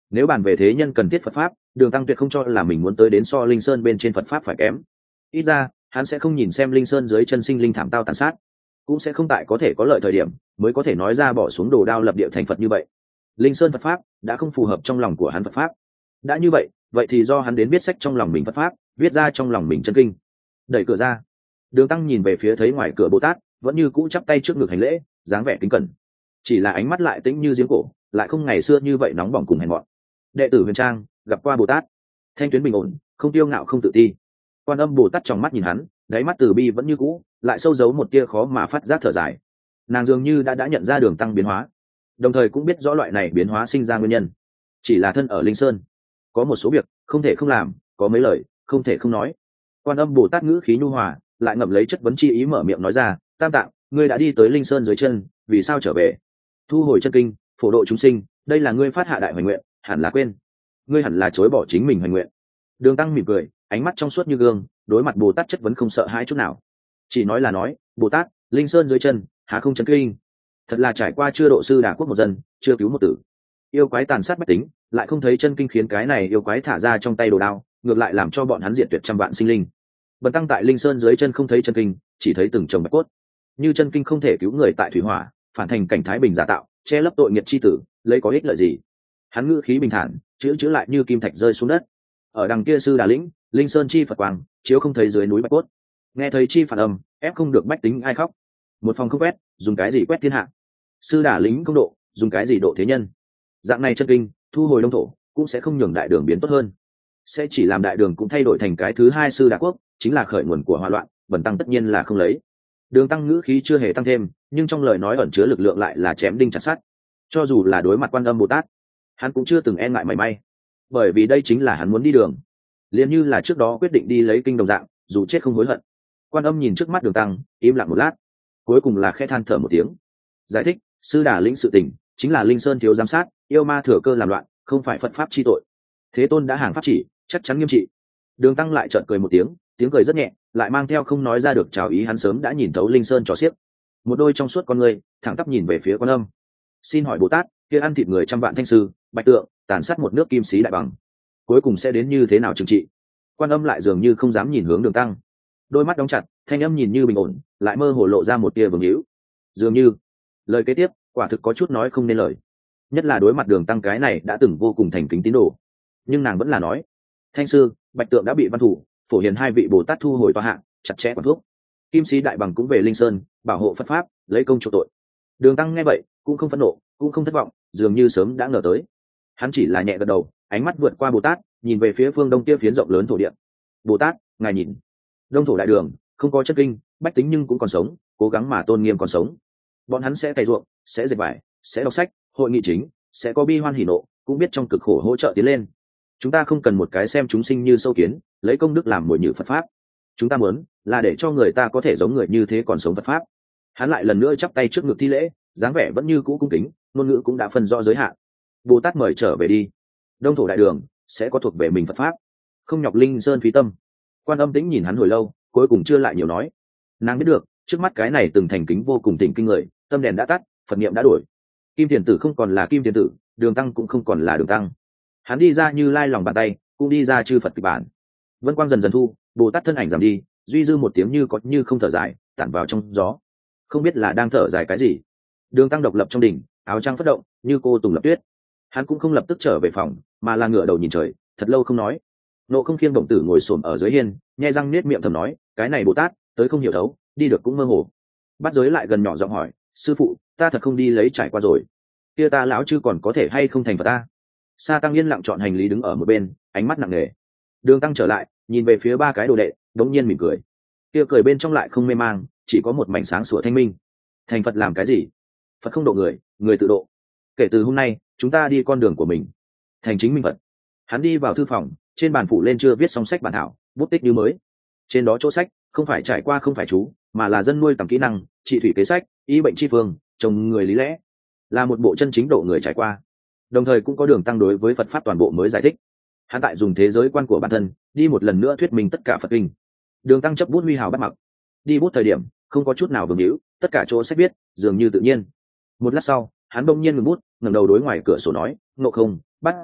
Nếu bàn về thế nhân cần thiết Phật pháp, Đường Tăng tuyệt không cho là mình muốn tới đến so Linh Sơn bên trên Phật pháp phải kém. Ít ra, hắn sẽ không nhìn xem Linh Sơn dưới chân sinh linh thảm tao tàn sát, cũng sẽ không tại có thể có lợi thời điểm mới có thể nói ra bỏ xuống đồ đao lập địa thành Phật như vậy. Linh Sơn Phật pháp đã không phù hợp trong lòng của hắn Phật pháp. Đã như vậy, vậy thì do hắn đến viết sách trong lòng mình Phật pháp, viết ra trong lòng mình chân kinh. Đẩy cửa ra, Đường Tăng nhìn về phía thấy ngoài cửa Bồ Tát, vẫn như cũ chắp tay trước ngực hành lễ, dáng vẻ kính cẩn. Chỉ là ánh mắt lại tĩnh như giếng cổ, lại không ngày xưa như vậy nóng bỏng cùng hèn mọn. Đệ tử Huyền Trang gặp qua Bồ Tát. Thanh tuyến bình ổn, không tiêu ngạo không tự ti. Quan Âm Bồ Tát trong mắt nhìn hắn, đáy mắt từ bi vẫn như cũ, lại sâu giấu một tia khó mà phát giác thở dài. Nàng dường như đã đã nhận ra Đường Tăng biến hóa, đồng thời cũng biết rõ loại này biến hóa sinh ra nguyên nhân. Chỉ là thân ở Linh Sơn, có một số việc không thể không làm, có mấy lời không thể không nói. Quan Âm Bồ Tát ngữ khí nhu hòa, lại ngậm lấy chất vấn chi ý mở miệng nói ra: Tam Tạng, ngươi đã đi tới Linh Sơn dưới chân, vì sao trở về? Thu hồi chân kinh, phổ độ chúng sinh, đây là ngươi phát hạ đại hoành nguyện, hẳn là quên. Ngươi hẳn là chối bỏ chính mình hoành nguyện. Đường Tăng mỉm cười, ánh mắt trong suốt như gương, đối mặt Bồ Tát chất vấn không sợ hãi chút nào. Chỉ nói là nói: Bồ Tát, Linh Sơn dưới chân, há không chân kinh? Thật là trải qua chưa độ sư đả quốc một dân, chưa cứu một tử. Yêu quái tàn sát bách tính, lại không thấy chân kinh khiến cái này yêu quái thả ra trong tay đồ đao, ngược lại làm cho bọn hắn diệt tuyệt trăm vạn sinh linh. Bần tăng tại Linh Sơn dưới chân không thấy chân kinh, chỉ thấy từng chồng bạch cốt. Như chân kinh không thể cứu người tại thủy hỏa, phản thành cảnh thái bình giả tạo, che lấp tội nghiệp chi tử, lấy có ích lợi gì? Hắn ngữ khí bình thản, chữ chữ lại như kim thạch rơi xuống đất. Ở đằng kia sư đà lĩnh, Linh Sơn chi Phật quang chiếu không thấy dưới núi bạch cốt, nghe thấy chi phản âm, ép không được bách tính ai khóc. Một phòng không quét, dùng cái gì quét thiên hạ? Sư đà lĩnh không độ, dùng cái gì độ thế nhân? Dạng này chân kinh thu hồi đông thổ, cũng sẽ không nhường đại đường biến tốt hơn, sẽ chỉ làm đại đường cũng thay đổi thành cái thứ hai sư đà quốc, chính là khởi nguồn của hỏa loạn. Bần tăng tất nhiên là không lấy. Đường Tăng ngữ khí chưa hề tăng thêm, nhưng trong lời nói ẩn chứa lực lượng lại là chém đinh chặt sắt. Cho dù là đối mặt Quan Âm Bồ Tát, hắn cũng chưa từng e ngại mảy may, bởi vì đây chính là hắn muốn đi đường, liền như là trước đó quyết định đi lấy kinh đồng dạng, dù chết không hối hận. Quan Âm nhìn trước mắt Đường Tăng, im lặng một lát, cuối cùng là khẽ than thở một tiếng, giải thích: sư đà lĩnh sự tình chính là Linh Sơn thiếu giám sát, yêu ma thừa cơ làm loạn, không phải Phật pháp chi tội. Thế Tôn đã hàng pháp chỉ, chắc chắn nghiêm trị. Đường Tăng lại chợt cười một tiếng, tiếng cười rất nhẹ, lại mang theo không nói ra được chào ý. Hắn sớm đã nhìn thấu Linh Sơn trò xiếc, một đôi trong suốt con người thẳng tắp nhìn về phía Quan Âm. Xin hỏi Bồ Tát, kia ăn thịt người trăm vạn thanh sư, bạch tượng, tàn sát một nước kim sĩ đại bằng, cuối cùng sẽ đến như thế nào trừng trị? Quan Âm lại dường như không dám nhìn hướng Đường Tăng, đôi mắt đóng chặt, thanh âm nhìn như bình ổn, lại mơ hồ lộ ra một tia vương hữu. Dường như lời kế tiếp quả thực có chút nói không nên lời, nhất là đối mặt Đường Tăng cái này đã từng vô cùng thành kính tín đồ. Nhưng nàng vẫn là nói: thanh sư, bạch tượng đã bị văn thủ, phổ hiền hai vị Bồ Tát thu hồi tòa hạng, chặt chẽ quản thuốc. Kim sĩ đại bằng cũng về Linh Sơn, bảo hộ Phật pháp, lấy công chuộc tội. Đường Tăng nghe vậy cũng không phẫn nộ, cũng không thất vọng, dường như sớm đã ngờ tới. Hắn chỉ là nhẹ gật đầu, ánh mắt vượt qua Bồ Tát, nhìn về phía phương đông kia phiến rộng lớn thổ địa. Bồ Tát, ngài nhìn, đông thổ đại đường không có chất kinh, bách tính nhưng cũng còn sống, cố gắng mà tôn nghiêm còn sống. Bọn hắn sẽ cày ruộng, sẽ dệt vải, sẽ đọc sách, hội nghị chính, sẽ có bi hoan hỉ nộ, cũng biết trong cực khổ hỗ trợ tiến lên. Chúng ta không cần một cái xem chúng sinh như sâu kiến, lấy công đức làm mồi nhử Phật pháp. Chúng ta muốn là để cho người ta có thể giống người như thế còn sống Phật pháp. Hắn lại lần nữa chắp tay trước ngực thi lễ, dáng vẻ vẫn như cũ cung kính, ngôn ngữ cũng đã phân rõ giới hạn. Bồ Tát mời trở về đi, đông thổ đại đường sẽ có thuộc về mình Phật pháp, không nhọc Linh Sơn phí tâm. Quan Âm tĩnh nhìn hắn hồi lâu, cuối cùng chưa lại nhiều nói. Nàng biết được trước mắt cái này từng thành kính vô cùng thỉnh kinh người, tâm đèn đã tắt, Phật niệm đã đổi. Kim Tiền Tử không còn là Kim Tiền Tử, Đường Tăng cũng không còn là Đường Tăng. Hắn đi ra như lai lòng bàn tay, cũng đi ra chư Phật kịch bản. Vân quang dần dần thu, Bồ Tát thân ảnh giảm đi, duy dư một tiếng như có như không thở dài, tản vào trong gió, không biết là đang thở dài cái gì. Đường Tăng độc lập trong đỉnh, áo trắng phất động, như cô tùng lập tuyết. Hắn cũng không lập tức trở về phòng, mà là ngửa đầu nhìn trời, thật lâu không nói. Nộ Không Khiêng Động Tử ngồi xổm ở dưới hiên, nhai răng nết miệng thầm nói: cái này Bồ Tát tới không hiểu thấu, đi được cũng mơ hồ. Bát Giới lại gần nhỏ giọng hỏi: sư phụ, ta thật không đi lấy trải qua rồi, kia ta lão chư còn có thể hay không thành Phật ta? Sa Tăng yên lặng chọn hành lý đứng ở một bên, ánh mắt nặng nề. Đường Tăng trở lại, nhìn về phía ba cái đồ đệ, đống nhiên mỉm cười. Kia cười bên trong lại không mê mang, chỉ có một mảnh sáng sủa thanh minh. Thành Phật làm cái gì? Phật không độ người, người tự độ. Kể từ hôm nay, chúng ta đi con đường của mình, thành chính minh Phật. Hắn đi vào thư phòng, trên bàn phủ lên chưa viết xong sách bản thảo, bút tích như mới. Trên đó chỗ sách không phải trải qua không phải chú, mà là dân nuôi tầm kỹ năng, trị thủy kế sách, y bệnh chi phương, trồng người lý lẽ, là một bộ chân chính độ người trải qua. Đồng thời cũng có Đường Tăng đối với Phật pháp toàn bộ mới giải thích. Hắn tại dùng thế giới quan của bản thân đi một lần nữa thuyết minh tất cả Phật kinh. Đường Tăng chấp bút huy hào bắt mặc, đi bút thời điểm không có chút nào vương hữu, tất cả chỗ sách viết dường như tự nhiên. Một lát sau, hắn bỗng nhiên ngừng bút, ngẩng đầu đối ngoài cửa sổ nói: Ngộ Không, Bát Giới,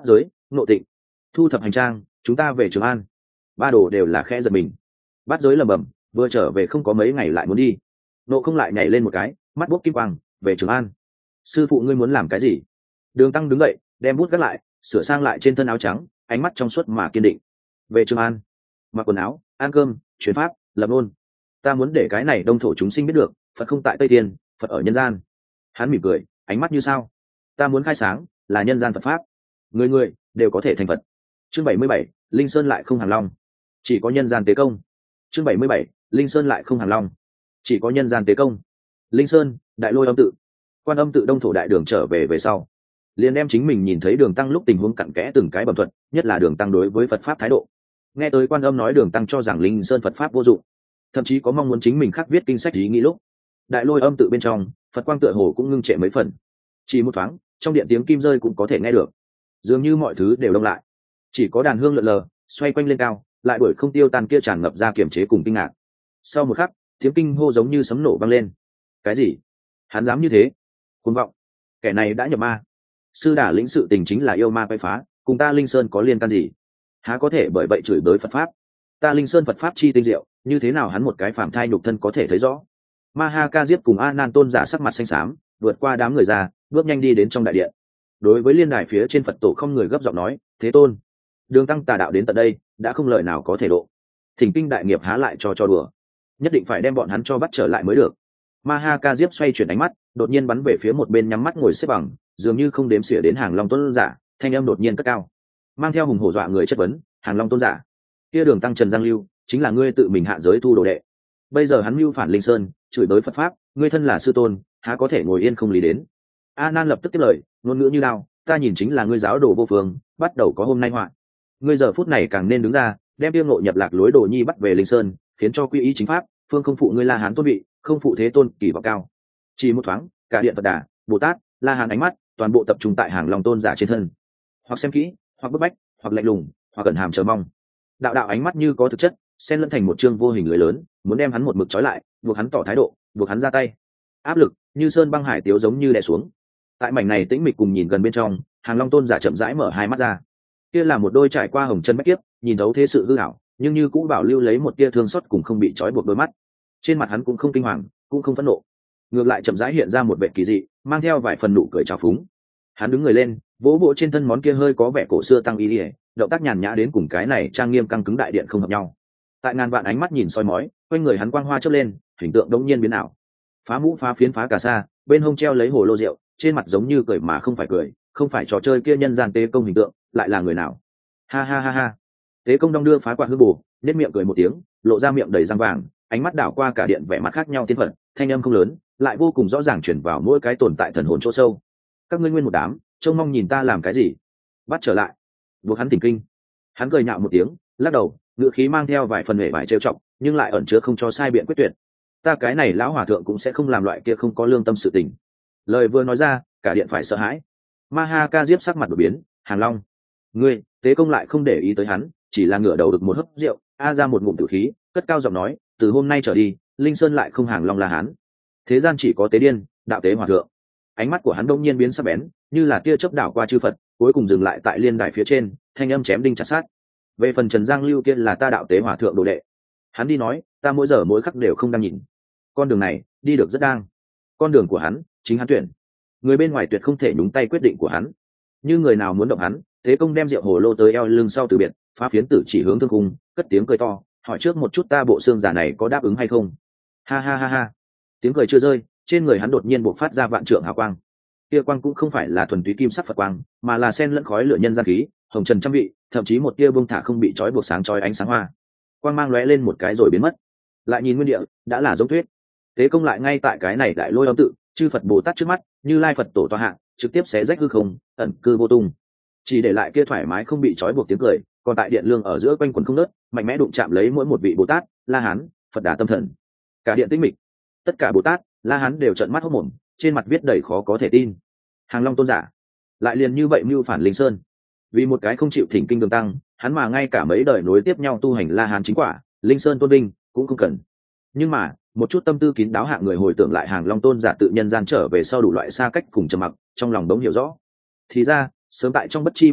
Ngộ Tịnh. Thu thập hành trang, chúng ta về Trường An. Ba đồ đều là khẽ giật mình. Bát Giới lầm bầm, vừa trở về không có mấy ngày lại muốn đi. Nộ Không lại nhảy lên một cái, mắt bốc kim quang, về Trường An. Sư phụ ngươi muốn làm cái gì? Đường Tăng đứng dậy, đem bút gác lại, sửa sang lại trên thân áo trắng, ánh mắt trong suốt mà kiên định. Về Trường An, mặc quần áo, ăn cơm, chuyển pháp, lập ngôn. Ta muốn để cái này đông thổ chúng sinh biết được, Phật không tại Tây Tiên, Phật ở nhân gian. Hắn mỉm cười, ánh mắt như sao. Ta muốn khai sáng, là nhân gian Phật pháp, người người đều có thể thành Phật. Chương bảy mươi bảy, Linh Sơn lại không hàng long, chỉ có nhân gian tế công. Chương bảy mươi bảy, Linh Sơn lại không hàng long, chỉ có nhân gian tế công. Linh Sơn, Đại Lôi Âm tự. Quan Âm tự đông thổ đại đường trở về về sau, liền đem chính mình nhìn thấy Đường Tăng lúc tình huống cặn kẽ từng cái bẩm thuật, nhất là Đường Tăng đối với Phật pháp thái độ. Nghe tới Quan Âm nói Đường Tăng cho rằng Linh Sơn Phật pháp vô dụng, thậm chí có mong muốn chính mình khắc viết kinh sách ý nghĩ lúc, Đại Lôi Âm tự bên trong, Phật quang tựa hồ cũng ngưng trệ mấy phần. Chỉ một thoáng, trong điện tiếng kim rơi cũng có thể nghe được, dường như mọi thứ đều đông lại, chỉ có đàn hương lượn lờ xoay quanh lên cao, lại đuổi không tiêu tan kia tràn ngập ra kiềm chế cùng kinh ngạc. Sau một khắc, tiếng kinh hô giống như sấm nổ vang lên. Cái gì? Hắn dám như thế? Cuồng vọng! Kẻ này đã nhập ma. Sư đả lĩnh sự tình chính là yêu ma quay phá, cùng ta Linh Sơn có liên can gì? Há có thể bởi vậy chửi bới Phật pháp? Ta Linh Sơn Phật pháp chi tinh diệu, như thế nào hắn một cái phàm thai nhục thân có thể thấy rõ? Ma Ha Ca Diếp cùng A Nan tôn giả sắc mặt xanh xám, vượt qua đám người ra, bước nhanh đi đến trong đại điện. Đối với liên đài phía trên Phật tổ không người gấp giọng nói: Thế Tôn, Đường Tăng tà đạo đến tận đây, đã không lời nào có thể độ. Thỉnh kinh đại nghiệp há lại cho cho đùa, nhất định phải đem bọn hắn cho bắt trở lại mới được. Ma Ha Ca Diếp xoay chuyển ánh mắt, đột nhiên bắn về phía một bên nhắm mắt ngồi xếp bằng, dường như không đếm xỉa đến Hàng Long tôn giả, thanh âm đột nhiên cất cao, mang theo hùng hổ dọa người chất vấn: Hàng Long tôn giả, kia Đường Tăng Trần Giang Lưu, chính là ngươi tự mình hạ giới thu đồ đệ. Bây giờ hắn mưu phản Linh Sơn, chửi bới Phật pháp, ngươi thân là sư tôn, há có thể ngồi yên không lý đến? A Nan lập tức tiếp lời, ngôn ngữ như đao, ta nhìn chính là ngươi giáo đồ vô phương, bắt đầu có hôm nay họa. Ngươi giờ phút này càng nên đứng ra, đem tiêu ngộ nhập lạc lối đồ nhi bắt về Linh Sơn, khiến cho quy y chính pháp, phương không phụ ngươi La Hán tôn vị, không phụ Thế Tôn kỳ vọng cao. Chỉ một thoáng, cả điện Phật Đà, Bồ Tát, La Hán ánh mắt toàn bộ tập trung tại Hàng Long tôn giả trên thân, hoặc xem kỹ, hoặc bức bách, hoặc lạnh lùng, hoặc cẩn hàm chờ mong. Đạo đạo ánh mắt như có thực chất, xen lẫn thành một chương vô hình lưới lớn, muốn đem hắn một mực trói lại, buộc hắn tỏ thái độ, buộc hắn ra tay. Áp lực như sơn băng hải tiếu giống như đè xuống. Tại mảnh này tĩnh mịch cùng nhìn gần bên trong, Hàng Long tôn giả chậm rãi mở hai mắt ra. Kia là một đôi trải qua hồng chân bách kiếp, nhìn thấu thế sự hư ảo, nhưng như cũng bảo lưu lấy một tia thương xót cùng không bị trói buộc đôi mắt. Trên mặt hắn cũng không kinh hoàng, cũng không phẫn nộ, ngược lại chậm rãi hiện ra một vẻ kỳ dị, mang theo vài phần nụ cười trào phúng. Hắn đứng người lên, vỗ vỗ trên thân món kia hơi có vẻ cổ xưa tăng y liễu, động tác nhàn nhã đến cùng cái này trang nghiêm căng cứng đại điện không hợp nhau. Tại ngàn vạn ánh mắt nhìn soi mói, quanh người hắn quang hoa chớp lên, hình tượng đống nhiên biến ảo. Phá mũ phá phiến phá cà sa, bên hông treo lấy hồ lô rượu, trên mặt giống như cười mà không phải cười, không phải trò chơi kia nhân gian tế công hình tượng, lại là người nào? Ha ha ha ha. Tế công đong đưa phá quạt hư bổ, nét miệng cười một tiếng, lộ ra miệng đầy răng vàng, ánh mắt đảo qua cả điện vẻ mặt khác nhau tiên phật, thanh âm không lớn, lại vô cùng rõ ràng truyền vào mỗi cái tồn tại thần hồn chỗ sâu. Các ngươi nguyên một đám, trông mong nhìn ta làm cái gì? Bắt trở lại. Buộc hắn tỉnh kinh. Hắn cười nhạo một tiếng, lắc đầu, ngựa khí mang theo vài phần hề vài trêu chọc, nhưng lại ẩn chứa không cho sai biện quyết tuyệt. Ta cái này lão hòa thượng cũng sẽ không làm loại kia không có lương tâm sự tình. Lời vừa nói ra, cả điện phải sợ hãi. Ma Ha Ca Diếp sắc mặt đổi biến, Hàng Long, ngươi, tế công lại không để ý tới hắn, chỉ là ngửa đầu được một hớp rượu, a ra một ngụm tử khí, cất cao giọng nói, từ hôm nay trở đi, Linh Sơn lại không Hàng Long La Hán, thế gian chỉ có tế điên, đạo tế hòa thượng. Ánh mắt của hắn đông nhiên biến sắc bén, như là tia chớp đảo qua chư Phật, cuối cùng dừng lại tại liên đài phía trên, thanh âm chém đinh chặt sát. Về phần Trần Giang Lưu kia là ta đạo tế hòa thượng đồ đệ. Hắn đi nói, ta mỗi giờ mỗi khắc đều không đang nhìn. Con đường này, đi được rất đang. Con đường của hắn, chính hắn tuyển. Người bên ngoài tuyệt không thể nhúng tay quyết định của hắn. Như người nào muốn động hắn, Thế Công đem rượu hồ lô tới eo lưng sau từ biệt, phá phiến tử chỉ hướng thương cung, cất tiếng cười to, hỏi trước một chút ta bộ xương giả này có đáp ứng hay không. Ha ha ha ha. Tiếng cười chưa rơi, trên người hắn đột nhiên bộc phát ra vạn trượng hào quang. Kia quang cũng không phải là thuần túy kim sắc Phật quang, mà là sen lẫn khói lửa nhân gian khí, hồng trần trăm vị, thậm chí một tia bông thả không bị trói buộc sáng chói ánh sáng hoa. Quang mang lóe lên một cái rồi biến mất. Lại nhìn nguyên địa, đã là giống thuyết. Thế Công lại ngay tại cái này đại lôi âm tự, chư Phật Bồ Tát trước mắt, Như Lai Phật tổ tọa hạ, trực tiếp xé rách hư không, ẩn cư vô tung. Chỉ để lại kia thoải mái không bị trói buộc tiếng cười, còn tại điện lương ở giữa quanh quần không nớt, mạnh mẽ đụng chạm lấy mỗi một vị Bồ Tát, La Hán, Phật Đà tâm thần. Cả điện tĩnh mịch, tất cả Bồ Tát, La Hán đều trợn mắt hốt mồm, trên mặt viết đầy khó có thể tin. Hàng Long tôn giả, lại liền như vậy mưu phản Linh Sơn, vì một cái không chịu thỉnh kinh Đường Tăng, hắn mà ngay cả mấy đời nối tiếp nhau tu hành La Hán chính quả, Linh Sơn tôn vinh cũng không cần. Nhưng mà một chút tâm tư kín đáo hạng người hồi tưởng lại Hàng Long tôn giả tự nhân gian trở về sau đủ loại xa cách cùng trầm mặc, trong lòng đống hiểu rõ. Thì ra sớm tại trong bất chi bất giác,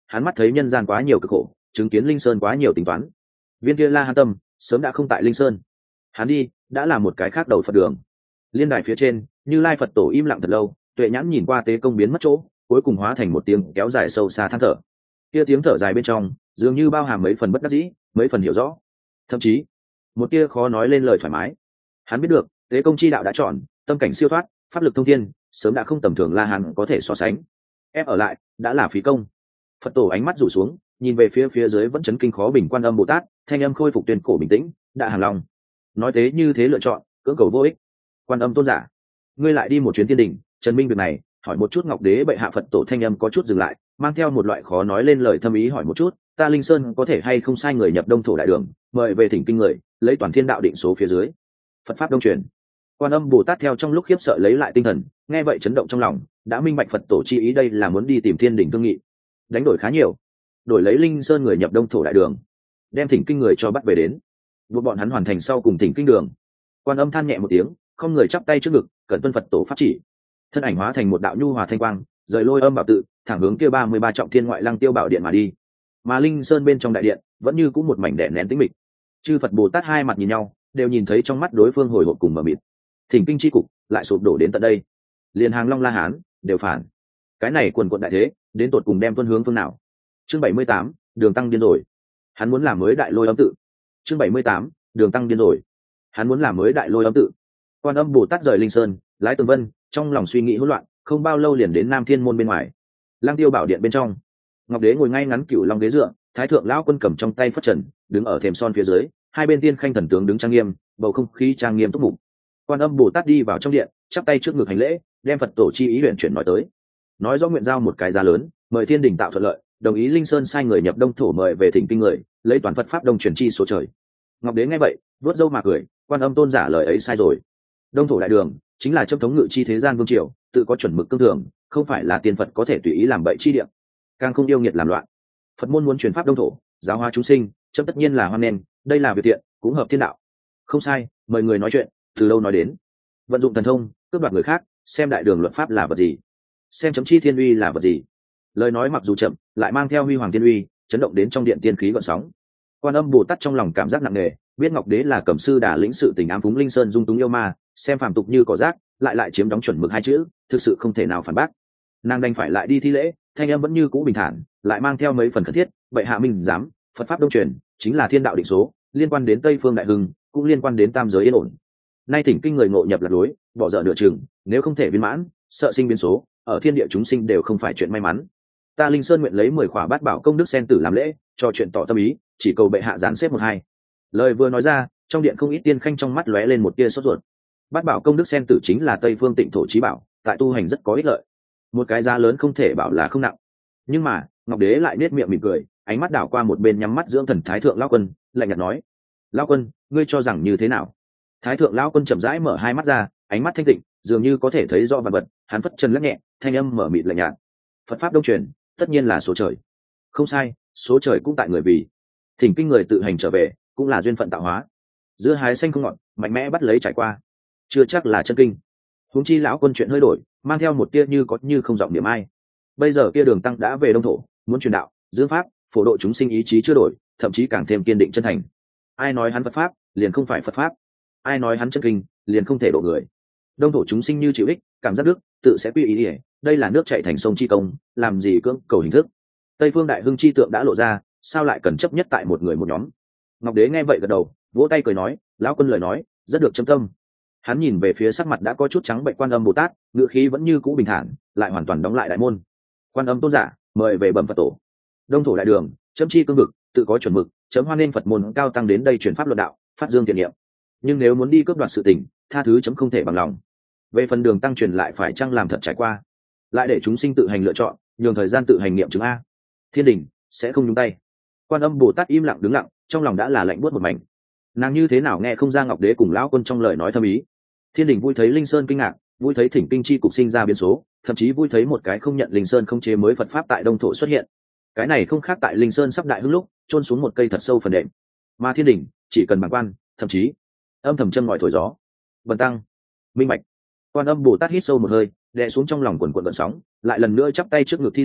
hắn mắt thấy nhân gian quá nhiều cực khổ, chứng kiến linh sơn quá nhiều tính toán. Viên kia La Hán tâm sớm đã không tại linh sơn, hắn đi đã là một cái khác đầu Phật đường. Liên đài phía trên, Như Lai Phật tổ im lặng thật lâu, tuệ nhãn nhìn qua tế công biến mất chỗ, cuối cùng hóa thành một tiếng kéo dài sâu xa than thở. Kia tiếng thở dài bên trong dường như bao hàm mấy phần bất đắc dĩ, mấy phần hiểu rõ, thậm chí một tia khó nói lên lời thoải mái. Hắn biết được tế công chi đạo đã chọn, tâm cảnh siêu thoát, pháp lực thông thiên, sớm đã không tầm thường La Hán có thể so sánh. Ép ở lại đã là phí công. Phật tổ ánh mắt rủ xuống, nhìn về phía phía dưới vẫn chấn kinh khó bình Quan Âm Bồ Tát, thanh âm khôi phục tuyên cổ bình tĩnh, đã hàng lòng. Nói thế như thế lựa chọn, cưỡng cầu vô ích. Quan Âm tôn giả, ngươi lại đi một chuyến thiên đình, trần minh việc này, hỏi một chút Ngọc Đế bệ hạ. Phật tổ thanh âm có chút dừng lại, mang theo một loại khó nói lên lời thâm ý hỏi một chút, ta Linh Sơn có thể hay không sai người nhập Đông Thổ đại đường, mời về thỉnh kinh người, lấy toàn thiên đạo định số phía dưới. Phật pháp đông truyền. Quan Âm Bồ Tát theo trong lúc khiếp sợ lấy lại tinh thần, nghe vậy chấn động trong lòng, đã minh bạch Phật tổ chi ý đây là muốn đi tìm thiên đình thương nghị, đánh đổi khá nhiều, đổi lấy Linh Sơn người nhập Đông Thổ đại đường, đem thỉnh kinh người cho bắt về đến, buộc bọn hắn hoàn thành sau cùng thỉnh kinh đường. Quan Âm than nhẹ một tiếng, không người chắp tay trước ngực, cẩn tuân Phật tổ pháp chỉ, thân ảnh hóa thành một đạo nhu hòa thanh quang, rời Lôi Âm bảo tự, thẳng hướng kia ba mươi ba trọng thiên ngoại lăng tiêu bảo điện mà đi. Mà Linh Sơn bên trong đại điện vẫn như cũng một mảnh đè nén tĩnh mịch. Chư Phật Bồ Tát hai mặt nhìn nhau, đều nhìn thấy trong mắt đối phương hồi hộp cùng mờ mịt. Thỉnh kinh chi cục lại sụp đổ đến tận đây, liền Hàng Long La Hán đều phản. Cái này quần quận đại thế, đến tột cùng đem tuân hướng phương nào? Chương bảy mươi tám, Đường Tăng điên rồi. Hắn muốn làm mới Đại Lôi Âm tự. Chương bảy mươi tám, Đường Tăng điên rồi. Hắn muốn làm mới Đại Lôi Âm tự. Quan Âm Bồ Tát rời Linh Sơn, lái Tường Vân, trong lòng suy nghĩ hỗn loạn, không bao lâu liền đến Nam Thiên môn bên ngoài. Lăng Tiêu bảo điện bên trong, Ngọc Đế ngồi ngay ngắn cửu long đế dựa, Thái thượng lão quân cầm trong tay phất trần, đứng ở thềm son phía dưới, hai bên tiên khanh thần tướng đứng trang nghiêm, bầu không khí trang nghiêm túc mục. Quan Âm Bồ Tát đi vào trong điện, chắp tay trước ngực hành lễ, đem Phật tổ chi ý huyền chuyển nói tới, nói rõ nguyện giao một cái giá lớn, mời thiên đình tạo thuận lợi, đồng ý Linh Sơn sai người nhập Đông Thổ mời về thỉnh kinh người, lấy toàn Phật pháp đông truyền chi số trời. Ngọc Đế nghe vậy, vuốt râu mà cười, Quan Âm tôn giả lời ấy sai rồi. Đông Thổ đại đường chính là châm thống ngự chi thế gian vương triều, tự có chuẩn mực cương thường, không phải là tiên Phật có thể tùy ý làm bậy chi địa, càng không yêu nghiệt làm loạn. Phật môn muốn truyền pháp Đông Thổ, giáo hóa chúng sinh, châm tất nhiên là hoan nghênh, đây là việc tiện, cũng hợp thiên đạo. Không sai, mời người nói chuyện, từ lâu nói đến. Vận dụng thần thông, cướp đoạt người khác, xem đại đường luật pháp là vật gì, xem chấm chi thiên uy là vật gì. Lời nói mặc dù chậm, lại mang theo huy hoàng thiên uy, chấn động đến trong điện tiên khí gợn sóng. Quan Âm Bồ Tát trong lòng cảm giác nặng nề, biết Ngọc Đế là cẩm sư đà lĩnh sự tình ám phúng Linh Sơn dung túng yêu ma, xem phàm tục như cỏ rác, lại lại chiếm đóng chuẩn mực hai chữ, thực sự không thể nào phản bác. Nàng đành phải lại đi thi lễ, thanh âm vẫn như cũ bình thản, lại mang theo mấy phần khẩn thiết, bệ hạ minh giám, Phật pháp đông truyền, chính là thiên đạo định số, liên quan đến Tây phương đại hưng, cũng liên quan đến tam giới yên ổn. Nay thỉnh kinh người ngộ nhập lạc lối, bỏ dở nửa chừng, nếu không thể viên mãn, sợ sinh biến số, ở thiên địa chúng sinh đều không phải chuyện may mắn. Ta Linh Sơn nguyện lấy mười khỏa bát bảo công đức sen tử làm lễ, cho chuyện tỏ tâm ý, chỉ cầu bệ hạ giáng xếp một hai. Lời vừa nói ra, trong điện không ít tiên khanh trong mắt lóe lên một tia sốt ruột. Bát bảo công đức sen tử chính là Tây phương tịnh thổ chí bảo, tại tu hành rất có ích lợi, một cái giá lớn không thể bảo là không nặng. Nhưng mà Ngọc Đế lại nét miệng mỉm cười, ánh mắt đảo qua một bên nhắm mắt dưỡng thần Thái thượng lão quân, lạnh nhạt nói: lão quân, ngươi cho rằng như thế nào? Thái thượng lão quân chậm rãi mở hai mắt ra, ánh mắt thanh tịnh, dường như có thể thấy rõ vạn vật. Hắn phất chân lắc nhẹ, thanh âm mở mịt lạnh nhạt: Phật pháp đông truyền, tất nhiên là số trời. Không sai, số trời cũng tại người vì. Thỉnh kinh người tự hành trở về, cũng là duyên phận tạo hóa. Giữa hái xanh không ngọt, mạnh mẽ bắt lấy trải qua, chưa chắc là chân kinh. Huống chi lão quân chuyện hơi đổi, mang theo một tia như có như không giọng niệm ai. Bây giờ kia Đường Tăng đã về Đông Thổ, muốn truyền đạo, dưỡng pháp, phổ độ chúng sinh ý chí chưa đổi, thậm chí càng thêm kiên định chân thành. Ai nói hắn Phật pháp, liền không phải Phật pháp. Ai nói hắn chân kinh, liền không thể độ người. Đông Thổ chúng sinh như chịu ích, cảm giác đức, tự sẽ quy ý ỉa. Đây là nước chảy thành sông chi công, làm gì cưỡng cầu hình thức. Tây phương đại hưng chi tượng đã lộ ra, sao lại cần chấp nhất tại một người một nhóm? Ngọc Đế nghe vậy gật đầu, vỗ tay cười nói: lão quân lời nói rất được châm tâm. Hắn nhìn về phía sắc mặt đã có chút trắng bệnh Quan Âm Bồ Tát, ngữ khí vẫn như cũ bình thản, lại hoàn toàn đóng lại đại môn. Quan Âm tôn giả, mời về bẩm Phật tổ. Đông Thổ đại đường, chấm chi cương vực, tự có chuẩn mực, chấm hoan nên Phật môn cao tăng đến đây truyền pháp luận đạo, phát dương thiện niệm. Nhưng nếu muốn đi cướp đoạt sự tình, tha thứ chấm không thể bằng lòng. Về phần Đường Tăng truyền lại phải chăng làm thật trải qua, lại để chúng sinh tự hành lựa chọn, nhường thời gian tự hành nghiệm chứng a. Thiên đình sẽ không nhúng tay. Quan Âm Bồ Tát im lặng đứng lặng, trong lòng đã là lạnh buốt một mảnh. Nàng như thế nào nghe không ra Ngọc Đế cùng lão quân trong lời nói thâm ý. Thiên đình vui thấy Linh Sơn kinh ngạc, vui thấy thỉnh kinh chi cục sinh ra biến số, thậm chí vui thấy một cái không nhận Linh Sơn không chế mới Phật pháp tại Đông Thổ xuất hiện. Cái này không khác tại Linh Sơn sắp đại hưng lúc chôn xuống một cây thật sâu phần đệm. Mà thiên đình chỉ cần bàng quan, thậm chí âm thầm châm ngòi thổi gió. Bần tăng minh bạch. Quan Âm Bồ Tát hít sâu một hơi, đè xuống trong lòng quần quần gợn sóng, lại lần nữa chắp tay trước ngực thi lễ,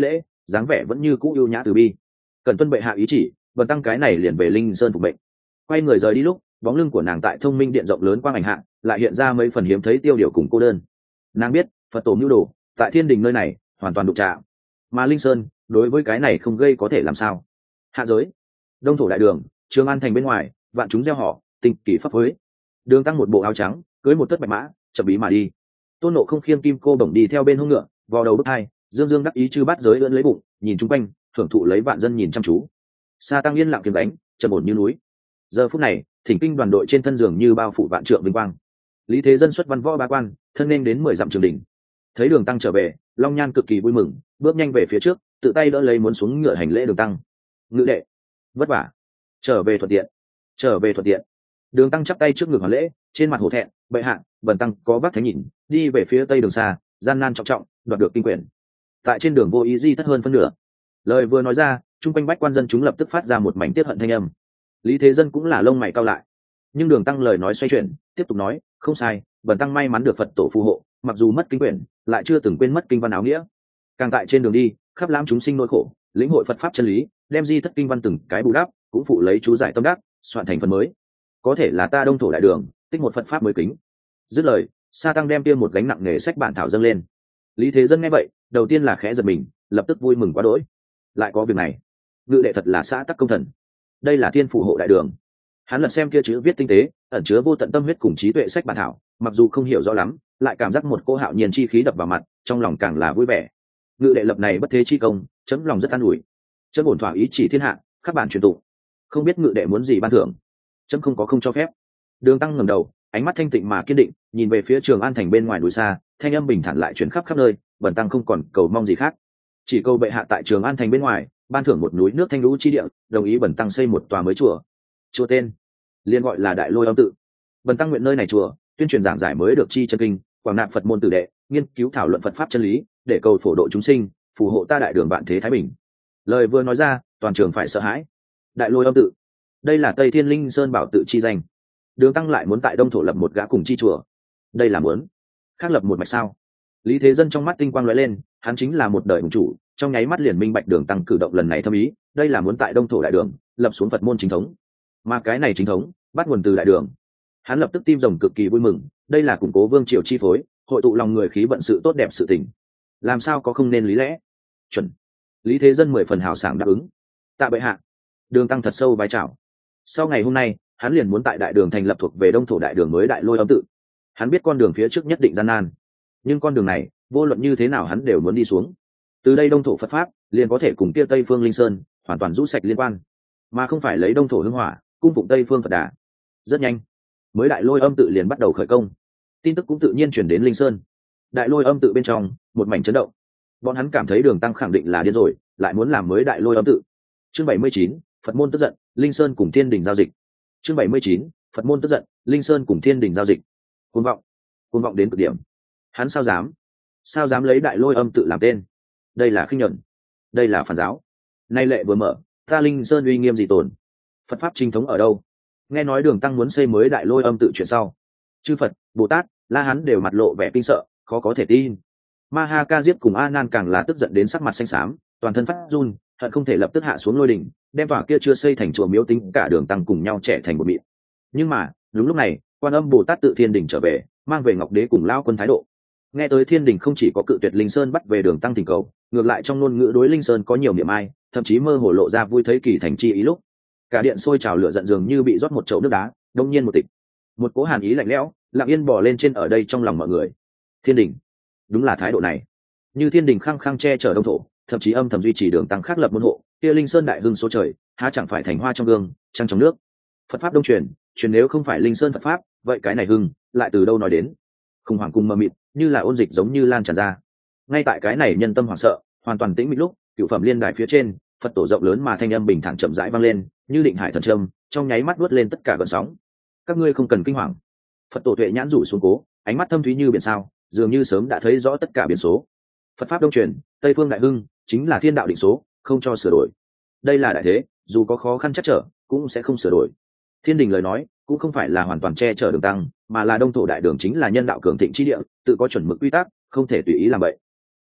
dáng vẻ vẫn như cũ ưu nhã từ bi. Cần tuân bệ hạ ý chỉ, Bần tăng cái này liền về Linh Sơn phục mệnh. Quay người rời đi lúc, bóng lưng của nàng tại thông minh điện rộng lớn quang ảnh hạ lại hiện ra mấy phần hiếm thấy tiêu điều cùng cô đơn. Nàng biết Phật tổ mưu đồ tại thiên đình nơi này hoàn toàn đụng chạm, mà Linh Sơn đối với cái này không gây có thể làm sao. Hạ giới Đông thổ đại đường, Trường An thành bên ngoài, vạn chúng gieo họ tinh kỳ pháp phối. Đường Tăng một bộ áo trắng, cưới một tất bạch mã, chậm bí mà đi. Tôn Nộ không khiêng kim cô bổng đi theo bên hông ngựa, vào đầu bức hai, dương dương đắc ý chư bát giới ưỡn lấy bụng, nhìn chung quanh, thưởng thụ lấy vạn dân nhìn chăm chú. Sa Tăng yên lặng kiếm đánh, trầm ổn như núi. Giờ phút này, thỉnh kinh đoàn đội trên thân giường như bao phủ vạn trượng vinh quang. Lý Thế Dân xuất văn võ ba quan, thân nên đến mười dặm trường đỉnh. Thấy Đường Tăng trở về, Long Nhan cực kỳ vui mừng, bước nhanh về phía trước, tự tay đỡ lấy muốn xuống ngựa hành lễ Đường Tăng. Ngự đệ, vất vả, trở về thuận tiện, trở về thuận tiện. Đường Tăng chắp tay trước ngực hoàn lễ, trên mặt hổ thẹn, bệ hạ, Bần tăng có vác thánh nhìn, đi về phía tây đường xa, gian nan trọng trọng, đoạt được kinh quyển. Tại trên đường vô ý di thất hơn phân nửa. Lời vừa nói ra, chung quanh bách quan dân chúng lập tức phát ra một mảnh tiết hận thanh âm. Lý Thế Dân cũng là lông mày cau lại, nhưng Đường Tăng lời nói xoay chuyển, tiếp tục nói, không sai, Bần tăng may mắn được Phật tổ phù hộ, mặc dù mất kinh quyển, lại chưa từng quên mất kinh văn áo nghĩa. Càng tại trên đường đi, khắp lãm chúng sinh nỗi khổ, lĩnh hội Phật pháp chân lý, đem di thất kinh văn từng cái bù đắp, cũng phụ lấy chú giải tâm đắc, soạn thành phần mới. Có thể là ta Đông thổ đại đường, tích một Phật pháp mới kính. Dứt lời, Sa Tăng đem tiêm một gánh nặng nề sách bản thảo dâng lên. Lý Thế Dân nghe vậy, đầu tiên là khẽ giật mình, lập tức vui mừng quá đỗi. Lại có việc này, ngự đệ thật là xã tắc công thần. Đây là thiên phù hộ đại đường. Hắn lật xem kia chữ viết tinh tế, ẩn chứa vô tận tâm huyết cùng trí tuệ sách bản thảo, mặc dù không hiểu rõ lắm, lại cảm giác một cô hạo nhiên chi khí đập vào mặt, trong lòng càng là vui vẻ. Ngự đệ lập này bất thế chi công, chấm lòng rất an ủi. Chấm ổn thỏa ý chỉ thiên hạ, các bạn truyền tụng. Không biết ngự đệ muốn gì ban thưởng, chấm không có không cho phép. Đường Tăng ngẩng đầu, ánh mắt thanh tịnh mà kiên định, nhìn về phía Trường An thành bên ngoài núi xa, thanh âm bình thản lại truyền khắp khắp nơi. Bần tăng không còn cầu mong gì khác, chỉ cầu bệ hạ tại Trường An thành bên ngoài ban thưởng một núi nước thanh lũ chi địa, đồng ý bần tăng xây một tòa mới chùa. Chùa tên liên gọi là Đại Lôi Âm tự. Bần tăng nguyện nơi này chùa tuyên truyền giảng giải mới được chi chân kinh, quảng nạp Phật môn tử đệ, nghiên cứu thảo luận Phật pháp chân lý, để cầu phổ độ chúng sinh, phù hộ ta đại đường vạn thế thái bình. Lời vừa nói ra, toàn trường phải sợ hãi. Đại Lôi Âm tự, đây là Tây Thiên Linh Sơn bảo tự chi danh. Đường Tăng lại muốn tại Đông thổ lập một gã cùng chi chùa, đây là muốn khác lập một mạch sao? Lý Thế Dân trong mắt tinh quang lóe lên, hắn chính là một đời hùng chủ, trong nháy mắt liền minh bạch Đường Tăng cử động lần này thâm ý, đây là muốn tại Đông thổ đại đường lập xuống Phật môn chính thống. Mà cái này chính thống bắt nguồn từ đại đường. Hắn lập tức tim rồng cực kỳ vui mừng, đây là củng cố vương triều chi phối, hội tụ lòng người khí vận sự tốt đẹp sự tình. Làm sao có không nên lý lẽ? Chuẩn. Lý Thế Dân mười phần hào sảng đáp ứng. Tạ bệ hạ. Đường Tăng thật sâu vái chào. Sau ngày hôm nay, hắn liền muốn tại đại đường thành lập thuộc về Đông thổ đại đường mới Đại Lôi Âm tự. Hắn biết con đường phía trước nhất định gian nan, nhưng con đường này vô luận như thế nào hắn đều muốn đi xuống. Từ đây Đông thổ Phật pháp liền có thể cùng kia Tây phương Linh Sơn hoàn toàn rũ sạch liên quan, mà không phải lấy Đông thổ hương hỏa cung phụng Tây phương Phật đà. Rất nhanh, mới Đại Lôi Âm tự liền bắt đầu khởi công. Tin tức cũng tự nhiên chuyển đến Linh Sơn. Đại Lôi Âm tự bên trong một mảnh chấn động. Bọn hắn cảm thấy Đường Tăng khẳng định là điên rồi, lại muốn làm mới Đại Lôi Âm tự. Chương bảy mươi chín, Phật môn tức giận, Linh Sơn cùng Thiên Đình giao dịch. Chương bảy mươi chín, Phật môn tức giận, Linh Sơn cùng Thiên Đình giao dịch. Cuồng vọng, cuồng vọng đến cực điểm. Hắn sao dám? Sao dám lấy Đại Lôi Âm tự làm tên? Đây là khinh nhẫn, đây là phản giáo. Nay lệ vừa mở, ta Linh Sơn uy nghiêm gì tồn? Phật pháp chính thống ở đâu? Nghe nói Đường Tăng muốn xây mới Đại Lôi Âm tự chuyện sau, chư Phật, Bồ Tát, La Hán đều mặt lộ vẻ kinh sợ, khó có thể tin. Ma Ha Ca Diếp cùng A Nan càng là tức giận đến sắc mặt xanh xám, toàn thân phát run, hận không thể lập tức hạ xuống lôi đỉnh, đem tòa kia chưa xây thành chùa miếu tính cả Đường Tăng cùng nhau trẻ thành một mịn. Nhưng mà đúng lúc này, Quan Âm Bồ Tát tự Thiên Đình trở về, mang về Ngọc Đế cùng Lao Quân thái độ. Nghe tới Thiên Đình không chỉ có cự tuyệt Linh Sơn bắt về Đường Tăng thỉnh cầu, ngược lại trong ngôn ngữ đối Linh Sơn có nhiều niệm ai, thậm chí mơ hồ lộ ra vui thấy kỳ thành chi ý lúc. Cả điện sôi trào lửa giận dường như bị rót một chậu nước đá, đông nhiên một tịch. Một cỗ hàn ý lạnh lẽo, lặng yên bò lên trên ở đây trong lòng mọi người. Thiên Đình, đúng là thái độ này. Như Thiên Đình khăng khăng che chở Đông thổ, thậm chí âm thầm duy trì Đường Tăng khác lập môn hộ, kia Linh Sơn đại hưng số trời, há chẳng phải thành hoa trong gương, trăng trong nước. Phật pháp đông truyền, truyền nếu không phải Linh Sơn Phật pháp, vậy cái này hưng lại từ đâu nói đến? Khủng hoảng cùng mờ mịt, như là ôn dịch giống như lan tràn ra. Ngay tại cái này nhân tâm hoảng sợ, hoàn toàn tĩnh mịch lúc, cựu phẩm liên đài phía trên, Phật tổ rộng lớn mà thanh âm bình thản chậm rãi vang lên, như định hải thần trâm, trong nháy mắt nuốt lên tất cả gợn sóng. Các ngươi không cần kinh hoàng. Phật tổ tuệ nhãn rủ xuống cố, ánh mắt thâm thúy như biển sao, dường như sớm đã thấy rõ tất cả biến số. Phật pháp đông truyền, Tây phương đại hưng, chính là thiên đạo định số, không cho sửa đổi. Đây là đại thế, dù có khó khăn chắc trở, cũng sẽ không sửa đổi. Thiên Đình lời nói cũng không phải là hoàn toàn che chở Đường Tăng, mà là Đông thổ đại đường chính là nhân đạo cường thịnh chi địa, tự có chuẩn mực quy tắc, không thể tùy ý làm vậy.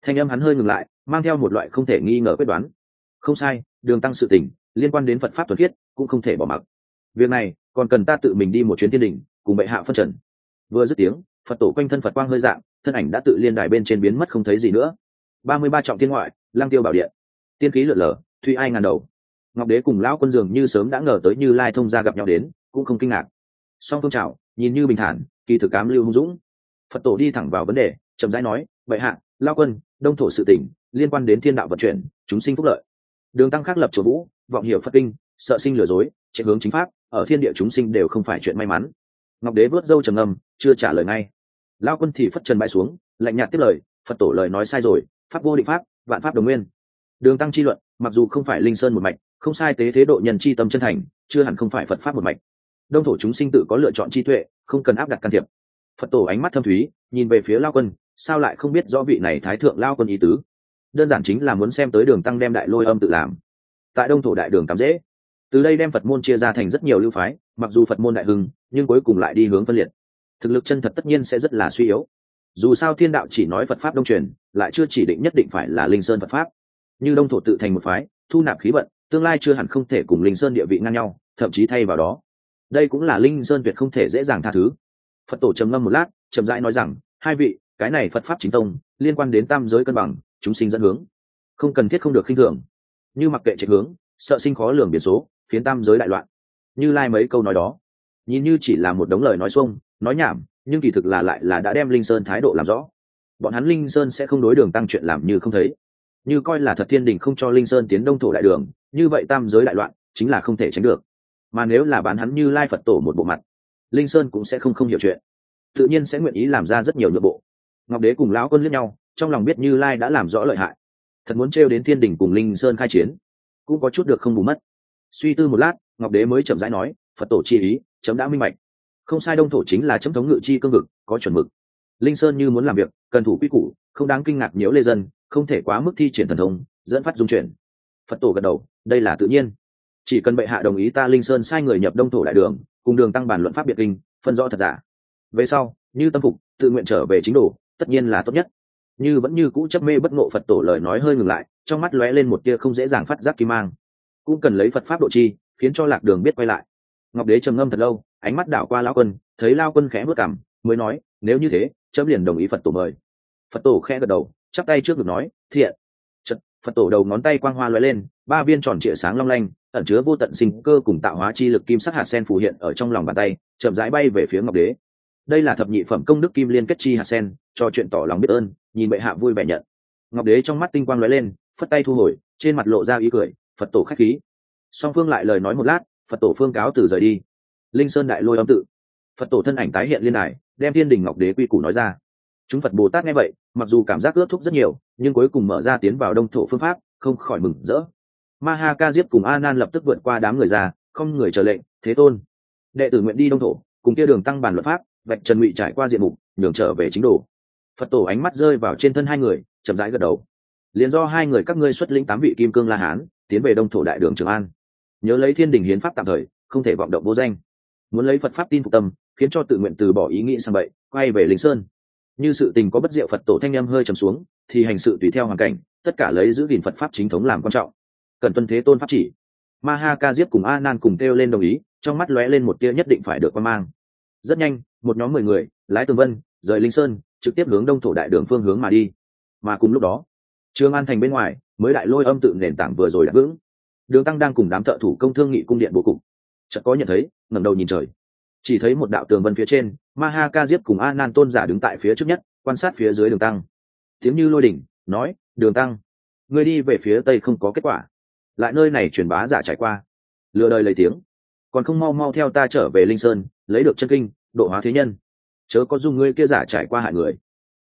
Thanh âm hắn hơi ngừng lại, mang theo một loại không thể nghi ngờ quyết đoán. Không sai, đường tăng sự tình liên quan đến Phật pháp thuần khiết, cũng không thể bỏ mặc. Việc này còn cần ta tự mình đi một chuyến thiên đình, cùng bệ hạ phân trần. Vừa dứt tiếng, Phật tổ quanh thân Phật quang hơi dạng, thân ảnh đã tự liên đài bên trên biến mất không thấy gì nữa. ba mươi ba trọng thiên ngoại, Lăng Tiêu bảo điện, tiên khí lượn lờ, thủy ai ngàn đầu. Ngọc Đế cùng lão quân dường như sớm đã ngờ tới Như Lai thông gia gặp nhau đến, cũng không kinh ngạc. Song phương chào, nhìn như bình thản, kỳ thực cám lưu hung dũng. Phật tổ đi thẳng vào vấn đề, chậm rãi nói: bệ hạ, lão quân, đông thổ sự tình liên quan đến thiên đạo vận chuyển, chúng sinh phúc lợi. Đường tăng khắc lập chỗ vũ, vọng hiểu Phật kinh, sợ sinh lừa dối, chạy hướng chính pháp, ở thiên địa chúng sinh đều không phải chuyện may mắn. Ngọc Đế vớt râu trầm ngâm, chưa trả lời ngay. Lão quân thì phất trần bại xuống, lạnh nhạt tiếp lời: Phật tổ lời nói sai rồi, pháp vô định pháp, vạn pháp đồng nguyên. Đường tăng chi luận, mặc dù không phải linh sơn một mạch, không sai tế thế độ nhân chi tâm chân thành, chưa hẳn không phải Phật pháp một mạch. Đông thổ chúng sinh tự có lựa chọn chi tuệ, không cần áp đặt can thiệp. Phật tổ ánh mắt thâm thúy, nhìn về phía Lão quân, sao lại không biết rõ vị này thái thượng Lão quân ý tứ? Đơn giản chính là muốn xem tới đường tăng đem đại lôi âm tự làm. Tại đông thổ đại đường cắm dễ, từ đây đem Phật môn chia ra thành rất nhiều lưu phái, mặc dù Phật môn đại hưng, nhưng cuối cùng lại đi hướng phân liệt. Thực lực chân thật tất nhiên sẽ rất là suy yếu. Dù sao thiên đạo chỉ nói Phật pháp đông truyền, lại chưa chỉ định nhất định phải là linh sơn Phật pháp. Như đông thổ tự thành một phái, thu nạp khí vận, tương lai chưa hẳn không thể cùng linh sơn địa vị ngang nhau, thậm chí thay vào đó. Đây cũng là linh sơn tuyệt không thể dễ dàng tha thứ. Phật tổ trầm ngâm một lát, chậm rãi nói rằng: hai vị, cái này Phật pháp chính tông liên quan đến tam giới cân bằng, chúng sinh dẫn hướng, không cần thiết không được khinh thường. Như mặc kệ trạch hướng, sợ sinh khó lường biến số, khiến tam giới đại loạn. Như Lai mấy câu nói đó, nhìn như chỉ là một đống lời nói xuông, nói nhảm, nhưng kỳ thực là lại là đã đem linh sơn thái độ làm rõ. Bọn hắn linh sơn sẽ không đối đường tăng chuyện làm như không thấy, như coi là thật thiên đình không cho linh sơn tiến đông thổ đại đường, như vậy tam giới đại loạn chính là không thể tránh được. Mà nếu là bán hắn Như Lai Phật tổ một bộ mặt, linh sơn cũng sẽ không không hiểu chuyện, tự nhiên sẽ nguyện ý làm ra rất nhiều nhượng bộ. Ngọc Đế cùng lão quân liếc nhau, trong lòng biết Như Lai đã làm rõ lợi hại, thật muốn trêu đến thiên đình cùng linh sơn khai chiến, cũng có chút được không bù mất. Suy tư một lát, Ngọc Đế mới chậm rãi nói: Phật tổ chi ý, chấm đã minh bạch. Không sai, đông thổ chính là chấm thống ngự chi cương vực, có chuẩn mực. Linh sơn như muốn làm việc, cần thủ quy củ, không đáng kinh ngạc nhiễu lê dân, không thể quá mức thi triển thần thông, dẫn phát dung chuyển. Phật tổ gật đầu, đây là tự nhiên. Chỉ cần bệ hạ đồng ý, ta linh sơn sai người nhập đông thổ đại đường, cùng đường tăng bản luận pháp biệt kinh, phân rõ thật giả. Về sau, như tâm phục, tự nguyện trở về chính đồ, tất nhiên là tốt nhất. Như vẫn như cũ chấp mê bất ngộ, Phật tổ lời nói hơi ngừng lại, trong mắt lóe lên một tia không dễ dàng phát giác kim mang. Cũng cần lấy Phật pháp độ chi, khiến cho lạc đường biết quay lại. Ngọc Đế trầm ngâm thật lâu, ánh mắt đảo qua Lão quân, thấy Lão quân khẽ bước cằm, mới nói: nếu như thế, chấm liền đồng ý Phật tổ mời. Phật tổ khẽ gật đầu, chắp tay trước ngực nói: thiện. Chật, Phật tổ đầu ngón tay quang hoa lóe lên, ba viên tròn trịa sáng long lanh, ẩn chứa vô tận sinh cơ cùng tạo hóa chi lực kim sắc hạt sen phù hiện ở trong lòng bàn tay, chậm rãi bay về phía Ngọc Đế. Đây là thập nhị phẩm công đức kim liên kết chi hạt sen, cho chuyện tỏ lòng biết ơn, nhìn bệ hạ vui vẻ nhận. Ngọc Đế trong mắt tinh quang lóe lên, phất tay thu hồi, trên mặt lộ ra ý cười: Phật tổ khách khí. Song phương lại lời nói một lát, Phật tổ phương cáo từ rời đi. Linh sơn đại lôi âm tự, Phật tổ thân ảnh tái hiện liên đài, đem thiên đình Ngọc Đế quy củ nói ra. Chúng Phật Bồ Tát nghe vậy, mặc dù cảm giác ước thúc rất nhiều, nhưng cuối cùng mở ra tiến vào đông thổ phương pháp, không khỏi mừng rỡ. Ma Ha Ca Diếp cùng A Nan lập tức vượt qua đám người ra, không người chờ lệnh: thế tôn, đệ tử nguyện đi đông thổ, cùng kia đường tăng bàn luật pháp, vạch trần ngụy trải qua diện mục, nhường trở về chính đồ. Phật tổ ánh mắt rơi vào trên thân hai người, chậm rãi gật đầu. Liền do hai người các ngươi xuất lĩnh tám vị kim cương La Hán, tiến về đông thổ đại đường Trường An. Nhớ lấy thiên đình hiến pháp tạm thời, không thể vọng động vô danh. Muốn lấy Phật pháp tin phục tâm, khiến cho tự nguyện từ bỏ ý nghĩ sang bậy, quay về Linh Sơn. Như sự tình có bất diệu, Phật tổ thanh âm hơi trầm xuống, thì hành sự tùy theo hoàn cảnh, tất cả lấy giữ gìn Phật pháp chính thống làm quan trọng. Cần tuân thế tôn pháp chỉ. Ma Ha Ca Diếp cùng A Nan cùng kêu lên đồng ý, trong mắt lóe lên một tia nhất định phải được quan mang. Rất nhanh, một nhóm mười người lái tường vân rời Linh Sơn, trực tiếp hướng đông thổ đại đường phương hướng mà đi. Mà cùng lúc đó, Trường An thành bên ngoài, mới đại lôi âm tự nền tảng vừa rồi đã vững. Đường tăng đang cùng đám thợ thủ công thương nghị cung điện bố cục, chợt có nhận thấy, ngẩng đầu nhìn trời, chỉ thấy một đạo tường vân phía trên, Ma Ha Ca Diếp cùng A Nan tôn giả đứng tại phía trước nhất, quan sát phía dưới đường tăng. Tiếng như lôi đỉnh, nói: đường tăng, ngươi đi về phía tây không có kết quả, lại nơi này truyền bá giả trải qua, lừa đời lấy tiếng, còn không mau mau theo ta trở về Linh Sơn, lấy được chân kinh, độ hóa thế nhân, chớ có dung ngươi kia giả trải qua hại người.